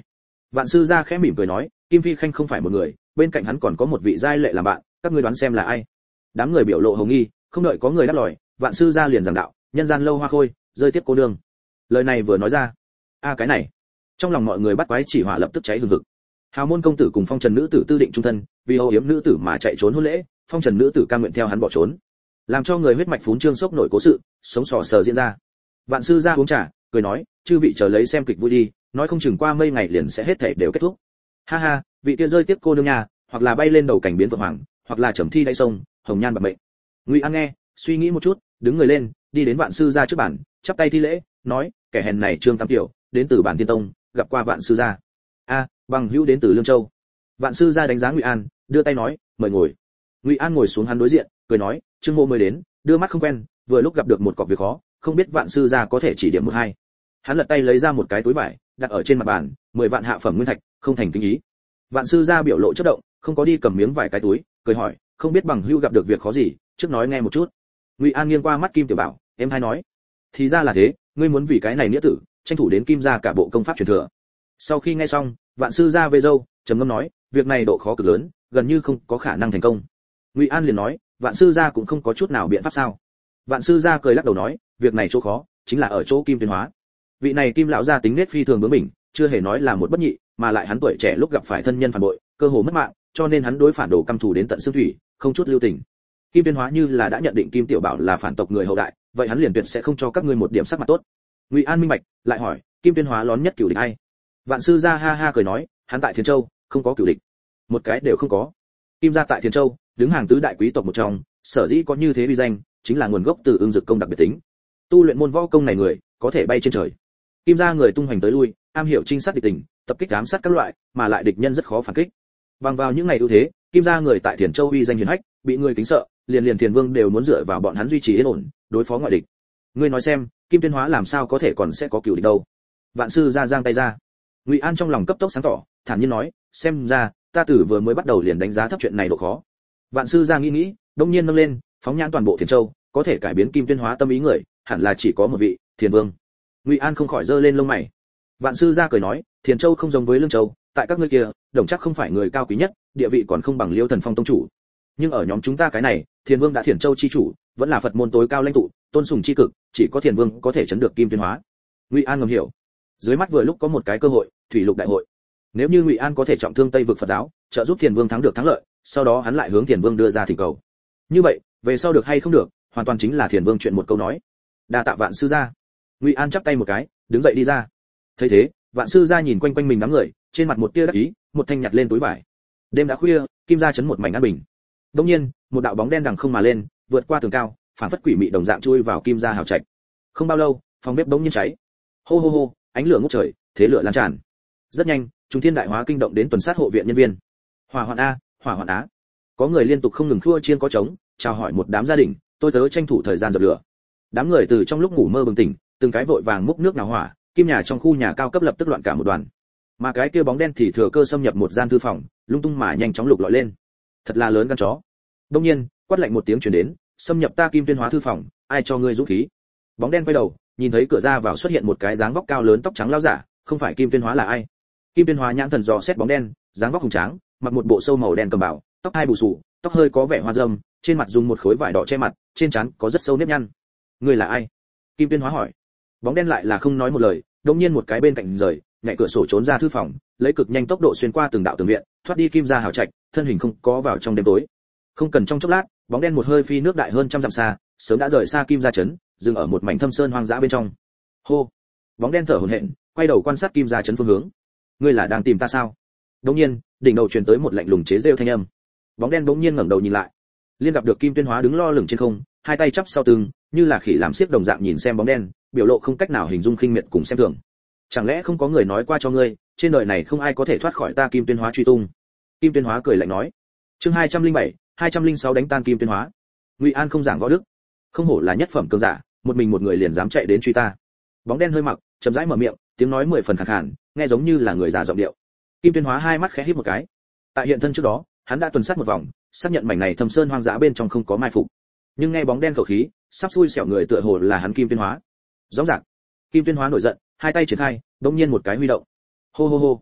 Vạn sư gia khẽ mỉm cười nói, Kim Phi Khanh không phải một người, bên cạnh hắn còn có một vị giai lệ làm bạn, các ngươi đoán xem là ai? Đám người biểu lộ hồng nghi, không đợi có người đáp lời, Vạn sư gia liền giảng đạo, nhân gian lâu hoa khôi, rơi tiếp cô đương. Lời này vừa nói ra, cái này, trong lòng mọi người bắt quái chỉ hỏa lập tức cháy hừng hực. Hào môn công tử cùng phong trần nữ tử tư định trung thân, vì âu yếm nữ tử mà chạy trốn hôn lễ, phong trần nữ tử cam nguyện theo hắn bỏ trốn, làm cho người huyết mạch phún trương sốc nổi cố sự, sống sò sờ diễn ra. Vạn sư gia uống trà, cười nói, chư vị chờ lấy xem kịch vui đi, nói không chừng qua mấy ngày liền sẽ hết thảy đều kết thúc. Ha ha, vị kia rơi tiếp cô nương nhà, hoặc là bay lên đầu cảnh biến vượng hoàng, hoặc là trầm thi đáy sông, hồng nhan bạc mệnh. Ngụy An nghe, suy nghĩ một chút, đứng người lên, đi đến Vạn sư gia trước bàn, chắp tay thi lễ, nói, kẻ hèn này Trương Tam Tiểu, đến từ Bản Thiên Tông, gặp qua Vạn sư gia. Bằng hữu đến từ Lương Châu. Vạn sư gia đánh giá Ngụy An, đưa tay nói, mời ngồi. Ngụy An ngồi xuống hắn đối diện, cười nói, Trương mô mới đến, đưa mắt không quen, vừa lúc gặp được một cọc việc khó, không biết Vạn sư gia có thể chỉ điểm một hai. Hắn lật tay lấy ra một cái túi vải, đặt ở trên mặt bàn, 10 vạn hạ phẩm nguyên thạch, không thành kinh ý. Vạn sư gia biểu lộ chớp động, không có đi cầm miếng vải cái túi, cười hỏi, không biết bằng hữu gặp được việc khó gì, trước nói nghe một chút. Ngụy An nghiêng qua mắt Kim Tiểu Bảo, em hay nói, thì ra là thế, ngươi muốn vì cái này nghĩa tử, tranh thủ đến Kim gia cả bộ công pháp truyền thừa. Sau khi nghe xong, Vạn sư gia về dâu, trầm ngâm nói, việc này độ khó cực lớn, gần như không có khả năng thành công. Ngụy An liền nói, Vạn sư gia cũng không có chút nào biện pháp sao? Vạn sư gia cười lắc đầu nói, việc này chỗ khó, chính là ở chỗ Kim Tuyên Hóa. Vị này Kim lão gia tính nết phi thường bướng bỉnh, chưa hề nói là một bất nhị, mà lại hắn tuổi trẻ lúc gặp phải thân nhân phản bội, cơ hồ mất mạng, cho nên hắn đối phản đồ căm thù đến tận xương thủy, không chút lưu tình. Kim Tuyên Hóa như là đã nhận định Kim Tiểu Bảo là phản tộc người hậu đại, vậy hắn liền tuyệt sẽ không cho các ngươi một điểm sắc mặt tốt. Ngụy An minh bạch, lại hỏi, Kim Tuyên Hóa lón nhất cửu địch ai? Vạn sư gia ha ha cười nói, hắn tại Thiên Châu, không có cửu địch, một cái đều không có. Kim gia tại Thiên Châu, đứng hàng tứ đại quý tộc một trong, sở dĩ có như thế uy danh, chính là nguồn gốc từ ương dực công đặc biệt tính. Tu luyện môn võ công này người, có thể bay trên trời. Kim gia người tung hoành tới lui, am hiểu trinh sát địch tình, tập kích ám sát các loại, mà lại địch nhân rất khó phản kích. Bằng vào những ngày ưu thế, Kim gia người tại Thiền Châu uy danh hiển hách, bị người kính sợ, liền Thiền Vương đều muốn dựa vào bọn hắn duy trì yên ổn, đối phó ngoại địch. Ngươi nói xem, Kim Tuyên Hóa làm sao có thể còn sẽ có cửu địch đâu? Vạn sư gia giang tay ra. Ngụy An trong lòng cấp tốc sáng tỏ, thản nhiên nói, xem ra, ta tử vừa mới bắt đầu liền đánh giá thấp chuyện này độ khó. Vạn sư gia nghĩ nghĩ, đông nhiên nâng lên, phóng nhãn toàn bộ Thiền Châu, có thể cải biến Kim Tuyên Hóa tâm ý người, hẳn là chỉ có một vị, Thiền Vương. Ngụy An không khỏi giơ lên lông mày. Vạn sư gia cười nói, Thiền Châu không giống với Lương Châu, tại các ngươi kia, đồng chắc không phải người cao quý nhất, địa vị còn không bằng Liêu Thần Phong tông chủ. Nhưng ở nhóm chúng ta cái này, Thiền Vương đã Thiền Châu chi chủ, vẫn là Phật môn tối cao lãnh tụ, tôn sùng chi cực, chỉ có Thiền Vương có thể chấn được Kim Tuyên Hóa. Ngụy An ngầm hiểu. Dưới mắt vừa lúc có một cái cơ hội, thủy lục đại hội. Nếu như Ngụy An có thể trọng thương Tây vực Phật giáo, trợ giúp Thiền Vương thắng được thắng lợi, sau đó hắn lại hướng Thiền Vương đưa ra thỉnh cầu. Như vậy, về sau được hay không được, hoàn toàn chính là Thiền Vương chuyện một câu nói. Đa tạ Vạn sư gia. Ngụy An chắp tay một cái, đứng dậy đi ra. Thấy thế, Vạn sư gia nhìn quanh quanh mình đám người, trên mặt một tia đắc ý, một thanh nhặt lên túi vải. Đêm đã khuya, Kim gia chấn một mảnh an bình. Đột nhiên, một đạo bóng đen đằng không mà lên, vượt qua tường cao, phản phất quỷ mị đồng dạng chui vào Kim gia hào trạch. Không bao lâu, phòng bếp bỗng nhiên cháy. Hô hô hô, ánh lửa ngút trời, thế lửa lan tràn. Rất nhanh, Trung Thiên Đại Hóa kinh động đến tuần sát hộ viện nhân viên. Hỏa hoạn a, hỏa hoạn á. Có người liên tục không ngừng khua chiên có trống, chào hỏi một đám gia đình, tôi tớ tranh thủ thời gian dập lửa. Đám người từ trong lúc ngủ mơ bừng tỉnh, từng cái vội vàng múc nước nào hỏa, kim nhà trong khu nhà cao cấp lập tức loạn cả một đoàn. Mà cái kia bóng đen thì thừa cơ xâm nhập một gian thư phòng, lung tung mà nhanh chóng lục lọi lên. Thật là lớn gan chó. Đương nhiên, quát lạnh một tiếng truyền đến, xâm nhập ta Kim Tuyên Hóa thư phòng, ai cho ngươi dũng khí? Bóng đen quay đầu, nhìn thấy cửa ra vào xuất hiện một cái dáng vóc cao lớn tóc trắng lão giả, không phải Kim Tuyên Hóa là ai? Kim Tuyên Hóa nhãn thần dò xét bóng đen, dáng vóc hùng tráng, mặc một bộ sâu màu đen cầm bảo, tóc hai bù xù, tóc hơi có vẻ hoa râm, trên mặt dùng một khối vải đỏ che mặt, trên trán có rất sâu nếp nhăn. Ngươi là ai? Kim Tuyên Hóa hỏi. Bóng đen lại là không nói một lời, đột nhiên một cái bên cạnh rời, nhảy cửa sổ trốn ra thư phòng, lấy cực nhanh tốc độ xuyên qua từng đạo tường viện, thoát đi Kim gia hào trạch, thân hình không có vào trong đêm tối. Không cần trong chốc lát, bóng đen một hơi phi nước đại hơn trăm dặm xa, sớm đã rời xa Kim gia trấn, dừng ở một mảnh thâm sơn hoang dã bên trong. Hô! Bóng đen thở hổn hển, quay đầu quan sát Kim gia trấn phương hướng. Ngươi là đang tìm ta sao? Đột nhiên, đỉnh đầu truyền tới một lạnh lùng chế rêu thanh âm. Bóng đen bỗng nhiên ngẩng đầu nhìn lại, liên gặp được Kim Tuyên Hóa đứng lo lửng trên không, hai tay chắp sau lưng, như là khỉ làm xiếc đồng dạng nhìn xem bóng đen, biểu lộ không cách nào hình dung khinh miệt cùng xem thường. Chẳng lẽ không có người nói qua cho ngươi, trên đời này không ai có thể thoát khỏi ta Kim Tuyên Hóa truy tung? Kim Tuyên Hóa cười lạnh nói. Chương 207, 206 đánh tan Kim Tuyên Hóa. Ngụy An không giảng võ đức, không hổ là nhất phẩm cường giả, một mình một người liền dám chạy đến truy ta. Bóng đen hơi mặc, chậm rãi mở miệng, tiếng nói 10 phần khàn khàn, nghe giống như là người già giọng điệu. Kim Tuyên Hóa hai mắt khẽ híp một cái. Tại hiện thân trước đó, hắn đã tuần sát một vòng, xác nhận mảnh này thâm sơn hoang dã bên trong không có mai phục. Nhưng nghe bóng đen khẩu khí, sắp xui xẻo người tựa hồ là hắn Kim Tuyên Hóa. Rõ ràng, Kim Tuyên Hóa nổi giận, hai tay triển khai, đột nhiên một cái huy động. Hô hô hô.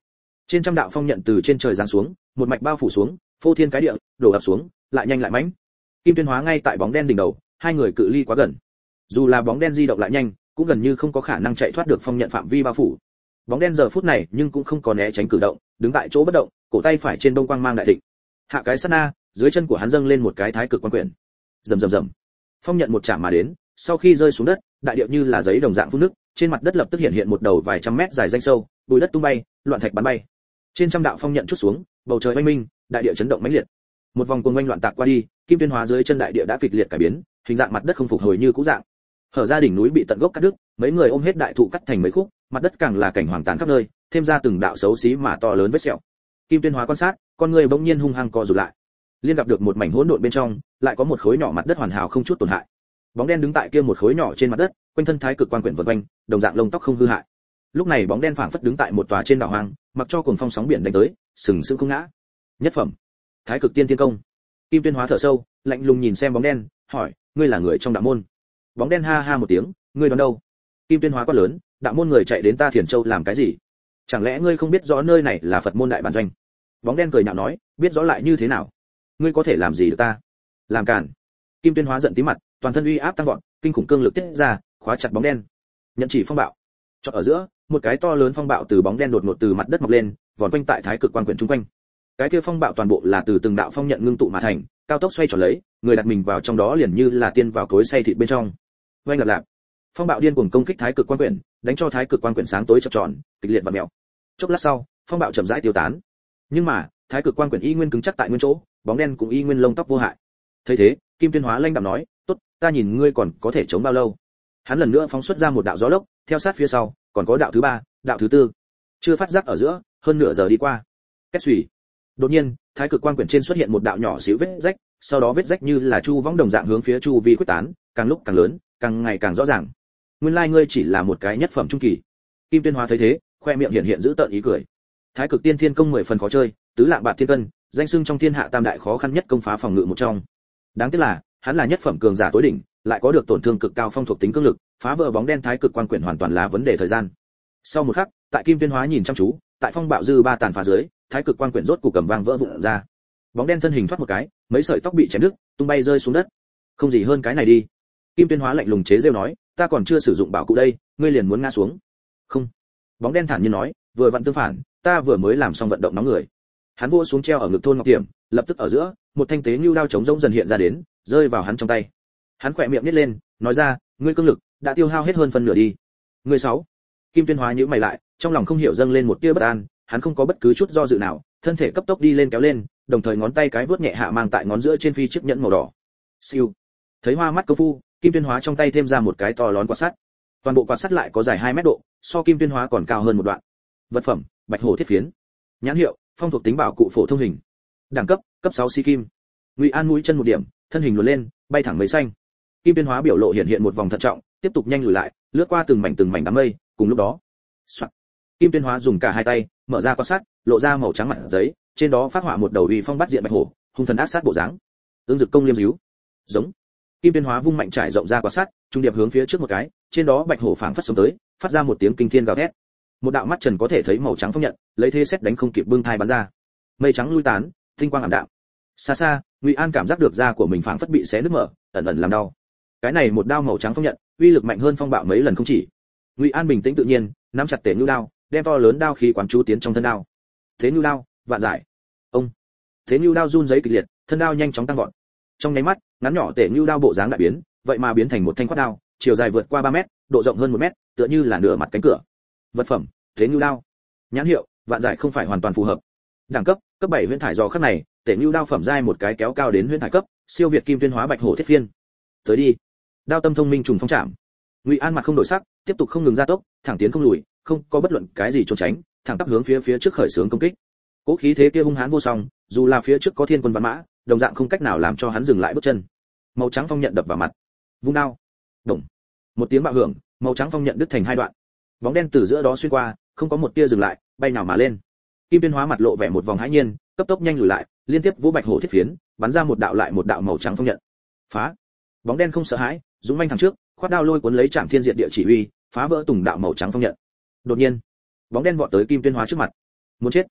Trên trăm đạo phong nhận từ trên trời giáng xuống, một mạch bao phủ xuống, phô thiên cái địa, đổ ập xuống, lại nhanh lại mãnh. Kim Tuyên Hóa ngay tại bóng đen đỉnh đầu, hai người cự ly quá gần. Dù là bóng đen di động lại nhanh, cũng gần như không có khả năng chạy thoát được phong nhận phạm vi bao phủ. Bóng đen giờ phút này nhưng cũng không có né tránh cử động, đứng tại chỗ bất động, cổ tay phải trên đông quang mang đại thịnh. Hạ cái sát na, dưới chân của hắn dâng lên một cái thái cực quan quyển. Rầm rầm rầm. Phong nhận một chạm mà đến, sau khi rơi xuống đất, đại địa như là giấy đồng dạng phun nước, trên mặt đất lập tức hiện hiện một đầu vài trăm mét dài rãnh sâu, bụi đất tung bay, loạn thạch bắn bay. Trên trăm đạo phong nhận chút xuống, bầu trời oanh minh, đại địa chấn động mãnh liệt. Một vòng cuồng oanh loạn tạc qua đi, Kim Tuyên Hóa dưới chân đại địa đã kịch liệt cải biến, hình dạng mặt đất không phục hồi như cũ dạng. Hở ra đỉnh núi bị tận gốc cắt đứt, mấy người ôm hết đại thụ cắt thành mấy khúc, mặt đất càng là cảnh hoàng tàn khắp nơi, thêm ra từng đạo xấu xí mà to lớn vết sẹo. Kim Tuyên Hóa quan sát, con người bỗng nhiên hung hăng co rụt lại. Liên gặp được một mảnh hỗn độn bên trong, lại có một khối nhỏ mặt đất hoàn hảo không chút tổn hại. Bóng đen đứng tại kia một khối nhỏ trên mặt đất, quanh thân thái cực quan quyển vần quanh, đồng dạng lông tóc không hư hại. Lúc này bóng đen phảng phất đứng tại một tòa trên đảo hoang, mặc cho cuồng phong sóng biển đánh tới, sừng sững không ngã. Nhất phẩm, thái cực tiên thiên công. Kim Tuyên Hóa thở sâu, lạnh lùng nhìn xem bóng đen, hỏi, ngươi là người trong đạo môn? Bóng đen ha ha một tiếng, ngươi đoán đâu? Kim Tuyên Hóa quát lớn, đạo môn người chạy đến ta Thiền Châu làm cái gì? Chẳng lẽ ngươi không biết rõ nơi này là Phật môn đại bản doanh? Bóng đen cười nhạo nói, biết rõ lại như thế nào? Ngươi có thể làm gì được ta? Làm cản. Kim Tuyên Hóa giận tím mặt, toàn thân uy áp tăng vọt, kinh khủng cương lực tiết ra, khóa chặt bóng đen. Nhận chỉ phong bạo. Cho ở giữa, một cái to lớn phong bạo từ bóng đen đột ngột từ mặt đất mọc lên, vòn quanh tại thái cực quan quyển trung quanh. Cái kia phong bạo toàn bộ là từ từng đạo phong nhận ngưng tụ mà thành, cao tốc xoay tròn lấy, người đặt mình vào trong đó liền như là tiên vào cối xay thịt bên trong. Oanh lạp lạp. Phong bạo điên cuồng công kích thái cực quan quyển, đánh cho thái cực quan quyển sáng tối chập tròn, kịch liệt và mèo. Chốc lát sau, phong bạo chậm rãi tiêu tán. Nhưng mà, thái cực quan quyển y nguyên cứng chắc tại nguyên chỗ, bóng đen cũng y nguyên lông tóc vô hại. Thấy thế, Kim Tuyên Hóa lanh đạm nói, "Tốt, ta nhìn ngươi còn có thể chống bao lâu." Hắn lần nữa phóng xuất ra một đạo gió lốc, theo sát phía sau, còn có đạo thứ ba, đạo thứ tư. Chưa phát giác ở giữa, hơn nửa giờ đi qua. Két xùy. Đột nhiên, thái cực quan quyển trên xuất hiện một đạo nhỏ xíu vết rách, sau đó vết rách như là chu võng đồng dạng hướng phía chu vi khuếch tán, càng lúc càng lớn, càng ngày càng rõ ràng. Nguyên lai ngươi chỉ là một cái nhất phẩm trung kỳ. Kim Tuyên Hóa thấy thế, khoe miệng hiện hiện giữ tợn ý cười. Thái cực tiên thiên công 10 phần khó chơi, tứ lạng bạc thiên cân, danh xưng trong thiên hạ tam đại khó khăn nhất công phá phòng ngự một trong. Đáng tiếc là, hắn là nhất phẩm cường giả tối đỉnh, lại có được tổn thương cực cao phong thuộc tính cương lực, phá vỡ bóng đen thái cực quan quyển hoàn toàn là vấn đề thời gian. Sau một khắc, tại Kim Tuyên Hóa nhìn chăm chú, tại phong bạo dư ba tàn phá dưới, thái cực quan quyển rốt cục cầm vang vỡ vụn ra. Bóng đen thân hình thoát một cái, mấy sợi tóc bị chém đứt, tung bay rơi xuống đất. Không gì hơn cái này đi. Kim Tuyên Hóa lạnh lùng chế giễu nói, ta còn chưa sử dụng bảo cụ đây, ngươi liền muốn ngã xuống. Không. Bóng đen thản nhiên nói, vừa vặn tương phản, ta vừa mới làm xong vận động nóng người. Hắn vỗ xuống treo ở ngực thôn ngọc tiềm, lập tức ở giữa, một thanh tế nhu đao chống rỗng dần hiện ra đến, rơi vào hắn trong tay. Hắn khỏe miệng nhếch lên, nói ra, ngươi cương lực đã tiêu hao hết hơn phần nửa đi. Ngươi sáu. Kim Tuyên Hóa nhíu mày lại, trong lòng không hiểu dâng lên một tia bất an, hắn không có bất cứ chút do dự nào, thân thể cấp tốc đi lên kéo lên, đồng thời ngón tay cái vớt nhẹ hạ mang tại ngón giữa trên phi chiếc nhẫn màu đỏ. Siêu. Thấy hoa mắt công phu, Kim Tuyên Hóa trong tay thêm ra một cái to lớn quạt sắt. Toàn bộ quạt sắt lại có dài 2 mét độ, so Kim Tuyên Hóa còn cao hơn một đoạn. Vật phẩm, Bạch Hổ thiết phiến. Nhãn hiệu, phong thuộc tính bảo cụ phổ thông hình. Đẳng cấp, cấp 6 si kim. Ngụy An mũi chân một điểm, thân hình luồn lên, bay thẳng mấy xanh. Kim Tuyên Hóa biểu lộ hiện hiện một vòng thận trọng, tiếp tục nhanh lùi lại, lướt qua từng mảnh đám mây, cùng lúc đó, soạt. Kim Tuyên Hóa dùng cả hai tay, mở ra quạt sắt, lộ ra màu trắng mặt giấy, trên đó phát họa một đầu uy phong bắt diện bạch hổ, hung thần ác sát bộ dáng. Ương Dực công liêm díu. Giống. Kim Tuyên Hóa vung mạnh trải rộng ra quạt sắt, trung điệp hướng phía trước một cái, trên đó bạch hổ phảng phất sống tới, phát ra một tiếng kinh thiên gào thét. Một đạo mắt trần có thể thấy màu trắng phong nhận, lấy thế xét đánh không kịp bưng thai bắn ra. Mây trắng lui tán, tinh quang ảm đạm. Xa xa, Ngụy An cảm giác được da của mình phảng phất bị xé nứt mở, ẩn ẩn làm đau. Cái này một đao màu trắng phong nhận, uy lực mạnh hơn phong bạo mấy lần không chỉ. Ngụy An bình tĩnh tự nhiên, nắm chặt tể nhu đao, đem to lớn đao khí quán chú tiến trong thân đao. Thế nhu đao, vạn giải. Ông. Thế nhu đao run rẩy kịch liệt, thân đao nhanh chóng tăng vọt. Trong nháy mắt, ngắn nhỏ tể nhu đao bộ dáng đại biến, vậy mà biến thành một thanh quát đao, chiều dài vượt qua 3 mét, độ rộng hơn 1 mét, tựa như là nửa mặt cánh cửa. Vật phẩm, thế nhu đao. Nhãn hiệu, vạn giải không phải hoàn toàn phù hợp. Đẳng cấp, cấp 7 huyễn thải giò khắc này, tể nhu đao phẩm giai một cái kéo cao đến huyễn thải cấp, siêu việt Kim Tuyên Hóa Bạch Hổ thiết phiên. Tới đi. Đao tâm thông minh trùng phong chạm. Ngụy An mặt không đổi sắc, tiếp tục không ngừng gia tốc, thẳng tiến không lùi, không có bất luận cái gì trốn tránh, thẳng tắp hướng phía trước khởi xướng công kích. Cố khí thế kia hung hãn vô song, dù là phía trước có thiên quân vạn mã, đồng dạng không cách nào làm cho hắn dừng lại bước chân. Màu trắng phong nhận đập vào mặt. Vung đao. Đùng. Một tiếng bạo hưởng, màu trắng phong nhận đứt thành hai đoạn. Bóng đen từ giữa đó xuyên qua, không có một tia dừng lại, bay nào mà lên. Kim Tuyên Hóa mặt lộ vẻ một vòng hãi nhiên, cấp tốc nhanh lùi lại, liên tiếp vỗ bạch hổ thiết phiến, bắn ra một đạo lại một đạo màu trắng phong nhận. Phá. Bóng đen không sợ hãi, dũng manh thẳng trước, khoát đao lôi cuốn lấy Trảm Thiên Diệt Địa chỉ uy, phá vỡ từng đạo màu trắng phong nhận. Đột nhiên, bóng đen vọt tới Kim Tuyên Hóa trước mặt. Muốn chết.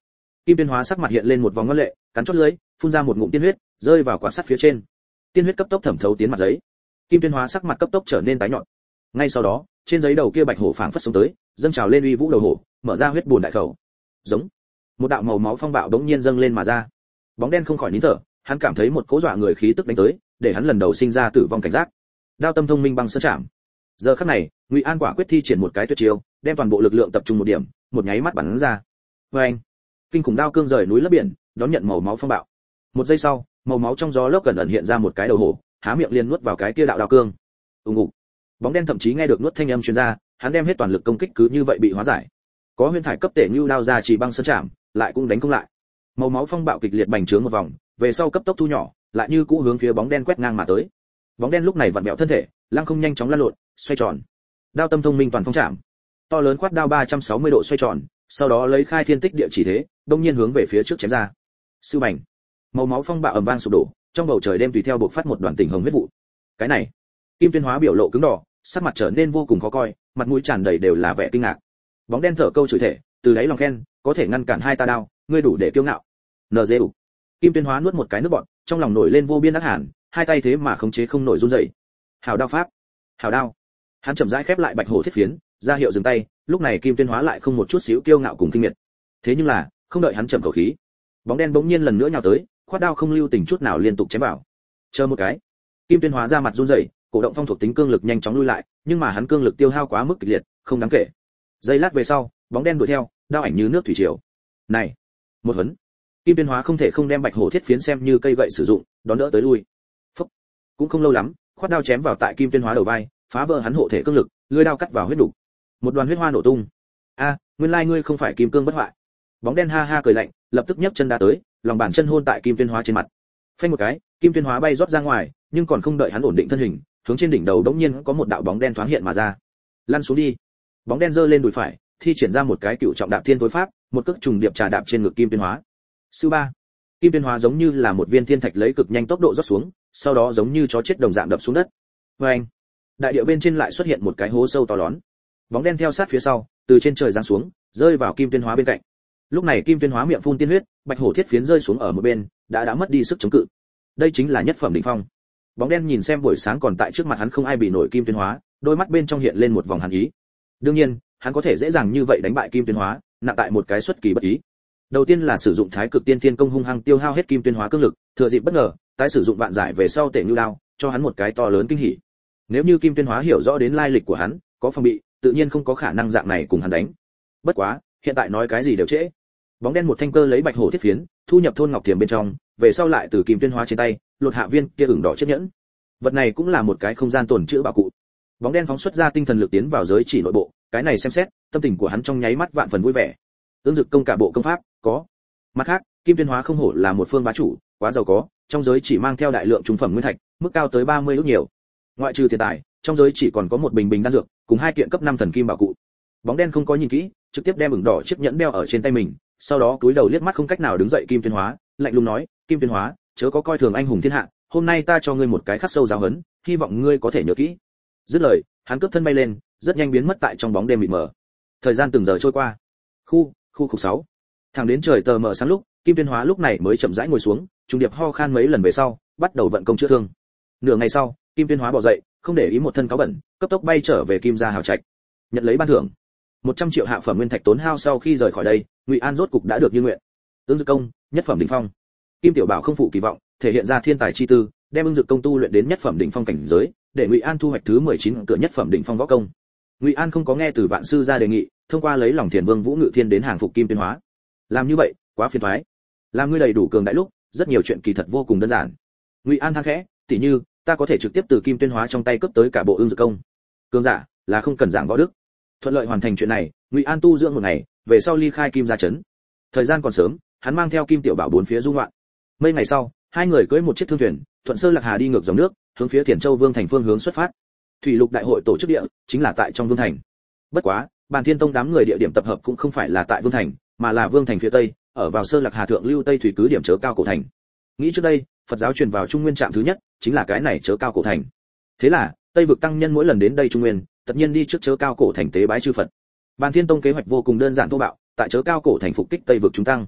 Kim Tuyên Hóa sắc mặt hiện lên một vòng ngân lệ, cắn chót lưỡi, phun ra một ngụm tiên huyết, rơi vào quạt sắt phía trên. Tiên huyết cấp tốc thẩm thấu tiến mặt giấy. Kim Tuyên Hóa sắc mặt cấp tốc trở nên tái nhợt. Ngay sau đó, trên giấy đầu kia bạch hổ phảng phất xuống tới, dâng trào lên uy vũ đầu hổ, mở ra huyết buồn đại khẩu. Giống. Một đạo màu máu phong bạo đống nhiên dâng lên mà ra. Bóng đen không khỏi nín thở, hắn cảm thấy một cỗ dọa người khí tức đánh tới, để hắn lần đầu sinh ra tử vong cảnh giác. Đao tâm thông minh băng sơn chạm. Giờ khắc này, Ngụy An quả quyết thi triển một cái tuyệt chiêu, đem toàn bộ lực lượng tập trung một điểm, một nháy mắt bắn ra. Oeng! Kinh khủng đao cương rời núi lấp biển, đón nhận màu máu phong bạo. Một giây sau, màu máu trong gió lốc gần ẩn hiện ra một cái đầu hổ, há miệng liền nuốt vào cái kia đạo đao cương. Ùng ục. Bóng đen thậm chí nghe được nuốt thanh âm truyền ra, hắn đem hết toàn lực công kích cứ như vậy bị hóa giải. Có huyền thải cấp tể như đao ra chỉ băng sơn chạm, lại cũng đánh không lại. Màu máu phong bạo kịch liệt bành trướng một vòng, về sau cấp tốc thu nhỏ, lại như cũ hướng phía bóng đen quét ngang mà tới. Bóng đen lúc này vặn vẹo thân thể, lăng không nhanh chóng lăn lộn, xoay tròn. Đao tâm thông minh toàn phong chạm. To lớn quát đao 360 độ xoay tròn, sau đó lấy khai thiên tích địa chỉ thế, đông nhiên hướng về phía trước chém ra. Sư bành. Màu máu phong bạo ầm vang sụp đổ, trong bầu trời đêm tùy theo bộc phát một đoàn tình hồng huyết vụ. Cái này, Kim Tuyên Hóa biểu lộ cứng đỏ, sắc mặt trở nên vô cùng khó coi, mặt mũi tràn đầy đều là vẻ kinh ngạc. Bóng đen thở câu chửi thể, từ đáy lòng khen, có thể ngăn cản hai ta đao, ngươi đủ để kiêu ngạo. NGU. Kim Tuyên Hóa nuốt một cái nước bọt, trong lòng nổi lên vô biên ác hàn, hai tay thế mà khống chế không nổi run rẩy. Hào đao pháp, hào đao. Hắn chậm rãi khép lại bạch hổ thiết phiến, ra hiệu dừng tay, lúc này Kim Tuyên Hóa lại không một chút xíu kiêu ngạo cùng kinh miệt. Thế nhưng là, không đợi hắn chậm khẩu khí, bóng đen bỗng nhiên lần nữa nhào tới, khoát đao không lưu tình chút nào liên tục chém vào. Chờ một cái. Kim Tuyên Hóa ra mặt run rẩy, cổ động phong thuộc tính cương lực nhanh chóng lui lại, nhưng mà hắn cương lực tiêu hao quá mức kịch liệt, không đáng kể. Giây lát về sau, bóng đen đuổi theo, đao ảnh như nước thủy triều. Này, một huấn. Kim Tuyên Hóa không thể không đem bạch hổ thiết phiến xem như cây gậy sử dụng, đón đỡ tới lui. Phốc. Cũng không lâu lắm, khoát đao chém vào tại Kim Tuyên Hóa đầu vai, phá vỡ hắn hộ thể cương lực, lưỡi đao cắt vào huyết đủ. Một đoàn huyết hoa nổ tung. A, nguyên lai ngươi không phải kim cương bất hoại. Bóng đen ha ha cười lạnh, lập tức nhấc chân đá tới, lòng bàn chân hôn tại Kim Tuyên Hóa trên mặt. Phanh một cái, Kim Tuyên Hóa bay rót ra ngoài, nhưng còn không đợi hắn ổn định thân hình, hướng trên đỉnh đầu đống nhiên có một đạo bóng đen thoáng hiện mà ra. Lăn xuống đi. Bóng đen giơ lên đùi phải, thi triển ra một cái cựu trọng đạp thiên tối pháp, một cước trùng điệp trà đạp trên ngực Kim Tuyên Hóa. Sư ba. Kim Tuyên Hóa giống như là một viên thiên thạch lấy cực nhanh tốc độ rót xuống, sau đó giống như chó chết đồng dạng đập xuống đất. Oeng. Đại địa bên trên lại xuất hiện một cái hố sâu to lớn. Bóng đen theo sát phía sau, từ trên trời giáng xuống, rơi vào Kim Tuyên Hóa bên cạnh. Lúc này Kim Tuyên Hóa miệng phun tiên huyết, bạch hổ thiết phiến rơi xuống ở một bên, đã mất đi sức chống cự. Đây chính là nhất phẩm đỉnh phong. Bóng đen nhìn xem buổi sáng còn tại trước mặt hắn không ai bị nổi Kim Tuyên Hóa, đôi mắt bên trong hiện lên một vòng hàn ý. Đương nhiên, hắn có thể dễ dàng như vậy đánh bại Kim Tuyên Hóa, nặng tại một cái xuất kỳ bất ý. Đầu tiên là sử dụng Thái Cực Tiên Thiên Công hung hăng tiêu hao hết Kim Tuyên Hóa cương lực, thừa dịp bất ngờ, tái sử dụng vạn giải về sau tể như đao, cho hắn một cái to lớn kinh hỉ. Nếu như Kim Tuyên Hóa hiểu rõ đến lai lịch của hắn, có phòng bị, tự nhiên không có khả năng dạng này cùng hắn đánh. Bất quá, hiện tại nói cái gì đều trễ. Bóng đen một thanh cơ lấy bạch hổ thiết phiến, thu nhập thôn ngọc thiềm bên trong, về sau lại từ Kim Tuyên Hóa trên tay, lột hạ viên kia ửng đỏ chiếc nhẫn. Vật này cũng là một cái không gian tồn trữ bảo cụ. Bóng đen phóng xuất ra tinh thần lực tiến vào giới chỉ nội bộ, cái này xem xét, tâm tình của hắn trong nháy mắt vạn phần vui vẻ. Ương Dực công cả bộ công pháp, có. Mặt khác, Kim Tuyên Hóa không hổ là một phương bá chủ, quá giàu có, trong giới chỉ mang theo đại lượng trung phẩm nguyên thạch, mức cao tới 30 ức nhiều. Ngoại trừ tiền tài, trong giới chỉ còn có một bình đan dược, cùng hai kiện cấp 5 thần kim bảo cụ. Bóng đen không có nhìn kỹ, trực tiếp đem ửng đỏ chiếc nhẫn đeo ở trên tay mình, sau đó cúi đầu liếc mắt không cách nào đứng dậy Kim Tuyên Hóa, lạnh lùng nói, Kim Tuyên Hóa, chớ có coi thường anh hùng thiên hạ, hôm nay ta cho ngươi một cái khắc sâu giáo huấn, hy vọng ngươi có thể nhớ kỹ. Dứt lời, hắn cướp thân bay lên, rất nhanh biến mất tại trong bóng đêm mịt mờ. Thời gian từng giờ trôi qua. Khu 6. Thẳng đến trời tờ mờ sáng lúc, Kim Tuyên Hóa lúc này mới chậm rãi ngồi xuống, trùng điệp ho khan mấy lần về sau, bắt đầu vận công chữa thương. Nửa ngày sau, Kim Tuyên Hóa bò dậy, không để ý một thân cáo bẩn, cấp tốc bay trở về Kim gia hào trạch, nhận lấy ban thưởng. 100 triệu hạ phẩm nguyên thạch tốn hao sau khi rời khỏi đây, Ngụy An rốt cục đã được như nguyện. Ương Dực công, nhất phẩm đỉnh phong. Kim Tiểu Bảo không phụ kỳ vọng, thể hiện ra thiên tài chi tư, đem Ương Dực công tu luyện đến nhất phẩm đỉnh phong cảnh giới, để Ngụy An thu hoạch thứ 19 cửa nhất phẩm đỉnh phong võ công. Ngụy An không có nghe từ vạn sư ra đề nghị, thông qua lấy lòng Thiền Vương Vũ Ngự Thiên đến hàng phục Kim Tuyên Hóa. Làm như vậy, quá phiền toái. Làm ngươi đầy đủ cường đại lúc, rất nhiều chuyện kỳ thật vô cùng đơn giản. Ngụy An than khẽ, tỉ như, ta có thể trực tiếp từ Kim Tuyên Hóa trong tay cướp tới cả bộ Ương Dực công. Cường giả là không cần giảng võ đức. Thuận lợi hoàn thành chuyện này, Ngụy An tu dưỡng một ngày, về sau ly khai Kim gia trấn. Thời gian còn sớm, hắn mang theo Kim Tiểu Bảo bốn phía du ngoạn. Mấy ngày sau, hai người cưỡi một chiếc thương thuyền, thuận Sơn Lạc Hà đi ngược dòng nước, hướng phía Thiền Châu Vương thành phương hướng xuất phát. Thủy lục đại hội tổ chức địa chính là tại trong Vương thành. Bất quá, Bàn Thiên Tông đám người địa điểm tập hợp cũng không phải là tại Vương thành, mà là Vương thành phía tây, ở vào Sơn Lạc Hà thượng lưu tây thủy cứ điểm chớ cao cổ thành. Nghĩ trước đây, Phật giáo truyền vào Trung Nguyên trạm thứ nhất, chính là cái này chớ cao cổ thành. Thế là, Tây vực tăng nhân mỗi lần đến đây Trung Nguyên, tất nhiên đi trước chớ cao cổ thành tế bái chư Phật. Bàn Thiên Tông kế hoạch vô cùng đơn giản thô bạo, tại chớ cao cổ thành phục kích Tây vực chúng tăng.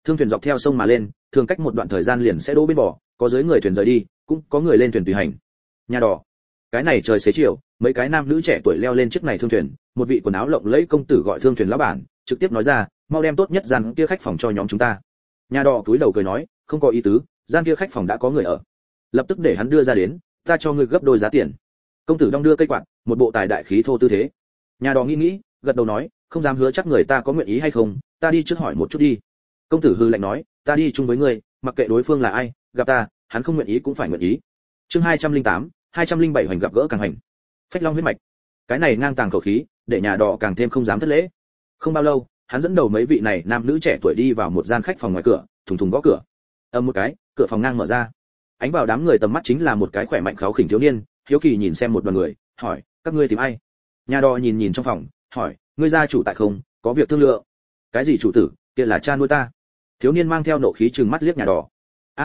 Thương thuyền dọc theo sông mà lên, thường cách một đoạn thời gian liền sẽ đỗ bên bờ, có dưới người thuyền rời đi, cũng có người lên thuyền tùy hành. Nhà đỏ. Cái này trời xế chiều, mấy cái nam nữ trẻ tuổi leo lên chiếc này thương thuyền, một vị quần áo lộng lẫy công tử gọi thương thuyền lão bản, trực tiếp nói ra, mau đem tốt nhất gian kia khách phòng cho nhóm chúng ta. Nhà đỏ túi đầu cười nói, không có ý tứ, gian kia khách phòng đã có người ở. Lập tức để hắn đưa ra đến, ta cho ngươi gấp đôi giá tiền. Công tử đong đưa cây quạt, một bộ tài đại khí thô tư thế. Nhà đỏ nghĩ, gật đầu nói, không dám hứa chắc người ta có nguyện ý hay không, ta đi trước hỏi một chút đi. Công tử hư lạnh nói, ta đi chung với ngươi, mặc kệ đối phương là ai, gặp ta, hắn không nguyện ý cũng phải nguyện ý. Chương 208, 207 hoành gặp gỡ càng hành. Phách long huyết mạch. Cái này ngang tàng khẩu khí, để nhà đỏ càng thêm không dám thất lễ. Không bao lâu, hắn dẫn đầu mấy vị này nam nữ trẻ tuổi đi vào một gian khách phòng ngoài cửa, thùng thùng gõ cửa. Ầm một cái, cửa phòng ngang mở ra. Ánh vào đám người tầm mắt chính là một cái khỏe mạnh kháu khỉnh thiếu niên, hiếu kỳ nhìn xem một đoàn người, hỏi, các ngươi tìm ai? Nhà đỏ nhìn nhìn trong phòng, hỏi, ngươi gia chủ tại không, có việc thương lượng. Cái gì chủ tử, kia là cha nuôi ta. Thiếu niên mang theo nộ khí trừng mắt liếc nhà đỏ.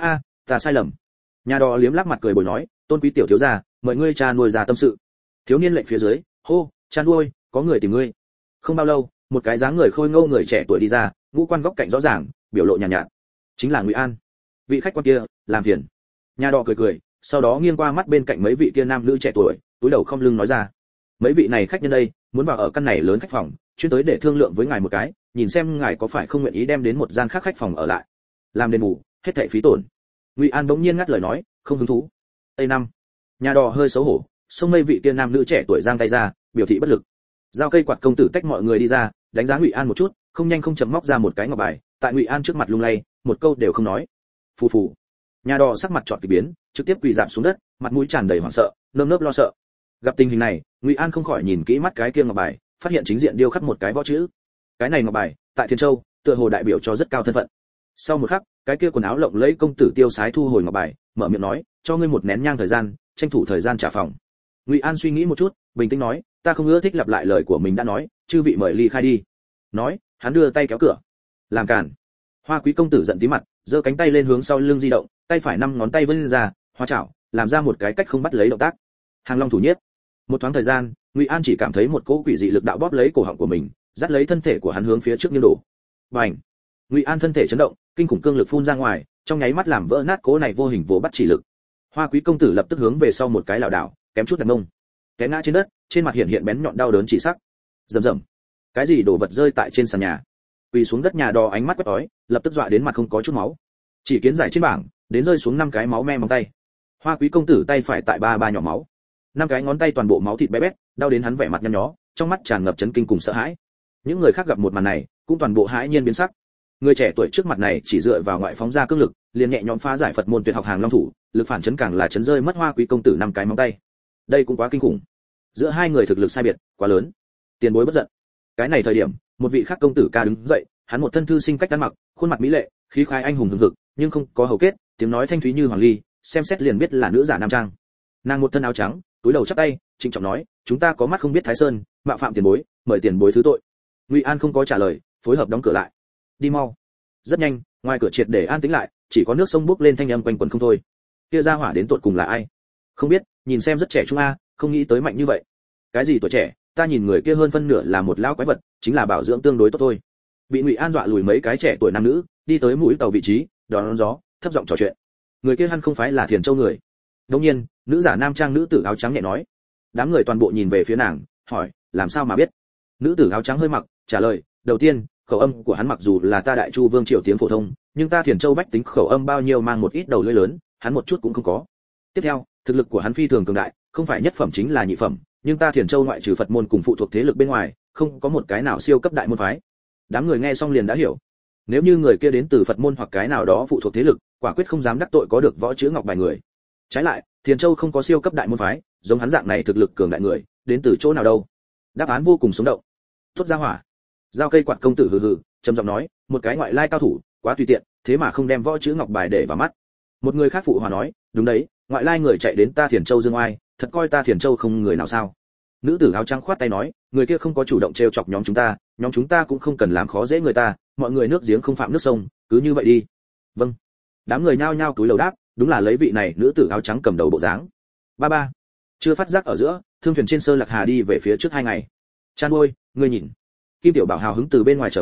Ta sai lầm. Nhà đỏ liếm lắc mặt cười bồi nói, tôn quý tiểu thiếu gia, mời ngươi cha nuôi ra tâm sự. Thiếu niên lệnh phía dưới, hô, cha nuôi, có người tìm ngươi. Không bao lâu, một cái dáng người khôi ngô người trẻ tuổi đi ra, ngũ quan góc cạnh rõ ràng, biểu lộ nhàn nhạt, chính là Ngụy An. Vị khách quan kia, làm phiền. Nhà đỏ cười cười, sau đó nghiêng qua mắt bên cạnh mấy vị kia nam nữ trẻ tuổi, túi đầu không lưng nói ra, mấy vị này khách nhân đây, muốn vào ở căn này lớn khách phòng, chuyên tới để thương lượng với ngài một cái, nhìn xem ngài có phải không nguyện ý đem đến một gian khác khách phòng ở lại, làm đền bù, hết thảy phí tổn. Ngụy An bỗng nhiên ngắt lời nói, không hứng thú. Tây năm. Nhà đỏ hơi xấu hổ, xông mây vị kia nam nữ trẻ tuổi giang tay ra, biểu thị bất lực. Giao cây quạt công tử tách mọi người đi ra, đánh giá Ngụy An một chút, không nhanh không chậm móc ra một cái ngọc bài, tại Ngụy An trước mặt lung lay, một câu đều không nói. Phù phù. Nhà đỏ sắc mặt trọt kỳ biến, trực tiếp quỳ rạp xuống đất, mặt mũi tràn đầy hoảng sợ, nơm nớp lo sợ. Gặp tình hình này, Ngụy An không khỏi nhìn kỹ mắt cái kia ngọc bài, phát hiện chính diện điêu khắc một cái võ chữ. Cái này ngọc bài, tại Thiên Châu, tựa hồ đại biểu cho rất cao thân phận. Sau một khắc, cái kia quần áo lộng lẫy công tử tiêu sái thu hồi ngọc bài, mở miệng nói, cho ngươi một nén nhang thời gian, tranh thủ thời gian trả phòng. Ngụy An suy nghĩ một chút, bình tĩnh nói, ta không ưa thích lặp lại lời của mình đã nói, chư vị mời ly khai đi. Nói, hắn đưa tay kéo cửa. Làm cản. Hoa quý công tử giận tí mặt, giơ cánh tay lên hướng sau lưng di động, tay phải 5 ngón tay vươn ra, hoa chảo, làm ra một cái cách không bắt lấy động tác. Hàng long thủ nhiếp. Một thoáng thời gian, Ngụy An chỉ cảm thấy một cỗ quỷ dị lực đạo bóp lấy cổ họng của mình, dắt lấy thân thể của hắn hướng phía trước nghiêng đổ. Bành! Ngụy An thân thể chấn động, kinh khủng cương lực phun ra ngoài, trong nháy mắt làm vỡ nát cỗ này vô hình vô bắt chỉ lực. Hoa quý công tử lập tức hướng về sau một cái lảo đảo, kém chút đặt mông, té ngã trên đất, trên mặt hiện bén nhọn đau đớn chỉ sắc. Rầm rầm. Cái gì đổ vật rơi tại trên sàn nhà. Quỳ xuống đất nhà đỏ ánh mắt quét ói, lập tức dọa đến mặt không có chút máu. Chỉ kiến giải trên bảng, đến rơi xuống 5 cái máu me móng tay. Hoa quý công tử tay phải tại ba nhỏ máu. 5 cái ngón tay toàn bộ máu thịt bé bét, đau đến hắn vẻ mặt nhăn nhó, trong mắt tràn ngập chấn kinh cùng sợ hãi. Những người khác gặp một màn này, cũng toàn bộ hãi nhiên biến sắc. Người trẻ tuổi trước mặt này chỉ dựa vào ngoại phóng ra cương lực, liền nhẹ nhõm phá giải Phật môn tuyệt học hàng long thủ, lực phản chấn càng là chấn rơi mất Hoa quý công tử 5 cái móng tay. Đây cũng quá kinh khủng. Giữa hai người thực lực sai biệt quá lớn. Tiền bối bất giận. Cái này thời điểm, một vị khác công tử ca đứng dậy, hắn một thân thư sinh cách ăn mặc, khuôn mặt mỹ lệ, khí khái anh hùng hùng hực, nhưng không có hầu kết, tiếng nói thanh thúy như hoàng ly, xem xét liền biết là nữ giả nam trang. Nàng một thân áo trắng, túi đầu chắp tay, trịnh trọng nói, chúng ta có mắt không biết Thái Sơn, mạo phạm tiền bối, mời tiền bối thứ tội. Ngụy An không có trả lời, phối hợp đóng cửa lại. Đi mau. Rất nhanh, ngoài cửa triệt để an tĩnh lại, chỉ có nước sông bốc lên thanh âm quanh quẩn không thôi. Kia ra hỏa đến tụt cùng là ai? Không biết, nhìn xem rất trẻ trung a, không nghĩ tới mạnh như vậy. Cái gì tuổi trẻ, ta nhìn người kia hơn phân nửa là một lão quái vật, chính là bảo dưỡng tương đối tốt thôi. Bị Ngụy An dọa lùi mấy cái trẻ tuổi nam nữ, đi tới mũi tàu vị trí, đón gió, thấp giọng trò chuyện. Người kia hẳn không phải là Thiền Châu người. Đương nhiên, nữ giả nam trang nữ tử áo trắng nhẹ nói. Đám người toàn bộ nhìn về phía nàng, hỏi, làm sao mà biết? Nữ tử áo trắng hơi mặc, trả lời, đầu tiên, khẩu âm của hắn mặc dù là ta Đại Chu Vương triều tiếng phổ thông, nhưng ta Thiền Châu bách tính khẩu âm bao nhiêu mang một ít đầu lưỡi lớn, hắn một chút cũng không có. Tiếp theo, thực lực của hắn phi thường cường đại, không phải nhất phẩm chính là nhị phẩm, nhưng ta Thiền Châu ngoại trừ Phật môn cùng phụ thuộc thế lực bên ngoài, không có một cái nào siêu cấp đại môn phái. Đám người nghe xong liền đã hiểu. Nếu như người kia đến từ Phật môn hoặc cái nào đó phụ thuộc thế lực, quả quyết không dám đắc tội có được võ chữ ngọc bài người. Trái lại, Thiền Châu không có siêu cấp đại môn phái, giống hắn dạng này thực lực cường đại người, đến từ chỗ nào đâu? Đáp án vô cùng sống động. Tốt ra hỏa. Giao cây quạt công tử hừ hừ, trầm giọng nói, một cái ngoại lai cao thủ, quá tùy tiện, thế mà không đem võ chữ ngọc bài để vào mắt. Một người khác phụ hòa nói, đúng đấy, ngoại lai người chạy đến ta Thiền Châu dương oai, thật coi ta Thiền Châu không người nào sao? Nữ tử áo trắng khoát tay nói, người kia không có chủ động trêu chọc nhóm chúng ta cũng không cần làm khó dễ người ta, mọi người nước giếng không phạm nước sông, cứ như vậy đi. Vâng. Đám người nhao nhao túi lầu đáp, đúng là lấy vị này nữ tử áo trắng cầm đầu bộ dáng. Ba. Chưa phát giác ở giữa, thương thuyền trên Sơ Lạc Hà đi về phía trước 2 ngày. Chan ôi, ngươi nhìn. Kim Tiểu Bảo hào hứng từ bên ngoài trở về,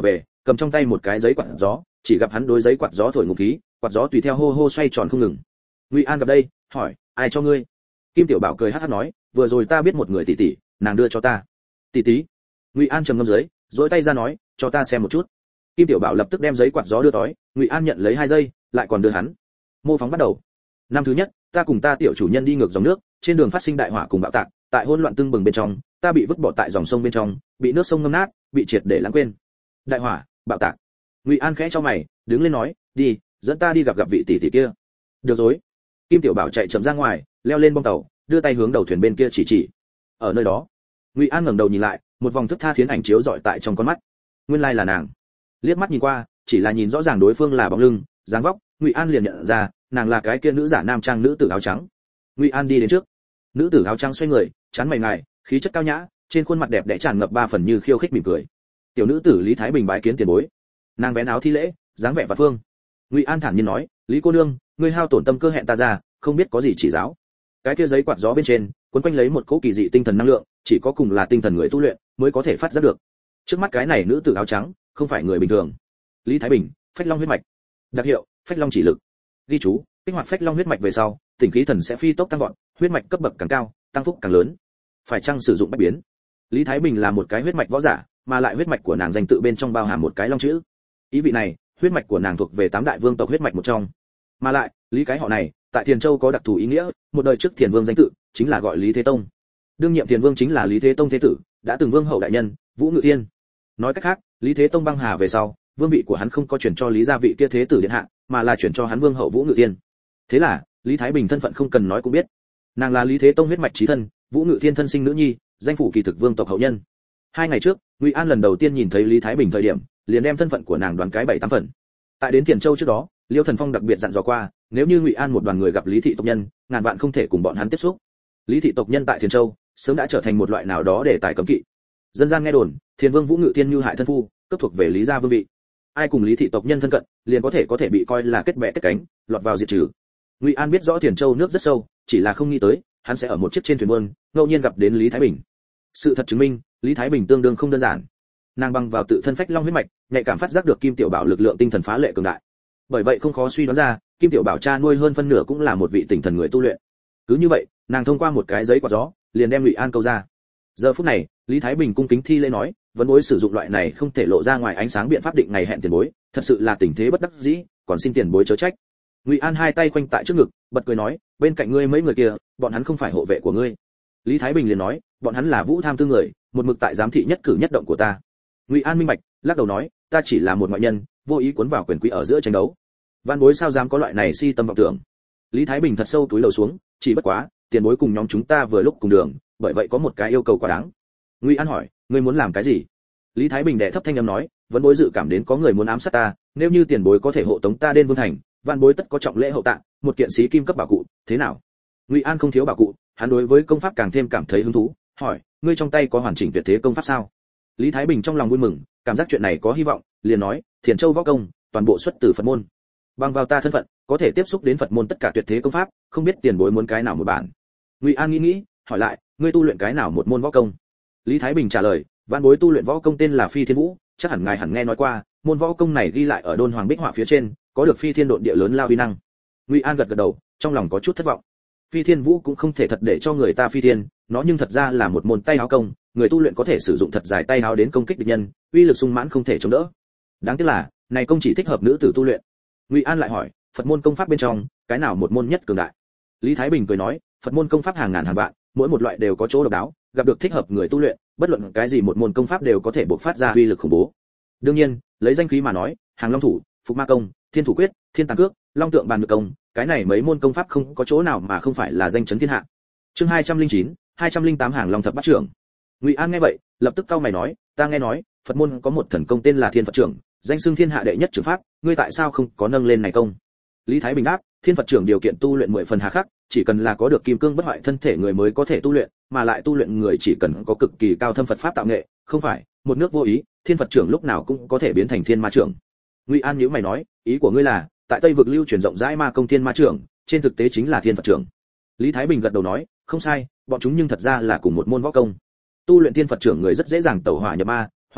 cầm trong tay một cái giấy quạt gió, chỉ gặp hắn đối giấy quạt gió thổi ngụ khí, quạt gió tùy theo hô hô xoay tròn không ngừng. Ngụy An gặp đây, hỏi, ai cho ngươi? Kim Tiểu Bảo cười hắc hắc nói, vừa rồi ta biết một người tỷ tỷ, nàng đưa cho ta. Tỷ tỷ? Ngụy An trầm ngâm dưới, duỗi tay ra nói, cho ta xem một chút. Kim Tiểu Bảo lập tức đem giấy quạt gió đưa tới, Ngụy An nhận lấy 2 giây, lại còn đưa hắn. Mô phóng bắt đầu. Năm thứ nhất, ta cùng ta tiểu chủ nhân đi ngược dòng nước, trên đường phát sinh đại hỏa cùng bạo tạc, tại hỗn loạn tương bừng bên trong, ta bị vứt bỏ tại dòng sông bên trong, bị nước sông ngâm nát, bị triệt để lãng quên. Đại hỏa, bạo tạc. Ngụy An khẽ cho mày, đứng lên nói, đi, dẫn ta đi gặp vị tỷ tỷ kia. Được rồi. Kim Tiểu Bảo chạy chậm ra ngoài, leo lên bong tàu, đưa tay hướng đầu thuyền bên kia chỉ. Ở nơi đó, Ngụy An ngẩng đầu nhìn lại, một vòng thức tha thiến ảnh chiếu rọi tại trong con mắt. Nguyên lai là nàng. Liếc mắt nhìn qua, chỉ là nhìn rõ ràng đối phương là bóng lưng, dáng vóc, Ngụy An liền nhận ra, nàng là cái kia nữ giả nam trang nữ tử áo trắng. Ngụy An đi đến trước. Nữ tử áo trắng xoay người, trán mày ngài, khí chất cao nhã, trên khuôn mặt đẹp đẽ tràn ngập 3 phần như khiêu khích mỉm cười. Tiểu nữ tử Lý Thái Bình bái kiến tiền bối. Nàng vén áo thi lễ, dáng vẻ và phương. Ngụy An thản nhiên nói, Lý cô nương, ngươi hao tổn tâm cơ hẹn ta ra, không biết có gì chỉ giáo. Cái kia giấy quạt gió bên trên, cuốn quanh lấy một cỗ kỳ dị tinh thần năng lượng, chỉ có cùng là tinh thần người tu luyện mới có thể phát giác được. Trước mắt cái này nữ tử áo trắng, không phải người bình thường. Lý Thái Bình, Phách Long huyết mạch. Đặc hiệu, Phách Long chỉ lực. Ghi chú, kích hoạt Phách Long huyết mạch về sau, tỉnh khí thần sẽ phi tốc tăng vọt, huyết mạch cấp bậc càng cao, tăng phúc càng lớn. Phải chăng sử dụng bách biến? Lý Thái Bình là một cái huyết mạch võ giả, mà lại huyết mạch của nàng danh tự bên trong bao hàm một cái long chữ. Ý vị này, huyết mạch của nàng thuộc về 8 đại vương tộc huyết mạch một trong. Mà lại, Lý cái họ này, tại Thiền Châu có đặc thù ý nghĩa, một đời trước Thiền Vương danh tự chính là gọi Lý Thế Tông. Đương nhiệm Thiền Vương chính là Lý Thế Tông thế tử, đã từng vương hậu đại nhân, Vũ Ngự Thiên. Nói cách khác, Lý Thế Tông băng hà về sau, vương vị của hắn không có chuyển cho Lý gia vị kia thế tử điện hạ, mà là chuyển cho hắn vương hậu Vũ Ngự Thiên. Thế là, Lý Thái Bình thân phận không cần nói cũng biết. Nàng là Lý Thế Tông huyết mạch chí thân, Vũ Ngự Thiên thân sinh nữ nhi, danh phủ kỳ thực vương tộc hậu nhân. 2 ngày trước, Ngụy An lần đầu tiên nhìn thấy Lý Thái Bình thời điểm, liền đem thân phận của nàng đoán cái 7-8 phần. Tại đến Thiền Châu trước đó, Liêu Thần Phong đặc biệt dặn dò qua, nếu như Ngụy An một đoàn người gặp Lý thị tộc nhân, ngàn vạn không thể cùng bọn hắn tiếp xúc. Lý thị tộc nhân tại Thiền Châu sớm đã trở thành một loại nào đó để tài cấm kỵ. Dân gian nghe đồn, Thiền Vương Vũ Ngự Thiên như hại thân phu, cấp thuộc về Lý gia vương vị. Ai cùng Lý thị tộc nhân thân cận, liền có thể bị coi là kết bè kết cánh, lọt vào diệt trừ. Ngụy An biết rõ Thiền Châu nước rất sâu, chỉ là không nghĩ tới, hắn sẽ ở một chiếc trên thuyền buôn, ngẫu nhiên gặp đến Lý Thái Bình. Sự thật chứng minh, Lý Thái Bình tương đương không đơn giản. Nàng bằng vào tự thân Phách Long huyết mạch, nhạy cảm phát giác được Kim Tiểu Bảo lực lượng tinh thần phá lệ cường đại. Bởi vậy không khó suy đoán ra, Kim Tiểu Bảo cha nuôi hơn phân nửa cũng là một vị tinh thần người tu luyện. Cứ như vậy, nàng thông qua một cái giấy quạt gió, liền đem Ngụy An câu ra. Giờ phút này, Lý Thái Bình cung kính thi lễ nói, vấn bối sử dụng loại này không thể lộ ra ngoài ánh sáng biện pháp định ngày hẹn tiền bối, thật sự là tình thế bất đắc dĩ, còn xin tiền bối chớ trách. Ngụy An 2 tay khoanh tại trước ngực, bật cười nói, bên cạnh ngươi mấy người kia, bọn hắn không phải hộ vệ của ngươi. Lý Thái Bình liền nói, bọn hắn là Vũ Tham Tư người, một mực tại giám thị nhất cử nhất động của ta. Ngụy An minh bạch, lắc đầu nói, ta chỉ là một ngoại nhân, vô ý cuốn vào quyền quý ở giữa tranh đấu. Văn bối sao dám có loại này si tâm vọng tưởng. Lý Thái Bình thật sâu túi lầu xuống, chỉ bất quá, tiền bối cùng nhóm chúng ta vừa lúc cùng đường, bởi vậy có một cái yêu cầu quá đáng. Ngụy An hỏi, ngươi muốn làm cái gì? Lý Thái Bình đè thấp thanh âm nói, vấn bối dự cảm đến có người muốn ám sát ta, nếu như tiền bối có thể hộ tống ta đến Vương thành, văn bối tất có trọng lễ hậu tạ, một kiện xí kim cấp bảo cụ, thế nào? Ngụy An không thiếu bảo cụ, hắn đối với công pháp càng thêm cảm thấy hứng thú, hỏi, ngươi trong tay có hoàn chỉnh tuyệt thế công pháp sao? Lý Thái Bình trong lòng vui mừng, cảm giác chuyện này có hy vọng, liền nói, Thiền Châu võ công, toàn bộ xuất từ Phật môn. Bằng vào ta thân phận, có thể tiếp xúc đến Phật môn tất cả tuyệt thế công pháp, không biết tiền bối muốn cái nào một bản. Ngụy An nghĩ, hỏi lại, ngươi tu luyện cái nào một môn võ công? Lý Thái Bình trả lời, văn bối tu luyện võ công tên là Phi Thiên Vũ, chắc hẳn ngài hẳn nghe nói qua, môn võ công này ghi lại ở Đôn Hoàng Bích họa phía trên, có được phi thiên độn địa lớn lao uy năng. Ngụy An gật gật đầu, trong lòng có chút thất vọng. Phi Thiên Vũ cũng không thể thật để cho người ta phi thiên, nó nhưng thật ra là một môn tay áo công, người tu luyện có thể sử dụng thật dài tay áo đến công kích địch nhân, uy lực sung mãn không thể chống đỡ. Đáng tiếc là, này công chỉ thích hợp nữ tử tu luyện. Ngụy An lại hỏi, Phật môn công pháp bên trong, cái nào một môn nhất cường đại? Lý Thái Bình cười nói, Phật môn công pháp hàng ngàn hàng vạn, mỗi một loại đều có chỗ độc đáo, gặp được thích hợp người tu luyện, bất luận cái gì một môn công pháp đều có thể bộc phát ra uy lực khủng bố. Đương nhiên, lấy danh khí mà nói, Hàng Long thủ, Phục Ma công, Thiên Thủ quyết, Thiên Tàng cước, Long tượng bàn ngự công, cái này mấy môn công pháp không có chỗ nào mà không phải là danh chấn thiên hạ. Chương 209, 208 Hàng Long thập bát trưởng. Ngụy An nghe vậy, lập tức cau mày nói, ta nghe nói, Phật môn có một thần công tên là Thiên Phật trưởng, danh xưng thiên hạ đệ nhất trưởng pháp, ngươi tại sao không có nâng lên này công? Lý Thái Bình đáp, Thiên Phật trưởng điều kiện tu luyện 10 phần hà khắc, chỉ cần là có được kim cương bất hoại thân thể người mới có thể tu luyện, mà lại tu luyện người chỉ cần có cực kỳ cao thâm Phật pháp tạo nghệ, không phải một nước vô ý, Thiên Phật trưởng lúc nào cũng có thể biến thành Thiên Ma trưởng. Ngụy An nhíu mày nói, ý của ngươi là, tại Tây vực lưu truyền rộng rãi ma công Thiên Ma trưởng, trên thực tế chính là Thiên Phật trưởng. Lý Thái Bình gật đầu nói, không sai, bọn chúng nhưng thật ra là cùng một môn võ công. Tu luyện Thiên Phật trưởng người rất dễ dàng tẩu hỏa nhập ma, hoặc là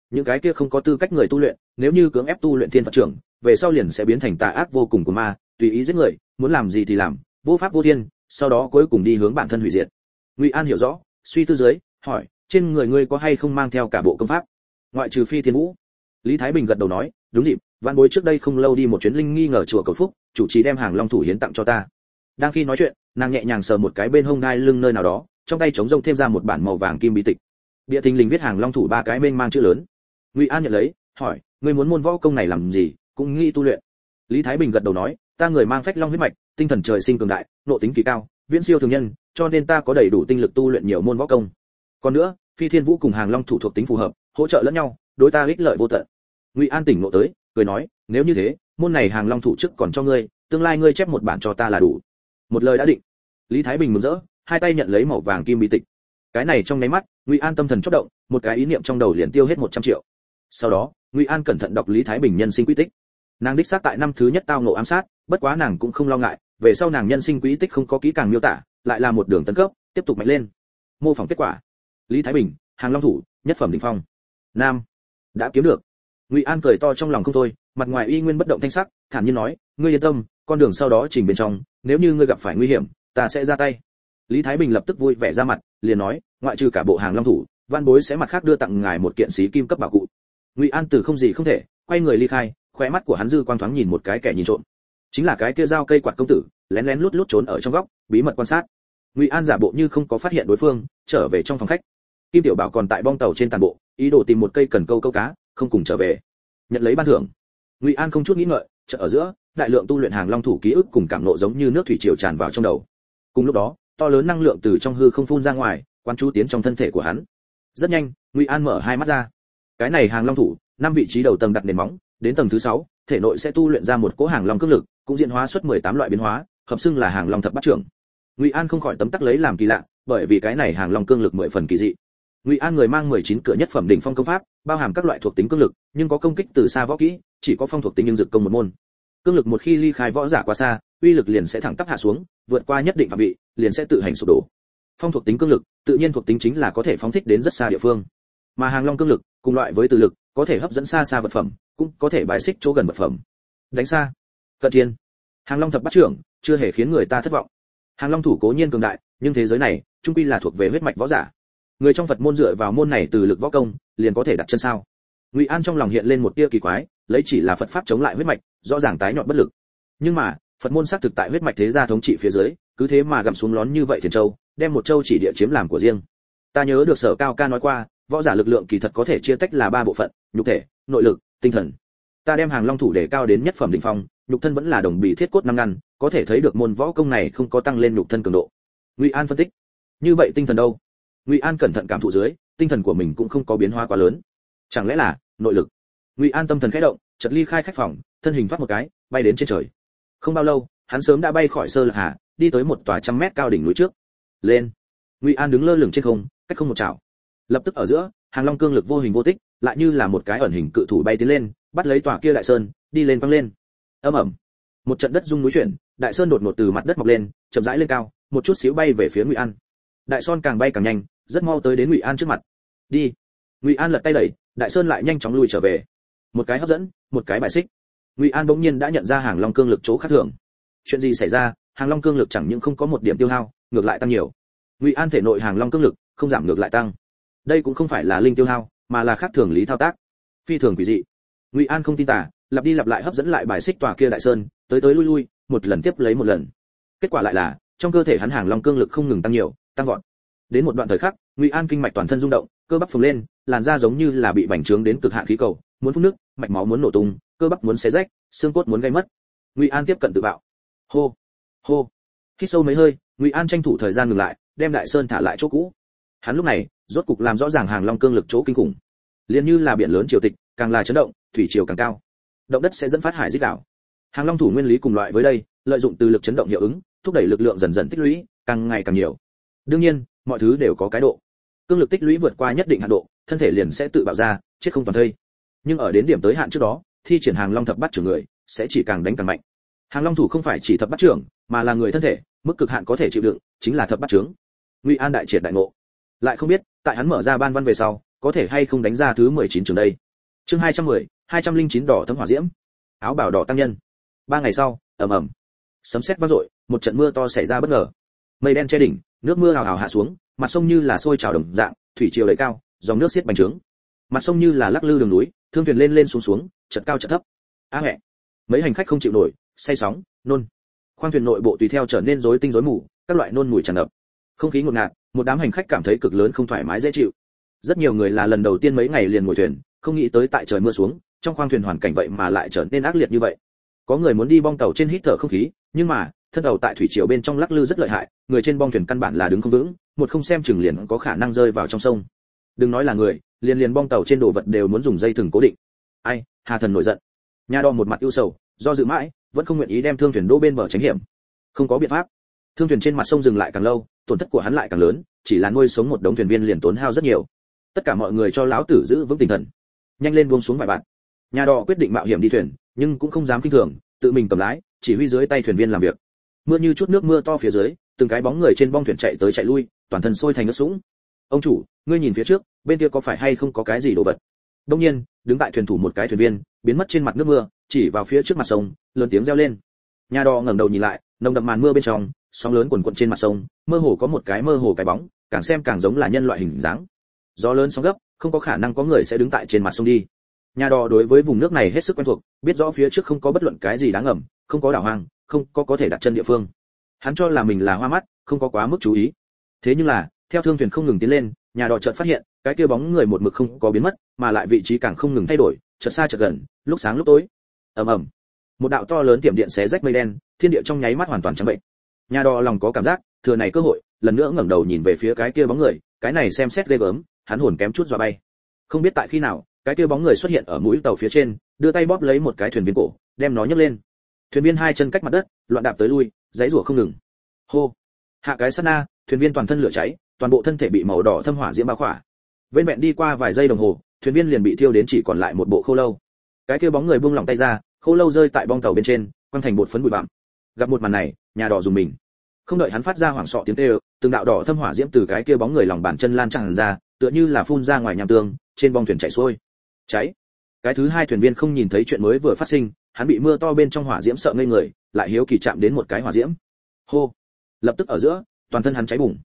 những cái kia không có tư cách người tu luyện, nếu như cưỡng ép tu luyện thiên Phật trưởng, về sau liền sẽ biến thành tà ác vô cùng của ma, tùy ý giết người, muốn làm gì thì làm, vô pháp vô thiên, sau đó cuối cùng đi hướng bản thân hủy diệt. Ngụy An hiểu rõ, suy tư dưới, hỏi, trên người ngươi có hay không mang theo cả bộ công pháp? Ngoại trừ Phi Thiên Vũ. Lý Thái Bình gật đầu nói, đúng dịp, vạn bối trước đây không lâu đi một chuyến linh nghi ngờ chùa cầu phúc, chủ trì đem hàng long thủ hiến tặng cho ta. Đang khi nói chuyện, nàng nhẹ nhàng sờ một cái bên hông đai lưng nơi nào đó, trong tay trống rông thêm ra một bản màu vàng kim bí tịch. Bìa thình lình viết hàng long thủ ba cái mênh mang chữ lớn. Ngụy An nhận lấy, hỏi, ngươi muốn môn võ công này làm gì, cũng nghĩ tu luyện. Lý Thái Bình gật đầu nói, ta người mang phách long huyết mạch, tinh thần trời sinh cường đại, nội tính kỳ cao, viễn siêu thường nhân, cho nên ta có đầy đủ tinh lực tu luyện nhiều môn võ công. Còn nữa, Phi Thiên Vũ cùng hàng long thủ thuộc tính phù hợp, hỗ trợ lẫn nhau, đối ta ích lợi vô tận. Ngụy An tỉnh ngộ tới, cười nói, nếu như thế, môn này hàng long thủ trước còn cho ngươi, tương lai ngươi chép một bản cho ta là đủ. Một lời đã định. Lý Thái Bình mừng rỡ, hai tay nhận lấy màu vàng kim bí tịch. Cái này trong nháy mắt, Ngụy An tâm thần chớp động, một cái ý niệm trong đầu liền tiêu hết 100 triệu. Sau đó, Ngụy An cẩn thận đọc Lý Thái Bình nhân sinh quy tích. Nàng đích xác tại năm thứ nhất tao ngộ ám sát, bất quá nàng cũng không lo ngại, về sau nàng nhân sinh quy tích không có kỹ càng miêu tả, lại là một đường tấn cấp, tiếp tục mạnh lên. Mô phỏng kết quả. Lý Thái Bình, hàng long thủ, nhất phẩm đỉnh phong. Nam, đã kiếm được. Ngụy An cười to trong lòng không thôi, mặt ngoài y nguyên bất động thanh sắc, thản nhiên nói, ngươi yên tâm, con đường sau đó trình bên trong, nếu như ngươi gặp phải nguy hiểm, ta sẽ ra tay. Lý Thái Bình lập tức vui vẻ ra mặt, liền nói, ngoại trừ cả bộ hàng long thủ, văn bối sẽ mặt khác đưa tặng ngài một kiện xí kim cấp bảo cụ. Ngụy An từ không gì không thể, quay người ly khai, khóe mắt của hắn dư quang thoáng nhìn một cái kẻ nhìn trộm, chính là cái kia dao cây quạt công tử, lén lén lút lút trốn ở trong góc, bí mật quan sát. Ngụy An giả bộ như không có phát hiện đối phương, trở về trong phòng khách. Kim Tiểu Bảo còn tại bong tàu trên tàn bộ, ý đồ tìm một cây cần câu câu cá, không cùng trở về. Nhận lấy ban thưởng. Ngụy An không chút nghĩ ngợi, chợt ở giữa, đại lượng tu luyện hàng long thủ ký ức cùng cảm nộ giống như nước thủy triều tràn vào trong đầu. Cùng lúc đó, to lớn năng lượng từ trong hư không phun ra ngoài, quán chú tiến trong thân thể của hắn. Rất nhanh, Ngụy An mở hai mắt ra. Cái này hàng long thủ, 5 vị trí đầu tầng đặt nền móng, đến tầng thứ 6, thể nội sẽ tu luyện ra một cỗ hàng long cương lực, cũng diễn hóa xuất 18 loại biến hóa, hợp xưng là hàng long thập bát trưởng. Ngụy An không khỏi tấm tắc lấy làm kỳ lạ, bởi vì cái này hàng long cương lực 10 phần kỳ dị. Ngụy An người mang 19 cửa nhất phẩm đỉnh phong công pháp, bao hàm các loại thuộc tính cương lực, nhưng có công kích từ xa võ kỹ, chỉ có phong thuộc tính nhưng dược công một môn. Cương lực một khi ly khai võ giả quá xa, uy lực liền sẽ thẳng tắp hạ xuống, vượt qua nhất định phạm vi, liền sẽ tự hành sụp đổ. Phong thuộc tính cương lực, tự nhiên thuộc tính chính là có thể phóng thích đến rất xa địa phương. Mà hàng long cương lực, cùng loại với từ lực, có thể hấp dẫn xa xa vật phẩm, cũng có thể bài xích chỗ gần vật phẩm. Đánh xa, cận thiên. Hàng long thập bát trưởng, chưa hề khiến người ta thất vọng. Hàng long thủ cố nhiên cường đại, nhưng thế giới này, trung quy là thuộc về huyết mạch võ giả. Người trong Phật môn dựa vào môn này từ lực võ công, liền có thể đặt chân sao? Ngụy An trong lòng hiện lên một tia kỳ quái, lấy chỉ là Phật pháp chống lại huyết mạch, rõ ràng tái nhọn bất lực. Nhưng mà, Phật môn xác thực tại huyết mạch thế gia thống trị phía dưới, cứ thế mà gặm xuống lón như vậy Thiền Châu, đem một châu chỉ địa chiếm làm của riêng. Ta nhớ được Sở Cao Ca nói qua, võ giả lực lượng kỳ thật có thể chia tách là 3 bộ phận, nhục thể, nội lực, tinh thần. Ta đem hàng long thủ để cao đến nhất phẩm đỉnh phong, nhục thân vẫn là đồng bì thiết cốt 5 ngăn, có thể thấy được môn võ công này không có tăng lên nhục thân cường độ. Ngụy An phân tích. Như vậy tinh thần đâu? Ngụy An cẩn thận cảm thụ dưới, tinh thần của mình cũng không có biến hóa quá lớn. Chẳng lẽ là nội lực? Ngụy An tâm thần khẽ động, chợt ly khai khách phòng, thân hình thoát một cái, bay đến trên trời. Không bao lâu, hắn sớm đã bay khỏi Sơ Lạc Hà, đi tới một tòa 100 mét cao đỉnh núi trước. Lên. Ngụy An đứng lơ lửng trên không, cách không một chảo. Lập tức ở giữa, hàng long cương lực vô hình vô tích, lại như là một cái ẩn hình cự thủ bay tiến lên, bắt lấy tòa kia đại sơn, đi lên văng lên. Ầm ầm. Một trận đất rung núi chuyển, đại sơn đột ngột từ mặt đất mọc lên, chậm rãi lên cao, một chút xíu bay về phía Ngụy An. Đại sơn càng bay càng nhanh, rất mau tới đến Ngụy An trước mặt. Đi. Ngụy An lật tay đẩy, đại sơn lại nhanh chóng lùi trở về. Một cái hấp dẫn, một cái bài xích. Ngụy An bỗng nhiên đã nhận ra hàng long cương lực chỗ khác thường. Chuyện gì xảy ra? Hàng long cương lực chẳng những không có một điểm tiêu hao, ngược lại tăng nhiều. Ngụy An thể nội hàng long cương lực không giảm ngược lại tăng. Đây cũng không phải là linh tiêu hao, mà là khác thường lý thao tác, phi thường quỷ dị. Ngụy An không tin tả, lặp đi lặp lại hấp dẫn lại bài xích tòa kia đại sơn, tới tới lui lui, một lần tiếp lấy một lần. Kết quả lại là, trong cơ thể hắn hàng long cương lực không ngừng tăng nhiều, tăng vọt. Đến một đoạn thời khắc, Ngụy An kinh mạch toàn thân rung động, cơ bắp phồng lên, làn da giống như là bị bành trướng đến cực hạn khí cầu, muốn phun nước, mạch máu muốn nổ tung, cơ bắp muốn xé rách, xương cốt muốn gây mất. Ngụy An tiếp cận tự bạo. Hô, hô. Hít sâu mấy hơi, Ngụy An tranh thủ thời gian ngừng lại, đem đại sơn thả lại chỗ cũ. Hắn lúc này, rốt cục làm rõ ràng hàng long cương lực chỗ kinh khủng. Liên như là biển lớn triều tịch, càng là chấn động, thủy triều càng cao. Động đất sẽ dẫn phát hải rít đảo. Hàng long thủ nguyên lý cùng loại với đây, lợi dụng từ lực chấn động hiệu ứng, thúc đẩy lực lượng dần dần tích lũy, càng ngày càng nhiều. Đương nhiên, mọi thứ đều có cái độ. Cương lực tích lũy vượt qua nhất định hạn độ, thân thể liền sẽ tự bạo ra, chết không toàn thây. Nhưng ở đến điểm tới hạn trước đó, thi triển hàng long thập bát trưởng người sẽ chỉ càng đánh càng mạnh. Hàng long thủ không phải chỉ thập bát trưởng, mà là người thân thể, mức cực hạn có thể chịu đựng chính là thập bát trưởng. Ngụy An đại triệt đại ngộ. Lại không biết, tại hắn mở ra ban văn về sau, có thể hay không đánh ra thứ 19 trường đây. Chương 210, 209 đỏ thấm hỏa diễm. Áo bào đỏ tăng nhân. 3 ngày sau, ầm ầm, sấm sét vang dội, một trận mưa to xảy ra bất ngờ. Mây đen che đỉnh, nước mưa hào hào hạ xuống, mặt sông như là sôi trào đồng dạng, thủy triều đầy cao, dòng nước xiết bành trướng. Mặt sông như là lắc lư đường núi, thương thuyền lên lên xuống xuống, chợt cao chợt thấp. Á mẹ, mấy hành khách không chịu nổi, say sóng, nôn. Khoang thuyền nội bộ tùy theo trở nên rối tinh rối mù, các loại nôn mùi tràn ngập. Không khí ngột ngạt, một đám hành khách cảm thấy cực lớn không thoải mái dễ chịu. Rất nhiều người là lần đầu tiên mấy ngày liền ngồi thuyền, không nghĩ tới tại trời mưa xuống, trong khoang thuyền hoàn cảnh vậy mà lại trở nên ác liệt như vậy. Có người muốn đi bong tàu trên hít thở không khí, nhưng mà thân tàu tại thủy triều bên trong lắc lư rất lợi hại, người trên bong thuyền căn bản là đứng không vững, một không xem chừng liền có khả năng rơi vào trong sông. Đừng nói là người, liền bong tàu trên đồ vật đều muốn dùng dây thừng cố định. Ai, Hà Thần nổi giận. Nhà đo một mặt ưu sầu, do dự mãi, vẫn không nguyện ý đem thương thuyền đỗ bên bờ tránh hiểm. Không có biện pháp. Thương thuyền trên mặt sông dừng lại càng lâu, tổn thất của hắn lại càng lớn, chỉ là nuôi sống một đống thuyền viên liền tốn hao rất nhiều. Tất cả mọi người cho lão tử giữ vững tinh thần. Nhanh lên buông xuống vài bạn. Nhà đò quyết định mạo hiểm đi thuyền, nhưng cũng không dám kinh thường, tự mình cầm lái, chỉ huy dưới tay thuyền viên làm việc. Mưa như chút nước mưa to phía dưới, từng cái bóng người trên bong thuyền chạy tới chạy lui, toàn thân sôi thành nước sũng. Ông chủ, ngươi nhìn phía trước, bên kia có phải hay không có cái gì đồ vật? Đương nhiên, đứng tại thuyền thủ một cái thuyền viên, biến mất trên mặt nước mưa, chỉ vào phía trước mặt sông, lớn tiếng reo lên. Nhà đò ngẩng đầu nhìn lại, nồng đậm màn mưa bên trong, sóng lớn cuồn cuộn trên mặt sông, mơ hồ có một cái bóng, càng xem càng giống là nhân loại hình dáng. Gió lớn sóng gấp, không có khả năng có người sẽ đứng tại trên mặt sông đi. Nhà đò đối với vùng nước này hết sức quen thuộc, biết rõ phía trước không có bất luận cái gì đáng ngầm, không có đảo hoang, không có thể đặt chân địa phương. Hắn cho là mình là hoa mắt, không có quá mức chú ý. Thế nhưng là, theo thương thuyền không ngừng tiến lên, nhà đò chợt phát hiện, cái kia bóng người một mực không có biến mất, mà lại vị trí càng không ngừng thay đổi, chợt xa chợt gần, lúc sáng lúc tối. Ầm ầm. Một đạo to lớn tiệm điện xé rách mây đen, thiên địa trong nháy mắt hoàn toàn trắng bệnh. Nhà đò lòng có cảm giác, thừa này cơ hội, lần nữa ngẩng đầu nhìn về phía cái kia bóng người, cái này xem xét ghê gớm, hắn hồn kém chút dọa bay. Không biết tại khi nào, cái kia bóng người xuất hiện ở mũi tàu phía trên, đưa tay bóp lấy một cái thuyền viên cổ, đem nó nhấc lên. Thuyền viên hai chân cách mặt đất, loạn đạp tới lui, giãy giụa không ngừng. Hô! Hạ cái sát na, thuyền viên toàn thân lửa cháy, toàn bộ thân thể bị màu đỏ thâm hỏa diễm bao khỏa. Vễn vẹn đi qua vài giây đồng hồ, thuyền viên liền bị thiêu đến chỉ còn lại một bộ khô lâu. Cái kia bóng người buông lỏng tay ra, khô lâu rơi tại bong tàu bên trên, quăng thành bột phấn bụi bặm. Gặp một màn này, nhà đỏ dùng mình. Không đợi hắn phát ra hoảng sợ tiếng kêu, từng đạo đỏ thâm hỏa diễm từ cái kia bóng người lòng bàn chân lan tràn ra, tựa như là phun ra ngoài nham tương, trên bong thuyền chảy xuôi. Cháy. Cái thứ hai thuyền viên không nhìn thấy chuyện mới vừa phát sinh, hắn bị mưa to bên trong hỏa diễm sợ ngây người, lại hiếu kỳ chạm đến một cái hỏa diễm. Hô. Lập tức ở giữa, toàn thân hắn cháy bùng.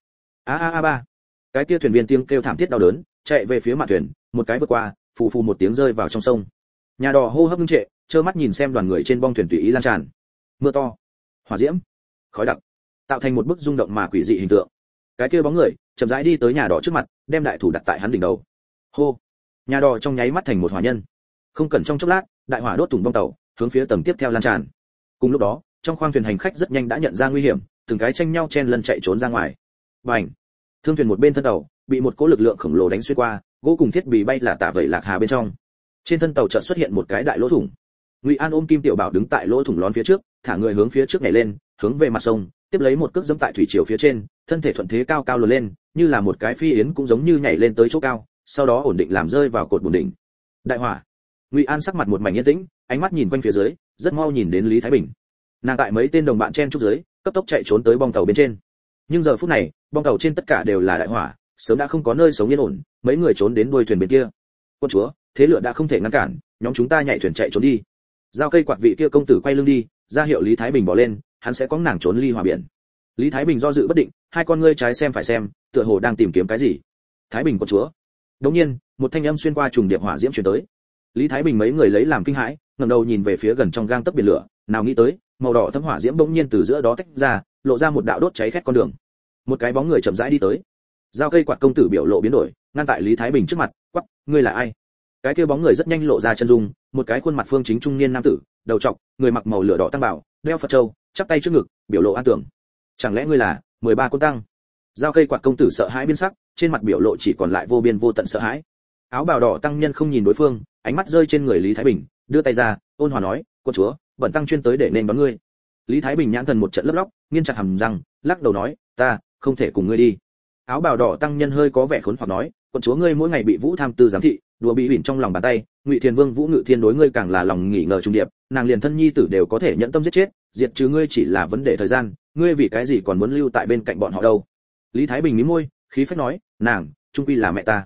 Ba. Cái kia thuyền viên tiếng kêu thảm thiết đau đớn, chạy về phía mạn thuyền, một cái vượt qua, phù phù một tiếng rơi vào trong sông. Nhà đò hô hấp ngưng trệ, trơ mắt nhìn xem đoàn người trên bong thuyền tùy ý lan tràn. Mưa to, hỏa diễm, khói đặc, tạo thành một bức rung động mà quỷ dị hình tượng. Cái kia bóng người chậm rãi đi tới nhà đò trước mặt, đem đại thủ đặt tại hắn đỉnh đầu. Hô. Nhà đò trong nháy mắt thành một hỏa nhân. Không cần trong chốc lát, đại hỏa đốt thủng bong tàu, hướng phía tầng tiếp theo lan tràn. Cùng lúc đó, trong khoang thuyền hành khách rất nhanh đã nhận ra nguy hiểm, từng cái tranh nhau chen lấn chạy trốn ra ngoài. Bành! Thương thuyền một bên thân tàu bị một cỗ lực lượng khổng lồ đánh xuyên qua, gỗ cùng thiết bị bay là tả vẩy lạc hà bên trong. Trên thân tàu chợt xuất hiện một cái đại lỗ thủng. Ngụy An ôm Kim Tiểu Bảo đứng tại lỗ thủng lón phía trước, thả người hướng phía trước nhảy lên, hướng về mặt sông, tiếp lấy một cước dẫm tại thủy triều phía trên, thân thể thuận thế cao cao lùn lên, như là một cái phi yến cũng giống như nhảy lên tới chỗ cao, sau đó ổn định làm rơi vào cột bùn đỉnh. Đại hỏa. Ngụy An sắc mặt một mảnh yên tĩnh, ánh mắt nhìn quanh phía dưới, rất mau nhìn đến Lý Thái Bình. Nàng tại mấy tên đồng bạn chen trúc dưới, cấp tốc chạy trốn tới bong tàu bên trên. Nhưng giờ phút này, bong tàu trên tất cả đều là đại hỏa, sớm đã không có nơi sống yên ổn, mấy người trốn đến đuôi thuyền bên kia. Quân chúa, thế lửa đã không thể ngăn cản, nhóm chúng ta nhảy thuyền chạy trốn đi. Giao cây quạt vị kia công tử quay lưng đi, ra hiệu Lý Thái Bình bỏ lên, hắn sẽ có nàng trốn ly hòa biển. Lý Thái Bình do dự bất định, hai con ngươi trái xem phải xem, tựa hồ đang tìm kiếm cái gì. Thái Bình quân chúa. Đống nhiên, một thanh âm xuyên qua trùng điệp hỏa diễm truyền tới. Lý Thái Bình mấy người lấy làm kinh hãi, ngẩng đầu nhìn về phía gần trong gang tấc biển lửa, nào nghĩ tới, màu đỏ thấm hỏa diễm bỗng nhiên từ giữa đó tách ra, lộ ra một đạo đốt cháy khét con đường. Một cái bóng người chậm rãi đi tới. Giao cây quạt công tử biểu lộ biến đổi, ngăn tại Lý Thái Bình trước mặt, quắc, ngươi là ai? Cái kia bóng người rất nhanh lộ ra chân dung, một cái khuôn mặt phương chính trung niên nam tử, đầu trọc, người mặc màu lửa đỏ tăng bảo, đeo Phật châu, chắp tay trước ngực, biểu lộ an tưởng. Chẳng lẽ ngươi là 13 côn tăng? Giao cây quạt công tử sợ hãi biến sắc, trên mặt biểu lộ chỉ còn lại vô biên vô tận sợ hãi. Áo bào đỏ tăng nhân không nhìn đối phương, ánh mắt rơi trên người Lý Thái Bình, đưa tay ra, ôn hòa nói, quân chúa, bẩn tăng chuyên tới để nên đón ngươi. Lý Thái Bình nhãn thần một trận lấp lóc, nghiến chặt hàm răng, lắc đầu nói, ta không thể cùng ngươi đi. Áo bào đỏ tăng nhân hơi có vẻ khốn hoặc nói, quân chúa ngươi mỗi ngày bị Vũ Tham Tư giám thị, đùa bị bỉn trong lòng bàn tay, Ngụy Thiền Vương Vũ Ngự Thiên đối ngươi càng là lòng nghỉ ngờ trung điệp, nàng liền thân nhi tử đều có thể nhẫn tâm giết chết, diệt trừ ngươi chỉ là vấn đề thời gian, ngươi vì cái gì còn muốn lưu tại bên cạnh bọn họ đâu? Lý Thái Bình mím môi, khí phách nói, nàng trung quy là mẹ ta.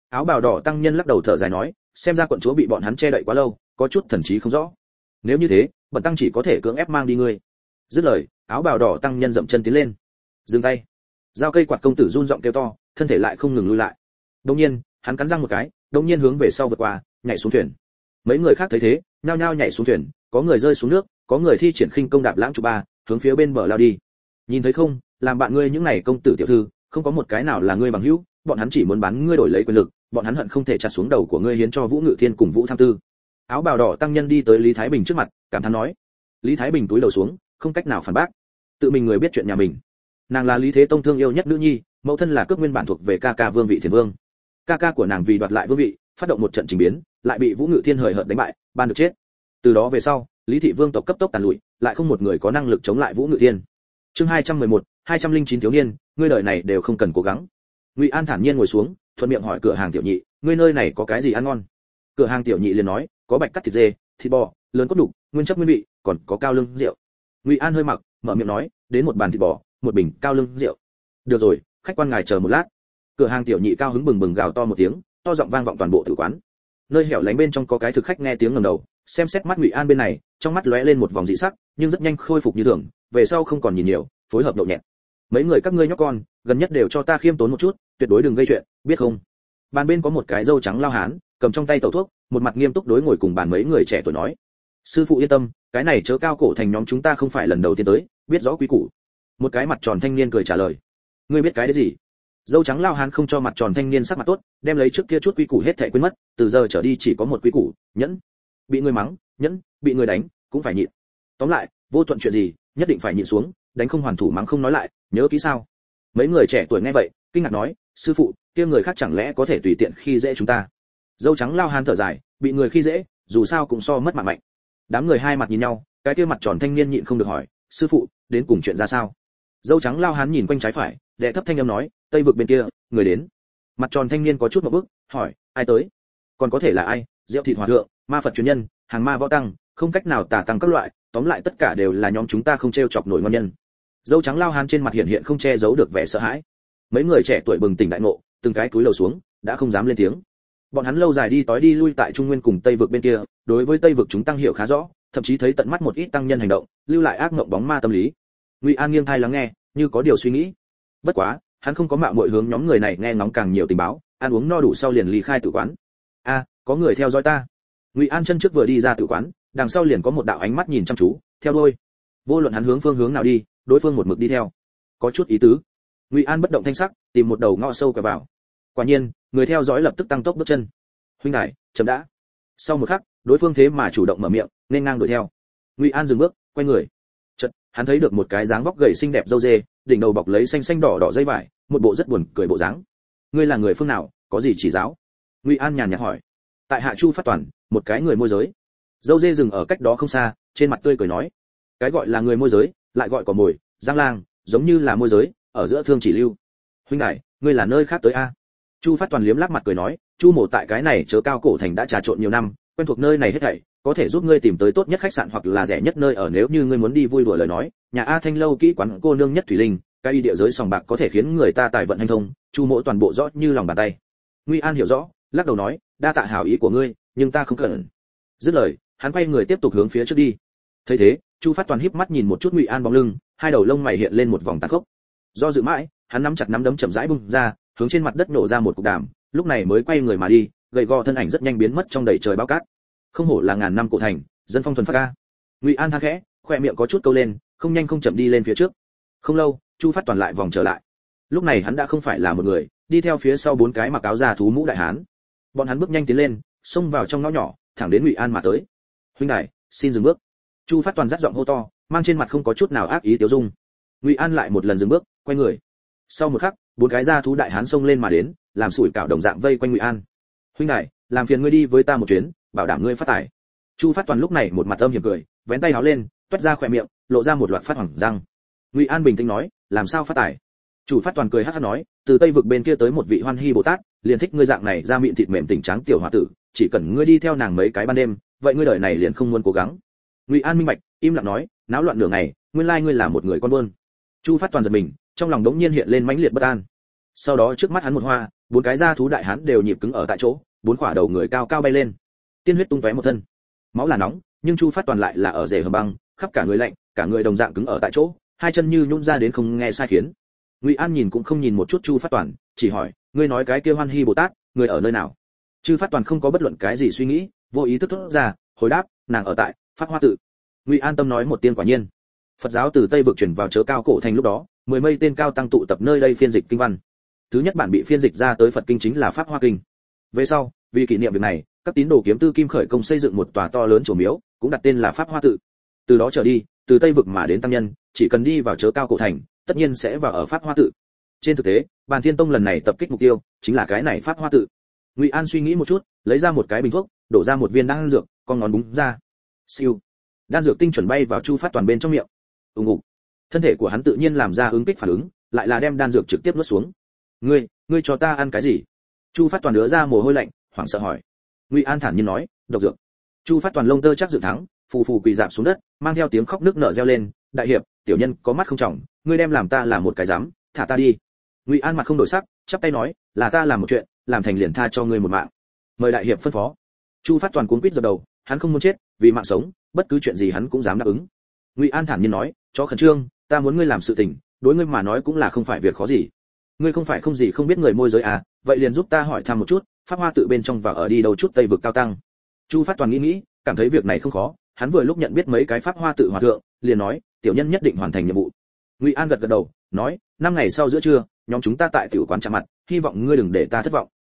Áo bào đỏ tăng nhân lắc đầu thở dài nói, xem ra quận chúa bị bọn hắn che đậy quá lâu, có chút thần trí không rõ. Nếu như thế, bần tăng chỉ có thể cưỡng ép mang đi ngươi. Dứt lời, áo bào đỏ tăng nhân dậm chân tiến lên. Dừng tay. Giao cây quạt công tử run giọng kêu to, thân thể lại không ngừng lùi lại. Đột nhiên, hắn cắn răng một cái, đột nhiên hướng về sau vượt qua, nhảy xuống thuyền. Mấy người khác thấy thế, nhao nhao nhảy xuống thuyền, có người rơi xuống nước, có người thi triển khinh công đạp lãng trụ ba, hướng phía bên bờ lao đi. Nhìn thấy không, làm bạn ngươi những này công tử tiểu thư, không có một cái nào là ngươi bằng hữu, bọn hắn chỉ muốn bán ngươi đổi lấy quyền lực, bọn hắn hận không thể chặt xuống đầu của ngươi hiến cho Vũ Ngự Thiên cùng Vũ Tham Tư. Áo bào đỏ tăng nhân đi tới Lý Thái Bình trước mặt, cảm thán nói. Lý Thái Bình cúi đầu xuống, không cách nào phản bác. Tự mình người biết chuyện nhà mình. Nàng là Lý Thế Tông thương yêu nhất nữ nhi, mẫu thân là cước nguyên bản thuộc về ca ca Vương Vị Thiền Vương. Ca ca của nàng vì đoạt lại vương vị, phát động một trận chỉnh biến, lại bị Vũ Ngự Thiên hời hợt đánh bại, ban được chết. Từ đó về sau, Lý thị vương tộc cấp tốc tàn lụi, lại không một người có năng lực chống lại Vũ Ngự Thiên. Chương 211, 209 thiếu niên, ngươi đời này đều không cần cố gắng. Ngụy An thản nhiên ngồi xuống, thuận miệng hỏi cửa hàng tiểu nhị, ngươi nơi này có cái gì ăn ngon? Cửa hàng tiểu nhị liền nói, có bạch cắt thịt dê, thịt bò, lớn cốt đục, nguyên chất nguyên vị, còn có cao lương rượu. Ngụy An hơi mặc, mở miệng nói, đến một bàn thịt bò, một bình cao lương rượu. Được rồi, khách quan ngài chờ một lát. Cửa hàng tiểu nhị cao hứng bừng bừng gào to một tiếng, to giọng vang vọng toàn bộ tử quán. Nơi hẻo lánh bên trong có cái thực khách nghe tiếng ngẩng đầu, xem xét mắt Ngụy An bên này, trong mắt lóe lên một vòng dị sắc, nhưng rất nhanh khôi phục như thường, về sau không còn nhìn nhiều, phối hợp nhậu nhẹt. Mấy người các ngươi nhóc con, gần nhất đều cho ta khiêm tốn một chút, tuyệt đối đừng gây chuyện, biết không? Bàn bên có một cái râu trắng lao hán, cầm trong tay tẩu thuốc, một mặt nghiêm túc đối ngồi cùng bàn mấy người trẻ tuổi nói: sư phụ yên tâm, cái này chớ cao cổ thành nhóm chúng ta không phải lần đầu tiên tới, biết rõ quý củ. Một cái mặt tròn thanh niên cười trả lời: ngươi biết cái đấy gì? Dâu trắng lao hán không cho mặt tròn thanh niên sắc mặt tốt, đem lấy trước kia chút quý củ hết thảy quên mất, từ giờ trở đi chỉ có một quý củ, nhẫn. Bị người mắng, nhẫn, bị người đánh, cũng phải nhịn. Tóm lại, vô thuận chuyện gì, nhất định phải nhịn xuống, đánh không hoàn thủ mắng không nói lại, nhớ kỹ sao? Mấy người trẻ tuổi nghe vậy, kinh ngạc nói: sư phụ, kia người khác chẳng lẽ có thể tùy tiện khi dễ chúng ta? Dâu trắng lao hán thở dài, bị người khi dễ, dù sao cũng so mất mạng mạnh. Đám người hai mặt nhìn nhau, cái kia mặt tròn thanh niên nhịn không được hỏi: sư phụ, đến cùng chuyện ra sao? Dâu trắng lao hán nhìn quanh trái phải, đệ thấp thanh âm nói: tây vực bên kia, người đến. Mặt tròn thanh niên có chút một bước, hỏi: ai tới? Còn có thể là ai? Diệu thị hòa thượng, ma Phật truyền nhân, hàng ma võ tăng, không cách nào tả tăng các loại, tóm lại tất cả đều là nhóm chúng ta không trêu chọc nổi ngon nhân. Dâu trắng lao hán trên mặt hiện không che giấu được vẻ sợ hãi. Mấy người trẻ tuổi bừng tỉnh đại ngộ, từng cái cúi đầu xuống, đã không dám lên tiếng. Bọn hắn lâu dài đi tối đi lui tại Trung Nguyên cùng Tây vực bên kia, đối với Tây vực chúng tăng hiểu khá rõ, thậm chí thấy tận mắt một ít tăng nhân hành động, lưu lại ác ngộng bóng ma tâm lý. Ngụy An nghiêng tai lắng nghe, như có điều suy nghĩ. Bất quá, hắn không có mạo muội hướng nhóm người này nghe ngóng càng nhiều tình báo, ăn uống no đủ sau liền ly khai tử quán. A, có người theo dõi ta. Ngụy An chân trước vừa đi ra tử quán, đằng sau liền có một đạo ánh mắt nhìn chăm chú, theo đuôi. Vô luận hắn hướng phương hướng nào đi, đối phương một mực đi theo. Có chút ý tứ. Ngụy An bất động thanh sắc, tìm một đầu ngõ sâu quẹo vào. Quả nhiên, người theo dõi lập tức tăng tốc bước chân. Huynh đại, chậm đã. Sau một khắc, đối phương thế mà chủ động mở miệng, nên ngang đuổi theo. Ngụy An dừng bước, quay người. Chợt, hắn thấy được một cái dáng vóc gầy xinh đẹp râu dê, đỉnh đầu bọc lấy xanh xanh đỏ đỏ dây vải, một bộ rất buồn cười bộ dáng. Ngươi là người phương nào, có gì chỉ giáo? Ngụy An nhàn nhạt hỏi. Tại hạ Chu Phát Toàn, một cái người môi giới. Râu dê dừng ở cách đó không xa, trên mặt tươi cười nói. Cái gọi là người môi giới, lại gọi cỏ mồi, giang lang, giống như là môi giới, ở giữa thương chỉ lưu. Huynh đại, ngươi là nơi khác tới a? Chu Phát Toàn liếm láp mặt cười nói, Chu Mộ tại cái này chớ cao cổ thành đã trà trộn nhiều năm, quen thuộc nơi này hết thảy, có thể giúp ngươi tìm tới tốt nhất khách sạn hoặc là rẻ nhất nơi ở nếu như ngươi muốn đi vui đùa lời nói, nhà A Thanh lâu kỹ quán cô nương nhất thủy linh, cái y địa giới sòng bạc có thể khiến người ta tài vận hành thông, Chu Mộ toàn bộ rõ như lòng bàn tay. Ngụy An hiểu rõ, lắc đầu nói, đa tạ hảo ý của ngươi, nhưng ta không cần. Dứt lời, hắn quay người tiếp tục hướng phía trước đi. Thấy thế, Chu Phát Toàn híp mắt nhìn một chút Ngụy An bóng lưng, hai đầu lông mày hiện lên một vòng tàn khốc. Do dự mãi, hắn nắm chặt nắm đấm chậm rãi bung ra, hướng trên mặt đất nổ ra một cục đàm, lúc này mới quay người mà đi, gầy gò thân ảnh rất nhanh biến mất trong đầy trời bao cát. Không hổ là ngàn năm cổ thành, dân phong thuần phác a. Ngụy An than khẽ, khoe miệng có chút câu lên, không nhanh không chậm đi lên phía trước. Không lâu, Chu Phát Toàn lại vòng trở lại. Lúc này hắn đã không phải là một người, đi theo phía sau bốn cái mặc áo da thú mũ đại hán. Bọn hắn bước nhanh tiến lên, xông vào trong ngõ nhỏ, thẳng đến Ngụy An mà tới. Huynh đài, xin dừng bước. Chu Phát Toàn dắt giọng hô to, mang trên mặt không có chút nào ác ý tiêu dung. Ngụy An lại một lần dừng bước, quay người. Sau một khắc, bốn cái da thú đại hán xông lên mà đến, làm sủi cảo đồng dạng vây quanh Ngụy An. Huynh đài, làm phiền ngươi đi với ta một chuyến, bảo đảm ngươi phát tài. Chu Phát Toàn lúc này một mặt âm hiểm cười, vén tay áo lên, toét ra khóe miệng, lộ ra một loạt phát hoàng răng. Ngụy An bình tĩnh nói, làm sao phát tài? Chu Phát Toàn cười hắc hắc nói, từ Tây vực bên kia tới một vị Hoan Hi Bồ Tát, liền thích ngươi dạng này da mịn thịt mềm tỉnh trắng tiểu hòa tử, chỉ cần ngươi đi theo nàng mấy cái ban đêm, vậy ngươi đời này liền không muốn cố gắng. Ngụy An minh bạch, im lặng nói, náo loạn nửa ngày, nguyên lai ngươi là một người con buôn. Chu Phát Toàn giật mình, trong lòng đống nhiên hiện lên mãnh liệt bất an. Sau đó trước mắt hắn một hoa, 4 cái da thú đại hán đều nhịp cứng ở tại chỗ, 4 quả đầu người cao cao bay lên, tiên huyết tung tóe một thân. Máu là nóng, nhưng Chu Phát Toàn lại là ở rể hầm băng, khắp cả người lạnh, cả người đồng dạng cứng ở tại chỗ, hai chân như nhũn ra đến không nghe sai khiến. Ngụy An nhìn cũng không nhìn một chút Chu Phát Toàn, chỉ hỏi, ngươi nói cái kia Hoan Hy Bồ Tát, người ở nơi nào? Chu Phát Toàn không có bất luận cái gì suy nghĩ, vô ý thức thốt ra, hồi đáp, nàng ở tại Pháp Hoa tự. Ngụy An Tâm nói một tiếng quả nhiên. Phật giáo từ Tây vực chuyển vào Chớ Cao Cổ Thành lúc đó, 10 mây tên cao tăng tụ tập nơi đây phiên dịch kinh văn. Thứ nhất bản bị phiên dịch ra tới Phật kinh chính là Pháp Hoa kinh. Về sau, vì kỷ niệm việc này, các tín đồ kiếm tư kim khởi công xây dựng một tòa to lớn chùa miếu, cũng đặt tên là Pháp Hoa tự. Từ đó trở đi, từ Tây vực mà đến tăng nhân, chỉ cần đi vào Chớ Cao Cổ Thành, tất nhiên sẽ vào ở Pháp Hoa tự. Trên thực tế, Bàn Thiên Tông lần này tập kích mục tiêu chính là cái này Pháp Hoa tự. Ngụy An suy nghĩ một chút, lấy ra một cái bình thuốc, đổ ra một viên đan dược, con ngón búng ra. Siêu. Đan dược tinh chuẩn bay vào Chu Phát Toàn bên trong miệng. Ùng ục. Thân thể của hắn tự nhiên làm ra ứng kích phản ứng, lại là đem đan dược trực tiếp nuốt xuống. Ngươi cho ta ăn cái gì? Chu Phát Toàn đứa ra mồ hôi lạnh, hoảng sợ hỏi. Ngụy An thản nhiên nói, độc dược. Chu Phát Toàn lông tơ chắc dựng thắng, phù phù quỳ rạp xuống đất, mang theo tiếng khóc nức nở reo lên, đại hiệp, tiểu nhân có mắt không trọng, ngươi đem làm ta là một cái dám, thả ta đi. Ngụy An mặt không đổi sắc, chắp tay nói, là ta làm một chuyện, làm thành liền tha cho ngươi một mạng. Mời đại hiệp phân phó. Chu Phát Toàn cuống quýt dập đầu, hắn không muốn chết, vì mạng sống, bất cứ chuyện gì hắn cũng dám đáp ứng. Ngụy An thản nhiên nói, chó khẩn trương, ta muốn ngươi làm sự tình, đối ngươi mà nói cũng là không phải việc khó gì. Ngươi không phải không gì không biết người môi giới à, vậy liền giúp ta hỏi thăm một chút, Pháp Hoa tự bên trong và ở đi đâu chút Tây vực cao tăng. Chu Phát Toàn nghĩ, cảm thấy việc này không khó, hắn vừa lúc nhận biết mấy cái Pháp Hoa tự hòa thượng, liền nói, tiểu nhân nhất định hoàn thành nhiệm vụ. Ngụy An gật gật đầu, nói, 5 ngày sau giữa trưa, nhóm chúng ta tại tiểu quán chạm mặt, hy vọng ngươi đừng để ta thất vọng.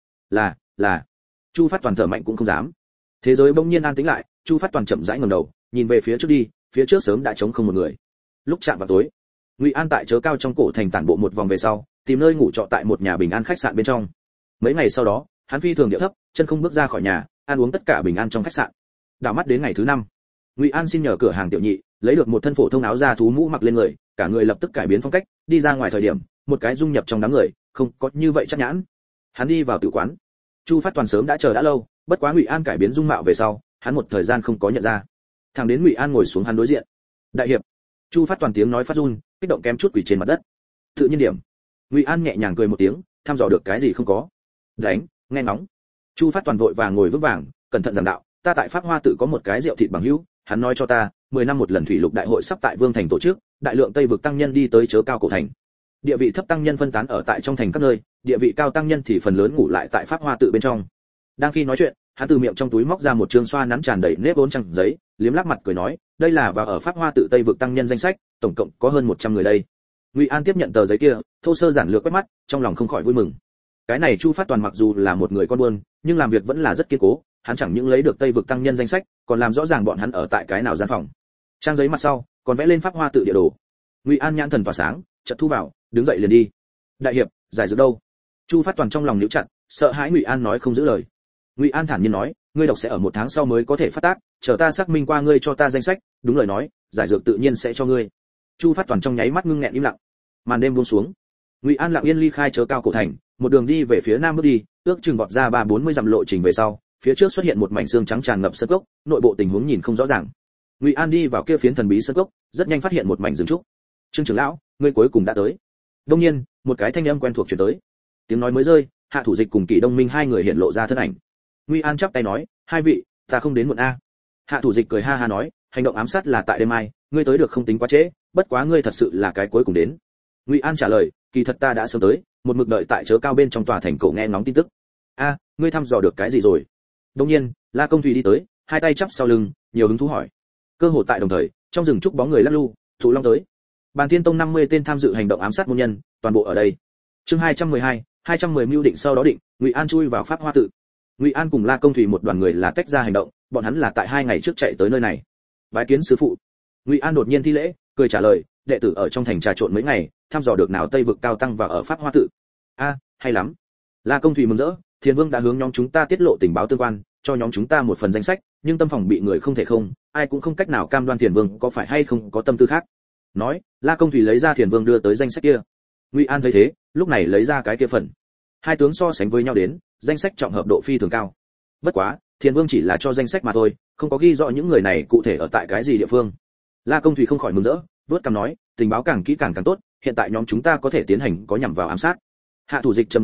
Là. Chu Phát Toàn thở mạnh cũng không dám. Thế giới bỗng nhiên an tĩnh lại, Chu Phát Toàn chậm rãi ngẩng đầu, nhìn về phía trước đi, phía trước sớm đã trống không một người. Lúc chạm vào tối, Ngụy An tại Chớ Cao trong cổ thành tản bộ một vòng về sau, tìm nơi ngủ trọ tại một nhà bình an khách sạn bên trong. Mấy ngày sau đó, hắn phi thường điệu thấp, chân không bước ra khỏi nhà, ăn uống tất cả bình an trong khách sạn. Đảo mắt đến ngày thứ 5, Ngụy An xin nhờ cửa hàng tiểu nhị, lấy được một thân phổ thông áo da thú mũ mặc lên người, cả người lập tức cải biến phong cách, đi ra ngoài thời điểm, một cái dung nhập trong đám người, không có như vậy chắc nhãn. Hắn đi vào tử quán. Chu Phát Toàn sớm đã chờ đã lâu, bất quá Ngụy An cải biến dung mạo về sau, hắn một thời gian không có nhận ra. Thằng đến Ngụy An ngồi xuống hắn đối diện. Đại hiệp. Chu Phát Toàn tiếng nói phát run, kích động kém chút quỳ trên mặt đất. Tự nhiên điểm. Ngụy An nhẹ nhàng cười một tiếng, thăm dò được cái gì không có. Đánh, nghe ngóng. Chu Phát Toàn vội vàng ngồi vững vàng, cẩn thận giảng đạo, ta tại Pháp Hoa tự có một cái rượu thịt bằng hữu, hắn nói cho ta, 10 năm một lần thủy lục đại hội sắp tại Vương thành tổ chức, đại lượng Tây vực tăng nhân đi tới Chớ Cao cổ thành. Địa vị thấp tăng nhân phân tán ở tại trong thành các nơi, địa vị cao tăng nhân thì phần lớn ngủ lại tại Pháp Hoa tự bên trong. Đang khi nói chuyện, hắn từ miệng trong túi móc ra một trương xoa nắn tràn đầy nếp vốn trang giấy, liếm lắc mặt cười nói, đây là vào ở Pháp Hoa tự Tây vực tăng nhân danh sách, tổng cộng có hơn 100 người đây. Ngụy An tiếp nhận tờ giấy kia, thô sơ giản lược quét mắt, trong lòng không khỏi vui mừng. Cái này Chu Phát Toàn mặc dù là một người con buôn, nhưng làm việc vẫn là rất kiên cố, hắn chẳng những lấy được Tây vực tăng nhân danh sách, còn làm rõ ràng bọn hắn ở tại cái nào gian phòng. Trang giấy mặt sau, còn vẽ lên Pháp Hoa tự địa đồ. Ngụy An nhãn thần tỏa sáng, chợt thu vào, đứng dậy liền đi. Đại hiệp, giải dược đâu? Chu Phát Toàn trong lòng níu chặt, sợ hãi Ngụy An nói không giữ lời. Ngụy An thản nhiên nói, ngươi độc sẽ ở 1 tháng sau mới có thể phát tác, chờ ta xác minh qua ngươi cho ta danh sách, đúng lời nói, giải dược tự nhiên sẽ cho ngươi. Chu Phát Toàn trong nháy mắt ngưng nghẹn im lặng. Màn đêm buông xuống, Ngụy An lặng yên ly khai Chớ Cao cổ thành, một đường đi về phía nam bước đi, ước chừng vọt ra 30-40 dặm lộ trình về sau, phía trước xuất hiện một mảnh xương trắng tràn ngập sơn cốc, nội bộ tình huống nhìn không rõ ràng. Ngụy An đi vào kia phiến thần bí sơn cốc, rất nhanh phát hiện một mảnh rừng trúc. Trương trưởng lão, ngươi cuối cùng đã tới. Đương nhiên, một cái thanh âm quen thuộc truyền tới. Tiếng nói mới rơi, Hạ Thủ Dịch cùng Kỷ Đông Minh hai người hiện lộ ra thân ảnh. Ngụy An chắp tay nói, hai vị, ta không đến muộn a. Hạ Thủ Dịch cười ha ha nói, hành động ám sát là tại đêm mai, ngươi tới được không tính quá trễ, bất quá ngươi thật sự là cái cuối cùng đến. Ngụy An trả lời, kỳ thật ta đã sớm tới, một mực đợi tại Chớ Cao bên trong tòa thành cổ nghe ngóng tin tức. A, ngươi thăm dò được cái gì rồi? Đương nhiên, La Công Thủy đi tới, hai tay chắp sau lưng, nhiều hứng thú hỏi. Cơ hội tại đồng thời, trong rừng trúc bóng người lắc lu, Thụ Long tới. Bàn Thiên Tông 50 tên tham dự hành động ám sát môn nhân, toàn bộ ở đây. Chương 212, 210 mưu định sau đó định, Ngụy An chui vào Pháp Hoa tự. Ngụy An cùng La Công Thủy một đoàn người là tách ra hành động, bọn hắn là tại 2 ngày trước chạy tới nơi này. Bái kiến sư phụ. Ngụy An đột nhiên thi lễ, cười trả lời, đệ tử ở trong thành trà trộn mấy ngày, thăm dò được nào Tây vực cao tăng và ở Pháp Hoa tự. A, hay lắm. La Công Thủy mừng rỡ, Thiên Vương đã hướng nhóm chúng ta tiết lộ tình báo tương quan, cho nhóm chúng ta một phần danh sách, nhưng tâm phòng bị người không thể không, ai cũng không cách nào cam đoan Thiên Vương có phải hay không có tâm tư khác. Nói, La Công Thủy lấy ra Thiên Vương đưa tới danh sách kia. Ngụy An thấy thế, lúc này lấy ra cái kia phần. Hai tướng so sánh với nhau đến, danh sách trọng hợp độ phi thường cao. Bất quá, Thiên Vương chỉ là cho danh sách mà thôi, không có ghi rõ những người này cụ thể ở tại cái gì địa phương. La Công Thủy không khỏi mừng rỡ, vớt cằm nói, tình báo càng kỹ càng tốt, hiện tại nhóm chúng ta có thể tiến hành có nhằm vào ám sát. Hạ Thủ Dịch trầm ngâm nói,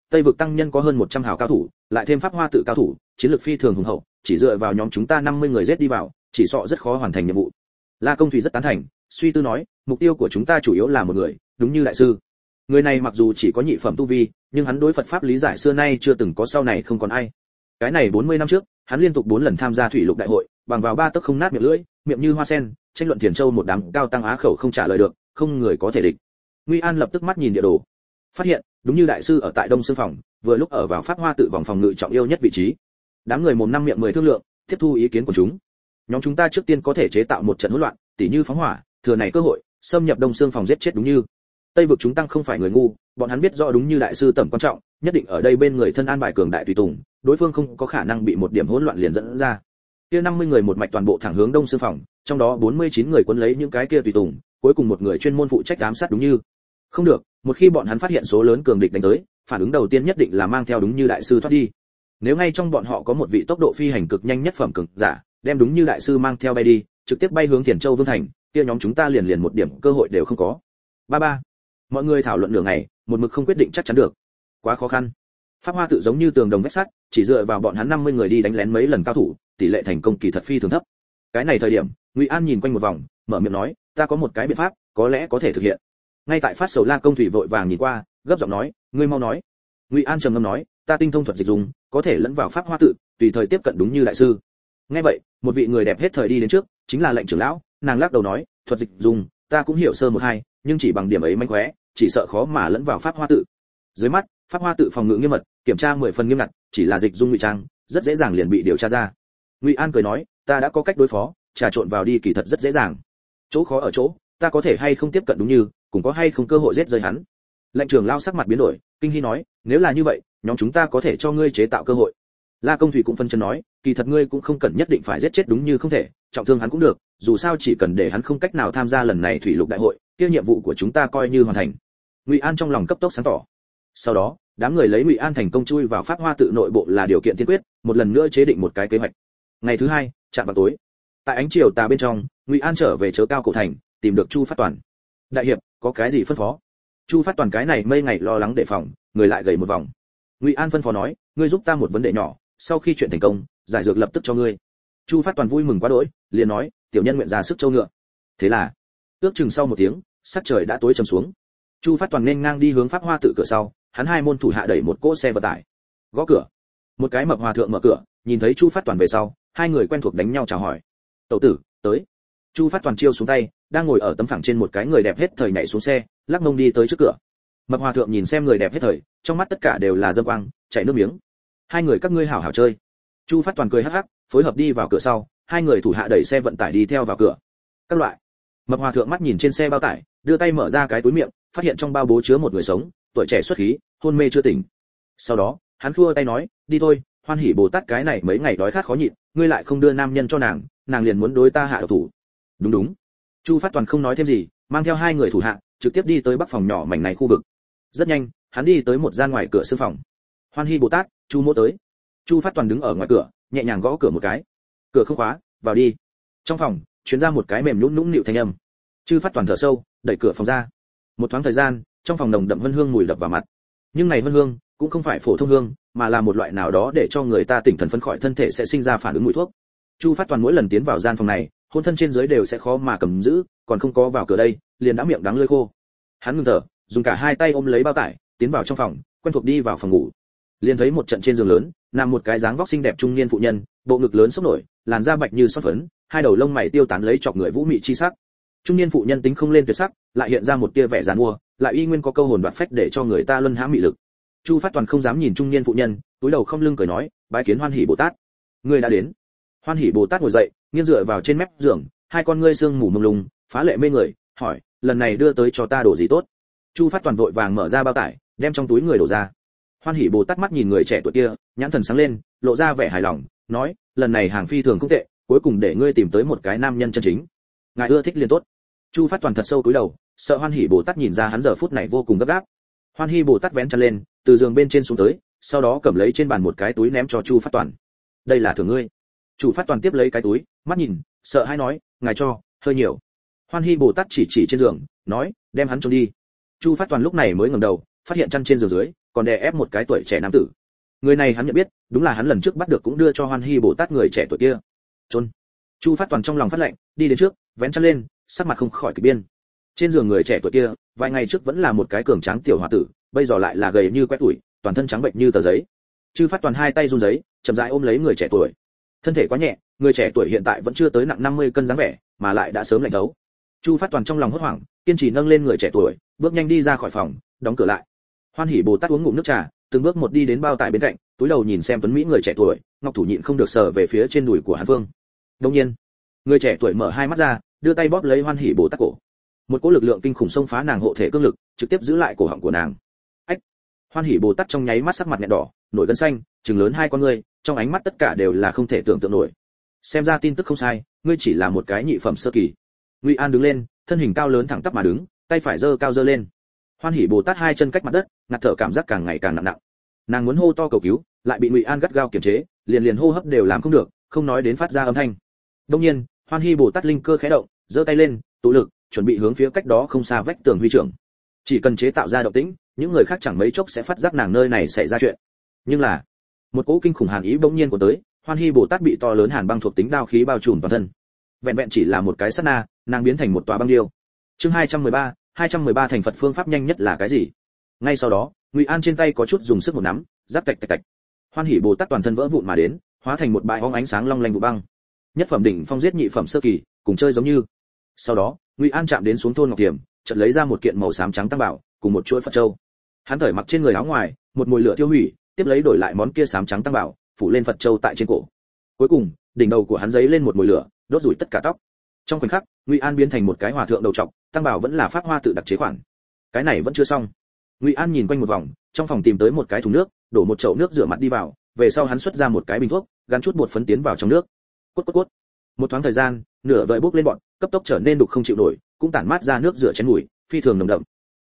Tây vực tăng nhân có hơn 100 hào cao thủ, lại thêm pháp hoa tự cao thủ, chiến lược phi thường hùng hậu, chỉ dựa vào nhóm chúng ta 50 người giết đi vào, chỉ sợ rất khó hoàn thành nhiệm vụ. La Công Thủy rất tán thành, suy tư nói, mục tiêu của chúng ta chủ yếu là một người, đúng như đại sư. Người này mặc dù chỉ có nhị phẩm tu vi, nhưng hắn đối Phật pháp lý giải xưa nay chưa từng có, sau này không còn ai. Cái này 40 năm trước, hắn liên tục 4 lần tham gia thủy lục đại hội, bằng vào 3 tấc không nát miệng lưỡi, miệng như hoa sen, tranh luận Thiền Châu một đám cao tăng á khẩu không trả lời được, không người có thể địch. Nguy An lập tức mắt nhìn địa đồ, phát hiện, đúng như đại sư ở tại Đông Sương phòng, vừa lúc ở vào pháp hoa tự vòng phòng ngự trọng yêu nhất vị trí. Đám người mồm năm miệng 10 thương lượng, tiếp thu ý kiến của chúng. Nhóm chúng ta trước tiên có thể chế tạo một trận hỗn loạn, tỉ như phóng hỏa, thừa này cơ hội, xâm nhập Đông Sương phòng giết chết đúng như. Tây vực chúng tăng không phải người ngu, bọn hắn biết rõ đúng như đại sư tầm quan trọng, nhất định ở đây bên người thân an bài cường đại tùy tùng, đối phương không có khả năng bị một điểm hỗn loạn liền dẫn ra. Kia 50 người một mạch toàn bộ thẳng hướng Đông Sương phòng, trong đó 49 người quấn lấy những cái kia tùy tùng, cuối cùng một người chuyên môn phụ trách ám sát đúng như. Không được, một khi bọn hắn phát hiện số lớn cường địch đánh tới, phản ứng đầu tiên nhất định là mang theo đúng như đại sư thoát đi. Nếu ngay trong bọn họ có một vị tốc độ phi hành cực nhanh nhất phẩm cường giả, đem đúng như đại sư mang theo bay đi, trực tiếp bay hướng Thiền Châu Vương thành, kia nhóm chúng ta liền một điểm cơ hội đều không có. Ba. Mọi người thảo luận nửa ngày, một mực không quyết định chắc chắn được. Quá khó khăn. Pháp hoa tự giống như tường đồng vách sắt, chỉ dựa vào bọn hắn 50 người đi đánh lén mấy lần cao thủ, tỷ lệ thành công kỳ thật phi thường thấp. Cái này thời điểm, Ngụy An nhìn quanh một vòng, mở miệng nói, ta có một cái biện pháp, có lẽ có thể thực hiện. Ngay tại phát sầu La Công Thủy vội vàng nhìn qua, gấp giọng nói, ngươi mau nói. Ngụy An trầm ngâm nói, ta tinh thông thuật dịch dùng, có thể lẫn vào pháp hoa tự, tùy thời tiếp cận đúng như đại sư. Nghe vậy, một vị người đẹp hết thời đi đến trước, chính là lệnh trưởng lão, nàng lắc đầu nói, thuật dịch dùng, ta cũng hiểu sơ một hai, nhưng chỉ bằng điểm ấy manh khóe, chỉ sợ khó mà lẫn vào pháp hoa tự. Dưới mắt, pháp hoa tự phòng ngự nghiêm mật, kiểm tra 10 phần nghiêm ngặt, chỉ là dịch dung ngụy trang, rất dễ dàng liền bị điều tra ra. Ngụy An cười nói, ta đã có cách đối phó, trà trộn vào đi kỳ thật rất dễ dàng. Chỗ khó ở chỗ, ta có thể hay không tiếp cận đúng như, cũng có hay không cơ hội giết rơi hắn. Lệnh trưởng lão sắc mặt biến đổi, kinh hỉ nói, nếu là như vậy, nhóm chúng ta có thể cho ngươi chế tạo cơ hội. La Công Thủy cũng phân chân nói, kỳ thật ngươi cũng không cần nhất định phải giết chết đúng như không thể, trọng thương hắn cũng được, dù sao chỉ cần để hắn không cách nào tham gia lần này thủy lục đại hội, kia nhiệm vụ của chúng ta coi như hoàn thành. Ngụy An trong lòng cấp tốc sáng tỏ. Sau đó, đám người lấy Ngụy An thành công chui vào pháp hoa tự nội bộ là điều kiện tiên quyết, một lần nữa chế định một cái kế hoạch. Ngày thứ hai, chạm vào tối, tại ánh chiều tà bên trong, Ngụy An trở về chớ cao cổ thành, tìm được Chu Phát Toàn. Đại hiệp, có cái gì phân phó? Chu Phát Toàn cái này mây ngày lo lắng đề phòng, người lại gầy một vòng. Ngụy An phân phó nói, ngươi giúp ta một vấn đề nhỏ, sau khi chuyện thành công, giải dược lập tức cho ngươi. Chu Phát Toàn vui mừng quá đỗi, liền nói, tiểu nhân nguyện ra sức châu ngựa. Thế là, ước chừng sau một tiếng, sắc trời đã tối trầm xuống. Chu Phát Toàn nên ngang đi hướng pháp hoa tự cửa sau, hắn hai môn thủ hạ đẩy một cỗ xe vận tải. Gõ cửa. Một cái mập hòa thượng mở cửa, nhìn thấy Chu Phát Toàn về sau, hai người quen thuộc đánh nhau chào hỏi. Tẩu tử, tới. Chu Phát Toàn chiêu xuống tay, đang ngồi ở tấm phẳng trên một cái người đẹp hết thời nhảy xuống xe, lắc mông đi tới trước cửa. Mập hòa thượng nhìn xem người đẹp hết thời, trong mắt tất cả đều là dâm quang, chảy nước miếng. Hai người các ngươi hảo hảo chơi. Chu Phát Toàn cười hắc hắc, phối hợp đi vào cửa sau, hai người thủ hạ đẩy xe vận tải đi theo vào cửa. Các loại. Mập hòa thượng mắt nhìn trên xe bao tải, đưa tay mở ra cái túi miệng, phát hiện trong bao bố chứa một người sống, tuổi trẻ xuất khí, hôn mê chưa tỉnh. Sau đó, hắn khua tay nói, đi thôi, Hoan Hỷ Bồ Tát cái này mấy ngày đói khát khó nhịn, ngươi lại không đưa nam nhân cho nàng, nàng liền muốn đối ta hạ độc thủ. Đúng đúng. Chu Phát Toàn không nói thêm gì, mang theo hai người thủ hạ, trực tiếp đi tới bắc phòng nhỏ mảnh này khu vực. Rất nhanh, hắn đi tới một gian ngoài cửa sư phòng. Hoan Hỷ Bồ Tát, Chu mỗ tới. Chu Phát Toàn đứng ở ngoài cửa, nhẹ nhàng gõ cửa một cái. Cửa không khóa, vào đi. Trong phòng, truyền ra một cái mềm nhũn nũng nịu thanh âm. Chu Phát Toàn thở sâu, đẩy cửa phòng ra. Một thoáng thời gian, trong phòng nồng đậm hương hương mùi đập vào mặt. Nhưng này hương hương cũng không phải phổ thông hương, mà là một loại nào đó để cho người ta tỉnh thần phấn khỏi thân thể sẽ sinh ra phản ứng mùi thuốc. Chu Phát Toàn mỗi lần tiến vào gian phòng này, hôn thân trên dưới đều sẽ khó mà cầm giữ, còn không có vào cửa đây, liền đã miệng đắng lưỡi khô. Hắn ngừng thở, dùng cả hai tay ôm lấy bao tải, tiến vào trong phòng, quen thuộc đi vào phòng ngủ. Liền thấy một trận trên giường lớn, nằm một cái dáng vóc xinh đẹp trung niên phụ nhân, bộ ngực lớn sốc nổi, làn da bạch như son phấn, hai đầu lông mày tiêu tán lấy chọc người vũ mị chi sắc. Trung niên phụ nhân tính không lên tuyệt sắc, lại hiện ra một tia vẻ giàn mua, lại y nguyên có câu hồn đoạt phách để cho người ta luân hãm mị lực. Chu Phát Toàn không dám nhìn trung niên phụ nhân, túi đầu không lưng cười nói, bái kiến Hoan Hỷ Bồ Tát. Ngươi đã đến. Hoan Hỷ Bồ Tát ngồi dậy, nghiêng dựa vào trên mép giường, hai con ngươi sương mù mông lung, phá lệ mê người, hỏi, lần này đưa tới cho ta đồ gì tốt? Chu Phát Toàn vội vàng mở ra bao tải, đem trong túi người đổ ra. Hoan Hỷ Bồ Tát mắt nhìn người trẻ tuổi kia, nhãn thần sáng lên, lộ ra vẻ hài lòng, nói, lần này hàng phi thường không tệ, cuối cùng để ngươi tìm tới một cái nam nhân chân chính. Ngài ưa thích liền tốt. Chu Phát Toàn thật sâu cúi đầu, sợ Hoan Hỷ Bồ Tát nhìn ra hắn giờ phút này vô cùng gấp gáp. Hoan Hỷ Bồ Tát vén chân lên, từ giường bên trên xuống tới, sau đó cầm lấy trên bàn một cái túi ném cho Chu Phát Toàn. Đây là thưởng ngươi. Chu Phát Toàn tiếp lấy cái túi, mắt nhìn, sợ hãi nói, ngài cho, hơi nhiều. Hoan Hỷ Bồ Tát chỉ trên giường, nói, đem hắn trốn đi. Chu Phát Toàn lúc này mới ngẩng đầu, phát hiện chăn trên giường dưới, còn đè ép một cái tuổi trẻ nam tử. Người này hắn nhận biết, đúng là hắn lần trước bắt được cũng đưa cho Hoan Hy Bồ Tát người trẻ tuổi kia. Trốn. Chu Phát Toàn trong lòng phát lệnh, đi đến trước, vén chăn lên, sắc mặt không khỏi kỳ biên. Trên giường người trẻ tuổi kia, vài ngày trước vẫn là một cái cường tráng tiểu hòa tử, bây giờ lại là gầy như quét tuổi, toàn thân trắng bệnh như tờ giấy. Chư Phát Toàn hai tay run rẩy, chậm rãi ôm lấy người trẻ tuổi. Thân thể quá nhẹ, người trẻ tuổi hiện tại vẫn chưa tới nặng 50 cân dáng vẻ, mà lại đã sớm lạnh thấu. Chu Phát Toàn trong lòng hốt hoảng, kiên trì nâng lên người trẻ tuổi, bước nhanh đi ra khỏi phòng, đóng cửa lại. Hoan Hỷ Bồ Tát uống ngụm nước trà, từng bước một đi đến bao tải bên cạnh, túi đầu nhìn xem tuấn mỹ người trẻ tuổi, ngọc thủ nhịn không được sờ về phía trên đùi của Hàn Vương. Đột nhiên, người trẻ tuổi mở hai mắt ra, đưa tay bóp lấy Hoan Hỷ Bồ Tát cổ. Một cỗ lực lượng kinh khủng xông phá nàng hộ thể cương lực, trực tiếp giữ lại cổ họng của nàng. Ách! Hoan Hỷ Bồ Tát trong nháy mắt sắc mặt nhợt đỏ, nổi gân xanh, trừng lớn hai con ngươi, trong ánh mắt tất cả đều là không thể tưởng tượng nổi. Xem ra tin tức không sai, ngươi chỉ là một cái nhị phẩm sơ kỳ. Ngụy An đứng lên, thân hình cao lớn thẳng tắp mà đứng, tay phải giơ cao giơ lên. Hoan Hỷ Bồ Tát hai chân cách mặt đất, ngạt thở cảm giác càng ngày càng nặng nặng. Nàng muốn hô to cầu cứu, lại bị Ngụy An gắt gao kiềm chế, liền hô hấp đều làm không được, không nói đến phát ra âm thanh. Đương nhiên, Hoan Hỷ Bồ Tát linh cơ khẽ động, giơ tay lên, tụ lực, chuẩn bị hướng phía cách đó không xa vách tường huy trưởng. Chỉ cần chế tạo ra động tĩnh, những người khác chẳng mấy chốc sẽ phát giác nàng nơi này xảy ra chuyện. Nhưng là, một cỗ kinh khủng hàn ý bỗng nhiên của tới, Hoan Hỷ Bồ Tát bị to lớn hàn băng thuộc tính đao khí bao trùm toàn thân. Vẹn vẹn chỉ là một cái sát na, nàng biến thành một tòa băng điêu. Chương 213 thành Phật phương pháp nhanh nhất là cái gì? Ngay sau đó, Ngụy An trên tay có chút dùng sức một nắm, giáp tạch tạch tạch. Hoan Hỷ Bồ Tát toàn thân vỡ vụn mà đến, hóa thành một bãi bóng ánh sáng long lanh vụ băng. Nhất phẩm đỉnh phong giết nhị phẩm sơ kỳ, cùng chơi giống như. Sau đó, Ngụy An chạm đến xuống thôn ngọc tiềm, chợt lấy ra một kiện màu xám trắng tăng bảo, cùng một chuỗi Phật châu. Hắn cởi mặc trên người áo ngoài, một mùi lửa tiêu hủy, tiếp lấy đổi lại món kia xám trắng tăng bảo, phủ lên Phật châu tại trên cổ. Cuối cùng, đỉnh đầu của hắn giấy lên một mùi lửa, đốt rủi tất cả tóc. Trong khoảnh khắc, Ngụy An biến thành một cái hòa thượng đầu trọc, tăng bảo vẫn là pháp hoa tự đặc chế khoản. Cái này vẫn chưa xong. Ngụy An nhìn quanh một vòng, trong phòng tìm tới một cái thùng nước, đổ một chậu nước rửa mặt đi vào, về sau hắn xuất ra một cái bình thuốc, gắn chút bột phấn tiến vào trong nước. Cốt cốt cốt. Một thoáng thời gian, nửa vời bốc lên bọn, cấp tốc trở nên đục không chịu nổi, cũng tản mát ra nước rửa chén mùi, phi thường nồng đậm.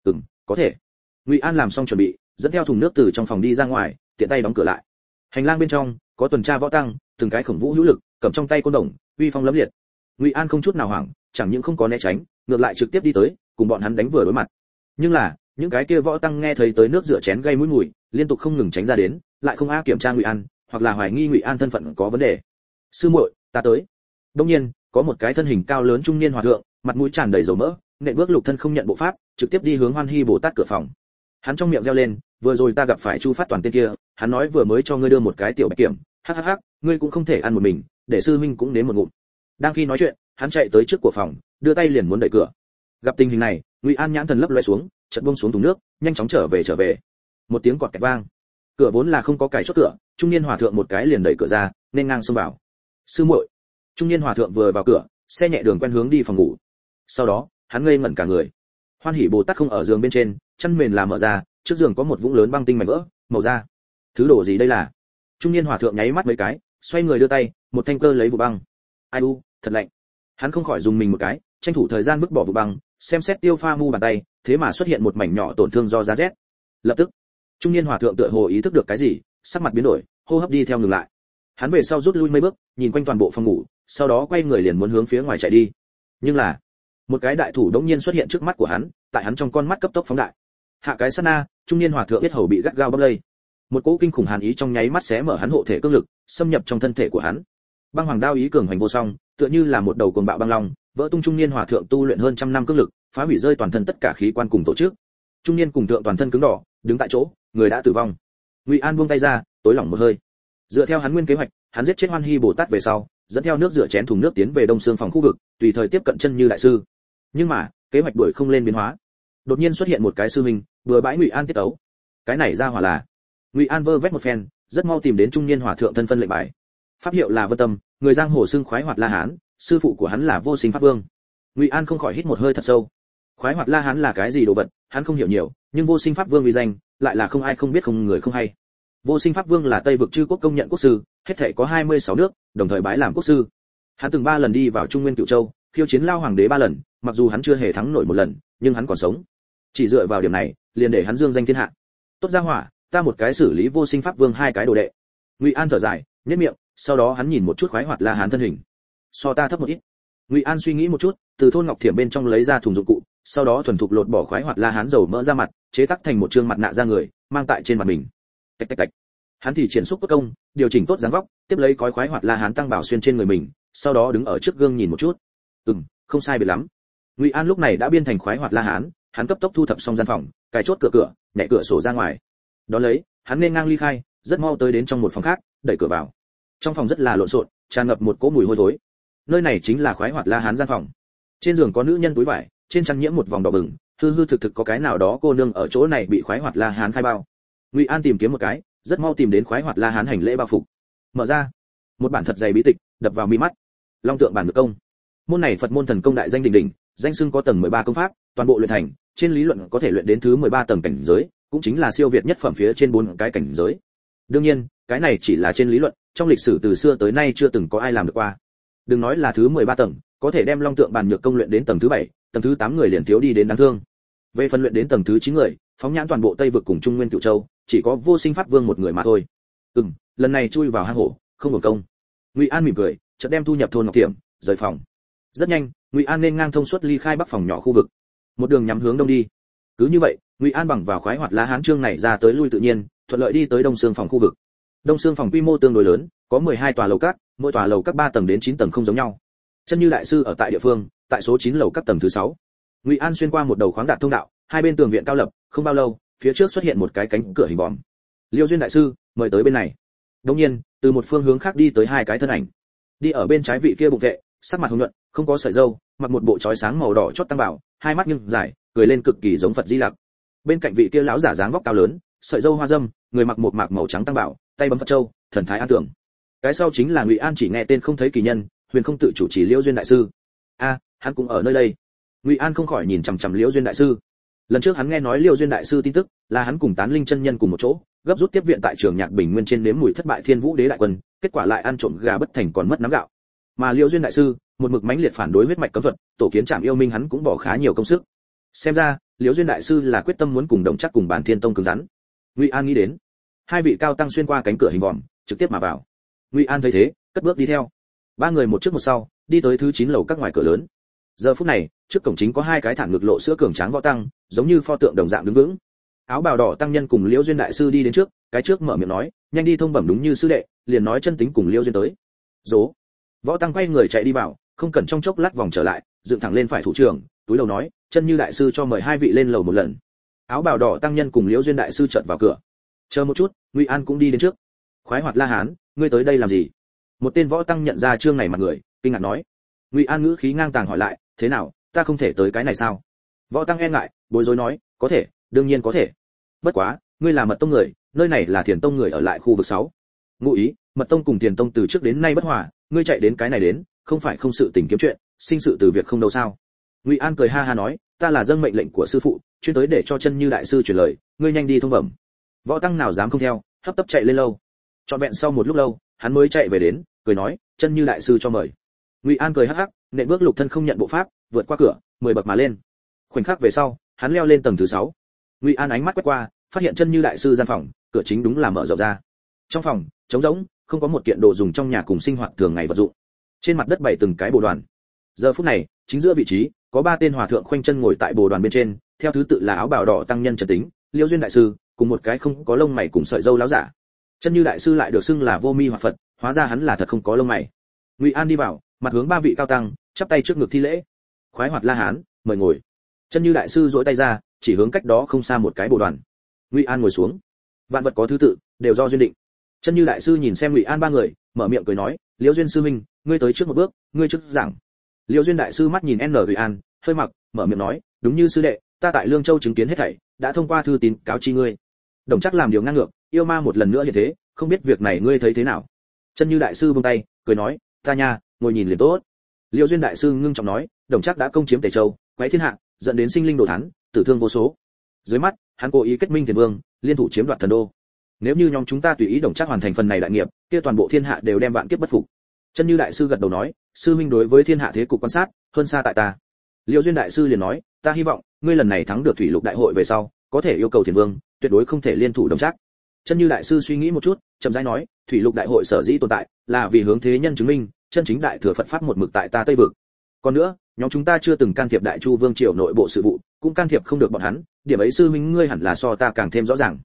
Có thể. Ngụy An làm xong chuẩn bị, dẫn theo thùng nước từ trong phòng đi ra ngoài, tiện tay đóng cửa lại. Hành lang bên trong có tuần tra võ tăng, từng cái khổng vũ hữu lực, cầm trong tay côn đồng, uy phong lẫm liệt. Ngụy An không chút nào hoảng, chẳng những không có né tránh, ngược lại trực tiếp đi tới, cùng bọn hắn đánh vừa đối mặt. Nhưng là, những cái kia võ tăng nghe thấy tới nước rửa chén gây mũi mùi, liên tục không ngừng tránh ra đến, lại không kiểm tra Ngụy An, hoặc là hoài nghi Ngụy An thân phận có vấn đề. Sư muội, ta tới. Đương nhiên, có một cái thân hình cao lớn trung niên hòa thượng, mặt mũi tràn đầy dầu mỡ, nện bước lục thân không nhận bộ pháp, trực tiếp đi hướng Hoan Hỷ Bồ Tát cửa phòng. Hắn trong miệng reo lên, vừa rồi ta gặp phải Chu Phát Toàn tên kia, hắn nói vừa mới cho ngươi đưa một cái tiểu bạch kiểm, hắc hắc hắc, ngươi cũng không thể ăn một mình, để sư huynh cũng đến một ngụm. Đang khi nói chuyện, hắn chạy tới trước của phòng, đưa tay liền muốn đẩy cửa. Gặp tình hình này, Ngụy An nhãn thần lấp loé xuống, chợt buông xuống thùng nước, nhanh chóng trở về. Một tiếng cọt kẹt vang. Cửa vốn là không có cài chốt cửa, trung niên hòa thượng một cái liền đẩy cửa ra, nên ngang xông vào. Sư muội. Trung niên hòa thượng vừa vào cửa, xe nhẹ đường quen hướng đi phòng ngủ. Sau đó, hắn ngây ngẩn cả người. Hoan Hỷ Bồ Tát không ở giường bên trên, chăn mền là mở ra, trước giường có một vũng lớn băng tinh mảnh vỡ, màu da. Thứ đồ gì đây là? Trung niên hòa thượng nháy mắt mấy cái, xoay người đưa tay, một thanh cơ lấy vụ băng. Ai u, thật lạnh. Hắn không khỏi dùng mình một cái, tranh thủ thời gian vứt bỏ vụ băng, xem xét tiêu pha mu bàn tay, thế mà xuất hiện một mảnh nhỏ tổn thương do giá rét. Lập tức, trung niên hòa thượng tựa hồ ý thức được cái gì, sắc mặt biến đổi, hô hấp đi theo ngừng lại. Hắn về sau rút lui mấy bước, nhìn quanh toàn bộ phòng ngủ, sau đó quay người liền muốn hướng phía ngoài chạy đi. Nhưng là, một cái đại thủ đống nhiên xuất hiện trước mắt của hắn, tại hắn trong con mắt cấp tốc phóng đại. Hạ cái sát na, trung niên hòa thượng biết hầu bị gắt gao bóp lây. Một cỗ kinh khủng hàn ý trong nháy mắt xé mở hắn hộ thể cương lực, xâm nhập trong thân thể của hắn. Băng hoàng đao ý cường hành vô song, tựa như là một đầu cuồng bạo băng long, vỡ tung trung niên hòa thượng tu luyện hơn trăm năm cương lực, phá hủy rơi toàn thân tất cả khí quan cùng tổ chức. Trung niên cùng thượng toàn thân cứng đỏ, đứng tại chỗ, người đã tử vong. Ngụy An buông tay ra, tối lỏng một hơi. Dựa theo hắn nguyên kế hoạch, hắn giết chết Hoan Hỷ Bồ Tát về sau, dẫn theo nước rửa chén thùng nước tiến về Đông Xương phòng khu vực, tùy thời tiếp cận chân như đại sư. Nhưng mà, kế hoạch đuổi không lên biến hóa. Đột nhiên xuất hiện một cái sư huynh, vừa bãi Ngụy An tiết tấu. Cái này ra hỏa là. Ngụy An vơ vét một phen, rất mau tìm đến trung niên hòa thượng thân phân lệnh bài. Pháp hiệu là Vân Tâm, người giang hồ xưng Khoái Hoạt La Hán, sư phụ của hắn là Vô Sinh Pháp Vương. Ngụy An không khỏi hít một hơi thật sâu. Khoái Hoạt La Hán là cái gì đồ vật, hắn không hiểu nhiều, nhưng Vô Sinh Pháp Vương uy danh, lại là không ai không biết không người không hay. Vô Sinh Pháp Vương là Tây vực chư quốc công nhận quốc sư, hết thảy có 26 nước, đồng thời bái làm quốc sư. Hắn từng 3 lần đi vào Trung Nguyên Cửu Châu, khiêu chiến Lao Hoàng đế 3 lần, mặc dù hắn chưa hề thắng nổi một lần, nhưng hắn còn sống. Chỉ dựa vào điểm này, liền để hắn dương danh thiên hạ. Tốt ra hỏa, ta một cái xử lý Vô Sinh Pháp Vương 2 cái đồ đệ. Ngụy An thở dài, nhếch miệng, sau đó hắn nhìn một chút Khoái Hoạt La Hán thân hình. So ta thấp một ít. Ngụy An suy nghĩ một chút, từ thôn ngọc thiểm bên trong lấy ra thùng dụng cụ, sau đó thuần thục lột bỏ Khoái Hoạt La Hán dầu mỡ ra mặt, chế tác thành một trương mặt nạ da người, mang tại trên mặt mình. Tạch tạch tạch. Hắn thì triển xúc cốt công, điều chỉnh tốt dáng vóc, tiếp lấy cói khoái hoạt La Hán tăng bảo xuyên trên người mình, sau đó đứng ở trước gương nhìn một chút. Không sai biệt lắm. Ngụy An lúc này đã biên thành khoái hoạt La Hán, hắn cấp tốc thu thập xong gian phòng, cài chốt cửa, nhảy cửa sổ ra ngoài. Đó lấy, hắn nên ngang ly khai, rất mau tới đến trong một phòng khác, đẩy cửa vào. Trong phòng rất là lộn xộn, tràn ngập một cỗ mùi hôi thối. Nơi này chính là khoái hoạt La Hán gian phòng. Trên giường có nữ nhân túi vải, trên chăn nhiễm một vòng đỏ bừng, hư thực có cái nào đó cô nương ở chỗ này bị khoái hoạt La Hán khai bao. Ngụy An tìm kiếm một cái, rất mau tìm đến khoái hoạt La Hán hành lễ bao phục. Mở ra, một bản thật dày bí tịch đập vào mi mắt. Long tượng bản ngược công. Môn này Phật môn thần công đại danh đỉnh đỉnh, danh xưng có tầng 13 công pháp, toàn bộ luyện thành, trên lý luận có thể luyện đến thứ 13 tầng cảnh giới, cũng chính là siêu việt nhất phẩm phía trên 4 cái cảnh giới. Đương nhiên, cái này chỉ là trên lý luận, trong lịch sử từ xưa tới nay chưa từng có ai làm được qua. Đừng nói là thứ 13 tầng, có thể đem Long tượng bản nhược công luyện đến tầng thứ 7, tầng thứ 8 người liền thiếu đi đến đáng thương. Về phần luyện đến tầng thứ 9 người, phóng nhãn toàn bộ Tây vực cùng Trung Nguyên Cửu Châu, chỉ có Vô Sinh Pháp Vương một người mà thôi. Lần này chui vào hang hổ, không hưởng công. Ngụy An mỉm cười, chợt đem thu nhập thôn Ngọc Tiệm, rời phòng. Rất nhanh, Ngụy An nên ngang thông suốt ly khai bắc phòng nhỏ khu vực, một đường nhắm hướng đông đi. Cứ như vậy, Ngụy An bằng vào khoái hoạt La Hán chương này ra tới lui tự nhiên, thuận lợi đi tới Đông Sương phòng khu vực. Đông Sương phòng quy mô tương đối lớn, có 12 tòa lầu các, mỗi tòa lầu các 3 tầng đến 9 tầng không giống nhau. Chân Như đại sư ở tại địa phương, tại số 9 lầu các tầng thứ 6. Ngụy An xuyên qua một đầu khoáng đạt thông đạo, hai bên tường viện cao lập, không bao lâu, phía trước xuất hiện một cái cánh cửa hình vòm. Liêu Duyên đại sư, mời tới bên này. Đương nhiên, từ một phương hướng khác đi tới hai cái thân ảnh. Đi ở bên trái vị kia bụng vệ, sắc mặt hồng nhuận, không có sợi râu, mặc một bộ trói sáng màu đỏ chót tăng bảo, hai mắt nghiêng dài, cười lên cực kỳ giống Phật Di Lặc. Bên cạnh vị kia lão giả dáng vóc cao lớn, sợi râu hoa dâm, người mặc một mạc màu trắng tăng bảo, tay bấm Phật châu, thần thái an tưởng. Cái sau chính là Ngụy An chỉ nghe tên không thấy kỳ nhân, huyền không tự chủ trì Liêu Duyên đại sư. Hắn cũng ở nơi đây. Ngụy An không khỏi nhìn chằm chằm Liêu Duyên đại sư. Lần trước hắn nghe nói Liêu Duyên đại sư tin tức, là hắn cùng Tán Linh chân nhân cùng một chỗ, gấp rút tiếp viện tại trường Nhạc Bình Nguyên trên nếm mùi thất bại Thiên Vũ Đế đại quân, kết quả lại ăn trộm gà bất thành còn mất nắm gạo. Mà Liêu Duyên đại sư, một mực mãnh liệt phản đối huyết mạch cấm thuật, tổ kiến Trạm Yêu Minh hắn cũng bỏ khá nhiều công sức. Xem ra, Liêu Duyên đại sư là quyết tâm muốn cùng Đồng Trác cùng Bản Thiên Tông cứng rắn. Ngụy An nghĩ đến, hai vị cao tăng xuyên qua cánh cửa hình vòm, trực tiếp mà vào. Ngụy An thấy thế, cất bước đi theo. Ba người một trước một sau, đi tới thứ 9 lầu các ngoài cửa lớn. Giờ phút này, trước cổng chính có hai cái thản ngực lộ sữa cường tráng võ tăng, giống như pho tượng đồng dạng đứng vững. Áo bào đỏ tăng nhân cùng Liễu Duyên đại sư đi đến trước, cái trước mở miệng nói, nhanh đi thông bẩm đúng như sư đệ, liền nói chân tính cùng Liễu Duyên tới. Dố. Võ tăng quay người chạy đi vào, không cần trong chốc lát vòng trở lại, dựng thẳng lên phải thủ trưởng, túi đầu nói, chân như đại sư cho mời hai vị lên lầu một lần. Áo bào đỏ tăng nhân cùng Liễu Duyên đại sư chợt vào cửa. Chờ một chút, Ngụy An cũng đi đến trước. Khoái hoạt La Hán, ngươi tới đây làm gì? Một tên võ tăng nhận ra trương này mặt người, kinh ngạc nói. Ngụy An ngữ khí ngang tàng hỏi lại, thế nào, ta không thể tới cái này sao? Võ tăng e ngại, bối rối nói, có thể, đương nhiên có thể. Bất quá, ngươi là Mật tông người, nơi này là Thiền tông người ở lại khu vực 6. Ngụ ý, Mật tông cùng Thiền tông từ trước đến nay bất hòa, ngươi chạy đến cái này đến, không phải không sự tình kiếm chuyện, sinh sự từ việc không đâu sao? Ngụy An cười ha ha nói, ta là dâng mệnh lệnh của sư phụ, chuyên tới để cho chân như đại sư truyền lời, ngươi nhanh đi thông bẩm. Võ tăng nào dám không theo, hấp tấp chạy lên lâu. Trọn vẹn sau một lúc lâu, hắn mới chạy về đến, cười nói, chân như đại sư cho mời. Ngụy An cười hắc hắc, nện bước lục thân không nhận bộ pháp, vượt qua cửa, 10 bậc mà lên. Khoảnh khắc về sau, hắn leo lên tầng thứ 6. Ngụy An ánh mắt quét qua, phát hiện chân như đại sư gian phòng, cửa chính đúng là mở rộng ra. Trong phòng, trống rỗng, không có một kiện đồ dùng trong nhà cùng sinh hoạt thường ngày vật dụng. Trên mặt đất bày từng cái bồ đoàn. Giờ phút này, chính giữa vị trí, có 3 tên hòa thượng khoanh chân ngồi tại bồ đoàn bên trên, theo thứ tự là áo bào đỏ tăng nhân Trần Tính, Liêu Duyên đại sư, cùng một cái không có lông mày cùng sợi râu láo giả. Chân như đại sư lại được xưng là Vô Mi Hoặc Phật, hóa ra hắn là thật không có lông mày. Ngụy An đi vào, mặt hướng 3 vị cao tăng, chắp tay trước ngực thi lễ. Khoái hoạt La Hán, mời ngồi. Chân như đại sư duỗi tay ra, chỉ hướng cách đó không xa một cái bồ đoàn. Ngụy An ngồi xuống. Vạn vật có thứ tự, đều do duyên định. Chân như đại sư nhìn xem Ngụy An 3 người, mở miệng cười nói, Liễu Duyên sư huynh, ngươi tới trước một bước, ngươi trước giảng. Liễu Duyên đại sư mắt nhìn Ngụy An, hơi mặc, mở miệng nói, đúng như sư đệ, ta tại Lương Châu chứng kiến hết thảy, đã thông qua thư tín cáo chi ngươi. Đồng Trác làm điều ngang ngược, yêu ma một lần nữa hiện thế, không biết việc này ngươi thấy thế nào? Chân như đại sư buông tay, cười nói, ta nha, ngồi nhìn liền tốt. Liễu Duyên đại sư ngưng trọng nói, Đồng Trác đã công chiếm Tề Châu, quấy thiên hạ, dẫn đến sinh linh đồ thán, tử thương vô số. Dưới mắt, hắn cố ý kết minh Thiền Vương, liên thủ chiếm đoạt thần đô. Nếu như nhóm chúng ta tùy ý Đồng Trác hoàn thành phần này đại nghiệp, kia toàn bộ thiên hạ đều đem vạn kiếp bất phục. Chân như đại sư gật đầu nói, sư minh đối với thiên hạ thế cục quan sát, hơn xa tại ta. Liễu Duyên đại sư liền nói, ta hy vọng ngươi lần này thắng được thủy lục đại hội về sau, có thể yêu cầu Thiền Vương, tuyệt đối không thể liên thủ Đồng Trác. Chân như đại sư suy nghĩ một chút, chậm rãi nói, thủy lục đại hội sở dĩ tồn tại, là vì hướng thế nhân chứng minh, chân chính đại thừa Phật pháp một mực tại ta Tây vực. Còn nữa, nhóm chúng ta chưa từng can thiệp Đại Chu Vương triều nội bộ sự vụ, cũng can thiệp không được bọn hắn, điểm ấy sư huynh ngươi hẳn là so ta càng thêm rõ ràng.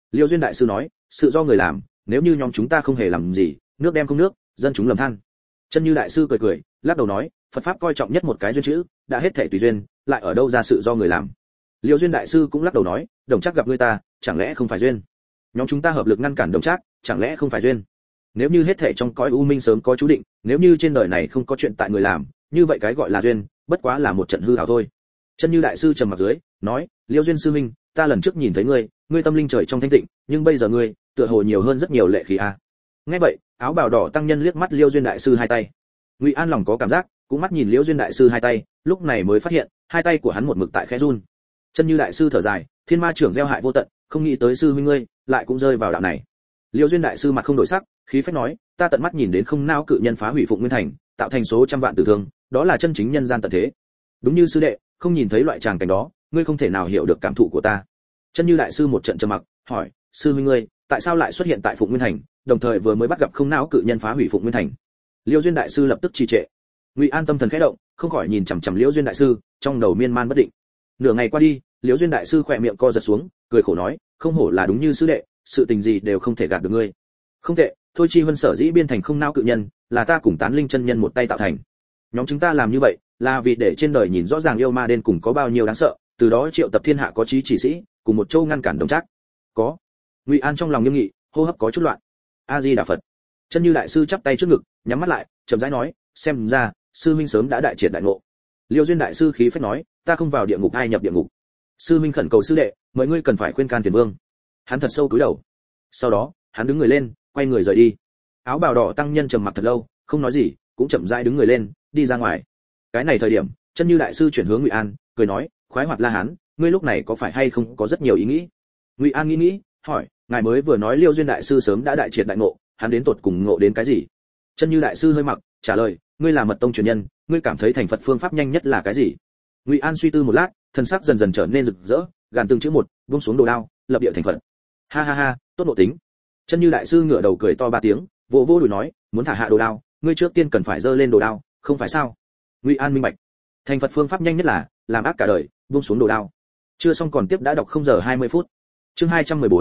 Liêu Duyên đại sư nói, sự do người làm, nếu như nhóm chúng ta không hề làm gì, nước đem không nước, dân chúng lầm than. Chân Như đại sư cười cười, lắc đầu nói, Phật pháp coi trọng nhất một cái duyên chữ, đã hết thể tùy duyên, lại ở đâu ra sự do người làm. Liêu Duyên đại sư cũng lắc đầu nói, Đồng Trác gặp ngươi ta, chẳng lẽ không phải duyên? Nhóm chúng ta hợp lực ngăn cản Đồng Trác, chẳng lẽ không phải duyên? Nếu như hết thể trong cõi u minh sớm có chú định, nếu như trên đời này không có chuyện tại người làm, như vậy cái gọi là duyên, bất quá là một trận hư ảo thôi. Chân Như đại sư trầm mặc dưới, nói, Liêu Duyên sư huynh, ta lần trước nhìn thấy ngươi tâm linh trời trong thanh tịnh, nhưng bây giờ ngươi, tựa hồ nhiều hơn rất nhiều lệ khí a. Nghe vậy, áo bào đỏ tăng nhân liếc mắt Liêu Duyên đại sư hai tay. Ngụy An lòng có cảm giác, cũng mắt nhìn Liêu Duyên đại sư hai tay, lúc này mới phát hiện, hai tay của hắn một mực tại khẽ run. Chân Như đại sư thở dài, thiên ma trưởng gieo hại vô tận, không nghĩ tới sư huynh ngươi lại cũng rơi vào đạo này. Liêu Duyên đại sư mặt không đổi sắc, khí phách nói, ta tận mắt nhìn đến không não cự nhân phá hủy Phụng Nguyên thành, tạo thành số trăm vạn tử thương, đó là chân chính nhân gian tận thế. Đúng như sư đệ, không nhìn thấy loại tràng cảnh đó, ngươi không thể nào hiểu được cảm thụ của ta. Chân Như đại sư một trận trầm mặc, hỏi, sư huynh ngươi, tại sao lại xuất hiện tại Phụng Nguyên thành, đồng thời vừa mới bắt gặp không não cự nhân phá hủy Phụng Nguyên thành? Liêu Duyên đại sư lập tức trì trệ. Ngụy An tâm thần khẽ động, không khỏi nhìn chằm chằm Liêu Duyên đại sư, trong đầu miên man bất định. Nửa ngày qua đi, Liêu Duyên đại sư khỏe miệng co giật xuống, cười khổ nói, không hổ là đúng như sư đệ, sự tình gì đều không thể gạt được ngươi. Không tệ, thôi chi vân sở dĩ biên thành không não cự nhân, là ta cùng Tán Linh chân nhân một tay tạo thành. Nhóm chúng ta làm như vậy, là vì để trên đời nhìn rõ ràng yêu ma đến cùng có bao nhiêu đáng sợ, từ đó triệu tập thiên hạ có chí chỉ sĩ, cùng một châu ngăn cản Đồng Trác. Có. Ngụy An trong lòng nghiêm nghị, hô hấp có chút loạn. A Di Đà Phật. Chân Như đại sư chắp tay trước ngực, nhắm mắt lại, chậm rãi nói, xem ra sư minh sớm đã đại triệt đại ngộ. Liêu Duyên đại sư khí phách nói, ta không vào địa ngục ai nhập địa ngục. Sư minh khẩn cầu sư đệ, mọi ngươi cần phải khuyên can Tiền Vương. Hắn thật sâu cúi đầu. Sau đó, hắn đứng người lên, quay người rời đi. Áo bào đỏ tăng nhân trầm mặc thật lâu, không nói gì, cũng chậm rãi đứng người lên, đi ra ngoài. Cái này thời điểm, Chân Như đại sư chuyển hướng Ngụy An, cười nói, khoái hoạt La Hán, ngươi lúc này có phải hay không có rất nhiều ý nghĩ? Ngụy An nghĩ, hỏi, ngài mới vừa nói Liêu Duyên đại sư sớm đã đại triệt đại ngộ, hắn đến tột cùng ngộ đến cái gì? Chân Như đại sư hơi mặc, trả lời, ngươi là mật tông truyền nhân, ngươi cảm thấy thành Phật phương pháp nhanh nhất là cái gì? Ngụy An suy tư một lát, thân sắc dần dần trở nên rực rỡ, gàn từng chữ một, buông xuống đồ đao, lập địa thành Phật. Ha ha ha, tốt nội tính. Chân Như đại sư ngửa đầu cười to ba tiếng, vỗ vỗ đùi nói, muốn thả hạ đồ đao, ngươi trước tiên cần phải giơ lên đồ đao, không phải sao? Ngụy An minh bạch. Thành Phật phương pháp nhanh nhất là làm ác cả đời, buông xuống đồ đao. Chưa xong còn tiếp đã đọc 0 giờ 20 phút. Chương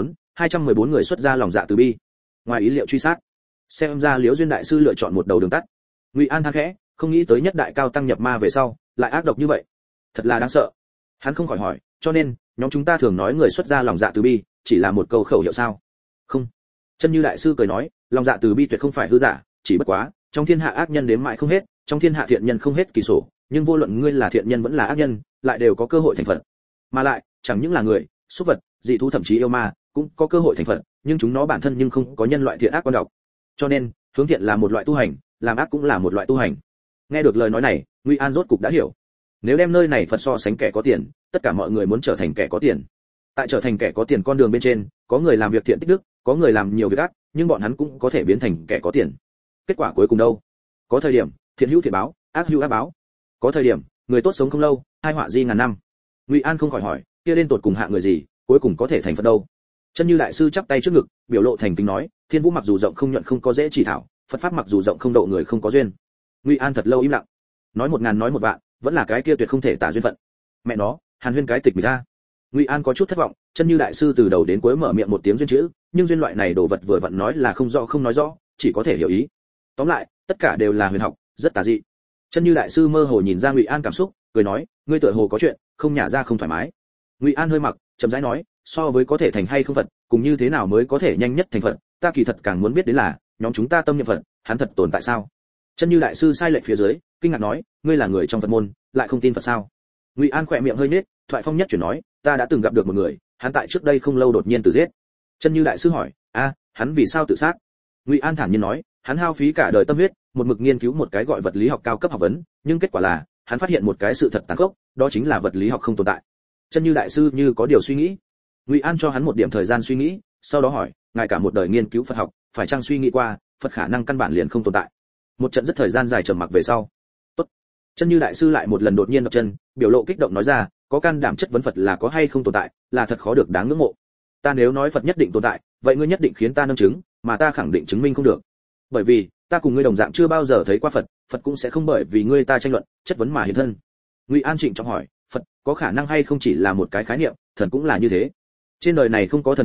214 người xuất ra lòng dạ từ bi. Ngoài ý liệu truy sát. Xem ra Liễu Duyên đại sư lựa chọn một đầu đường tắt. Ngụy An than khẽ, không nghĩ tới nhất đại cao tăng nhập ma về sau, lại ác độc như vậy. Thật là đáng sợ. Hắn không khỏi hỏi, cho nên, nhóm chúng ta thường nói người xuất ra lòng dạ từ bi, chỉ là một câu khẩu hiệu sao? Không. Chân Như đại sư cười nói, lòng dạ từ bi tuyệt không phải hư giả, chỉ bất quá, trong thiên hạ ác nhân đếm mãi không hết, trong thiên hạ thiện nhân không hết kỳ sổ, nhưng vô luận ngươi là thiện nhân vẫn là ác nhân, lại đều có cơ hội thành Phật. Mà lại, chẳng những là người, súc vật, dị thú thậm chí yêu ma, cũng có cơ hội thành Phật, nhưng chúng nó bản thân nhưng không có nhân loại thiện ác quan độc. Cho nên, hướng thiện là một loại tu hành, làm ác cũng là một loại tu hành. Nghe được lời nói này, Ngụy An rốt cục đã hiểu. Nếu đem nơi này Phật so sánh kẻ có tiền, tất cả mọi người muốn trở thành kẻ có tiền. Tại trở thành kẻ có tiền con đường bên trên, có người làm việc thiện tích đức, có người làm nhiều việc ác, nhưng bọn hắn cũng có thể biến thành kẻ có tiền. Kết quả cuối cùng đâu? Có thời điểm, thiện hữu thiện báo, ác hữu ác báo. Có thời điểm, người tốt sống không lâu, hai họa di ngàn năm. Ngụy An không khỏi hỏi, kia lên tột cùng hạ người gì, cuối cùng có thể thành Phật đâu? Chân Như đại sư chắp tay trước ngực, biểu lộ thành kính nói, thiên vũ mặc dù rộng không nhuận không có dễ chỉ thảo, Phật pháp mặc dù rộng không độ người không có duyên. Ngụy An thật lâu im lặng, nói 1000 nói 1 vạn, vẫn là cái kia tuyệt không thể tả duyên phận. Mẹ nó, Hàn Huyên cái tịch mịch ra. Ngụy An có chút thất vọng, Chân Như đại sư từ đầu đến cuối mở miệng một tiếng duyên chữ, nhưng duyên loại này đồ vật vừa vặn nói là không rõ không nói rõ, chỉ có thể hiểu ý. Tóm lại, tất cả đều là huyền học, rất tà dị. Chân Như đại sư mơ hồ nhìn ra Ngụy An cảm xúc, cười nói, ngươi tựa hồ có chuyện, không nhả ra không thoải mái. Ngụy An hơi mặc, chậm rãi nói, so với có thể thành hay không Phật, cùng như thế nào mới có thể nhanh nhất thành Phật, ta kỳ thật càng muốn biết đến là, nhóm chúng ta tâm niệm Phật, hắn thật tồn tại sao? Chân Như đại sư sai lệch phía dưới, kinh ngạc nói, ngươi là người trong Phật môn, lại không tin Phật sao? Ngụy An khỏe miệng hơi nhếch, thoại phong nhất chuyển nói, ta đã từng gặp được một người, hắn tại trước đây không lâu đột nhiên tự giết. Chân Như đại sư hỏi, hắn vì sao tự sát? Ngụy An thản nhiên nói, hắn hao phí cả đời tâm huyết, một mực nghiên cứu một cái gọi vật lý học cao cấp học vấn, nhưng kết quả là, hắn phát hiện một cái sự thật tàn khốc, đó chính là vật lý học không tồn tại. Chân Như đại sư như có điều suy nghĩ. Ngụy An cho hắn một điểm thời gian suy nghĩ, sau đó hỏi, ngài cả một đời nghiên cứu Phật học, phải chăng suy nghĩ qua, Phật khả năng căn bản liền không tồn tại? Một trận rất thời gian dài trầm mặc về sau, tốt. Chân Như đại sư lại một lần đột nhiên đập chân, biểu lộ kích động nói ra, có can đảm chất vấn Phật là có hay không tồn tại, là thật khó được đáng ngưỡng mộ. Ta nếu nói Phật nhất định tồn tại, vậy ngươi nhất định khiến ta nâng chứng, mà ta khẳng định chứng minh không được. Bởi vì, ta cùng ngươi đồng dạng chưa bao giờ thấy qua Phật, Phật cũng sẽ không bởi vì ngươi ta tranh luận, chất vấn mà hiện thân. Ngụy An trịnh trọng hỏi, Phật có khả năng hay không chỉ là một cái khái niệm, thần cũng là như thế. Trên đời này không có thần ma,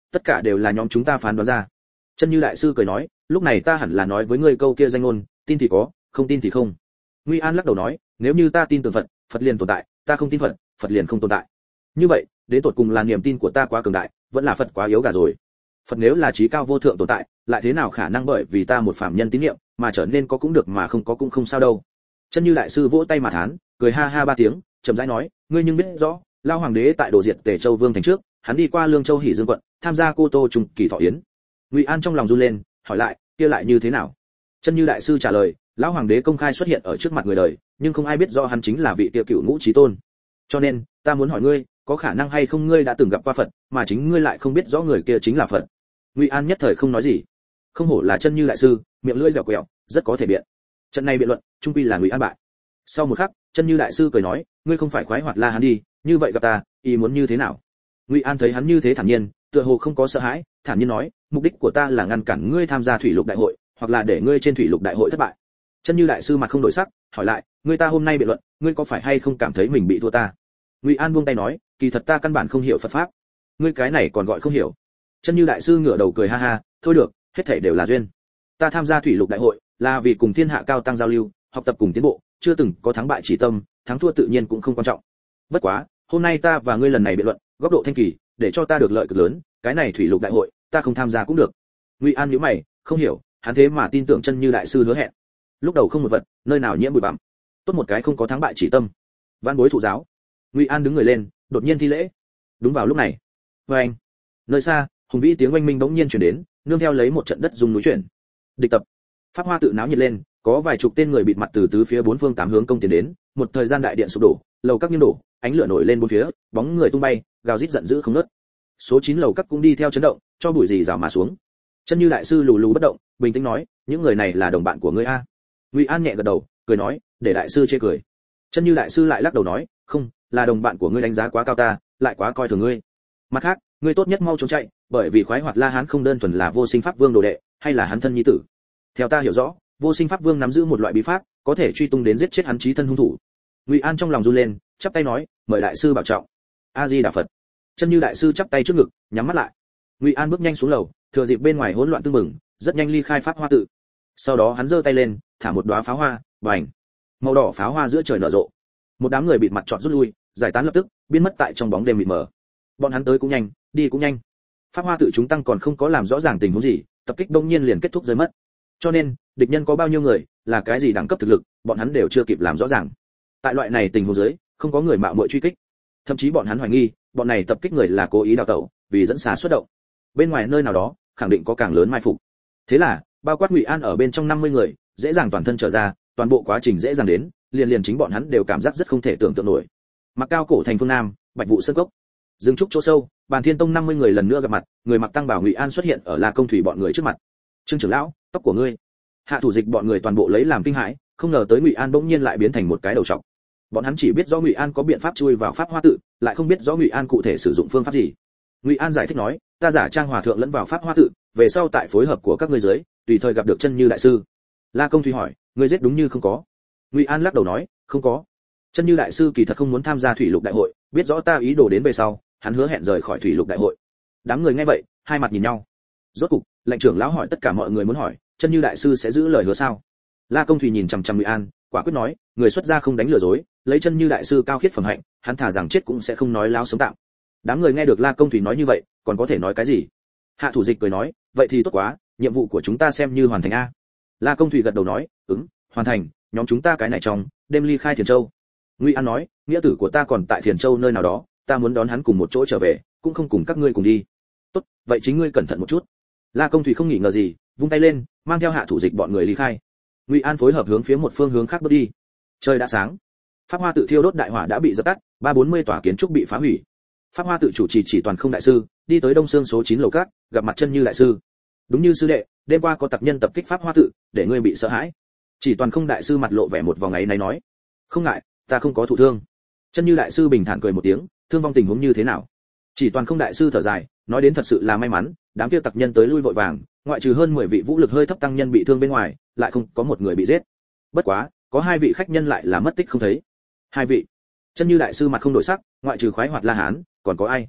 tất cả đều là nhóm chúng ta phán đoán ra. Chân Như đại sư cười nói, lúc này ta hẳn là nói với ngươi câu kia danh ngôn, tin thì có, không tin thì không. Ngụy An lắc đầu nói, nếu như ta tin tưởng Phật, Phật liền tồn tại, ta không tin Phật, Phật liền không tồn tại. Như vậy, đến tột cùng là niềm tin của ta quá cường đại, vẫn là Phật quá yếu gà rồi. Phật nếu là trí cao vô thượng tồn tại, lại thế nào khả năng bởi vì ta một phàm nhân tín niệm mà trở nên có cũng được mà không có cũng không sao đâu. Chân Như đại sư vỗ tay mà thán, cười ha ha ba tiếng, chậm rãi nói, ngươi nhưng biết rõ, Lao hoàng đế tại đổ diệt Tề Châu Vương thành trước, hắn đi qua Lương Châu Hỉ Dương quận, tham gia Cô Tô trùng kỳ thọ yến. Ngụy An trong lòng run lên, hỏi lại, kia lại như thế nào? Chân Như đại sư trả lời, lão hoàng đế công khai xuất hiện ở trước mặt người đời, nhưng không ai biết rõ hắn chính là vị kia cựu ngũ chí tôn. Cho nên, ta muốn hỏi ngươi, có khả năng hay không ngươi đã từng gặp qua Phật, mà chính ngươi lại không biết rõ người kia chính là Phật? Ngụy An nhất thời không nói gì. Không hổ là Chân Như đại sư, miệng lưỡi dẻo quẹo, rất có thể biện. Trận này biện luận, trung quy là Ngụy An bại. Sau một khắc, Chân Như đại sư cười nói, ngươi không phải khoái hoạt La Hán đi, như vậy gặp ta, ý muốn như thế nào? Ngụy An thấy hắn như thế thản nhiên, tựa hồ không có sợ hãi, thản nhiên nói, mục đích của ta là ngăn cản ngươi tham gia thủy lục đại hội, hoặc là để ngươi trên thủy lục đại hội thất bại. Chân Như đại sư mặt không đổi sắc, hỏi lại, ngươi ta hôm nay biện luận, ngươi có phải hay không cảm thấy mình bị thua ta? Ngụy An buông tay nói, kỳ thật ta căn bản không hiểu Phật pháp. Ngươi cái này còn gọi không hiểu? Chân Như đại sư ngửa đầu cười ha ha, thôi được, hết thảy đều là duyên. Ta tham gia thủy lục đại hội, là vì cùng thiên hạ cao tăng giao lưu, học tập cùng tiến bộ, chưa từng có thắng bại chỉ tâm, thắng thua tự nhiên cũng không quan trọng. Bất quá, hôm nay ta và ngươi lần này biện luận, góc độ thanh kỳ, để cho ta được lợi cực lớn, cái này thủy lục đại hội, ta không tham gia cũng được. Ngụy An nhíu mày, không hiểu, hắn thế mà tin tưởng Chân Như đại sư hứa hẹn. Lúc đầu không một vật, nơi nào nhiễm bụi bặm. Tốt một cái không có thắng bại chỉ tâm. Văn bối thụ giáo. Ngụy An đứng người lên, đột nhiên thi lễ. Đúng vào lúc này, oeng, nơi xa, hùng vĩ tiếng oanh minh bỗng nhiên truyền đến, nương theo lấy một trận đất rung núi chuyển. Địch tập. Pháp Hoa tự náo nhiệt lên, có vài chục tên người bịt mặt từ tứ phía bốn phương tám hướng công tiến đến, một thời gian đại điện sụp đổ, lầu các nghiêng đổ, ánh lửa nổi lên bốn phía, bóng người tung bay, gào rít giận dữ không ngớt. Số 9 lầu các cũng đi theo chấn động, cho bụi gì rào mà xuống. Chân Như đại sư lù lù bất động, bình tĩnh nói, những người này là đồng bạn của ngươi a? Ngụy An nhẹ gật đầu, cười nói, để đại sư chê cười. Chân Như đại sư lại lắc đầu nói, không, là đồng bạn của ngươi đánh giá quá cao ta, lại quá coi thường ngươi. Mặt khác, ngươi tốt nhất mau trốn chạy, bởi vì khoái hoạt La Hán không đơn thuần là Vô Sinh Pháp Vương đồ đệ, hay là hắn thân nhi tử. Theo ta hiểu rõ, Vô Sinh Pháp Vương nắm giữ một loại bí pháp, có thể truy tung đến giết chết hắn chí thân hung thủ. Ngụy An trong lòng run lên, chắp tay nói, mời đại sư bảo trọng. A Di Đà Phật. Chân Như đại sư chắp tay trước ngực, nhắm mắt lại. Ngụy An bước nhanh xuống lầu, thừa dịp bên ngoài hỗn loạn tương mừng, rất nhanh ly khai Pháp Hoa tự. Sau đó hắn giơ tay lên, thả một đóa pháo hoa, bành, màu đỏ pháo hoa giữa trời nở rộ. Một đám người bịt mặt chọn rút lui, giải tán lập tức, biến mất tại trong bóng đêm mịt mờ. Bọn hắn tới cũng nhanh, đi cũng nhanh. Pháp Hoa tự chúng tăng còn không có làm rõ ràng tình huống gì, tập kích đông nhiên liền kết thúc rơi mất. Cho nên, địch nhân có bao nhiêu người, là cái gì đẳng cấp thực lực, bọn hắn đều chưa kịp làm rõ ràng. Tại loại này tình huống dưới, không có người mạo muội truy kích. Thậm chí bọn hắn hoài nghi, bọn này tập kích người là cố ý đào tẩu, vì dẫn xà xuất động. Bên ngoài nơi nào đó, khẳng định có càng lớn mai phục. Thế là, bao quát Ngụy An ở bên trong 50 người, dễ dàng toàn thân trở ra, toàn bộ quá trình dễ dàng đến, liền chính bọn hắn đều cảm giác rất không thể tưởng tượng nổi. Mặc Cao cổ thành phương Nam, Bạch Vụ sơn cốc. Dương trúc chỗ sâu, Bàn Thiên Tông 50 người lần nữa gặp mặt, người mặc tăng bảo Ngụy An xuất hiện ở La Công Thủy bọn người trước mặt. Trương trưởng lão, tóc của ngươi. Hạ thủ dịch bọn người toàn bộ lấy làm kinh hãi, không ngờ tới Ngụy An bỗng nhiên lại biến thành một cái đầu trọc. Bọn hắn chỉ biết rõ Ngụy An có biện pháp chui vào Pháp Hoa tự, lại không biết rõ Ngụy An cụ thể sử dụng phương pháp gì. Ngụy An giải thích nói, ta giả trang hòa thượng lẫn vào Pháp Hoa tự, về sau tại phối hợp của các ngươi dưới, tùy thời gặp được Chân Như đại sư. La Công Thủy hỏi, ngươi giết đúng như không có? Ngụy An lắc đầu nói, không có. Chân Như đại sư kỳ thật không muốn tham gia thủy lục đại hội, biết rõ ta ý đồ đến về sau, hắn hứa hẹn rời khỏi thủy lục đại hội. Đám người nghe vậy, hai mặt nhìn nhau. Rốt cục, lệnh trưởng lão hỏi tất cả mọi người muốn hỏi, Chân Như đại sư sẽ giữ lời hứa sao? La Công Thủy nhìn chằm chằm Ngụy An, quả quyết nói, người xuất gia không đánh lừa dối, lấy Chân Như đại sư cao khiết phẩm hạnh, hắn thà rằng chết cũng sẽ không nói láo sống tạm. Đám người nghe được La Công Thủy nói như vậy, còn có thể nói cái gì? Hạ thủ dịch cười nói, vậy thì tốt quá, nhiệm vụ của chúng ta xem như hoàn thành a. La Công Thủy gật đầu nói, hoàn thành, nhóm chúng ta cái này trong đêm ly khai Thiền Châu. Ngụy An nói, nghĩa tử của ta còn tại Thiền Châu nơi nào đó, ta muốn đón hắn cùng một chỗ trở về, cũng không cùng các ngươi cùng đi. Tốt, vậy chính ngươi cẩn thận một chút. La Công Thủy không nghĩ ngờ gì, vung tay lên, mang theo hạ thủ dịch bọn người ly khai. Ngụy An phối hợp hướng phía một phương hướng khác bước đi. Trời đã sáng, Pháp Hoa tự thiêu đốt đại hỏa đã bị dập tắt, 340 tòa kiến trúc bị phá hủy. Pháp Hoa tự chủ trì chỉ toàn không đại sư, đi tới Đông Sương số 9 lầu các, gặp mặt Chân Như đại sư. Đúng như sư đệ, đêm qua có tặc nhân tập kích Pháp Hoa tự, để ngươi bị sợ hãi. Chỉ toàn không đại sư mặt lộ vẻ một vòng ấy náy nói, không ngại, ta không có thụ thương. Chân Như đại sư bình thản cười một tiếng, thương vong tình huống như thế nào? Chỉ toàn không đại sư thở dài, nói đến thật sự là may mắn, đám kia tặc nhân tới lui vội vàng, ngoại trừ hơn 10 vị vũ lực hơi thấp tăng nhân bị thương bên ngoài, lại không có một người bị giết. Bất quá, có 2 vị khách nhân lại là mất tích không thấy. 2 vị? Chân Như đại sư mặt không đổi sắc, ngoại trừ khoái hoạt La Hán, còn có ai?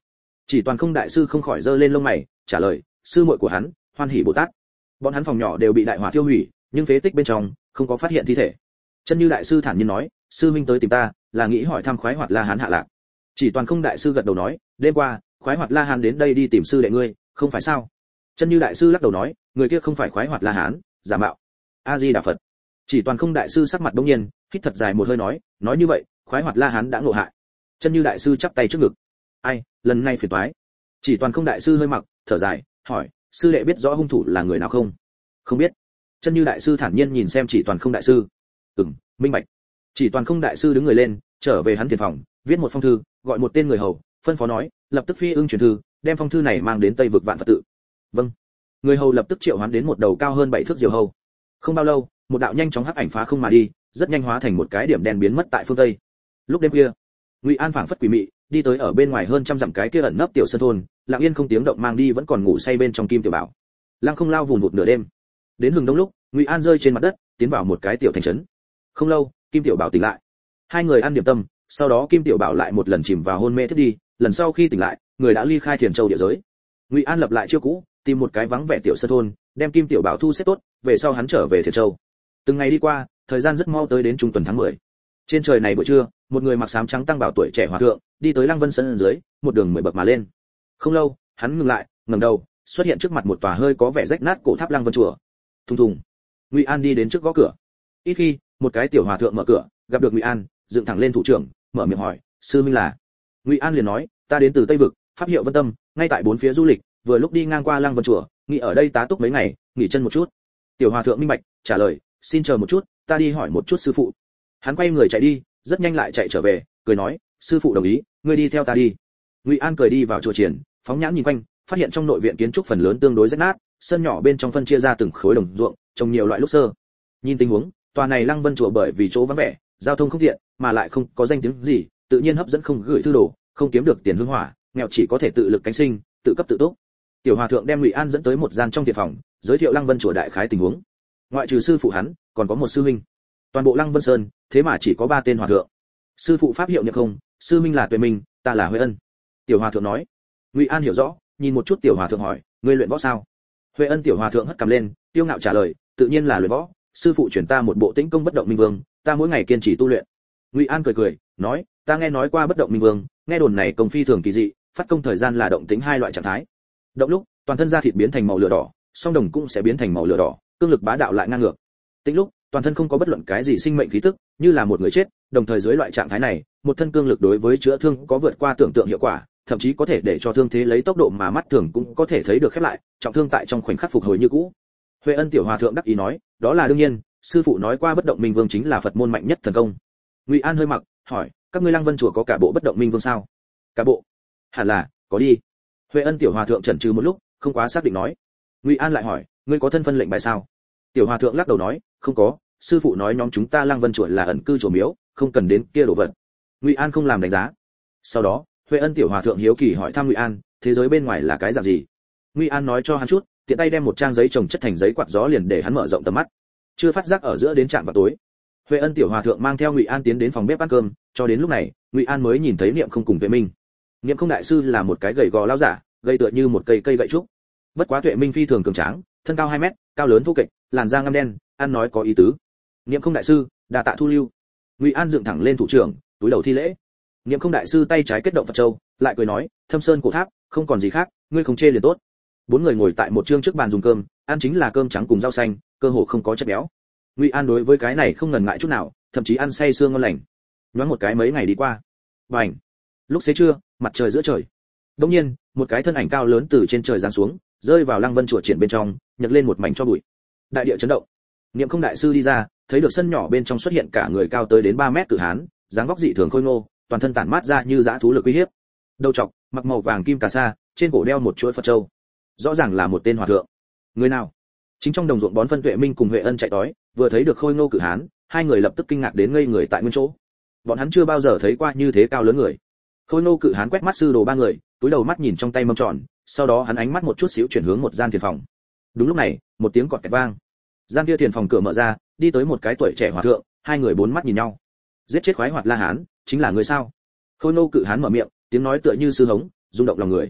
Chỉ Toàn Không đại sư không khỏi giơ lên lông mày, trả lời, sư muội của hắn, Hoan Hỷ Bồ Tát. Bọn hắn phòng nhỏ đều bị đại hỏa thiêu hủy, nhưng phế tích bên trong không có phát hiện thi thể. Chân Như đại sư thản nhiên nói, sư huynh tới tìm ta, là nghĩ hỏi thăm Khoái Hoạt La Hán hạ lạc. Chỉ Toàn Không đại sư gật đầu nói, đêm qua, Khoái Hoạt La Hán đến đây đi tìm sư đệ ngươi, không phải sao? Chân Như đại sư lắc đầu nói, người kia không phải Khoái Hoạt La Hán, giả mạo. A Di Đà Phật. Chỉ Toàn Không đại sư sắc mặt bỗng nhiên, hít thật dài một hơi nói như vậy, Khoái Hoạt La Hán đã ngộ hại. Chân Như đại sư chắp tay trước ngực. Ai, lần này phiền toái. Chỉ Toàn Không đại sư hơi mặc, thở dài, hỏi, sư đệ biết rõ hung thủ là người nào không? Không biết. Chân Như đại sư thản nhiên nhìn xem Chỉ Toàn Không đại sư. Minh bạch. Chỉ Toàn Không đại sư đứng người lên, trở về hắn tiền phòng, viết một phong thư, gọi một tên người hầu, phân phó nói, lập tức phi ưng truyền thư, đem phong thư này mang đến Tây vực Vạn Phật tự. Vâng. Người hầu lập tức triệu hoán đến một đầu cao hơn 7 thước diều hầu. Không bao lâu, một đạo nhanh chóng hắc ảnh phá không mà đi, rất nhanh hóa thành một cái điểm đen biến mất tại phương tây. Lúc đêm khuya, Ngụy An phảng phất quỷ mị, đi tới ở bên ngoài hơn trăm dặm cái kia ẩn nấp tiểu sơn thôn, lặng yên không tiếng động mang đi vẫn còn ngủ say bên trong Kim Tiểu Bảo. Lăng Không lao vùn vụt nửa đêm. Đến hừng đông lúc, Ngụy An rơi trên mặt đất, tiến vào một cái tiểu thành trấn. Không lâu, Kim Tiểu Bảo tỉnh lại. Hai người ăn điểm tâm, sau đó Kim Tiểu Bảo lại một lần chìm vào hôn mê thiết đi, lần sau khi tỉnh lại, người đã ly khai Thiền Châu địa giới. Ngụy An lập lại chiêu cũ, tìm một cái vắng vẻ tiểu sơn thôn, đem Kim Tiểu Bảo thu xếp tốt, về sau hắn trở về Thiền Châu. Từng ngày đi qua, thời gian rất mau tới đến trung tuần tháng 10. Trên trời này buổi trưa, một người mặc sám trắng tăng bảo tuổi trẻ hòa thượng, đi tới Lăng Vân Sơn dưới, một đường 10 bậc mà lên. Không lâu, hắn ngừng lại, ngẩng đầu, xuất hiện trước mặt một tòa hơi có vẻ rách nát cổ tháp Lăng Vân chùa. Thùng thùng. Ngụy An đi đến trước gõ cửa. Ít khi, một cái tiểu hòa thượng mở cửa, gặp được Ngụy An, dựng thẳng lên thủ trưởng, mở miệng hỏi, sư minh là? Ngụy An liền nói, ta đến từ Tây vực, pháp hiệu Vân Tâm, ngay tại bốn phía du lịch, vừa lúc đi ngang qua Lăng Vân chùa, nghĩ ở đây tá túc mấy ngày, nghỉ chân một chút. Tiểu hòa thượng minh bạch, trả lời, xin chờ một chút, ta đi hỏi một chút sư phụ. Hắn quay người chạy đi, rất nhanh lại chạy trở về, cười nói, sư phụ đồng ý, ngươi đi theo ta đi. Ngụy An cười đi vào chùa triển, phóng nhãn nhìn quanh, phát hiện trong nội viện kiến trúc phần lớn tương đối rách nát, sân nhỏ bên trong phân chia ra từng khối đồng ruộng, trồng nhiều loại lúc sơ. Nhìn tình huống, tòa này Lăng Vân chùa bởi vì chỗ vắng vẻ, giao thông không tiện, mà lại không có danh tiếng gì, tự nhiên hấp dẫn không gửi thư đồ, không kiếm được tiền hương hỏa, nghèo chỉ có thể tự lực cánh sinh, tự cấp tự túc. Tiểu hòa thượng đem Ngụy An dẫn tới một gian trong thiện phòng, giới thiệu Lăng Vân chùa đại khái tình huống. Ngoại trừ sư phụ hắn, còn có một sư huynh. Toàn bộ Lăng Vân Sơn, thế mà chỉ có 3 tên hòa thượng. Sư phụ pháp hiệu Nhật Không, sư huynh là Tuệ Minh, ta là Huệ Ân. Tiểu hòa thượng nói. Ngụy An hiểu rõ, nhìn một chút tiểu hòa thượng hỏi, ngươi luyện võ sao? Huệ Ân tiểu hòa thượng hất cằm lên, tiêu ngạo trả lời, tự nhiên là luyện võ, sư phụ chuyển ta một bộ Tĩnh Công Bất Động Minh Vương, ta mỗi ngày kiên trì tu luyện. Ngụy An cười, nói, ta nghe nói qua Bất Động Minh Vương, nghe đồn này công phi thường kỳ dị, phát công thời gian là động tĩnh 2 loại trạng thái. Động lúc, toàn thân da thịt biến thành màu lửa đỏ, song đồng cũng sẽ biến thành màu lửa đỏ, cương lực bá đạo lại ngang ngược. Tĩnh lúc, toàn thân không có bất luận cái gì sinh mệnh khí tức, như là một người chết, đồng thời dưới loại trạng thái này, một thân cương lực đối với chữa thương có vượt qua tưởng tượng hiệu quả, thậm chí có thể để cho thương thế lấy tốc độ mà mắt thường cũng có thể thấy được khép lại, trọng thương tại trong khoảnh khắc phục hồi như cũ. Huệ Ân tiểu hòa thượng đắc ý nói, đó là đương nhiên, sư phụ nói qua Bất Động Minh Vương chính là Phật môn mạnh nhất thần công. Ngụy An hơi mặc, hỏi, các ngươi Lăng Vân chùa có cả bộ Bất Động Minh Vương sao? Cả bộ? Hẳn là, có đi. Huệ Ân tiểu hòa thượng chần chừ một lúc, không quá xác định nói. Ngụy An lại hỏi, ngươi có thân phân lệnh bài sao? Tiểu hòa thượng lắc đầu nói, không có, sư phụ nói nhóm chúng ta Lăng Vân chùa là ẩn cư chùa miếu, không cần đến kia đồ vật. Ngụy An không làm đánh giá. Sau đó, Huệ Ân tiểu hòa thượng hiếu kỳ hỏi thăm Ngụy An, thế giới bên ngoài là cái dạng gì? Ngụy An nói cho hắn chút, tiện tay đem một trang giấy trồng chất thành giấy quạt gió liền để hắn mở rộng tầm mắt. Chưa phát giác ở giữa đến trạm vào tối. Huệ Ân tiểu hòa thượng mang theo Ngụy An tiến đến phòng bếp ăn cơm, cho đến lúc này, Ngụy An mới nhìn thấy Niệm Không cùng Tuệ Minh. Niệm Không đại sư là một cái gầy gò lão giả, gầy tựa như một cây gậy trúc. Bất quá Tuệ Minh phi thường cường tráng, thân cao 2 mét, cao lớn thô kệch, làn da ngăm đen, ăn nói có ý tứ. Niệm Không đại sư, đa tạ thu lưu. Ngụy An dựng thẳng lên thủ trưởng, túi đầu thi lễ. Niệm Không đại sư tay trái kết động Phật châu, lại cười nói, Thâm Sơn cổ tháp, không còn gì khác, ngươi không chê liền tốt. 4 người ngồi tại một chương trước bàn dùng cơm, ăn chính là cơm trắng cùng rau xanh, cơ hồ không có chất béo. Ngụy An đối với cái này không ngần ngại chút nào, thậm chí ăn say sưa ngon lành. Nhoáng một cái mấy ngày đi qua. Bành. Lúc xế trưa, mặt trời giữa trời. Đột nhiên, một cái thân ảnh cao lớn từ trên trời giáng xuống, rơi vào Lăng Vân chùa triển bên trong, nhấc lên một mảnh cho bụi. Đại địa chấn động. Niệm Không đại sư đi ra, thấy được sân nhỏ bên trong xuất hiện cả người cao tới đến 3 mét cự hán, dáng vóc dị thường khôi ngô, toàn thân tản mát ra như dã thú lực uy hiếp. Đầu trọc, mặc màu vàng kim cà sa, trên cổ đeo một chuỗi Phật châu. Rõ ràng là một tên hòa thượng. Người nào? Chính trong đồng ruộng bón phân Tuệ Minh cùng Huệ Ân chạy đói, vừa thấy được khôi ngô cự hán, hai người lập tức kinh ngạc đến ngây người tại nguyên chỗ. Bọn hắn chưa bao giờ thấy qua như thế cao lớn người. Khôi ngô cự hán quét mắt sư đồ 3 người, túi đầu mắt nhìn trong tay mâm tròn, sau đó hắn ánh mắt một chút xíu chuyển hướng một gian thiền phòng. Đúng lúc này, một tiếng cọt kẹt vang. Gian kia thiền phòng cửa mở ra, đi tới một cái tuổi trẻ hòa thượng, hai người 4 mắt nhìn nhau. Giết chết Khoái Hoạt La Hán, chính là người sao? Khôi ngô cự hán mở miệng, tiếng nói tựa như sư hống, rung động lòng người.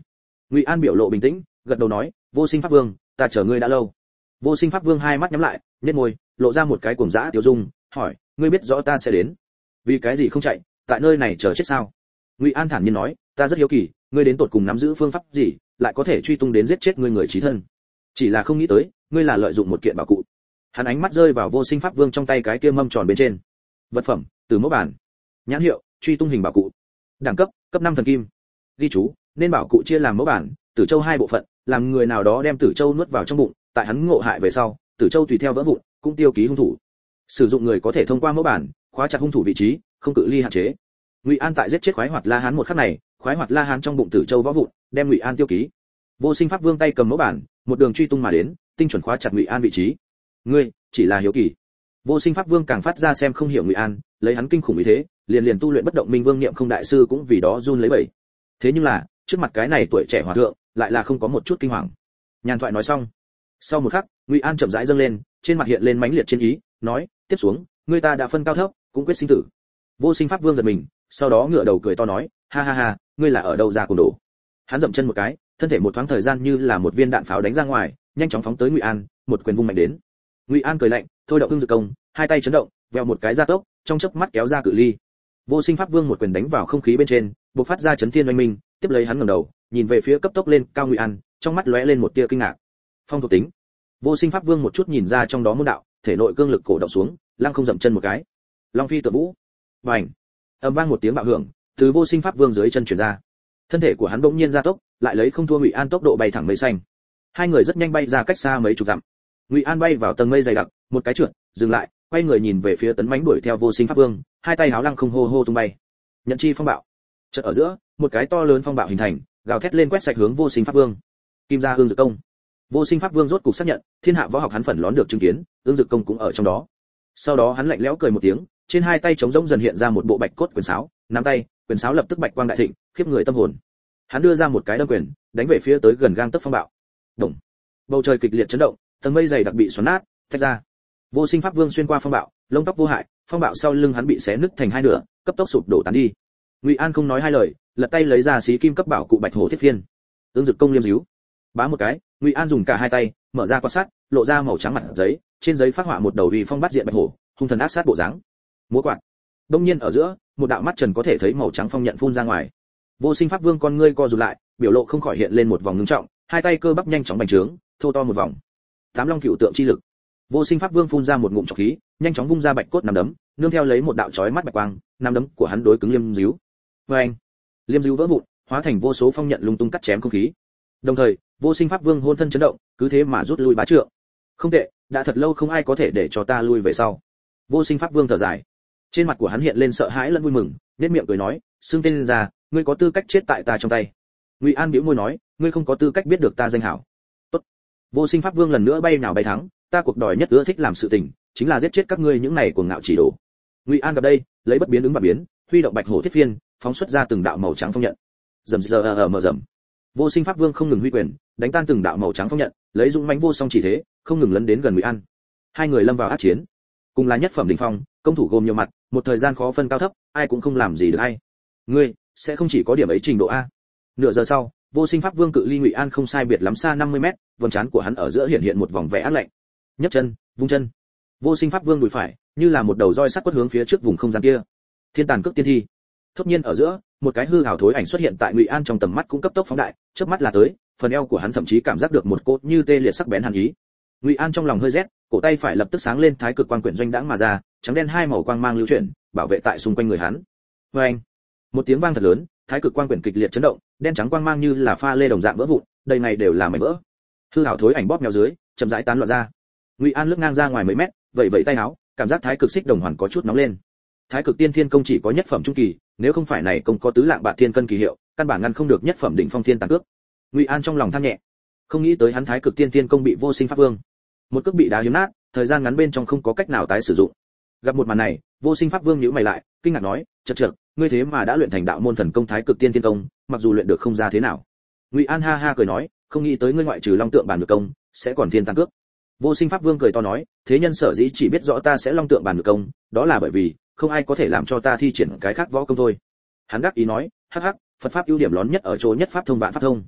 Ngụy An biểu lộ bình tĩnh, gật đầu nói, vô sinh pháp vương, ta chờ ngươi đã lâu. Vô sinh pháp vương hai mắt nhắm lại, nhếch môi, lộ ra một cái cuồng dã tiêu dung, hỏi, ngươi biết rõ ta sẽ đến, vì cái gì không chạy, tại nơi này chờ chết sao? Ngụy An thản nhiên nói, ta rất hiếu kỳ, ngươi đến tột cùng nắm giữ phương pháp gì, lại có thể truy tung đến giết chết ngươi người chí thân. Chỉ là không nghĩ tới, ngươi là lợi dụng một kiện bảo cụ. Hắn ánh mắt rơi vào vô sinh pháp vương trong tay cái kia mâm tròn bên trên. Vật phẩm, từ mẫu bản. Nhãn hiệu, truy tung hình bảo cụ. Đẳng cấp, cấp 5 thần kim. Ghi chú, nên bảo cụ chia làm mẫu bản, tử châu hai bộ phận, làm người nào đó đem tử châu nuốt vào trong bụng, tại hắn ngộ hại về sau, tử châu tùy theo vỡ vụn, cũng tiêu ký hung thủ. Sử dụng người có thể thông qua mẫu bản, khóa chặt hung thủ vị trí, không cự ly hạn chế. Ngụy An tại giết chết khoái hoạt La Hán một khắc này, khoái hoạt La Hán trong bụng tử châu vỡ vụn, đem Ngụy An tiêu ký. Vô sinh pháp vương tay cầm mẫu bản, một đường truy tung mà đến, tinh chuẩn khóa chặt Ngụy An vị trí. Ngươi, chỉ là hiếu kỳ. Vô sinh pháp vương càng phát ra xem không hiểu Ngụy An, lấy hắn kinh khủng ý thế, liền tu luyện bất động minh vương niệm không đại sư cũng vì đó run lấy bẩy. Thế nhưng là, trước mặt cái này tuổi trẻ hòa thượng, lại là không có một chút kinh hoàng. Nhàn thoại nói xong, sau một khắc, Ngụy An chậm rãi dâng lên, trên mặt hiện lên mãnh liệt chiến ý, nói, tiếp xuống, ngươi ta đã phân cao thấp, cũng quyết sinh tử. Vô sinh pháp vương giật mình, sau đó ngửa đầu cười to nói, ha ha ha, ngươi là ở đâu ra cuồng đồ? Hắn dậm chân một cái, thân thể một thoáng thời gian như là một viên đạn pháo đánh ra ngoài, nhanh chóng phóng tới Ngụy An, một quyền vung mạnh đến. Ngụy An cười lạnh, thôi động ưng dược công, hai tay chấn động, vèo một cái gia tốc, trong chớp mắt kéo ra cự ly. Vô sinh pháp vương một quyền đánh vào không khí bên trên, bộc phát ra chấn thiên oanh minh, tiếp lấy hắn ngẩng đầu, nhìn về phía cấp tốc lên cao Ngụy An, trong mắt lóe lên một tia kinh ngạc. Phong thuộc tính. Vô sinh pháp vương một chút nhìn ra trong đó môn đạo, thể nội cương lực cổ động xuống, lăng không dậm chân một cái. Long phi tự vũ. Bành. Âm vang một tiếng bạo hưởng, từ vô sinh pháp vương dưới chân truyền ra. Thân thể của hắn bỗng nhiên gia tốc, lại lấy không thua Ngụy An tốc độ bay thẳng mây xanh. Hai người rất nhanh bay ra cách xa mấy chục dặm. Ngụy An bay vào tầng mây dày đặc, một cái trượt, dừng lại, quay người nhìn về phía tấn mãnh đuổi theo vô sinh pháp vương, hai tay háo lăng không hô hô tung bay. Nhận chi phong bạo. Chợt ở giữa, một cái to lớn phong bạo hình thành, gào thét lên quét sạch hướng vô sinh pháp vương. Kim gia ương dược công. Vô sinh pháp vương rốt cục xác nhận, thiên hạ võ học hắn phần lón được chứng kiến, ương dược công cũng ở trong đó. Sau đó hắn lạnh lẽo cười một tiếng, trên hai tay trống rỗng dần hiện ra một bộ bạch cốt quyền sáo, nắm tay, quyền sáo lập tức bạch quang đại thịnh, khiếp người tâm hồn. Hắn đưa ra một cái đâm quyền, đánh về phía tới gần gang tấc phong bạo. Động. Bầu trời kịch liệt chấn động, tầng mây dày đặc bị xoắn nát, tách ra. Vô sinh pháp vương xuyên qua phong bạo, lông tóc vô hại, phong bạo sau lưng hắn bị xé nứt thành hai nửa, cấp tốc sụp đổ tán đi. Ngụy An không nói hai lời, lật tay lấy ra xí kim cấp bảo cụ bạch hổ thiết phiên. Ương dực công liêm díu. Bá một cái, Ngụy An dùng cả hai tay, mở ra quan sát, lộ ra màu trắng mặt giấy, trên giấy phác họa một đầu uy phong bắt diện bạch hổ, hung thần ác sát bộ dáng. Múa quạt. Đông nhiên ở giữa, một đạo mắt trần có thể thấy màu trắng phong nhận phun ra ngoài. Vô sinh pháp vương con ngươi co rụt lại, biểu lộ không khỏi hiện lên một vòng ngưng trọng, hai tay cơ bắp nhanh chóng bành trướng, thô to một vòng. Tám long cửu tượng chi lực. Vô sinh pháp vương phun ra một ngụm trọc khí, nhanh chóng vung ra bạch cốt nắm đấm, nương theo lấy một đạo chói mắt bạch quang, nắm đấm của hắn đối cứng liêm díu. Oeng! Liêm díu vỡ vụn, hóa thành vô số phong nhận lung tung cắt chém không khí. Đồng thời, vô sinh pháp vương hôn thân chấn động, cứ thế mà rút lui bá trượng. Không tệ, đã thật lâu không ai có thể để cho ta lui về sau. Vô sinh pháp vương thở dài. Trên mặt của hắn hiện lên sợ hãi lẫn vui mừng, nét miệng cười nói, xưng tên ra, ngươi có tư cách chết tại ta trong tay. Ngụy An bĩu môi nói, ngươi không có tư cách biết được ta danh hảo. Tốt. Vô sinh pháp vương lần nữa bay nào bay thắng, ta cuộc đời nhất ưa thích làm sự tình, chính là giết chết các ngươi những này cuồng ngạo chỉ đồ. Ngụy An gặp đây, lấy bất biến ứng và biến, huy động bạch hổ thiết phiên, phóng xuất ra từng đạo màu trắng phong nhận. Rầm rầm. Vô sinh pháp vương không ngừng huy quyền, đánh tan từng đạo màu trắng phong nhận, lấy dũng mãnh vô song chỉ thế, không ngừng lấn đến gần Ngụy An. Hai người lâm vào ác chiến. Cùng là nhất phẩm đỉnh phong, công thủ gồm nhiều mặt, một thời gian khó phân cao thấp, ai cũng không làm gì được ai. Ngươi sẽ không chỉ có điểm ấy trình độ a. Nửa giờ sau, vô sinh pháp vương cự ly Ngụy An không sai biệt lắm xa 50 mét, vầng trán của hắn ở giữa hiện một vòng vẻ ác lạnh. Nhấc chân, vung chân. Vô sinh pháp vương đùi phải, như là một đầu roi sắt quất hướng phía trước vùng không gian kia. Thiên tàn cước tiên thi. Thốt nhiên ở giữa, một cái hư ảo thối ảnh xuất hiện tại Ngụy An trong tầm mắt cũng cấp tốc phóng đại, chớp mắt là tới, phần eo của hắn thậm chí cảm giác được một cốt như tê liệt sắc bén hàn ý. Ngụy An trong lòng hơi rét, cổ tay phải lập tức sáng lên thái cực quang quyển doanh đãng mà ra, trắng đen hai màu quang mang lưu chuyển, bảo vệ tại xung quanh người hắn. Oeng! Một tiếng vang thật lớn, thái cực quang quyển kịch liệt chấn động, đen trắng quang mang như là pha lê đồng dạng vỡ vụn, đây này đều là mảnh vỡ. Hư ảo thối ảnh bóp méo dưới, chậm rãi tán loạn ra. Ngụy An lướt ngang ra ngoài mấy mét, vẫy vẫy tay áo, cảm giác thái cực xích đồng hoàn có chút nóng lên. Thái cực tiên thiên công chỉ có nhất phẩm trung kỳ, nếu không phải này công có tứ lạng bạc thiên cân kỳ hiệu, căn bản ngăn không được nhất phẩm đỉnh phong thiên tàn cước. Ngụy An trong lòng than nhẹ, không nghĩ tới hắn thái cực tiên thiên công bị vô sinh pháp vương một cước bị đá hiếm nát, thời gian ngắn bên trong không có cách nào tái sử dụng. Gặp một màn này, vô sinh pháp vương nhíu mày lại, kinh ngạc nói, chậc, ngươi thế mà đã luyện thành đạo môn thần công thái cực tiên thiên công, mặc dù luyện được không ra thế nào. Ngụy An ha ha cười nói, không nghĩ tới ngươi ngoại trừ long tượng bàn ngược công, sẽ còn thiên tàn cước. Vô sinh pháp vương cười to nói, thế nhân sở dĩ chỉ biết rõ ta sẽ long tượng bàn ngược công, đó là bởi vì không ai có thể làm cho ta thi triển cái khác võ công thôi. Hắn đắc ý nói, hắc hắc, Phật pháp ưu điểm lớn nhất ở chỗ nhất pháp thông vạn pháp thông.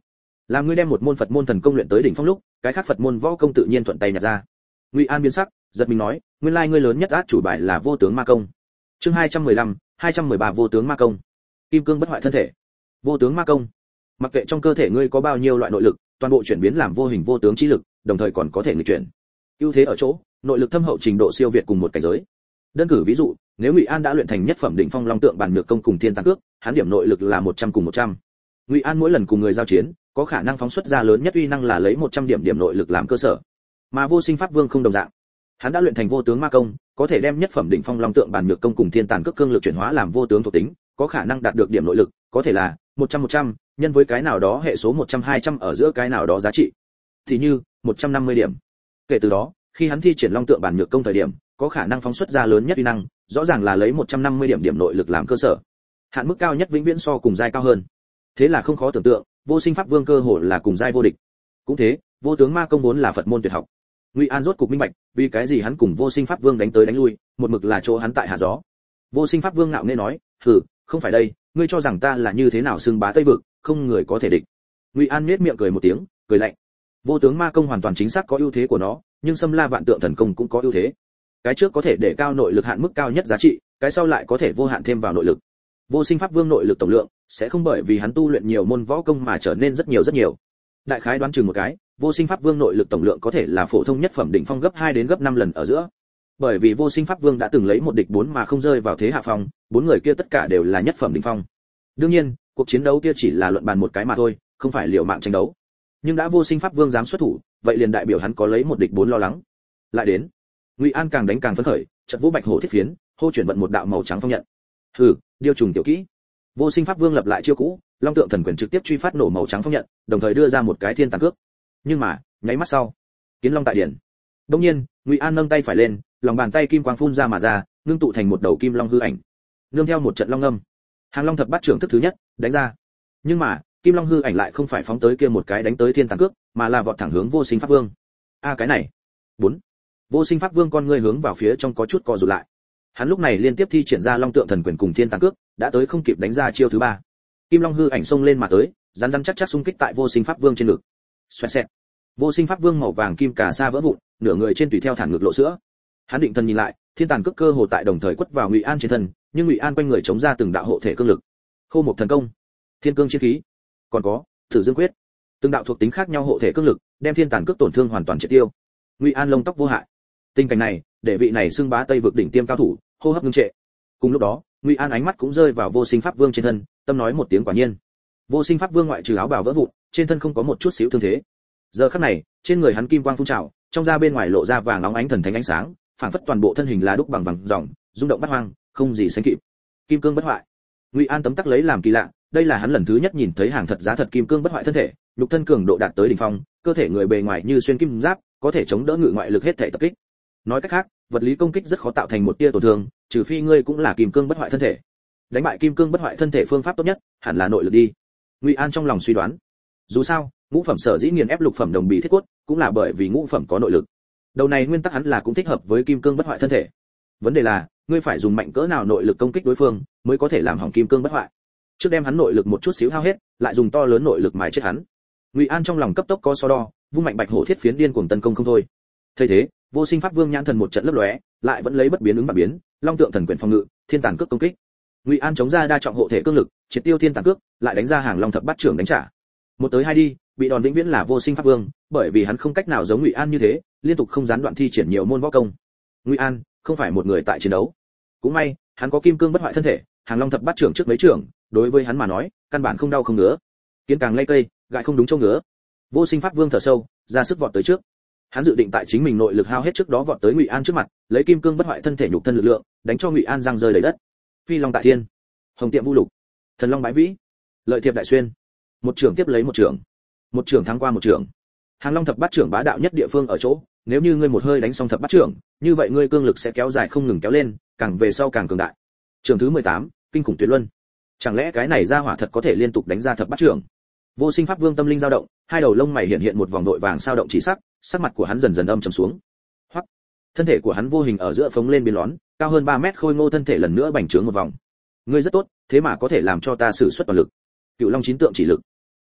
Làm ngươi đem một môn Phật môn thần công luyện tới đỉnh phong lúc, cái khác Phật môn võ công tự nhiên thuận tay nhặt ra. Ngụy An biến sắc, giật mình nói, nguyên lai ngươi lớn nhất át chủ bài là vô tướng ma công. Chương 215, 213 vô tướng ma công. Kim cương bất hoại thân thể. Vô tướng ma công. Mặc kệ trong cơ thể ngươi có bao nhiêu loại nội lực, toàn bộ chuyển biến làm vô hình vô tướng chi lực, đồng thời còn có thể nghịch chuyển. Ưu thế ở chỗ, nội lực thâm hậu trình độ siêu việt cùng một cảnh giới. Đơn cử ví dụ, nếu Ngụy An đã luyện thành nhất phẩm đỉnh phong long tượng bản nhược công cùng thiên tàng cước, hắn điểm nội lực là 100 cùng 100. Ngụy An mỗi lần cùng người giao chiến, có khả năng phóng xuất ra lớn nhất uy năng là lấy 100 điểm nội lực làm cơ sở. Mà Vô Sinh Pháp Vương không đồng dạng. Hắn đã luyện thành vô tướng ma công, có thể đem nhất phẩm đỉnh phong long tượng bản nhược công cùng thiên tàng cước cương lực chuyển hóa làm vô tướng thuộc tính, có khả năng đạt được điểm nội lực, có thể là 100 nhân với cái nào đó hệ số 100-200 ở giữa cái nào đó giá trị. Thì như 150 điểm. Kể từ đó, khi hắn thi triển long tượng bản nhược công thời điểm, có khả năng phóng xuất ra lớn nhất uy năng, rõ ràng là lấy 150 điểm nội lực làm cơ sở. Hạn mức cao nhất vĩnh viễn so cùng giai cao hơn. Thế là không khó tưởng tượng, Vô Sinh Pháp Vương cơ hồ là cùng giai vô địch. Cũng thế, vô tướng ma công vốn là Phật môn tuyệt học. Ngụy An rốt cục minh bạch, vì cái gì hắn cùng Vô Sinh Pháp Vương đánh tới đánh lui, một mực là chỗ hắn tại hạ gió. Vô Sinh Pháp Vương ngạo nghễ nói, "Hừ, không phải đây, ngươi cho rằng ta là như thế nào xưng bá Tây vực, không người có thể địch." Ngụy An nhếch miệng cười một tiếng, cười lạnh. Vô tướng ma công hoàn toàn chính xác có ưu thế của nó, nhưng Xâm La Vạn Tượng thần công cũng có ưu thế. Cái trước có thể để cao nội lực hạn mức cao nhất giá trị, cái sau lại có thể vô hạn thêm vào nội lực. Vô Sinh Pháp Vương nội lực tổng lượng sẽ không bởi vì hắn tu luyện nhiều môn võ công mà trở nên rất nhiều. Đại khái đoán chừng một cái, Vô Sinh Pháp Vương nội lực tổng lượng có thể là phổ thông nhất phẩm đỉnh phong gấp 2 đến gấp 5 lần ở giữa. Bởi vì Vô Sinh Pháp Vương đã từng lấy một địch 4 mà không rơi vào thế hạ phong, 4 người kia tất cả đều là nhất phẩm đỉnh phong. Đương nhiên, cuộc chiến đấu kia chỉ là luận bàn một cái mà thôi, không phải liều mạng tranh đấu. Nhưng đã Vô Sinh Pháp Vương dám xuất thủ, vậy liền đại biểu hắn có lấy một địch 4 lo lắng. Lại đến, Ngụy An càng đánh càng phấn khởi, chợt vũ bạch hổ thiết phiến, hô chuyển vận một đạo màu trắng phong nhận. Hừ, điêu trùng tiểu kỹ. Vô Sinh Pháp Vương lập lại chiêu cũ, long tượng thần quyền trực tiếp truy phát nổ màu trắng phong nhận, đồng thời đưa ra một cái thiên tàng cước. Nhưng mà, nháy mắt sau, kiến long tại điển. Đương nhiên, Ngụy An nâng tay phải lên, lòng bàn tay kim quang phun ra mà ra, ngưng tụ thành một đầu kim long hư ảnh. Nương theo một trận long ngâm, Hàng Long thập bát trưởng thức thứ nhất, đánh ra. Nhưng mà, kim long hư ảnh lại không phải phóng tới kia một cái đánh tới thiên tàng cước, mà là vọt thẳng hướng Vô Sinh Pháp Vương. A cái này. 4. Vô Sinh Pháp Vương con ngươi hướng vào phía trong có chút co rụt lại. Hắn lúc này liên tiếp thi triển ra long tượng thần quyền cùng thiên tàng cước, đã tới không kịp đánh ra chiêu thứ 3. Kim long hư ảnh xông lên mà tới, rắn chắc xung kích tại Vô Sinh Pháp Vương trên ngực. Xoẹt xẹt. Vô Sinh Pháp Vương màu vàng kim cà sa vỡ vụn, nửa người trên tùy theo thản ngực lộ sữa. Hắn định thần nhìn lại, thiên tàng cước cơ hồ tại đồng thời quất vào Ngụy An trên thân, nhưng Ngụy An quanh người chống ra từng đạo hộ thể cương lực. Khô một thần công, thiên cương chiến khí, còn có Thử Dương quyết, từng đạo thuộc tính khác nhau hộ thể cương lực, đem thiên tàng cước tổn thương hoàn toàn triệt tiêu. Ngụy An lông tóc vô hại. Tình cảnh này, để vị này xưng bá Tây vực đỉnh tiêm cao thủ, hô hấp ngưng trệ. Cùng lúc đó, Ngụy An ánh mắt cũng rơi vào Vô Sinh Pháp Vương trên thân, tâm nói một tiếng quả nhiên. Vô Sinh Pháp Vương ngoại trừ áo bào vỡ vụn, trên thân không có một chút xíu thương thế. Giờ khắc này, trên người hắn kim quang phun trào, trong da bên ngoài lộ ra vàng óng ánh thần thánh ánh sáng, phảng phất toàn bộ thân hình là đúc bằng vàng ròng, rung động bát hoang, không gì sánh kịp. Kim cương bất hoại. Ngụy An tấm tắc lấy làm kỳ lạ, đây là hắn lần thứ nhất nhìn thấy hàng thật giá thật kim cương bất hoại thân thể, nhục thân cường độ đạt tới đỉnh phong, cơ thể người bề ngoài như xuyên kim giáp, có thể chống đỡ ngự ngoại lực hết thể tập kích. Nói cách khác, vật lý công kích rất khó tạo thành một tia tổn thương, trừ phi ngươi cũng là kim cương bất hoại thân thể. Đánh bại kim cương bất hoại thân thể phương pháp tốt nhất, hẳn là nội lực đi. Ngụy An trong lòng suy đoán. Dù sao, ngũ phẩm sở dĩ nghiền ép lục phẩm đồng bì thiết cốt, cũng là bởi vì ngũ phẩm có nội lực. Đầu này nguyên tắc hắn là cũng thích hợp với kim cương bất hoại thân thể. Vấn đề là, ngươi phải dùng mạnh cỡ nào nội lực công kích đối phương, mới có thể làm hỏng kim cương bất hoại. Trước đem hắn nội lực một chút xíu hao hết, lại dùng to lớn nội lực mài chết hắn. Ngụy An trong lòng cấp tốc có so đo, vung mạnh bạch hổ thiết phiến điên cuồng tấn công không thôi. Thấy thế, Vô Sinh Pháp Vương nhãn thần một trận lấp lóe, lại vẫn lấy bất biến ứng và biến, long tượng thần quyền phòng ngự, thiên tàn cước công kích. Ngụy An chống ra đa trọng hộ thể cương lực, triệt tiêu thiên tàn cước, lại đánh ra hàng long thập bát trưởng đánh trả. Một tới hai đi, bị đòn vĩnh viễn là Vô Sinh Pháp Vương, bởi vì hắn không cách nào giống Ngụy An như thế, liên tục không gián đoạn thi triển nhiều môn võ công. Ngụy An không phải một người tại chiến đấu. Cũng may, hắn có kim cương bất hoại thân thể, hàng long thập bát trưởng trước mấy trưởng, đối với hắn mà nói, căn bản không đau không ngứa. Kiến càng lay cây, gãi không đúng chỗ ngứa. Vô Sinh Pháp Vương thở sâu, ra sức vọt tới trước. Hắn dự định tại chính mình nội lực hao hết trước đó vọt tới Ngụy An trước mặt, lấy kim cương bất hoại thân thể nhục thân lực lượng, đánh cho Ngụy An răng rơi đầy đất. Phi long tại thiên, hồng tiệm vu lục, thần long bãi vĩ, lợi thiệp đại xuyên. Một trưởng tiếp lấy một trưởng, một trưởng thắng qua một trưởng. Hàng long thập bát trưởng bá đạo nhất địa phương ở chỗ, nếu như ngươi một hơi đánh xong thập bát trưởng, như vậy ngươi cương lực sẽ kéo dài không ngừng kéo lên, càng về sau càng cường đại. Trưởng thứ 18, kinh khủng tuyệt luân. Chẳng lẽ cái này ra hỏa thật có thể liên tục đánh ra thập bát trưởng? Vô Sinh Pháp Vương tâm linh dao động, hai đầu lông mày hiện hiện một vòng đội vàng sao động chỉ sắc, sắc mặt của hắn dần dần âm trầm xuống. Hoắc, thân thể của hắn vô hình ở giữa phóng lên biến lón, cao hơn 3 mét khôi ngô thân thể lần nữa bành trướng một vòng. Ngươi rất tốt, thế mà có thể làm cho ta sử xuất toàn lực. Cựu Long chín tượng chỉ lực.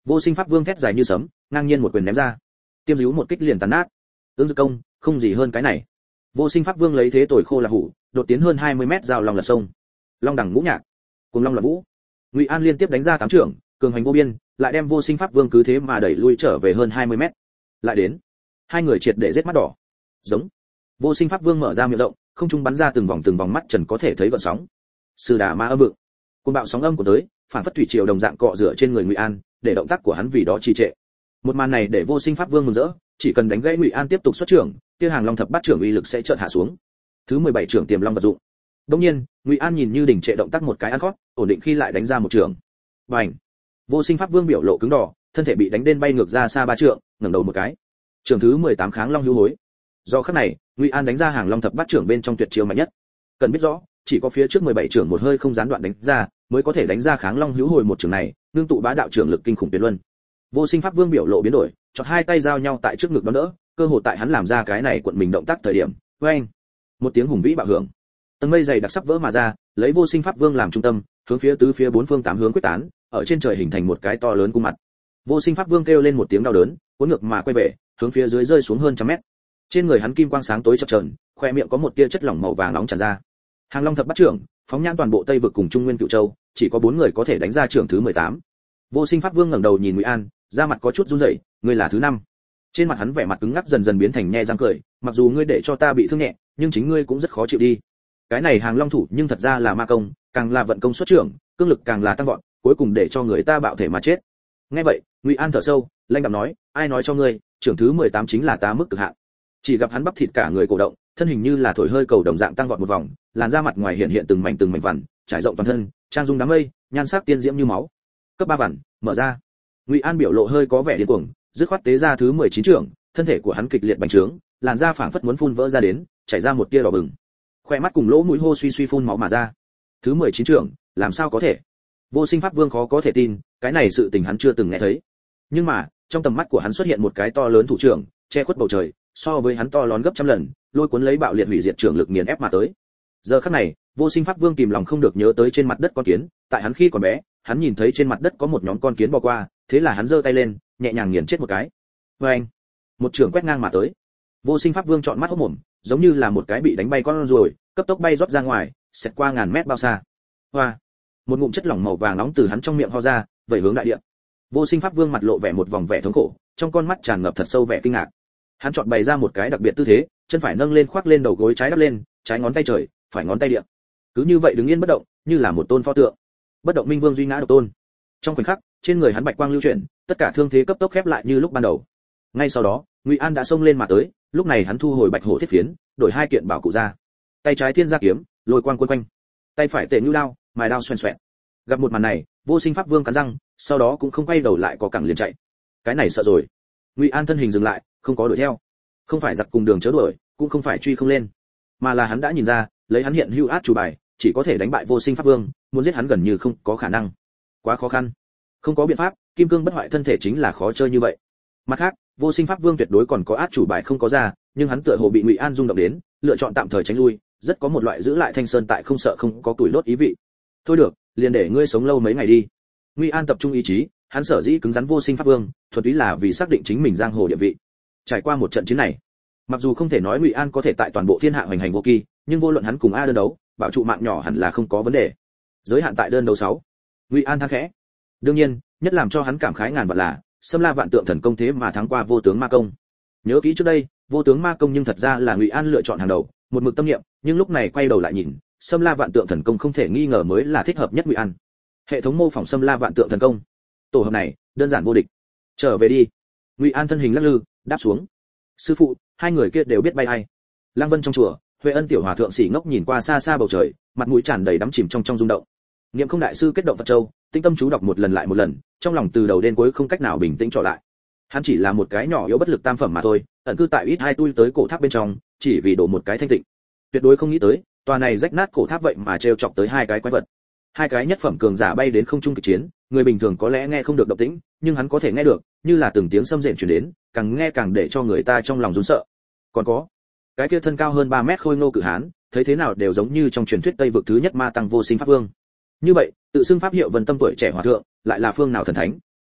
Vô Sinh Pháp Vương thét dài như sấm, ngang nhiên một quyền ném ra. Tiêm dứu một kích liền tàn nát. Ứng Dực công, không gì hơn cái này. Vô Sinh Pháp Vương lấy thế tồi khô là hủ, đột tiến hơn 20 mét giao lòng lật sông. Long đẳng ngũ nhạc, cùng long loạn vũ. Ngụy An liên tiếp đánh ra 8 trưởng, cường hành vô biên, lại đem Vô Sinh Pháp Vương cứ thế mà đẩy lui trở về hơn 20 mét. Lại đến, hai người triệt để giết mắt đỏ. Giống. Vô Sinh Pháp Vương mở ra miệng rộng, không trung bắn ra từng vòng mắt trần có thể thấy gợn sóng. Sư Đà Ma âm vượng. Cuồng bạo sóng âm của tới, phản phất thủy triều đồng dạng cọ rửa trên người Ngụy An, để động tác của hắn vì đó trì trệ. Một màn này để Vô Sinh Pháp Vương mừng rỡ, chỉ cần đánh gãy Ngụy An tiếp tục xuất trưởng, kia hàng long thập bát trưởng uy lực sẽ chợt hạ xuống. Thứ 17 trưởng tiềm long vật dụng. Đương nhiên, Ngụy An nhìn như đỉnh trệ động tác một cái ăn khót, ổn định khi lại đánh ra một trưởng. Bành! Vô Sinh Pháp Vương biểu lộ cứng đỏ, thân thể bị đánh đến bay ngược ra xa 3 trượng, ngẩng đầu một cái. Trưởng thứ 18 kháng long hữu hối. Do khắc này, Ngụy An đánh ra hàng long thập bát trưởng bên trong tuyệt chiêu mạnh nhất. Cần biết rõ, chỉ có phía trước 17 trưởng một hơi không gián đoạn đánh ra, mới có thể đánh ra kháng long hữu hồi một trưởng này, nương tụ bá đạo trưởng lực kinh khủng tuyệt luân. Vô Sinh Pháp Vương biểu lộ biến đổi, chọt hai tay giao nhau tại trước ngực đón đỡ, cơ hội tại hắn làm ra cái này cuộn mình động tác thời điểm, oeng, một tiếng hùng vĩ bạo hưởng. Tầng mây dày đặc sắp vỡ mà ra, lấy Vô Sinh Pháp Vương làm trung tâm, hướng phía tứ phía bốn phương tám hướng quyết tán, ở trên trời hình thành một cái to lớn cung mặt. Vô Sinh Pháp Vương kêu lên một tiếng đau đớn, cuốn ngược mà quay về, hướng phía dưới rơi xuống hơn trăm mét. Trên người hắn kim quang sáng tối chập chờn, khoe miệng có một tia chất lỏng màu vàng nóng tràn ra. Hàng long thập bát trưởng, phóng nhãn toàn bộ Tây vực cùng Trung Nguyên Cựu Châu, chỉ có 4 người có thể đánh ra trưởng thứ 18. Vô Sinh Pháp Vương ngẩng đầu nhìn Ngụy An, da mặt có chút run rẩy, ngươi là thứ 5. Trên mặt hắn vẻ mặt cứng ngắc dần dần biến thành nhe răng cười, mặc dù ngươi để cho ta bị thương nhẹ, nhưng chính ngươi cũng rất khó chịu đi. Cái này hàng long thủ nhưng thật ra là ma công, càng là vận công xuất trưởng, cương lực càng là tăng vọt, cuối cùng để cho người ta bạo thể mà chết. Nghe vậy, Ngụy An thở sâu, lanh đạm nói, ai nói cho ngươi, trưởng thứ 18 chính là ta mức cực hạn. Chỉ gặp hắn bắp thịt cả người cổ động, thân hình như là thổi hơi cầu đồng dạng tăng vọt một vòng, làn da mặt ngoài hiện hiện từng mảnh vằn, trải rộng toàn thân, trang dung đám mây, nhan sắc tiên diễm như máu. Cấp 3 vằn, mở ra. Ngụy An biểu lộ hơi có vẻ điên cuồng, dứt khoát tế ra thứ 19 trưởng, thân thể của hắn kịch liệt bành trướng, làn da phảng phất muốn phun vỡ ra đến, chảy ra một tia đỏ bừng. Khoe mắt cùng lỗ mũi hô suy suy phun máu mà ra. Thứ 19 trưởng, làm sao có thể? Vô Sinh Pháp Vương khó có thể tin, cái này sự tình hắn chưa từng nghe thấy. Nhưng mà, trong tầm mắt của hắn xuất hiện một cái to lớn thủ trưởng, che khuất bầu trời, so với hắn to lớn gấp trăm lần, lôi cuốn lấy bạo liệt hủy diệt trưởng lực nghiền ép mà tới. Giờ khắc này, Vô Sinh Pháp Vương kìm lòng không được nhớ tới trên mặt đất con kiến, tại hắn khi còn bé, hắn nhìn thấy trên mặt đất có một nhóm con kiến bò qua, thế là hắn giơ tay lên, nhẹ nhàng nghiền chết một cái. Oeng! Một trường quét ngang mà tới. Vô Sinh Pháp Vương trợn mắt hốt mồm, giống như là một cái bị đánh bay con ruồi, cấp tốc bay rót ra ngoài, xẹt qua ngàn mét bao xa. Hoa! Một ngụm chất lỏng màu vàng nóng từ hắn trong miệng ho ra, vẩy hướng đại địa. Vô Sinh Pháp Vương mặt lộ vẻ một vòng vẻ thống khổ, trong con mắt tràn ngập thật sâu vẻ kinh ngạc. Hắn chọn bày ra một cái đặc biệt tư thế, chân phải nâng lên khoác lên đầu gối trái đắp lên, trái ngón tay trời, phải ngón tay địa. Cứ như vậy đứng yên bất động, như là một tôn pho tượng. Bất động minh vương duy ngã độc tôn. Trong khoảnh khắc, trên người hắn bạch quang lưu chuyển, tất cả thương thế cấp tốc khép lại như lúc ban đầu. Ngay sau đó, Ngụy An đã xông lên mà tới, lúc này hắn thu hồi bạch hổ thiết phiến, đổi 2 kiện bảo cụ ra. Tay trái thiên gia kiếm, lôi quang quấn quanh. Tay phải tề nhu đao, mài đao xoèn xoẹt. Gặp một màn này, Vô Sinh Pháp Vương cắn răng, sau đó cũng không quay đầu lại có cẳng liền chạy. Cái này sợ rồi. Ngụy An thân hình dừng lại, không có đuổi theo. Không phải giặc cùng đường chớ đuổi, cũng không phải truy không lên, mà là hắn đã nhìn ra, lấy hắn hiện hữu át chủ bài, chỉ có thể đánh bại Vô Sinh Pháp Vương, muốn giết hắn gần như không có khả năng. Quá khó khăn. Không có biện pháp, kim cương bất hoại thân thể chính là khó chơi như vậy. Mặt khác, Vô Sinh Pháp Vương tuyệt đối còn có át chủ bài không có ra, nhưng hắn tựa hồ bị Ngụy An rung động đến, lựa chọn tạm thời tránh lui, rất có một loại giữ lại thanh sơn tại không sợ không có tuổi đốt ý vị. Thôi được, liền để ngươi sống lâu mấy ngày đi. Ngụy An tập trung ý chí, hắn sở dĩ cứng rắn Vô Sinh Pháp Vương, thuần túy là vì xác định chính mình giang hồ địa vị. Trải qua một trận chiến này, mặc dù không thể nói Ngụy An có thể tại toàn bộ thiên hạ hoành hành vô kỳ, nhưng vô luận hắn cùng A đơn đấu, bảo trụ mạng nhỏ hẳn là không có vấn đề. Giới hạn tại đơn đấu 6. Ngụy An than khẽ. Đương nhiên, nhất làm cho hắn cảm khái ngàn vạn là, Xâm La Vạn Tượng Thần Công thế mà thắng qua Vô Tướng Ma Công. Nhớ kỹ trước đây, Vô Tướng Ma Công nhưng thật ra là Ngụy An lựa chọn hàng đầu, một mực tâm niệm, nhưng lúc này quay đầu lại nhìn, Xâm La Vạn Tượng Thần Công không thể nghi ngờ mới là thích hợp nhất Ngụy An. Hệ thống mô phỏng Xâm La Vạn Tượng Thần Công, tổ hợp này đơn giản vô địch. Trở về đi. Ngụy An thân hình lắc lư, đáp xuống. Sư phụ, hai người kia đều biết bay ai? Lăng Vân trong chùa, Huệ Ân tiểu hòa thượng sỉ ngốc nhìn qua xa xa bầu trời, mặt mũi tràn đầy đắm chìm trong rung động. Niệm Không đại sư kết động Phật châu, tinh tâm chú đọc một lần lại một lần, trong lòng từ đầu đến cuối không cách nào bình tĩnh trở lại. Hắn chỉ là một cái nhỏ yếu bất lực tam phẩm mà thôi, ẩn cư tại ít hai tui tới cổ tháp bên trong, chỉ vì đổ một cái thanh tịnh. Tuyệt đối không nghĩ tới, tòa này rách nát cổ tháp vậy mà trêu chọc tới 2 cái quái vật. 2 cái nhất phẩm cường giả bay đến không trung kịch chiến, người bình thường có lẽ nghe không được động tĩnh, nhưng hắn có thể nghe được, như là từng tiếng sấm rền truyền đến, càng nghe càng để cho người ta trong lòng run sợ. Còn có, cái kia thân cao hơn 3 mét khôi ngô cự hán, thấy thế nào đều giống như trong truyền thuyết Tây vực thứ nhất ma tăng Vô Sinh Pháp Vương. Như vậy, tự xưng pháp hiệu Vân Tâm tuổi trẻ hòa thượng, lại là phương nào thần thánh?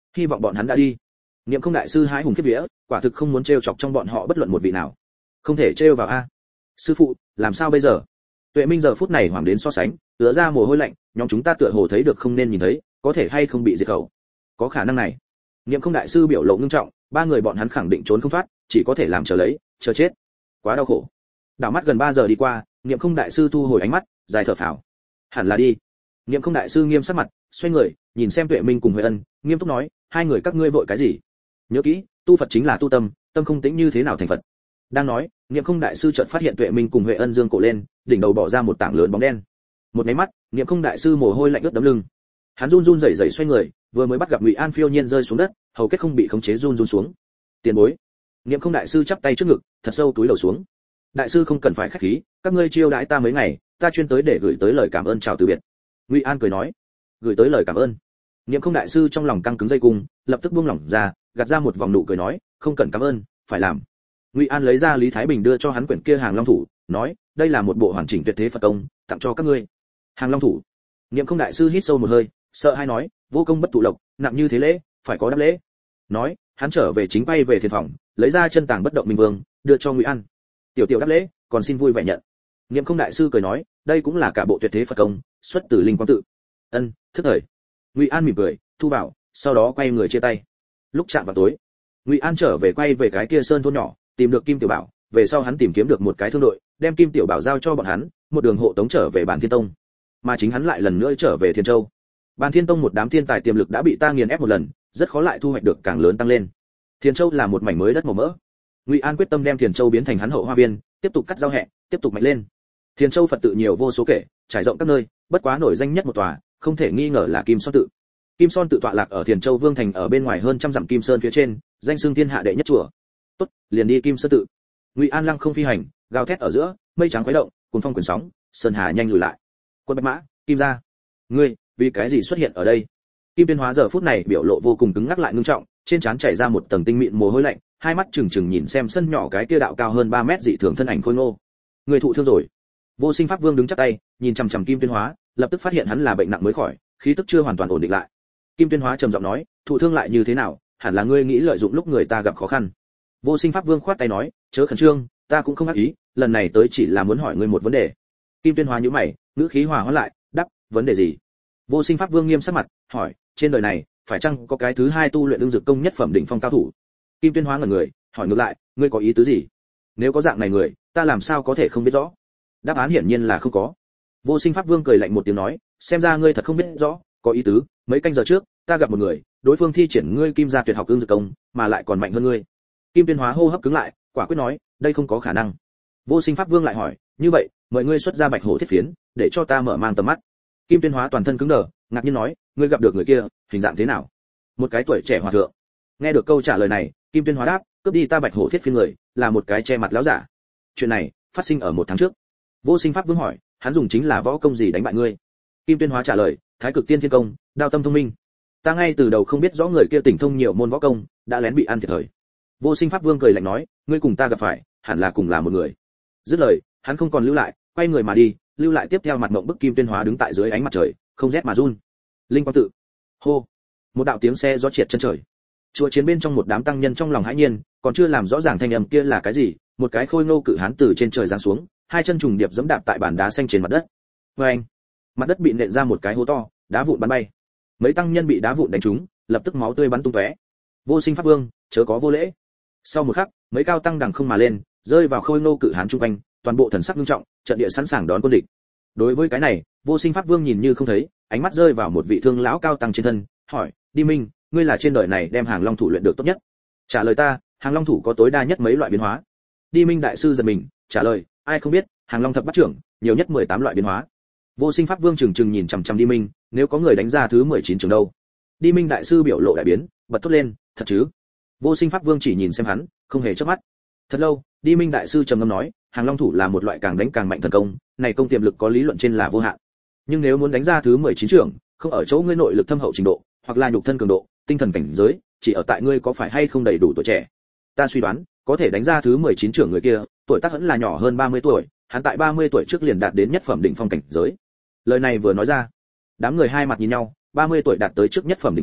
Hy vọng bọn hắn đã đi. Niệm Không đại sư hái hùng kiếp vía, quả thực không muốn trêu chọc trong bọn họ bất luận một vị nào. Không thể trêu vào a. Sư phụ, làm sao bây giờ? Tuệ Minh giờ phút này hoảng đến so sánh, ứa ra mồ hôi lạnh, nhóm chúng ta tựa hồ thấy được không nên nhìn thấy, có thể hay không bị diệt khẩu. Có khả năng này. Niệm Không đại sư biểu lộ ngưng trọng, ba người bọn hắn khẳng định trốn không thoát, chỉ có thể làm chờ lấy, chờ chết. Quá đau khổ. Đảo mắt gần 3 giờ đi qua, Niệm Không đại sư thu hồi ánh mắt, dài thở phào. Hẳn là đi. Niệm Không đại sư nghiêm sắc mặt, xoay người, nhìn xem Tuệ Minh cùng Huệ Ân, nghiêm túc nói, hai người các ngươi vội cái gì? Nhớ kỹ, tu Phật chính là tu tâm, tâm không tĩnh như thế nào thành Phật. Đang nói, Niệm Không đại sư chợt phát hiện Tuệ Minh cùng Huệ Ân dương cổ lên, đỉnh đầu bỏ ra một tảng lớn bóng đen. Một cái mắt, Niệm Không đại sư mồ hôi lạnh ướt đẫm lưng. Hắn run run rẩy rẩy xoay người, vừa mới bắt gặp Ngụy An phiêu nhiên rơi xuống đất, hầu kết không bị khống chế run run xuống. Tiền bối. Niệm Không đại sư chắp tay trước ngực, thật sâu túi đầu xuống. Đại sư không cần phải khách khí, các ngươi chiêu đãi ta mấy ngày, ta chuyên tới để gửi tới lời cảm ơn chào từ biệt. Ngụy An cười nói, gửi tới lời cảm ơn. Niệm Không đại sư trong lòng căng cứng dây cung, lập tức buông lỏng ra, gạt ra một vòng nụ cười nói, không cần cảm ơn, phải làm. Ngụy An lấy ra Lý Thái Bình đưa cho hắn quyển kia Hàng Long thủ, nói, đây là một bộ hoàn chỉnh tuyệt thế Phật công, tặng cho các ngươi. Hàng Long thủ. Niệm Không đại sư hít sâu một hơi, sợ hai nói, vô công bất tụ lộc, nặng như thế lễ, phải có đáp lễ. Nói, hắn trở về chính bay về thiền phòng, lấy ra chân tàng bất động minh vương, đưa cho Ngụy An. Tiểu tiểu đáp lễ, còn xin vui vẻ nhận. Niệm Không đại sư cười nói, đây cũng là cả bộ tuyệt thế Phật công, xuất từ Linh Quang tự. Ân, thức thời. Ngụy An mỉm cười, thu vào, sau đó quay người chia tay. Lúc chạm vào tối, Ngụy An trở về quay về cái kia sơn thôn nhỏ, tìm được Kim Tiểu Bảo, về sau hắn tìm kiếm được một cái thương đội, đem Kim Tiểu Bảo giao cho bọn hắn, một đường hộ tống trở về Bàn Thiên Tông. Mà chính hắn lại lần nữa trở về Thiên Châu. Bàn Thiên Tông một đám thiên tài tiềm lực đã bị ta nghiền ép một lần, rất khó lại thu hoạch được càng lớn tăng lên. Thiên Châu là một mảnh mới đất màu mỡ. Ngụy An quyết tâm đem Thiên Châu biến thành hắn hậu hoa viên, tiếp tục cắt rau hẹ, tiếp tục mạnh lên. Thiên Châu Phật tự nhiều vô số kể, trải rộng các nơi, bất quá nổi danh nhất một tòa, không thể nghi ngờ là Kim Son tự. Kim Son tự tọa lạc ở Thiên Châu Vương thành ở bên ngoài hơn trăm dặm Kim Sơn phía trên, danh xưng thiên hạ đệ nhất chùa. Tốt, liền đi Kim Sơn tự. Ngụy An lăng không phi hành, gào thét ở giữa, mây trắng khuấy động, cuồng phong quyển sóng, sơn hà nhanh lùi lại. Quân Bạch Mã, Kim gia, ngươi, vì cái gì xuất hiện ở đây? Kim Tuyên Hóa giờ phút này biểu lộ vô cùng cứng ngắc lại ngưng trọng, trên trán chảy ra một tầng tinh mịn mồ hôi lạnh, hai mắt trừng trừng nhìn xem sân nhỏ cái kia đạo cao hơn 3 mét dị thường thân ảnh khôi ngô. Người thụ thương rồi. Vô Sinh Pháp Vương đứng chắp tay, nhìn chằm chằm Kim Tuyên Hóa, lập tức phát hiện hắn là bệnh nặng mới khỏi, khí tức chưa hoàn toàn ổn định lại. Kim Tuyên Hóa trầm giọng nói, thụ thương lại như thế nào, hẳn là ngươi nghĩ lợi dụng lúc người ta gặp khó khăn. Vô Sinh Pháp Vương khoát tay nói, chớ khẩn trương, ta cũng không ác ý, lần này tới chỉ là muốn hỏi ngươi một vấn đề. Kim Tuyên Hóa nhíu mày, ngữ khí hòa hoãn lại, đáp, vấn đề gì? Vô Sinh Pháp Vương nghiêm sắc mặt, hỏi, trên đời này phải chăng có cái thứ hai tu luyện đương dược công nhất phẩm đỉnh phong cao thủ? Kim Tuyên Hóa ngẩn người, hỏi ngược lại, ngươi có ý tứ gì? Nếu có dạng này người, ta làm sao có thể không biết rõ? Đáp án hiển nhiên là không có. Vô Sinh Pháp Vương cười lạnh một tiếng nói, xem ra ngươi thật không biết rõ, có ý tứ, mấy canh giờ trước, ta gặp một người, đối phương thi triển ngươi Kim gia tuyệt học đương dược công, mà lại còn mạnh hơn ngươi. Kim Tuyên Hóa hô hấp cứng lại, quả quyết nói, đây không có khả năng. Vô Sinh Pháp Vương lại hỏi, như vậy, mời ngươi xuất ra Bạch Hổ Thiết Phiến, để cho ta mở mang tầm mắt. Kim Tuyên Hóa toàn thân cứng đờ, ngạc nhiên nói, ngươi gặp được người kia, hình dạng thế nào? Một cái tuổi trẻ hòa thượng. Nghe được câu trả lời này, Kim Tuyên Hóa đáp, cướp đi ta Bạch Hổ Thiết Phiến người, là một cái che mặt lão giả. Chuyện này phát sinh ở 1 tháng trước. Vô Sinh Pháp Vương hỏi, hắn dùng chính là võ công gì đánh bại ngươi? Kim Tuyên Hóa trả lời, Thái Cực Tiên Thiên Công, Đao Tâm Thông Minh. Ta ngay từ đầu không biết rõ người kia tỉnh thông nhiều môn võ công, đã lén bị ăn thiệt thời. Vô Sinh Pháp Vương cười lạnh nói, ngươi cùng ta gặp phải, hẳn là cùng là một người. Dứt lời, hắn không còn lưu lại, quay người mà đi, lưu lại tiếp theo mặt ngậm bức Kim Tuyên Hóa đứng tại dưới ánh mặt trời, không rét mà run. Linh Quang tự. Hô. Một đạo tiếng xe gió triệt chân trời. Chùa chiến bên trong một đám tăng nhân trong lòng hãi nhiên, còn chưa làm rõ ràng thanh âm kia là cái gì, một cái khôi ngô cự hán từ trên trời giáng xuống, hai chân trùng điệp giẫm đạp tại bàn đá xanh trên mặt đất. Oeng. Mặt đất bị nện ra một cái hố to, đá vụn bắn bay. Mấy tăng nhân bị đá vụn đánh trúng, lập tức máu tươi bắn tung tóe. Vô Sinh Pháp Vương, chớ có vô lễ. Sau một khắc, mấy cao tăng đằng không mà lên, rơi vào khôi ngô cự hán trung quanh, toàn bộ thần sắc nghiêm trọng, trận địa sẵn sàng đón quân địch. Đối với cái này, Vô Sinh Pháp Vương nhìn như không thấy, ánh mắt rơi vào một vị thương lão cao tăng trên thân, hỏi, đi Minh, ngươi là trên đời này đem Hàng Long thủ luyện được tốt nhất? Trả lời ta, Hàng Long thủ có tối đa nhất mấy loại biến hóa? Đi Minh đại sư giật mình, trả lời, ai không biết, Hàng Long thập bát trưởng, nhiều nhất 18 loại biến hóa. Vô Sinh Pháp Vương trừng trừng nhìn chằm chằm Đi Minh, nếu có người đánh ra thứ 19 trường đâu? Đi Minh đại sư biểu lộ đại biến, bật thốt lên, thật chứ? Vô Sinh Pháp Vương chỉ nhìn xem hắn, không hề chớp mắt. Thật lâu, Đi Minh đại sư trầm ngâm nói, Hàng Long thủ là một loại càng đánh càng mạnh thần công, này công tiềm lực có lý luận trên là vô hạn. Nhưng nếu muốn đánh ra thứ 19 trưởng, không ở chỗ ngươi nội lực thâm hậu trình độ, hoặc là nhục thân cường độ, tinh thần cảnh giới, chỉ ở tại ngươi có phải hay không đầy đủ tuổi trẻ. Ta suy đoán, có thể đánh ra thứ 19 trưởng người kia, tuổi tác vẫn là nhỏ hơn 30 tuổi, hắn tại 30 tuổi trước liền đạt đến nhất phẩm đỉnh phong cảnh giới. Lời này vừa nói ra, đám người hai mặt nhìn nhau, 30 tuổi đạt tới trước nhất phẩm đỉnh phong,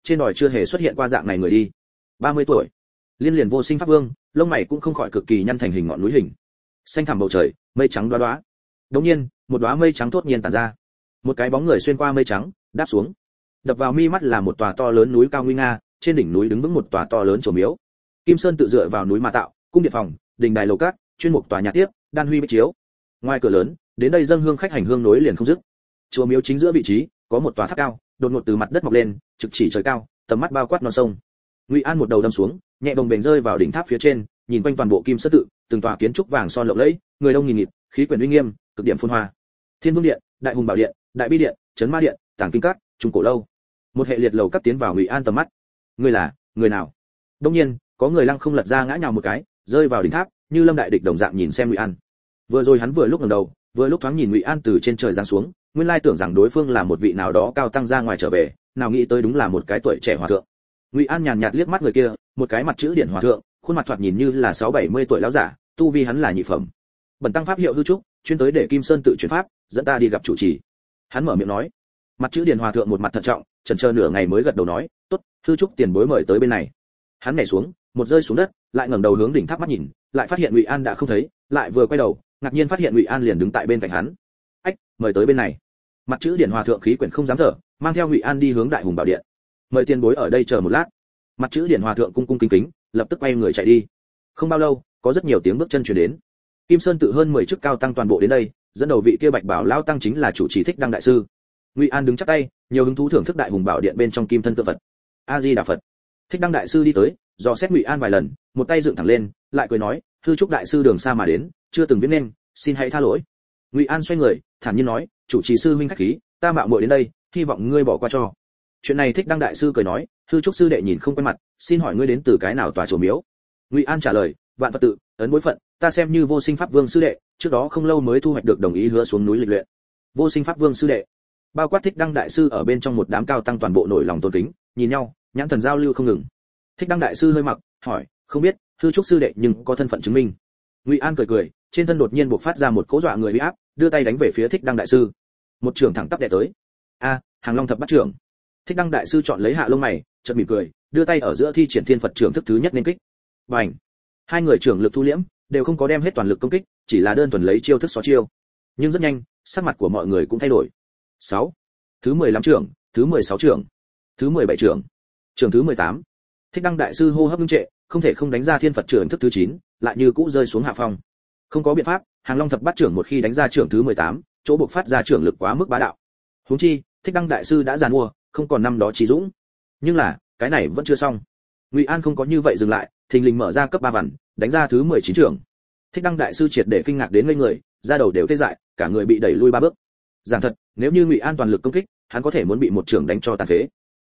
trên đòi chưa hề xuất hiện qua dạng này người đi. 30 tuổi, liên liền vô sinh pháp vương, lông mày cũng không khỏi cực kỳ nhăn thành hình ngọn núi hình. Xanh thẳm bầu trời, mây trắng đóa đóa. Đột nhiên, một đóa mây trắng thốt nhiên tản ra. Một cái bóng người xuyên qua mây trắng, đáp xuống. Đập vào mi mắt là một tòa to lớn núi cao nguy nga, trên đỉnh núi đứng vững một tòa to lớn chùa miếu. Kim Sơn tự dựa vào núi mà tạo, cung điện phòng, đình đài lầu cát, chuyên mục tòa nhà tiếp, đan huy bích chiếu. Ngoài cửa lớn, đến đây dâng hương khách hành hương nối liền không dứt. Chùa miếu chính giữa vị trí, có một tòa tháp cao, đột ngột từ mặt đất mọc lên, trực chỉ trời cao, tầm mắt bao quát non sông. Ngụy An một đầu đâm xuống, nhẹ bồng bềnh rơi vào đỉnh tháp phía trên, nhìn quanh toàn bộ Kim Sơn tự, từng tòa kiến trúc vàng son lộng lẫy, người đông nghìn nghịt, khí quyển uy nghiêm, cực điểm phồn hoa. Thiên Vương điện, Đại Hùng Bảo điện, Đại Bi điện, Trấn Ma điện, Tàng Kinh các, Trung Cổ lâu. Một hệ liệt lầu các tiến vào Ngụy An tầm mắt. Người là người nào? Đương nhiên, có người lăng không lật ra ngã nhào một cái, rơi vào đỉnh tháp, như lâm đại địch đồng dạng nhìn xem Ngụy An. Vừa rồi hắn vừa lúc ngẩng đầu, vừa lúc thoáng nhìn Ngụy An từ trên trời giáng xuống, nguyên lai tưởng rằng đối phương là một vị nào đó cao tăng ra ngoài trở về, nào nghĩ tới đúng là một cái tuổi trẻ hòa thượng. Ngụy An nhàn nhạt liếc mắt người kia, một cái mặt chữ điển hòa thượng, khuôn mặt thoạt nhìn như là 6-70 tuổi lão giả, tu vi hắn là nhị phẩm. Bần tăng pháp hiệu hư trúc, chuyên tới để Kim Sơn tự chuyển pháp, dẫn ta đi gặp chủ trì. Hắn mở miệng nói. Mặt chữ điển hòa thượng một mặt thận trọng, chần chờ nửa ngày mới gật đầu nói, tốt, hư trúc tiền bối mời tới bên này. Hắn nhảy xuống, một rơi xuống đất, lại ngẩng đầu hướng đỉnh tháp mắt nhìn, lại phát hiện Ngụy An đã không thấy, lại vừa quay đầu, ngạc nhiên phát hiện Ngụy An liền đứng tại bên cạnh hắn. Ách, mời tới bên này. Mặt chữ điển hòa thượng khí quyển không dám thở, mang theo Ngụy An đi hướng Đại Hùng Bảo điện. Mời tiền bối ở đây chờ một lát. Mặt chữ điển hòa thượng cung cung kính kính, lập tức quay người chạy đi. Không bao lâu, có rất nhiều tiếng bước chân truyền đến. Kim Sơn tự hơn 10 chức cao tăng toàn bộ đến đây, dẫn đầu vị kia Bạch Bảo lão tăng chính là chủ trì Thích Đăng đại sư. Ngụy An đứng chắp tay, nhiều hứng thú thưởng thức Đại Hùng Bảo điện bên trong kim thân tượng Phật. A Di Đà Phật. Thích Đăng đại sư đi tới, dò xét Ngụy An vài lần, một tay dựng thẳng lên, lại cười nói, hư trúc đại sư đường xa mà đến, chưa từng biết nên, xin hãy tha lỗi. Ngụy An xoay người, thản nhiên nói, chủ trì sư huynh khách khí, ta mạo muội đến đây, hy vọng ngươi bỏ qua cho. Chuyện này Thích Đăng đại sư cười nói, hư trúc sư đệ nhìn không quen mặt, xin hỏi ngươi đến từ cái nào tòa chùa miếu? Ngụy An trả lời, Vạn Phật tự, ấn bối phận, ta xem như Vô Sinh Pháp Vương sư đệ, trước đó không lâu mới thu hoạch được đồng ý hứa xuống núi lịch luyện. Vô Sinh Pháp Vương sư đệ, bao quát Thích Đăng đại sư ở bên trong một đám cao tăng toàn bộ nổi lòng tôn kính, nhìn nhau, nhãn thần giao lưu không ngừng. Thích Đăng đại sư hơi mặc, hỏi, không biết, hư trúc sư đệ nhưng có thân phận chứng minh. Ngụy An cười cười, trên thân đột nhiên bộc phát ra một cỗ dọa người uy áp, đưa tay đánh về phía Thích Đăng đại sư. Một trường thẳng tắp đè tới. A, Hàng Long thập bát trưởng. Thích Đăng đại sư chọn lấy hạ lông mày, chợt mỉm cười, đưa tay ở giữa thi triển Thiên Phật trưởng thức thứ nhất nên kích. Bành! Hai người trưởng lực thu liễm, đều không có đem hết toàn lực công kích, chỉ là đơn thuần lấy chiêu thức xóa chiêu. Nhưng rất nhanh, sắc mặt của mọi người cũng thay đổi. 6. Thứ 15 trưởng, thứ 16 trưởng, thứ 17 trưởng, trưởng thứ 18. Thích Đăng đại sư hô hấp ngưng trệ, không thể không đánh ra Thiên Phật trưởng thức thứ 9, lại như cũ rơi xuống hạ phong. Không có biện pháp, Hàng Long thập bát trưởng một khi đánh ra trưởng thứ 18, chỗ buộc phát ra trưởng lực quá mức bá đạo. Huống chi, Thích Đăng đại sư đã già mua, không còn năm đó trí dũng. Nhưng là, cái này vẫn chưa xong. Ngụy An không có như vậy dừng lại, thình lình mở ra cấp 3 vằn, đánh ra thứ 19 trưởng. Thích Đăng đại sư triệt để kinh ngạc đến ngây người, da đầu đều tê dại, cả người bị đẩy lui 3 bước. Giảng thật, nếu như Ngụy An toàn lực công kích, hắn có thể muốn bị một trưởng đánh cho tàn phế.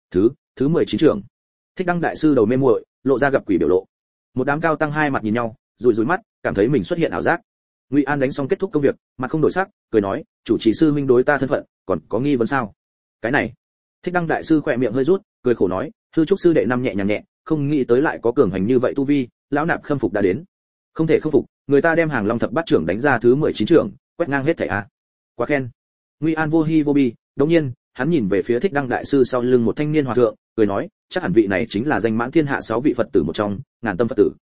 Thứ 19 trưởng. Thích Đăng đại sư đầu mê muội, lộ ra gặp quỷ biểu lộ. Một đám cao tăng hai mặt nhìn nhau, rủi rủi mắt, cảm thấy mình xuất hiện ảo giác. Ngụy An đánh xong kết thúc công việc, mặt không đổi sắc, cười nói, chủ trì sư huynh đối ta thân phận, còn có nghi vấn sao? Cái này. Thích Đăng đại sư khỏe miệng hơi rút, cười khổ nói, hư trúc sư đệ năm nhẹ nhàng nhẹ, không nghĩ tới lại có cường hành như vậy tu vi, lão nạp khâm phục đã đến. Không thể không phục, người ta đem Hàng Long thập bát trưởng đánh ra thứ 19 trưởng, quét ngang hết thảy a. Quá khen. Ngụy An vô hi vô bi, đột nhiên, hắn nhìn về phía Thích Đăng đại sư sau lưng một thanh niên hòa thượng, cười nói, chắc hẳn vị này chính là danh mãn thiên hạ 6 vị Phật tử một trong, Ngàn Tâm Phật tử.